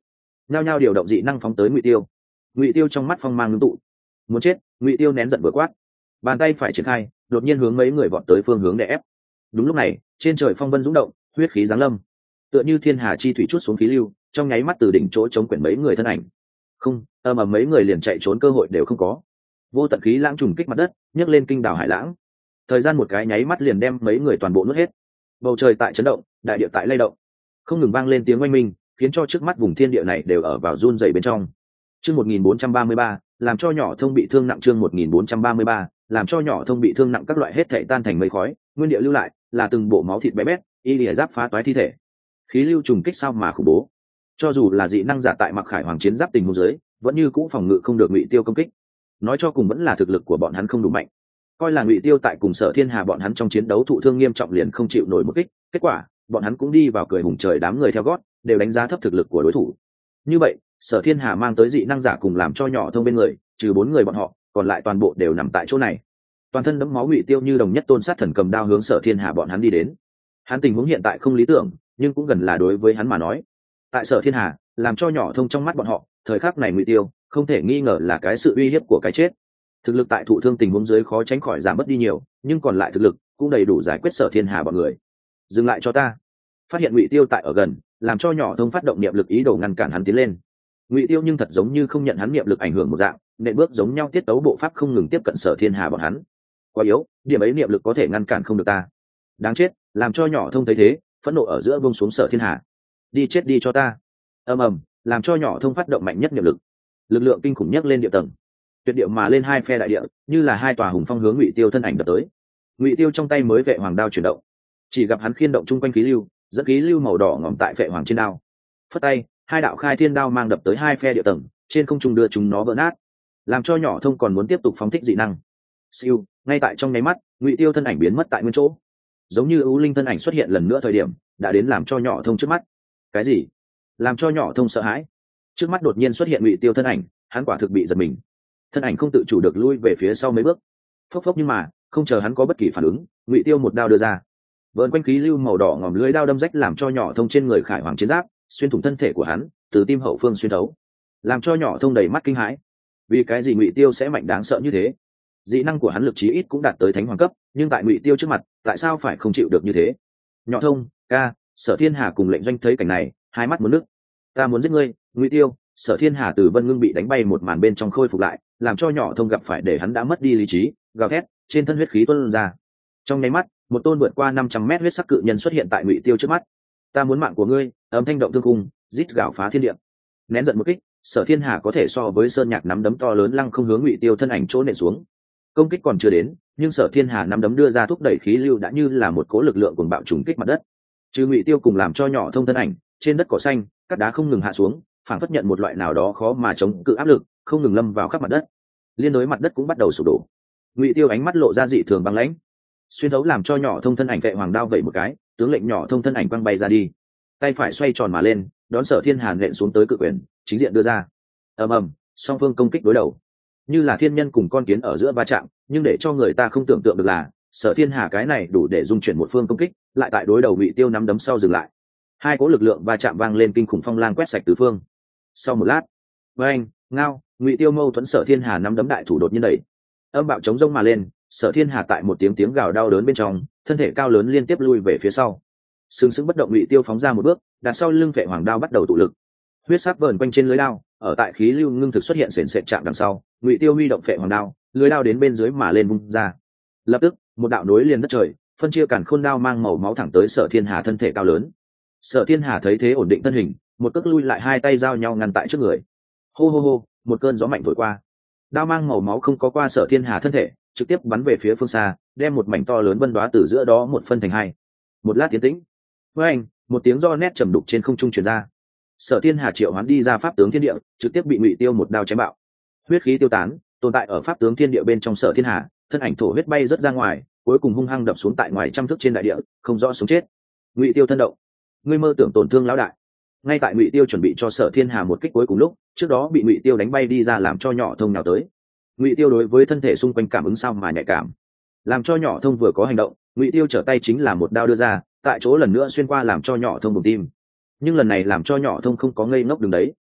nhao nhao điều động dị năng phóng tới Ngụy Tiêu. Ngụy Tiêu trong mắt phong mang ngưng tụ, muốn chết. Ngụy Tiêu nén giận vừa quát, bàn tay phải triển khai, đột nhiên hướng mấy người vọt tới phương hướng để ép. Đúng lúc này, trên trời phong vân dũng động, huyết khí giáng lâm, tựa như thiên hà chi thủy chút xuống khí lưu, trong nháy mắt từ đỉnh chỗ chống quyển mấy người thân ảnh. Không, ầm mấy người liền chạy trốn cơ hội đều không có. Vô tận khí lãng trùng kích mặt đất, nhấc lên kinh đảo hải lãng. Thời gian một cái nháy mắt liền đem mấy người toàn bộ nuốt hết. Bầu trời tại chấn động, đại địa tại lay động, không ngừng vang lên tiếng oanh minh, khiến cho trước mắt vùng thiên địa này đều ở vào run rẩy bên trong. Chương 1433, làm cho nhỏ thông bị thương nặng. Chương 1433, làm cho nhỏ thông bị thương nặng. Các loại hết thảy tan thành mây khói, nguyên địa lưu lại là từng bộ máu thịt bé bét, y lìa giáp phá toái thi thể. Khí lưu trùng kích sao mà khủng bố, cho dù là dị năng giả tại Mặc Khải Hoàng chiến giáp tình huống dưới, vẫn như cũ phòng ngự không được Ngụy Tiêu công kích. Nói cho cùng vẫn là thực lực của bọn hắn không đủ mạnh. Coi là Ngụy Tiêu tại cùng Sở Thiên Hà bọn hắn trong chiến đấu thụ thương nghiêm trọng liền không chịu nổi một kích, kết quả bọn hắn cũng đi vào cười hùng trời, đám người theo gót đều đánh giá thấp thực lực của đối thủ. Như vậy Sở Thiên Hà mang tới dị năng giả cùng làm cho nhỏ thông bên người, trừ 4 người bọn họ, còn lại toàn bộ đều nằm tại chỗ này. Toàn thân đẫm máu Ngụy Tiêu như đồng nhất tôn sát thần cầm đao hướng Sở Thiên Hà bọn hắn đi đến. Hắn tình huống hiện tại không lý tưởng, nhưng cũng gần là đối với hắn mà nói. Tại Sở Thiên Hà, làm cho nhỏ thông trong mắt bọn họ, thời khắc này Ngụy Tiêu không thể nghi ngờ là cái sự uy hiếp của cái chết. Thực lực tại thụ thương tình huống dưới khó tránh khỏi giảm mất đi nhiều, nhưng còn lại thực lực cũng đầy đủ giải quyết Sở Thiên Hà bọn người. Dừng lại cho ta! Phát hiện Ngụy Tiêu tại ở gần, làm cho nhỏ thông phát động niệm lực ý đồ ngăn cản hắn tiến lên. Ngụy Tiêu nhưng thật giống như không nhận hắn niệm lực ảnh hưởng một dạng, nện bước giống nhau tiết tấu bộ pháp không ngừng tiếp cận Sở Thiên Hà bọn hắn. Quá yếu, điểm ấy niệm lực có thể ngăn cản không được ta. Đáng chết! Làm cho nhỏ thông thấy thế, phẫn nộ ở giữa buông xuống Sở Thiên Hà. Đi chết đi cho ta! Ầm, làm cho nhỏ thông phát động mạnh nhất niệm lực, lực lượng kinh khủng nhất lên địa tầng, tuyệt địa mà lên hai phe đại địa, như là hai tòa hùng phong hướng Ngụy Tiêu thân ảnh đập tới. Ngụy Tiêu trong tay mới vệ hoàng đao chuyển động, chỉ gặp hắn khiên động chung quanh khí lưu, dẫn khí lưu màu đỏ ngòm tại vệ hoàng trên đao. Phất tay, hai đạo khai thiên đao mang đập tới hai phe địa tầng, trên không trung đưa chúng nó vỡ nát. Làm cho nhỏ thông còn muốn tiếp tục phóng thích dị năng. Siêu, ngay tại trong nháy mắt, Ngụy Tiêu thân ảnh biến mất tại nguyên chỗ, giống như ưu linh thân ảnh xuất hiện lần nữa thời điểm, đã đến làm cho nhỏ thông trước mắt. Cái gì? Làm cho nhỏ thông sợ hãi. Trước mắt đột nhiên xuất hiện Ngụy Tiêu thân ảnh, hắn quả thực bị giật mình, thân ảnh không tự chủ được lui về phía sau mấy bước. Phốc phốc, nhưng mà không chờ hắn có bất kỳ phản ứng, Ngụy Tiêu một đao đưa ra, vợn quanh khí lưu màu đỏ ngòm, lưới đao đâm rách làm cho nhỏ thông trên người Khải Hoàng chiến giáp, xuyên thủng thân thể của hắn, từ tim hậu phương xuyên thấu, làm cho nhỏ thông đầy mắt kinh hãi. Vì cái gì Ngụy Tiêu sẽ mạnh đáng sợ như thế? Dị năng của hắn lực chí ít cũng đạt tới thánh hoàng cấp, nhưng tại Ngụy Tiêu trước mặt, tại sao phải không chịu được như thế? Nhỏ thông ca, Sở Thiên Hà cùng Lệnh Doanh thấy cảnh này, hai mắt muốn nước. Ta muốn giết ngươi, Ngụy Tiêu! Sở Thiên Hà từ Vân Ngưng bị đánh bay một màn bên trong khôi phục lại, làm cho nhỏ thông gặp phải để hắn đã mất đi lý trí, gào thét, trên thân huyết khí tuôn ra. Trong nháy mắt, một tôn vượt qua 500 mét huyết sắc cự nhân xuất hiện tại Ngụy Tiêu trước mắt. Ta muốn mạng của ngươi! Âm thanh động thương khung, rít gào phá thiên địa. Nén giận một kích, Sở Thiên Hà có thể so với sơn nhạc nắm đấm to lớn lăng không hướng Ngụy Tiêu thân ảnh chỗ nện xuống. Công kích còn chưa đến, nhưng Sở Thiên Hà nắm đấm đưa ra thúc đẩy khí lưu đã như là một cỗ lực lượng cuồng bạo trùng kích mặt đất. Trừ Ngụy Tiêu cùng làm cho nhỏ thông thân ảnh, trên đất cỏ xanh, các đá không ngừng hạ xuống, phảng phất nhận một loại nào đó khó mà chống cự áp lực, không ngừng lâm vào khắp mặt đất. Liên đối mặt đất cũng bắt đầu sụp đổ. Ngụy Tiêu ánh mắt lộ ra dị thường băng lãnh, xuyên thấu làm cho nhỏ thông thân ảnh vệ hoàng đao vẩy một cái, tướng lệnh nhỏ thông thân ảnh quăng bay ra đi. Tay phải xoay tròn mà lên, đón Sở Thiên Hà nện xuống tới cự quyền, chính diện đưa ra. Ầm, song phương công kích đối đầu, như là thiên nhân cùng con kiến ở giữa va chạm, nhưng để cho người ta không tưởng tượng được là, Sở Thiên Hà cái này đủ để dung chuyển một phương công kích, lại tại đối đầu Ngụy Tiêu nắm đấm sau dừng lại. Hai cỗ lực lượng va chạm vang lên kinh khủng, phong lang quét sạch tứ phương. Sau một lát, oeng, ngao, Ngụy Tiêu mâu thuẫn Sở Thiên Hà nắm đấm đại thủ đột nhiên đẩy, âm bạo chống rông mà lên. Sở Thiên Hà tại một tiếng gào đau đớn bên trong, thân thể cao lớn liên tiếp lui về phía sau. Sừng sững bất động Ngụy Tiêu phóng ra một bước, đặt sau lưng vệ hoàng đao bắt đầu tụ lực. Huyết sắc vờn quanh trên lưới đao, ở tại khí lưu ngưng thực xuất hiện sền sệt chạm đằng sau, Ngụy Tiêu huy động vệ hoàng đao, lưới đao đến bên dưới mà lên vung ra. Lập tức, một đạo nối liền đất trời, phân chia càn khôn đao mang màu máu thẳng tới Sở Thiên Hà thân thể cao lớn. Sở Thiên Hà thấy thế ổn định thân hình, một cước lui lại, hai tay giao nhau ngăn tại trước người. Hô hô hô, một cơn gió mạnh thổi qua, đao mang màu máu không có qua Sở Thiên Hà thân thể, trực tiếp bắn về phía phương xa, đem một mảnh to lớn vân đoá từ giữa đó một phân thành hai. Một lát tiến tĩnh, với anh, một tiếng do nét trầm đục trên không trung truyền ra. Sở Thiên Hà triệu hoán đi ra pháp tướng thiên địa, trực tiếp bị Ngụy Tiêu một đao chém bạo, huyết khí tiêu tán. Tồn tại ở pháp tướng thiên địa bên trong Sở Thiên Hà, thân ảnh thổ huyết bay rất ra ngoài, cuối cùng hung hăng đập xuống tại ngoài trăm thước trên đại địa, không rõ sống chết. Ngụy Tiêu thân động, ngươi mơ tưởng tổn thương lão đại. Ngay tại Ngụy Tiêu chuẩn bị cho Sở Thiên Hà một kích cuối cùng lúc, trước đó bị Ngụy Tiêu đánh bay đi ra làm cho nhỏ thông nào tới. Ngụy Tiêu đối với thân thể xung quanh cảm ứng sao mà nhạy cảm, làm cho nhỏ thông vừa có hành động, Ngụy Tiêu trở tay chính là một đao đưa ra, tại chỗ lần nữa xuyên qua làm cho nhỏ thông bùng tim. Nhưng lần này làm cho nhỏ thông không có ngây ngốc đứng đấy,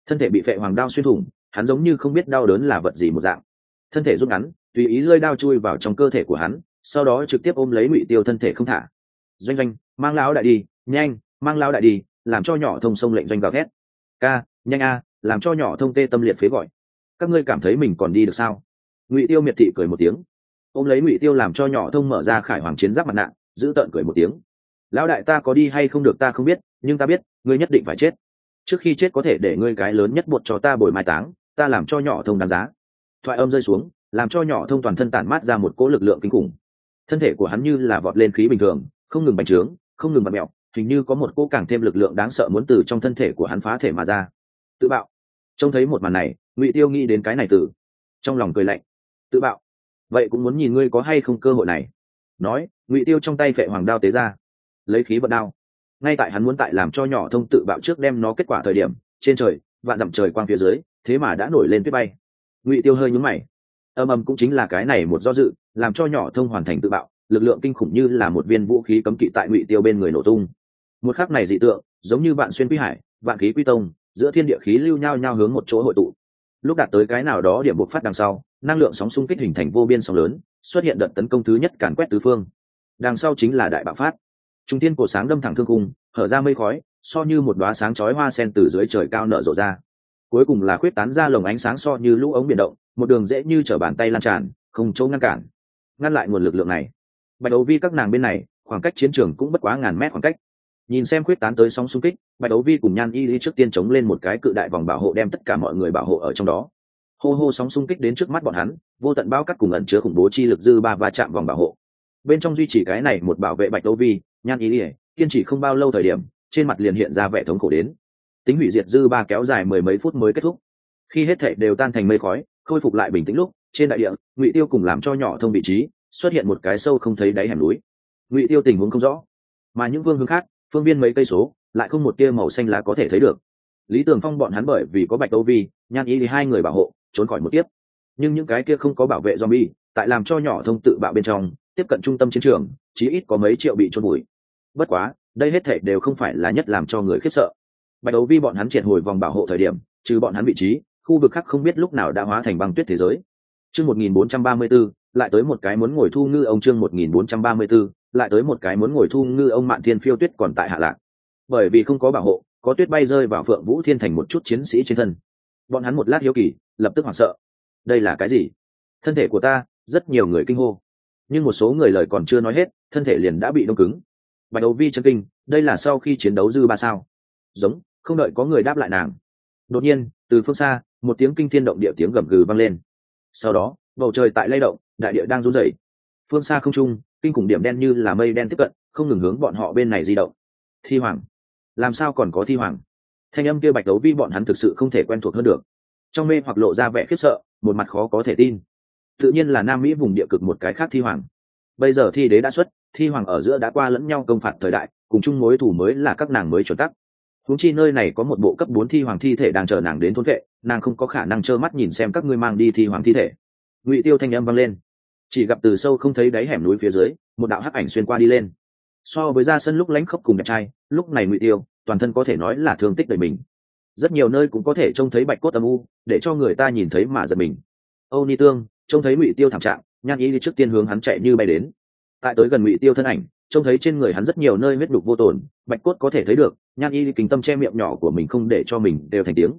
thân thể bị phệ hoàng đao xuyên thủng, hắn giống như không biết đau đớn là vật gì một dạng, thân thể rút ngắn, tùy ý lơi đao chui vào trong cơ thể của hắn, sau đó trực tiếp ôm lấy Ngụy Tiêu thân thể không thả. Doanh Doanh, mang lão đại đi, nhanh, mang lão đại đi, làm cho nhỏ thông sông lệnh Doanh gào thét. Ca, nhanh a, làm cho nhỏ thông tê tâm liệt phế gọi. Các ngươi cảm thấy mình còn đi được sao? Ngụy Tiêu miệt thị cười một tiếng, ôm lấy Ngụy Tiêu làm cho nhỏ thông mở ra khải hoàng chiến giáp mặt nạ, giữ tợn cười một tiếng. Lão đại ta có đi hay không được ta không biết, nhưng ta biết ngươi nhất định phải chết. Trước khi chết có thể để ngươi cái lớn nhất bột cho ta bồi mai táng, ta làm cho nhỏ thông đáng giá. Thoại âm rơi xuống, làm cho nhỏ thông toàn thân tản mát ra một cỗ lực lượng kinh khủng. Thân thể của hắn như là vọt lên khí bình thường, không ngừng bành trướng, không ngừng bật mẹo, hình như có một cỗ càng thêm lực lượng đáng sợ muốn từ trong thân thể của hắn phá thể mà ra. Tự bạo. Trông thấy một màn này, Ngụy Tiêu nghĩ đến cái này từ trong lòng cười lạnh. Tự bạo? Vậy cũng muốn nhìn ngươi có hay không cơ hội này. Nói, Ngụy Tiêu trong tay phệ hoàng đao tế ra, lấy khí vận đao. Ngay tại hắn muốn tại làm cho nhỏ thông tự bạo trước đem nó kết quả thời điểm, trên trời, vạn dặm trời quang phía dưới, thế mà đã nổi lên tuyết bay. Ngụy Tiêu hơi nhướng mày. Âm âm cũng chính là cái này một do dự, làm cho nhỏ thông hoàn thành tự bạo, lực lượng kinh khủng như là một viên vũ khí cấm kỵ tại Ngụy Tiêu bên người nổ tung. Một khắc này dị tượng, giống như vạn xuyên quy hải, vạn khí quy tông, giữa thiên địa khí lưu nhau nhau hướng một chỗ hội tụ. Lúc đạt tới cái nào đó điểm bộc phát đằng sau, năng lượng sóng xung kích hình thành vô biên sóng lớn, xuất hiện đợt tấn công thứ nhất càn quét tứ phương. Đằng sau chính là đại bạo phát. Trung thiên cổ sáng đâm thẳng thương khung, hở ra mây khói, so như một đóa sáng chói hoa sen từ dưới trời cao nở rộ ra. Cuối cùng là khuyết tán ra lồng ánh sáng so như lũ ống biển động, một đường dễ như trở bàn tay lan tràn, không chỗ ngăn cản. Ngăn lại nguồn lực lượng này. Bạch Đấu Vi các nàng bên này, khoảng cách chiến trường cũng bất quá ngàn mét khoảng cách. Nhìn xem khuyết tán tới sóng xung kích, Bạch Đấu Vi cùng Nhan Y Lý trước tiên chống lên một cái cự đại vòng bảo hộ đem tất cả mọi người bảo hộ ở trong đó. Hô hô sóng xung kích đến trước mắt bọn hắn, vô tận bao cát cùng ẩn chứa khủng bố chi lực dư ba va chạm vòng bảo hộ. Bên trong duy trì cái này một bảo vệ Bạch Đấu Vi, Nhan Y Lý, kiên trì không bao lâu thời điểm, trên mặt liền hiện ra vẻ thống khổ đến. Tính hủy diệt dư ba kéo dài mười mấy phút mới kết thúc. Khi hết thảy đều tan thành mây khói, khôi phục lại bình tĩnh lúc, trên đại địa, Ngụy Tiêu cùng làm cho nhỏ thông vị trí, xuất hiện một cái sâu không thấy đáy hẻm núi. Ngụy Tiêu tình huống không rõ, mà những phương hướng khác, phương viên mấy cây số, lại không một tia màu xanh lá có thể thấy được. Lý Tường Phong bọn hắn bởi vì có Bạch Đấu Vi, Nhan Y thì hai người bảo hộ, trốn khỏi một tiếp. Nhưng những cái kia không có bảo vệ zombie, tại làm cho nhỏ thông tự bạo bên trong, tiếp cận trung tâm chiến trường, chí ít có mấy triệu bị chôn bụi. Bất quá, đây hết thảy đều không phải là nhất làm cho người khiếp sợ. Bạch Đấu Vi bọn hắn triệt hồi vòng bảo hộ thời điểm, trừ bọn hắn vị trí, khu vực khác không biết lúc nào đã hóa thành băng tuyết thế giới. Chương 1434, lại tới một cái muốn ngồi thu ngư ông chương 1434, lại tới một cái muốn ngồi thu ngư ông Mạn Thiên Phiêu Tuyết còn tại hạ lạc. Bởi vì không có bảo hộ, có tuyết bay rơi vào Phượng Vũ Thiên thành một chút chiến sĩ trên thân. Bọn hắn một lát hiếu kỳ, lập tức hoảng sợ. Đây là cái gì? Thân thể của ta, rất nhiều người kinh hô. Nhưng một số người lời còn chưa nói hết, thân thể liền đã bị đông cứng. Bạch Đấu Vi chấn kinh, đây là sau khi chiến đấu dư ba sao? Giống, không đợi có người đáp lại nàng. Đột nhiên, từ phương xa, một tiếng kinh thiên động địa tiếng gầm gừ vang lên. Sau đó, bầu trời tại lay động, đại địa đang run rẩy. Phương xa không trung, kinh khủng điểm đen như là mây đen tiếp cận, không ngừng hướng bọn họ bên này di động. Thi hoàng, làm sao còn có thi hoàng? Thanh âm kia Bạch Đấu Vi bọn hắn thực sự không thể quen thuộc hơn được. Trong mê hoặc lộ ra vẻ khiếp sợ, một mặt khó có thể tin. Tự nhiên là Nam Mỹ vùng địa cực một cái khác thi hoàng. Bây giờ thi đế đã xuất, thi hoàng ở giữa đã qua lẫn nhau công phạt thời đại, cùng chung mối thủ mới là các nàng mới chuẩn tắc. Huống chi nơi này có một bộ cấp 4 thi hoàng thi thể đang chờ nàng đến thôn vệ, nàng không có khả năng trơ mắt nhìn xem các ngươi mang đi thi hoàng thi thể. Ngụy Tiêu thanh âm vang lên, chỉ gặp từ sâu không thấy đáy hẻm núi phía dưới, một đạo hắc ảnh xuyên qua đi lên. So với ra sân lúc lánh khốc cùng đẹp trai, lúc này Ngụy Tiêu toàn thân có thể nói là thương tích đầy mình. Rất nhiều nơi cũng có thể trông thấy bạch cốt âm u, để cho người ta nhìn thấy mà giật mình. Âu Ni Tương trông thấy Ngụy Tiêu thảm trạng, Nhan Y đi trước tiên hướng hắn chạy như bay đến. Tại tới gần Ngụy Tiêu thân ảnh, trông thấy trên người hắn rất nhiều nơi huyết đục vô tổn, bạch cốt có thể thấy được. Nhan Y kính tâm che miệng nhỏ của mình không để cho mình đều thành tiếng.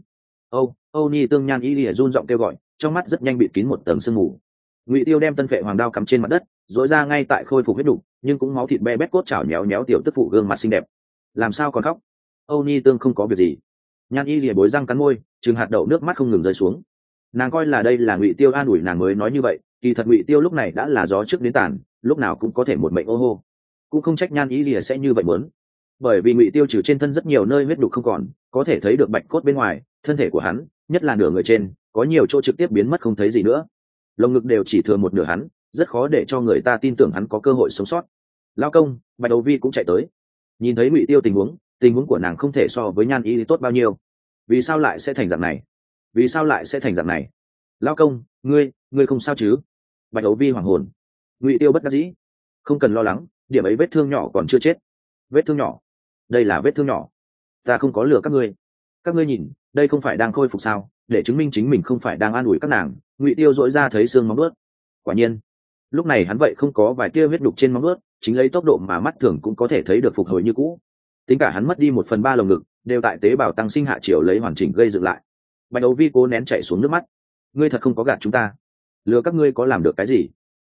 Âu Ni Tương, Nhan Y run giọng kêu gọi, trong mắt rất nhanh bịt kín một tầng sương mù. Ngụy Tiêu đem tân vệ hoàng đao cắm trên mặt đất, dối ra ngay tại khôi phục huyết đục, nhưng cũng máu thịt be bét cốt chảo nhéo nhéo tiểu tức phụ gương mặt xinh đẹp. Làm sao còn khóc? Âu Ni Tương không có việc gì. Nhan Y lìa bối răng cắn môi, chừng hạt đậu nước mắt không ngừng rơi xuống. Nàng coi là đây là Ngụy Tiêu an ủi nàng mới nói như vậy, kỳ thật Ngụy Tiêu lúc này đã là gió trước đến tàn, lúc nào cũng có thể một mệnh ô hô. Cũng không trách Nhan Y lìa sẽ như vậy muốn, bởi vì Ngụy Tiêu trừ trên thân rất nhiều nơi huyết đục không còn, có thể thấy được bạch cốt bên ngoài, thân thể của hắn, nhất là nửa người trên, có nhiều chỗ trực tiếp biến mất không thấy gì nữa. Lồng ngực đều chỉ thừa một nửa hắn, rất khó để cho người ta tin tưởng hắn có cơ hội sống sót. Lao công, Bạch Đấu Vi cũng chạy tới, nhìn thấy Ngụy Tiêu tình huống của nàng không thể so với Nhan Y tốt bao nhiêu. Vì sao lại sẽ thành dạng này? Vì sao lại sẽ thành dạng này? Lao công, ngươi không sao chứ? Bạch Đấu Vi hoảng hồn. Ngụy Tiêu bất đắc dĩ, không cần lo lắng, điểm ấy vết thương nhỏ còn chưa chết. Vết thương nhỏ? Đây là vết thương nhỏ, ta không có lừa các ngươi nhìn, đây không phải đang khôi phục sao? Để chứng minh chính mình không phải đang an ủi các nàng, Ngụy Tiêu dỗi ra thấy xương móng vuốt. Quả nhiên, lúc này hắn vậy không có vài tia huyết đục trên móng vuốt, chính lấy tốc độ mà mắt thường cũng có thể thấy được phục hồi như cũ. Tính cả hắn mất đi 1/3 lồng ngực, đều tại tế bào tăng sinh hạ chiều lấy hoàn chỉnh gây dựng lại. Bạch Đấu Vi cố nén chảy xuống nước mắt. Ngươi thật không có gạt chúng ta, lừa các ngươi có làm được cái gì?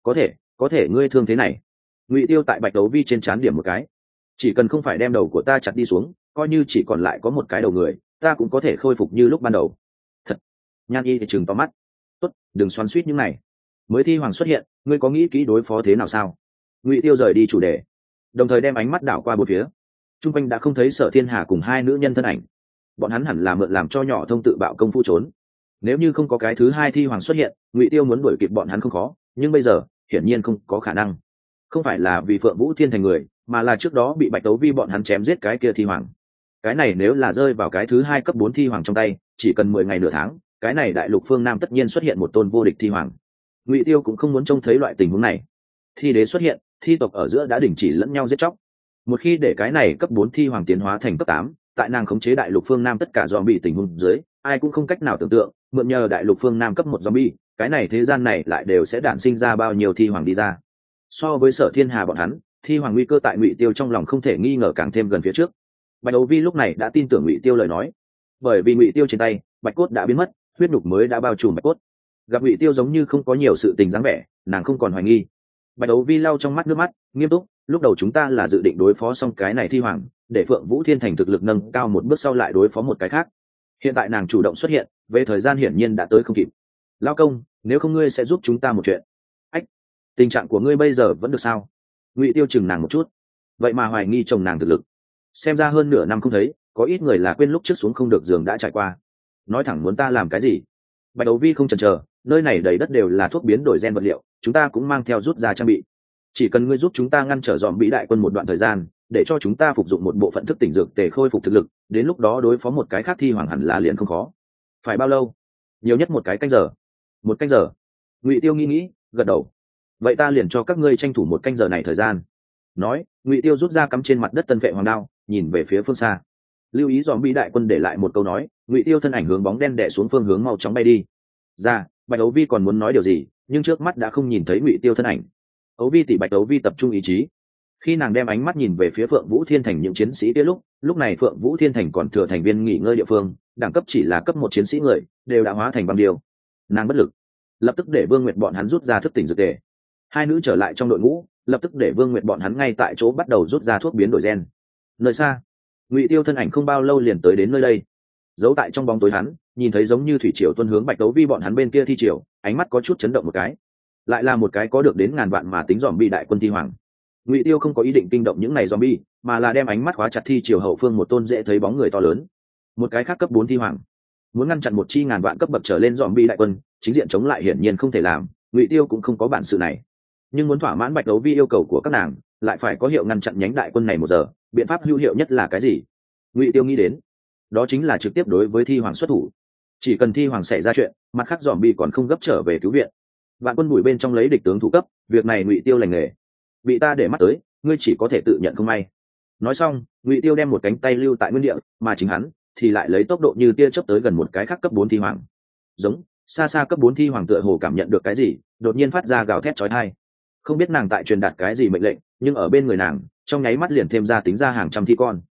Có thể ngươi thương thế này. Ngụy Tiêu tại Bạch Đấu Vi trên trán điểm một cái. Chỉ cần không phải đem đầu của ta chặt đi xuống, coi như chỉ còn lại có một cái đầu người, ta cũng có thể khôi phục như lúc ban đầu. Thật. Nhan Y thì trừng to mắt. Tốt, đừng xoắn xuýt những này. Mới thi hoàng xuất hiện, ngươi có nghĩ kỹ đối phó thế nào sao? Ngụy Tiêu rời đi chủ đề, đồng thời đem ánh mắt đảo qua bốn phía. Trung quanh đã không thấy Sở Thiên Hà cùng hai nữ nhân thân ảnh. Bọn hắn hẳn là mượn làm cho nhỏ thông tự bạo công phu trốn. Nếu như không có cái thứ hai thi hoàng xuất hiện, Ngụy Tiêu muốn đuổi kịp bọn hắn không khó, nhưng bây giờ hiển nhiên không có khả năng. Không phải là vì Phượng Vũ Thiên thành người, mà là trước đó bị Bạch Tấu Vi bọn hắn chém giết cái kia thi hoàng. Cái này nếu là rơi vào cái thứ hai cấp 4 thi hoàng trong tay, chỉ cần 10 ngày nửa tháng, cái này đại lục phương Nam tất nhiên xuất hiện một tôn vô địch thi hoàng. Ngụy Tiêu cũng không muốn trông thấy loại tình huống này. Thi đế xuất hiện, thi tộc ở giữa đã đình chỉ lẫn nhau giết chóc. Một khi để cái này cấp 4 thi hoàng tiến hóa thành cấp 8, tại nàng khống chế đại lục phương Nam tất cả zombie tình huống dưới, ai cũng không cách nào tưởng tượng, mượn nhờ đại lục phương Nam cấp 1 zombie, cái này thế gian này lại đều sẽ đản sinh ra bao nhiêu thi hoàng đi ra. So với Sở Thiên Hà bọn hắn, thi hoàng nguy cơ tại Ngụy Tiêu trong lòng không thể nghi ngờ càng thêm gần phía trước. Bạch Đấu Vi lúc này đã tin tưởng Ngụy Tiêu lời nói, bởi vì Ngụy Tiêu trên tay bạch cốt đã biến mất, huyết nhục mới đã bao trùm bạch cốt. Gặp Ngụy Tiêu giống như không có nhiều sự tình dáng vẻ, nàng không còn hoài nghi. Bạch Đấu Vi lau trong mắt nước mắt, nghiêm túc, lúc đầu chúng ta là dự định đối phó xong cái này thi hoàng, để Phượng Vũ Thiên thành thực lực nâng cao một bước sau lại đối phó một cái khác. Hiện tại nàng chủ động xuất hiện, về thời gian hiển nhiên đã tới không kịp. Lao công, nếu không ngươi sẽ giúp chúng ta một chuyện. Ách, tình trạng của ngươi bây giờ vẫn được sao? Ngụy Tiêu chừng nàng một chút, vậy mà hoài nghi chồng nàng thực lực. Xem ra hơn nửa năm không thấy, có ít người là quên lúc trước xuống không được giường đã trải qua. Nói thẳng muốn ta làm cái gì? Bạch Đấu Vi không chần chờ, nơi này đầy đất đều là thuốc biến đổi gen vật liệu, chúng ta cũng mang theo rút ra trang bị. Chỉ cần ngươi giúp chúng ta ngăn trở dòm bị đại quân một đoạn thời gian, để cho chúng ta phục dụng một bộ phận thức tỉnh dược tề khôi phục thực lực, đến lúc đó đối phó một cái khác thi hoàng hẳn là liền không khó. Phải bao lâu? Nhiều nhất một cái canh giờ. Một canh giờ? Ngụy Tiêu nghĩ, gật đầu. Vậy ta liền cho các ngươi tranh thủ một canh giờ này thời gian. Nói, Ngụy Tiêu rút ra cắm trên mặt đất tân vệ hoàng đao, nhìn về phía phương xa. Lưu ý dòm bị đại quân để lại một câu nói, Ngụy Tiêu thân ảnh hướng bóng đen đè xuống phương hướng mau chóng bay đi. Ra, Bạch Đấu Vi còn muốn nói điều gì, nhưng trước mắt đã không nhìn thấy Ngụy Tiêu thân ảnh. Ấu Vi tỷ Bạch Đấu Vi tập trung ý chí. Khi nàng đem ánh mắt nhìn về phía Phượng Vũ Thiên thành những chiến sĩ kia lúc này Phượng Vũ Thiên thành còn thừa thành viên nghỉ ngơi địa phương, đẳng cấp chỉ là cấp 1 chiến sĩ người, đều đã hóa thành băng điều. Nàng bất lực, lập tức để Vương Nguyệt bọn hắn rút ra thức tỉnh dược tề. Hai nữ trở lại trong đội ngũ, lập tức để Vương Nguyệt bọn hắn ngay tại chỗ bắt đầu rút ra thuốc biến đổi gen. Nơi xa, Ngụy Tiêu thân ảnh không bao lâu liền tới đến nơi đây. Giấu tại trong bóng tối hắn, nhìn thấy giống như thủy triều tuôn hướng Bạch Đấu Vi bọn hắn bên kia thi triều, ánh mắt có chút chấn động một cái. Lại là một cái có được đến ngàn vạn mà tính dòm bị đại quân thi hoàng. Ngụy Tiêu không có ý định kinh động những này zombie, mà là đem ánh mắt khóa chặt thi triều hậu phương một tôn dễ thấy bóng người to lớn. Một cái khác cấp 4 thi hoàng. Muốn ngăn chặn một chi ngàn vạn cấp bậc trở lên zombie đại quân, chính diện chống lại hiển nhiên không thể làm, Ngụy Tiêu cũng không có bản sự này. Nhưng muốn thỏa mãn Bạch Đấu Vi yêu cầu của các nàng, lại phải có hiệu ngăn chặn nhánh đại quân này một giờ, biện pháp hữu hiệu nhất là cái gì? Ngụy Tiêu nghĩ đến, đó chính là trực tiếp đối với thi hoàng xuất thủ. Chỉ cần thi hoàng xảy ra chuyện, mặt khác zombie còn không gấp trở về cứu viện. Vạn quân bùi bên trong lấy địch tướng thủ cấp, việc này Ngụy Tiêu lành nghề. Bị ta để mắt tới, ngươi chỉ có thể tự nhận không may. Nói xong, Ngụy Tiêu đem một cánh tay lưu tại nguyên địa, mà chính hắn thì lại lấy tốc độ như tia chớp tới gần một cái khác cấp 4 thi hoàng. Giống, xa xa cấp 4 thi hoàng tựa hồ cảm nhận được cái gì, đột nhiên phát ra gào thét chói tai. Không biết nàng tại truyền đạt cái gì mệnh lệnh, nhưng ở bên người nàng, trong nháy mắt liền thêm ra tính ra hàng trăm thi con.